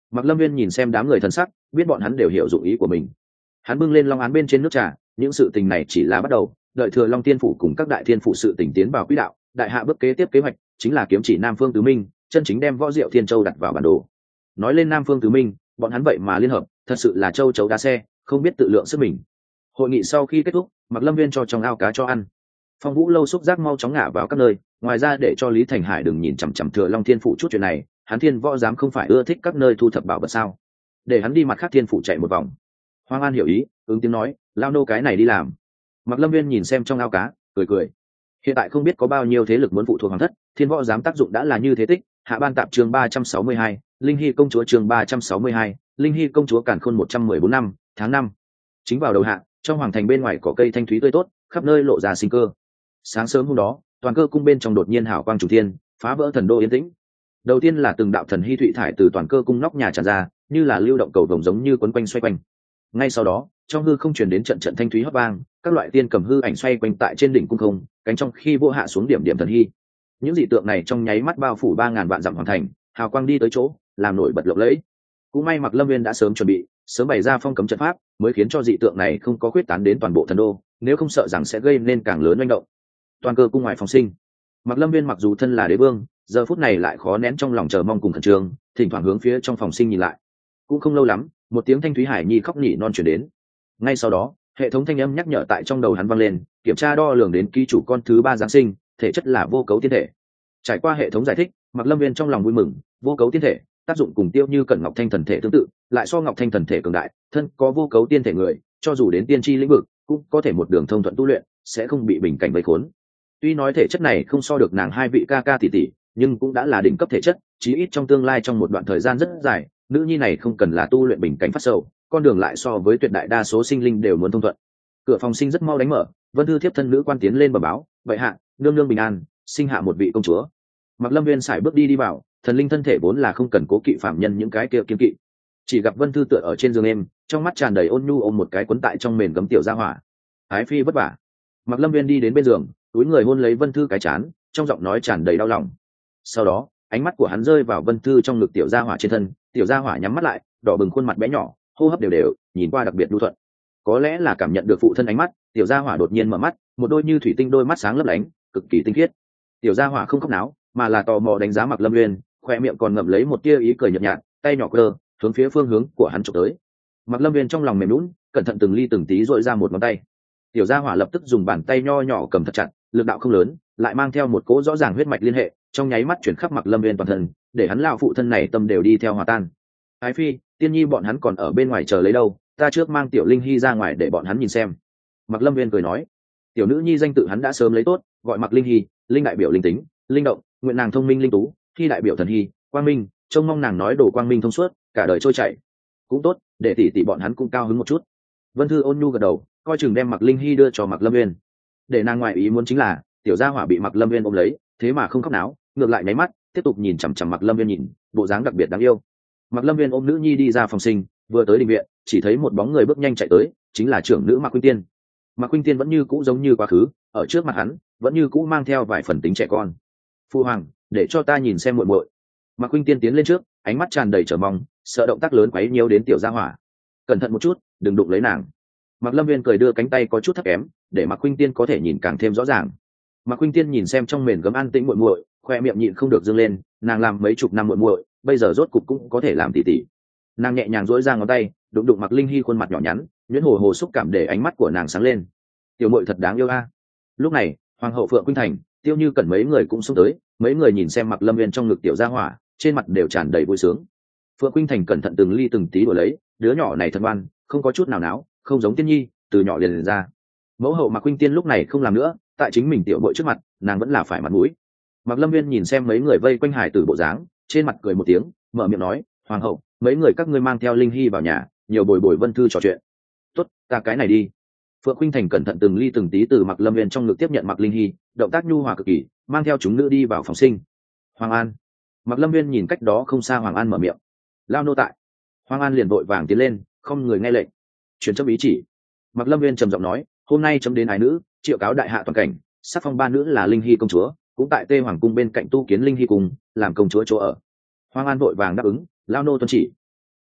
Mạc Lâm Viên nhìn xem đám người thần sắc, biết bọn hắn đều hiểu dụng ý của mình. Hắn bưng lên long án bên trên nước trà, những sự tình này chỉ là bắt đầu, đợi thừa Long Tiên phủ cùng các đại thiên phủ sự tình tiến vào quỹ đạo, đại hạ bước kế tiếp kế hoạch chính là kiếm chỉ Nam Phương Tứ Minh, chân chính đem Võ Diệu Thiên Châu đặt vào bản đồ. Nói lên Nam Phương Tứ Minh, bọn hắn vậy mà liên hợp, thật sự là châu chấu đá xe, không biết tự lượng sức mình. Hội nghị sau khi kết thúc, Mạc Lâm Viên cho trong ao cá cho ăn. Phong Vũ lâu xúc giác mau chóng ngả vào các nơi, ngoài ra để cho Lý Thành Hải đừng nhìn chằm chằm thừa Long Thiên phủ chút chuyện này, hắn Thiên Võ dám không phải ưa thích các nơi thu thập bảo vật sao? Để hắn đi mặt khác thiên phủ chạy một vòng. Hoàng An hiểu ý, ứng tiếng nói, lao nô cái này đi làm. Mạc Lâm Viên nhìn xem trong ao cá, cười cười. Hiện tại không biết có bao nhiêu thế lực muốn phụ thuộc hoàng thất, Thiên Võ dám tác dụng đã là như thế tích. Hạ ban tạp chương ba trăm sáu mươi hai, Linh Hy công chúa chương ba trăm sáu mươi hai, Linh Hy công chúa Càn Khôn một trăm mười bốn năm, tháng năm. Chính vào đầu hạ, trong hoàng thành bên ngoài có cây thanh thúy tươi tốt, khắp nơi lộ ra sinh cơ. Sáng sớm hôm đó, toàn cơ cung bên trong đột nhiên hào quang trùng thiên, phá vỡ thần đô yên tĩnh. Đầu tiên là từng đạo thần hy thụy thải từ toàn cơ cung nóc nhà tràn ra, như là lưu động cầu vồng giống như quấn quanh xoay quanh. Ngay sau đó, trong hư không truyền đến trận trận thanh thúy hót vang, các loại tiên cầm hư ảnh xoay quanh tại trên đỉnh cung không, cánh trong khi vô hạ xuống điểm điểm thần hy. Những dị tượng này trong nháy mắt bao phủ ba ngàn vạn dặm hoàn thành, hào quang đi tới chỗ, làm nổi bật lộng lẫy. Cũng may Mạc Lâm Viên đã sớm chuẩn bị, sớm bày ra phong cấm trận pháp, mới khiến cho dị tượng này không có khuyết tán đến toàn bộ thần đô, nếu không sợ rằng sẽ gây nên càng lớn manh động. Toàn cơ cung ngoài phòng sinh, Mạc Lâm Viên mặc dù thân là đế vương, giờ phút này lại khó nén trong lòng chờ mong cùng khẩn trương, thỉnh thoảng hướng phía trong phòng sinh nhìn lại. Cũng không lâu lắm, một tiếng thanh thúy hải nhi khóc nỉ non truyền đến. Ngay sau đó, hệ thống thanh âm nhắc nhở tại trong đầu hắn vang lên, kiểm tra đo lường đến ký chủ con thứ ba giáng sinh, thể chất là vô cấu tiên thể. Trải qua hệ thống giải thích, Mạc Lâm Viên trong lòng vui mừng, vô cấu tiên thể, tác dụng cùng Tiêu Như Cẩn Ngọc Thanh thần thể tương tự, lại so Ngọc Thanh thần thể cường đại, thân có vô cấu tiên thể người, cho dù đến tiên tri lĩnh vực, cũng có thể một đường thông thuận tu luyện, sẽ không bị bình cảnh vây khốn. Tuy nói thể chất này không so được nàng hai vị ca ca tỷ tỷ, nhưng cũng đã là đỉnh cấp thể chất, chí ít trong tương lai trong một đoạn thời gian rất dài, nữ nhi này không cần là tu luyện bình cảnh phát sầu, con đường lại so với tuyệt đại đa số sinh linh đều muốn thông thuận. Cửa phòng sinh rất mau đánh mở, Vân Thư thiếp thân nữ quan tiến lên bẩm báo, vậy hạ, nương nương bình an, sinh hạ một vị công chúa. Mạc Lâm Viên sải bước đi đi vào, thần linh thân thể vốn là không cần cố kỵ phạm nhân những cái kia kiên kỵ, chỉ gặp Vân Thư tựa ở trên giường em, trong mắt tràn đầy ôn nhu ôm một cái quấn tại trong mền gấm tiểu gia hỏa. Ái phi vất vả. Mạc Lâm Viên đi đến bên giường, túi người hôn lấy Vân Thư cái chán, trong giọng nói tràn đầy đau lòng. Sau đó, ánh mắt của hắn rơi vào Vân Thư trong ngực tiểu gia hỏa trên thân, tiểu gia hỏa nhắm mắt lại, đỏ bừng khuôn mặt bé nhỏ, hô hấp đều đều, nhìn qua đặc biệt nhu thuận. Có lẽ là cảm nhận được phụ thân ánh mắt, tiểu gia hỏa đột nhiên mở mắt, một đôi như thủy tinh đôi mắt sáng lấp lánh, cực kỳ tinh khiết. Tiểu gia hỏa không khóc náo, mà là tò mò đánh giá Mạc Lâm Uyên, khoe miệng còn ngậm lấy một tia ý cười nhợt nhạt, tay nhỏ cơ, hướng phía phương hướng của hắn chụp tới. Mạc Lâm Uyên trong lòng mềm nhũn, cẩn thận từng ly từng tí dội ra một ngón tay. Tiểu gia hỏa lập tức dùng bàn tay nho nhỏ cầm thật chặt, lực đạo không lớn, lại mang theo một cỗ rõ ràng huyết mạch liên hệ, trong nháy mắt chuyển khắp Mạc Lâm Uyên toàn thân, để hắn lão phụ thân này tâm đều đi theo hòa tan. Ái phi, tiên nhi bọn hắn còn ở bên ngoài chờ lấy đâu, ta trước mang tiểu Linh Hy ra ngoài để bọn hắn nhìn xem. Mạc Lâm Uyên cười nói, tiểu nữ nhi danh tự hắn đã sớm lấy tốt, gọi Mạc Linh Hy, linh đại biểu linh tính, linh động, nguyện nàng thông minh linh tú, Hy đại biểu thần hy, quang minh, trông mong nàng nói đồ quang minh thông suốt, cả đời trôi chảy. Cũng tốt, để tỷ tỷ bọn hắn cũng cao hứng một chút. Vân Thư ôn nhu gật đầu, coi chừng đem Mạc Linh Hy đưa cho Mạc Lâm Uyên. Để nàng ngoại ý muốn chính là, tiểu gia hỏa bị Mạc Lâm Uyên ôm lấy, thế mà không khóc náo, ngược lại nháy mắt, tiếp tục nhìn chằm chằm Mạc Lâm Uyên nhìn, bộ dáng đặc biệt đáng yêu. Mạc Lâm Uyên ôm nữ nhi đi ra phòng sinh, vừa tới đình viện, chỉ thấy một bóng người bước nhanh chạy tới, chính là trưởng nữ Mạc Khuynh Tiên. Mạc Khuynh Tiên vẫn như cũ giống như quá khứ, ở trước mặt hắn, vẫn như cũ mang theo vài phần tính trẻ con. Phu hoàng, để cho ta nhìn xem muội muội. Mạc Khuynh Tiên tiến lên trước, ánh mắt tràn đầy chờ mong, sợ động tác lớn quấy nhiễu đến tiểu gia hỏa. Cẩn thận một chút, đừng đụng lấy nàng. Mạc Lâm Uyên cười đưa cánh tay có chút thấp kém, để Mạc Khuynh Tiên có thể nhìn càng thêm rõ ràng. Mạc Khuynh Tiên nhìn xem trong mền gấm an tĩnh muội muội, khoe miệng nhịn không được dương lên, nàng làm mấy chục năm muội muội, bây giờ rốt cục cũng có thể làm tỷ tỷ. Nàng nhẹ nhàng duỗi ra ngón tay, đụng đụng Mạc Linh Hy khuôn mặt nhỏ nhắn, nhuyễn hồ hồ xúc cảm để ánh mắt của nàng sáng lên. Tiểu muội thật đáng yêu a. Lúc này, hoàng hậu Phượng Khuynh Thành, Tiêu Như Cẩn mấy người cũng xông tới, mấy người nhìn xem Mạc Lâm Uyên trong ngực tiểu gia hỏa, trên mặt đều tràn đầy vui sướng. Phượng Khuynh Thành cẩn thận từng ly từng tí đùa lấy, đứa nhỏ này thật ngoan, không có chút nào náo, không giống Tiên Nhi, từ nhỏ liền, liền ra. Mẫu hậu Mạc Khuynh Tiên lúc này không làm nữa, tại chính mình tiểu muội trước mặt, nàng vẫn là phải mặt mũi. Mạc Lâm Uyên nhìn xem mấy người vây quanh hải tử bộ dáng, trên mặt cười một tiếng, mở miệng nói, hoàng hậu, mấy người các ngươi mang theo Linh Hy vào nhà, nhiều bồi bồi Vân Thư trò chuyện. Tốt, ta cái này đi. Phượng Khuynh Thành cẩn thận từng ly từng tí từ Mạc Lâm Uyên trong ngực tiếp nhận Mạc Linh Hy, động tác nhu hòa cực kỳ, mang theo chúng nữ đi vào phòng sinh. Hoàng An. Mạc Lâm Uyên nhìn cách đó không xa Hoàng An mở miệng, lao nô tại. Hoàng An liền vội vàng tiến lên, không người nghe lệnh, truyền chấp ý chỉ. Mạc Lâm Uyên trầm giọng nói, hôm nay chấm đến ái nữ, triệu cáo đại hạ toàn cảnh, sắc phong ba nữ là Linh Hy công chúa, cũng tại Tê Hoàng cung bên cạnh tu kiến Linh Hy cung, làm công chúa chỗ ở. Hoàng An vội vàng đáp ứng, lao nô tuân chỉ.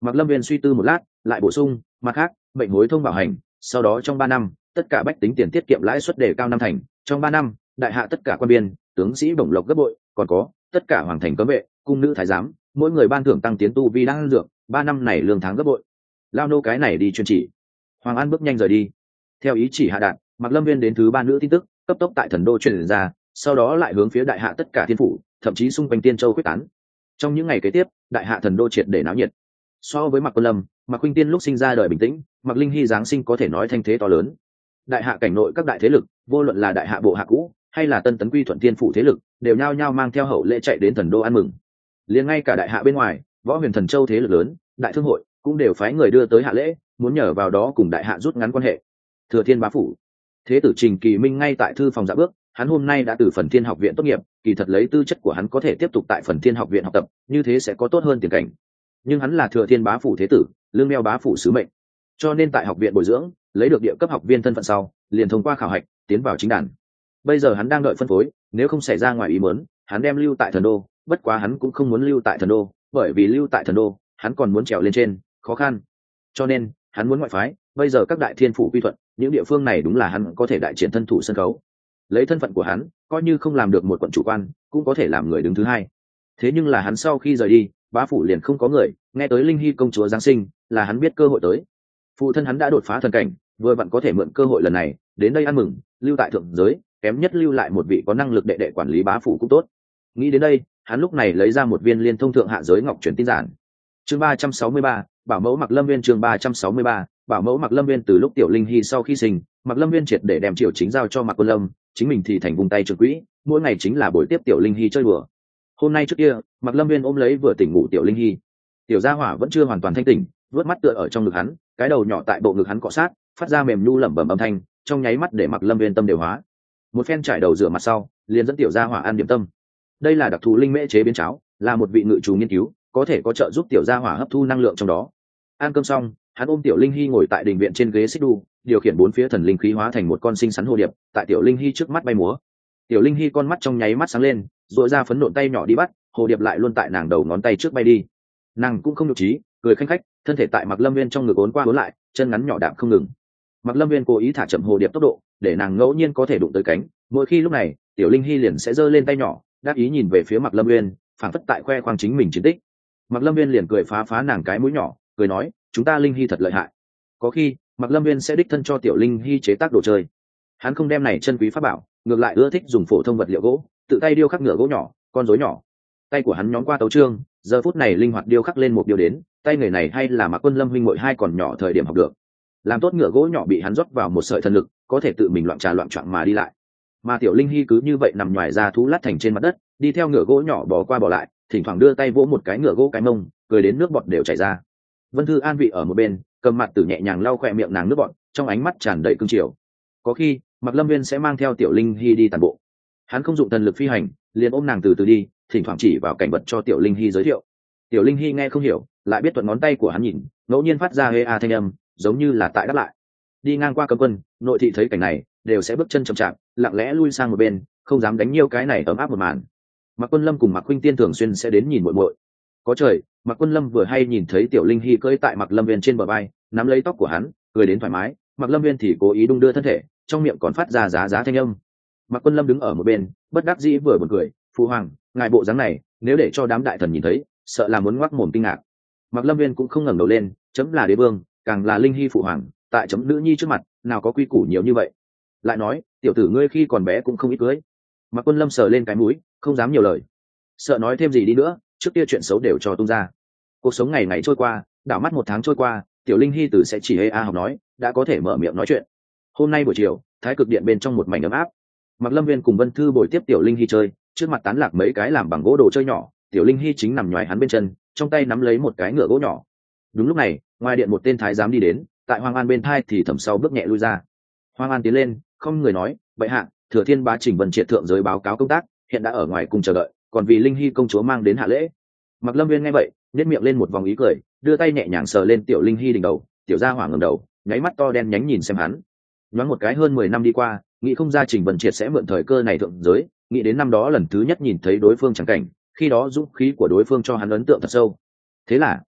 Mạc Lâm Viên suy tư một lát, lại bổ sung, mặt khác, mệnh hối thông bảo hành, sau đó trong ba năm, tất cả bách tính tiền tiết kiệm lãi suất đề cao năm thành, trong ba năm, đại hạ tất cả quan biên, tướng sĩ bổng lộc gấp bội, còn có tất cả hoàng thành cấm vệ, cung nữ thái giám, mỗi người ban thưởng tăng tiến tu vi đang dược, ba năm này lương tháng gấp bội. Lao nô cái này đi chuyên chỉ. Hoàng An bước nhanh rời đi. Theo ý chỉ hạ đạt, Mạc Lâm Viên đến thứ ba nữ tin tức, cấp tốc tại thần đô truyền ra, sau đó lại hướng phía đại hạ tất cả thiên phủ, thậm chí xung quanh tiên châu quyết tán. Trong những ngày kế tiếp, đại hạ thần đô triệt để náo nhiệt. So với Mạc Quân Lâm, Mạc Khuynh Tiên lúc sinh ra đời bình tĩnh, Mạc Linh Hy giáng sinh có thể nói thanh thế to lớn. Đại hạ cảnh nội các đại thế lực, vô luận là đại hạ bộ hạ cũ hay là tân tấn quy thuận tiên phủ thế lực, đều nhao nhao mang theo hậu lễ chạy đến thần đô ăn mừng. Liền ngay cả đại hạ bên ngoài, võ huyền thần châu thế lực lớn, đại thương hội cũng đều phái người đưa tới hạ lễ, muốn nhờ vào đó cùng đại hạ rút ngắn quan hệ. Thừa Thiên bá phủ, thế tử Trình Kỳ Minh ngay tại thư phòng dạ bước, hắn hôm nay đã từ Phần Thiên học viện tốt nghiệp, kỳ thật lấy tư chất của hắn có thể tiếp tục tại Phần Thiên học viện học tập, như thế sẽ có tốt hơn tiền cảnh. Nhưng hắn là Thừa Thiên bá phủ thế tử, lương đeo bá phủ sứ mệnh, cho nên tại học viện bồi dưỡng, lấy được địa cấp học viên thân phận sau, liền thông qua khảo hạch, tiến vào chính đàn. Bây giờ hắn đang đợi phân phối, nếu không xảy ra ngoài ý muốn, hắn đem lưu tại thần đô, bất quá hắn cũng không muốn lưu tại thần đô, bởi vì lưu tại thần đô, hắn còn muốn trèo lên trên, khó khăn. Cho nên, hắn muốn ngoại phái, bây giờ các đại thiên phủ quy thuận, những địa phương này đúng là hắn có thể đại triển thân thủ sân khấu. Lấy thân phận của hắn, coi như không làm được một quận chủ quan, cũng có thể làm người đứng thứ hai. Thế nhưng là hắn sau khi rời đi, bá phủ liền không có người, nghe tới Linh Hy công chúa giáng sinh, là hắn biết cơ hội tới. Phụ thân hắn đã đột phá thần cảnh, vừa vặn có thể mượn cơ hội lần này, đến đây ăn mừng, lưu tại thượng giới, kém nhất lưu lại một vị có năng lực đệ đệ quản lý bá phủ cũng tốt. Nghĩ đến đây, hắn lúc này lấy ra một viên liên thông thượng hạ giới ngọc truyền tin giản. Chương ba trăm sáu mươi ba, bảo mẫu Mạc Lâm Viên. Chương ba trăm sáu mươi ba, bảo mẫu Mạc Lâm Viên. Từ lúc tiểu Linh Hy sau khi sinh, Mạc Lâm Viên triệt để đem triều chính giao cho Mạc Quân Lâm, chính mình thì thành vùng tay trưởng quỹ, mỗi ngày chính là buổi tiếp tiểu Linh Hy chơi đùa. Hôm nay trước kia, Mạc Lâm Viên ôm lấy vừa tỉnh ngủ tiểu Linh Hy, tiểu gia hỏa vẫn chưa hoàn toàn thanh tỉnh, vớt mắt tựa ở trong ngực hắn, cái đầu nhỏ tại bộ ngực hắn cọ sát, phát ra mềm nhu lẩm bẩm âm thanh, trong nháy mắt để Mạc Lâm Viên tâm đều hóa. Một phen trải đầu rửa mặt sau, liền dẫn tiểu gia hỏa ăn điểm tâm. Đây là đặc thù linh mễ chế biến cháo, là một vị ngự chủ nghiên cứu, có thể có trợ giúp tiểu gia hỏa hấp thu năng lượng trong đó. Ăn cơm xong, hắn ôm tiểu Linh Hy ngồi tại đình viện trên ghế xích đu, điều khiển bốn phía thần linh khí hóa thành một con xinh xắn hồ điệp, tại tiểu Linh Hy trước mắt bay múa. Tiểu Linh Hy con mắt trong nháy mắt sáng lên, duỗi ra phấn nộn tay nhỏ đi bắt, hồ điệp lại luôn tại nàng đầu ngón tay trước bay đi. Nàng cũng không nhục trí, cười khanh khách, thân thể tại Mạc Lâm Viên trong ngực uốn qua uốn lại, chân ngắn nhỏ đạp không ngừng. Mạc Lâm Viên cố ý thả chậm hồ điệp tốc độ, để nàng ngẫu nhiên có thể đụng tới cánh. Mỗi khi lúc này, tiểu Linh Hy liền sẽ giơ lên tay nhỏ, đáp ý nhìn về phía Mạc Lâm Viên, phảng phất tại khoe khoang chính mình chiến tích. Mạc Lâm Viên liền cười phá phá nàng cái mũi nhỏ, cười nói, chúng ta Linh Hy thật lợi hại. Có khi, Mạc Lâm Viên sẽ đích thân cho tiểu Linh Hy chế tác đồ chơi. Hắn không đem này chân quý pháp bảo, ngược lại ưa thích dùng phổ thông vật liệu gỗ, tự tay điêu khắc ngựa gỗ nhỏ, con rối nhỏ. Tay của hắn nhón qua tấu chương, giờ phút này linh hoạt điêu khắc lên một điều đến, tay nghề này hay là Mạc Quân Lâm huynh muội hai còn nhỏ thời điểm học được. Làm tốt ngựa gỗ nhỏ bị hắn rót vào một sợi thần lực, có thể tự mình loạn trà loạn choạng mà đi lại. Mà tiểu Linh Hy cứ như vậy nằm nhoài ra thú lát thành trên mặt đất, đi theo ngựa gỗ nhỏ bò qua bò lại, thỉnh thoảng đưa tay vỗ một cái ngựa gỗ cái mông, cười đến nước bọt đều chảy ra. Vân Thư an vị ở một bên, cầm mặt tử nhẹ nhàng lau khỏe miệng nàng nước bọt, trong ánh mắt tràn đầy cương triều. Có khi, Mạc Lâm Viên sẽ mang theo tiểu Linh Hy đi tàn bộ. Hắn không dụng thần lực phi hành, liền ôm nàng từ từ đi, thỉnh thoảng chỉ vào cảnh vật cho tiểu Linh Hy giới thiệu. Tiểu Linh Hy nghe không hiểu, lại biết thuận ngón tay của hắn nhìn, ngẫu nhiên phát ra hê a thanh âm, giống như là tại đáp lại. Đi ngang qua cấm quân, nội thị thấy cảnh này, đều sẽ bước chân chậm chạp, lặng lẽ lui sang một bên, không dám đánh nhiều cái này ấm áp một màn. Mạc Quân Lâm cùng Mạc Khuynh Tiên thường xuyên sẽ đến nhìn muội muội. Có trời, Mạc Quân Lâm vừa hay nhìn thấy tiểu Linh Hy cưỡi tại Mạc Lâm Viên trên bờ vai, nắm lấy tóc của hắn, cười đến thoải mái. Mạc Lâm Viên thì cố ý đung đưa thân thể, trong miệng còn phát ra giá giá thanh âm. Mạc Quân Lâm đứng ở một bên, bất đắc dĩ vừa buồn cười, "Phu hoàng, ngài bộ dáng này, nếu để cho đám đại thần nhìn thấy, sợ là muốn ngoác mồm kinh ngạc." Mạc Lâm Viên cũng không ngẩng đầu lên, chấm là đế vương, càng là Linh Hy phụ hoàng, tại chấm nữ nhi trước mặt, nào có quy củ nhiều như vậy. Lại nói, tiểu tử ngươi khi còn bé cũng không ít cưới. Mạc Quân Lâm sờ lên cái mũi, không dám nhiều lời, sợ nói thêm gì đi nữa, trước kia chuyện xấu đều cho tung ra. Cuộc sống ngày ngày trôi qua, đảo mắt một tháng trôi qua, tiểu Linh Hy từ sẽ chỉ hê a học nói, đã có thể mở miệng nói chuyện. Hôm nay buổi chiều, thái cực điện bên trong một mảnh ấm áp. Mạc Lâm Viên cùng Vân Thư bồi tiếp tiểu Linh Hy chơi, trước mặt tán lạc mấy cái làm bằng gỗ đồ chơi nhỏ, tiểu Linh Hy chính nằm nhoài hắn bên chân, trong tay nắm lấy một cái ngựa gỗ nhỏ. Đúng lúc này, ngoài điện một tên thái giám đi đến, tại Hoàng An bên thai thì thầm sau bước nhẹ lui ra. Hoàng An tiến lên, không người nói, bệ hạ, Thừa Thiên bá Trình Vân triệt thượng giới báo cáo công tác, hiện đã ở ngoài cùng chờ đợi, còn vì Linh Hy công chúa mang đến hạ lễ. Mạc Lâm Viên nghe vậy, nhếch miệng lên một vòng ý cười, đưa tay nhẹ nhàng sờ lên tiểu Linh Hy đỉnh đầu, tiểu gia hỏa ngẩng đầu, nháy mắt to đen nhánh nhìn xem hắn. Nhoáng một cái hơn mười năm đi qua, nghĩ không ra Trình Vân triệt sẽ mượn thời cơ này thượng giới, nghĩ đến năm đó lần thứ nhất nhìn thấy đối phương chẳng cảnh, khi đó dũng khí của đối phương cho hắn ấn tượng thật sâu. Thế là,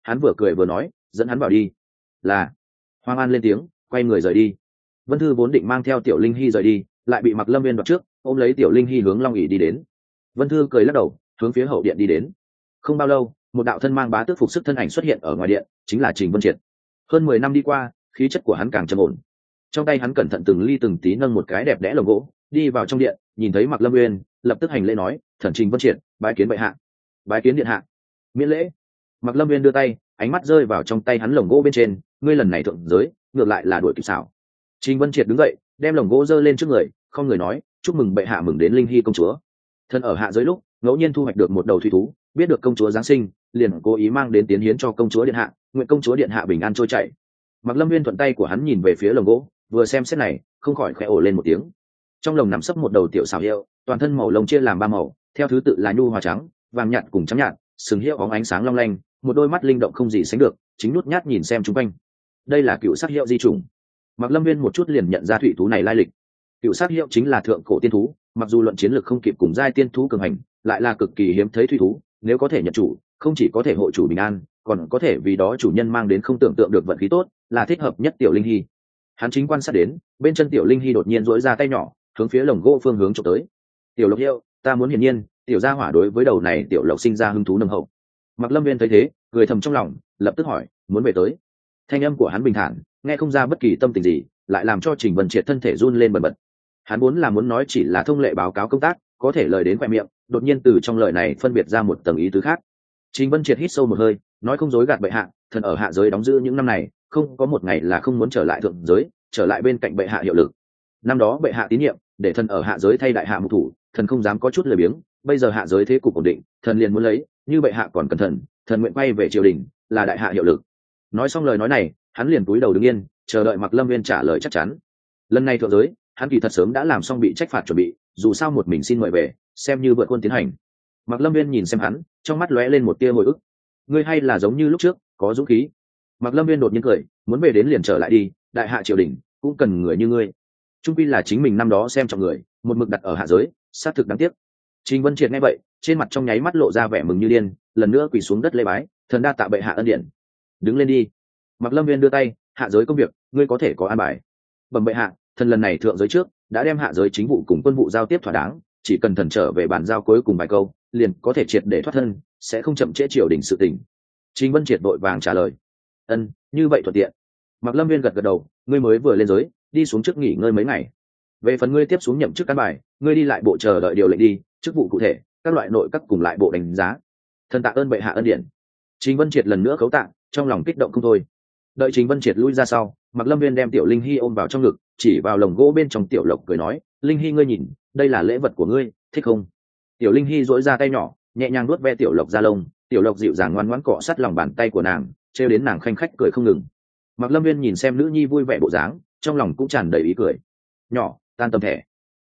hắn vừa cười vừa nói dẫn hắn vào đi. Là. Hoàng An lên tiếng, quay người rời đi. Vân Thư vốn định mang theo Tiểu Linh Hy rời đi, lại bị Mặc Lâm Viên đoạt trước, ôm lấy Tiểu Linh Hy hướng Long ỉ đi đến. Vân Thư cười lắc đầu, hướng phía hậu điện đi đến. Không bao lâu, một đạo thân mang bá tước phục sức thân ảnh xuất hiện ở ngoài điện, chính là Trình Vân Triệt. Hơn mười năm đi qua, khí chất của hắn càng trầm ổn. Trong tay hắn cẩn thận từng ly từng tí nâng một cái đẹp đẽ lồng gỗ, đi vào trong điện, nhìn thấy Mặc Lâm Uyên, lập tức hành lễ nói, "Thần Trình Vân Triệt, bái kiến bệ hạ." "Bái kiến điện hạ." Miễn lễ. Mặc Lâm Uyên đưa tay, ánh mắt rơi vào trong tay hắn lồng gỗ bên trên, "Ngươi lần này thượng giới, ngược lại là đuổi kịp xảo." Trình Vân Triệt đứng dậy, đem lồng gỗ giơ lên trước người, không người nói, "Chúc mừng bệ hạ mừng đến Linh Hy công chúa." Thân ở hạ giới lúc, ngẫu nhiên thu hoạch được một đầu thủy thú, biết được công chúa giáng sinh, liền cố ý mang đến tiến hiến cho công chúa điện hạ, nguyện công chúa điện hạ bình an trôi chảy. Mặc Lâm Viên thuận tay của hắn nhìn về phía lồng gỗ, vừa xem xét này, không khỏi khẽ ồ lên một tiếng. Trong lồng nằm sấp một đầu tiểu xảo hiệu, toàn thân màu lông chia làm ba màu, theo thứ tự là nhu hòa trắng, vàng nhạt cùng trắng nhạt, sừng hiệu óng ánh sáng long lanh, một đôi mắt linh động không gì sánh được, chính nút nhát nhìn xem chung quanh. Đây là cựu sắc hiệu di trùng. Mặc Lâm Viên một chút liền nhận ra thủy thú này lai lịch. Cựu sắc hiệu chính là thượng cổ tiên thú, mặc dù luận chiến lược không kịp cùng giai tiên thú cường hành, lại là cực kỳ hiếm thấy thủy thú, nếu có thể nhận chủ, không chỉ có thể hộ chủ bình an, còn có thể vì đó chủ nhân mang đến không tưởng tượng được vận khí tốt, là thích hợp nhất Tiểu Linh Hy. Hắn chính quan sát đến, bên chân Tiểu Linh Hy đột nhiên duỗi ra tay nhỏ, hướng phía lồng gỗ phương hướng chụp tới. "Tiểu Lộc Hiệu, ta muốn hiển nhiên, tiểu gia hỏa đối với đầu này tiểu lộc sinh ra hứng thú nồng hậu." Mặc Lâm Viên thấy thế, cười thầm trong lòng, lập tức hỏi, "Muốn về tới?" Thanh âm của hắn bình thản, nghe không ra bất kỳ tâm tình gì, lại làm cho Trình Vân Triệt thân thể run lên bần bật. Hắn muốn là muốn nói chỉ là thông lệ báo cáo công tác, có thể lời đến khoe miệng, đột nhiên từ trong lời này phân biệt ra một tầng ý tứ khác. Trình Vân Triệt hít sâu một hơi, nói, "Không dối gạt bệ hạ, thần ở hạ giới đóng giữ những năm này, không có một ngày là không muốn trở lại thượng giới, trở lại bên cạnh bệ hạ hiệu lực. Năm đó bệ hạ tín nhiệm, để thần ở hạ giới thay đại hạ mục thủ, thần không dám có chút lười biếng, bây giờ hạ giới thế cục ổn định, thần liền muốn lấy, như bệ hạ còn cẩn thận, thần nguyện quay về triều đình, là đại hạ hiệu lực." Nói xong lời nói này, hắn liền cúi đầu đứng yên, chờ đợi Mặc Lâm Viên trả lời chắc chắn. Lần này thượng giới, hắn kỳ thật sớm đã làm xong bị trách phạt chuẩn bị, dù sao một mình xin mời về, xem như vượt quân tiến hành. Mặc Lâm Viên nhìn xem hắn, trong mắt lóe lên một tia hồi ức. "Ngươi hay là giống như lúc trước, có dũng khí." Mặc Lâm Viên đột nhiên cười, "Muốn về đến liền trở lại đi, đại hạ triều đình cũng cần người như ngươi. Trung quy là chính mình năm đó xem trọng người, một mực đặt ở hạ giới, xác thực đáng tiếc." Trình Vân Triệt nghe vậy, trên mặt trong nháy mắt lộ ra vẻ mừng như điên, lần nữa quỳ xuống đất lễ bái, "Thần đa tạ bệ hạ ân điển." "Đứng lên đi." Mặc Lâm Viên đưa tay, "Hạ giới công việc, ngươi có thể có an bài." "Bẩm bệ hạ, thần lần này thượng giới trước, đã đem hạ giới chính vụ cùng quân vụ giao tiếp thỏa đáng, chỉ cần thần trở về bàn giao cuối cùng vài câu, liền có thể triệt để thoát thân, sẽ không chậm trễ triều đình sự tình." Trình Vân Triệt vội vàng trả lời, "Ân, như vậy thuận tiện." Mặc Lâm Viên gật gật đầu, "Ngươi mới vừa lên giới, đi xuống trước nghỉ ngơi mấy ngày. Về phần ngươi tiếp xuống nhậm chức cán bài, ngươi đi lại bộ chờ đợi điều lệnh đi, chức vụ cụ thể, các loại nội các cùng lại bộ đánh giá." "Thần tạ ơn bệ hạ ân điển." Trình Vân Triệt lần nữa khấu tạ, trong lòng kích động không thôi. Đợi Trình Vân Triệt lui ra sau, Mặc Lâm Viên đem Tiểu Linh Hy ôm vào trong ngực, chỉ vào lồng gỗ bên trong tiểu lộc cười nói, "Linh Hy ngươi nhìn, đây là lễ vật của ngươi, thích không?" Tiểu Linh Hy duỗi ra tay nhỏ, nhẹ nhàng nuốt ve tiểu lộc da lông, tiểu lộc dịu dàng ngoan ngoãn cọ sát lòng bàn tay của nàng, trêu đến nàng khanh khách cười không ngừng. Mặc Lâm Viên nhìn xem nữ nhi vui vẻ bộ dáng, trong lòng cũng tràn đầy ý cười. "Nhỏ, tan tâm thẻ."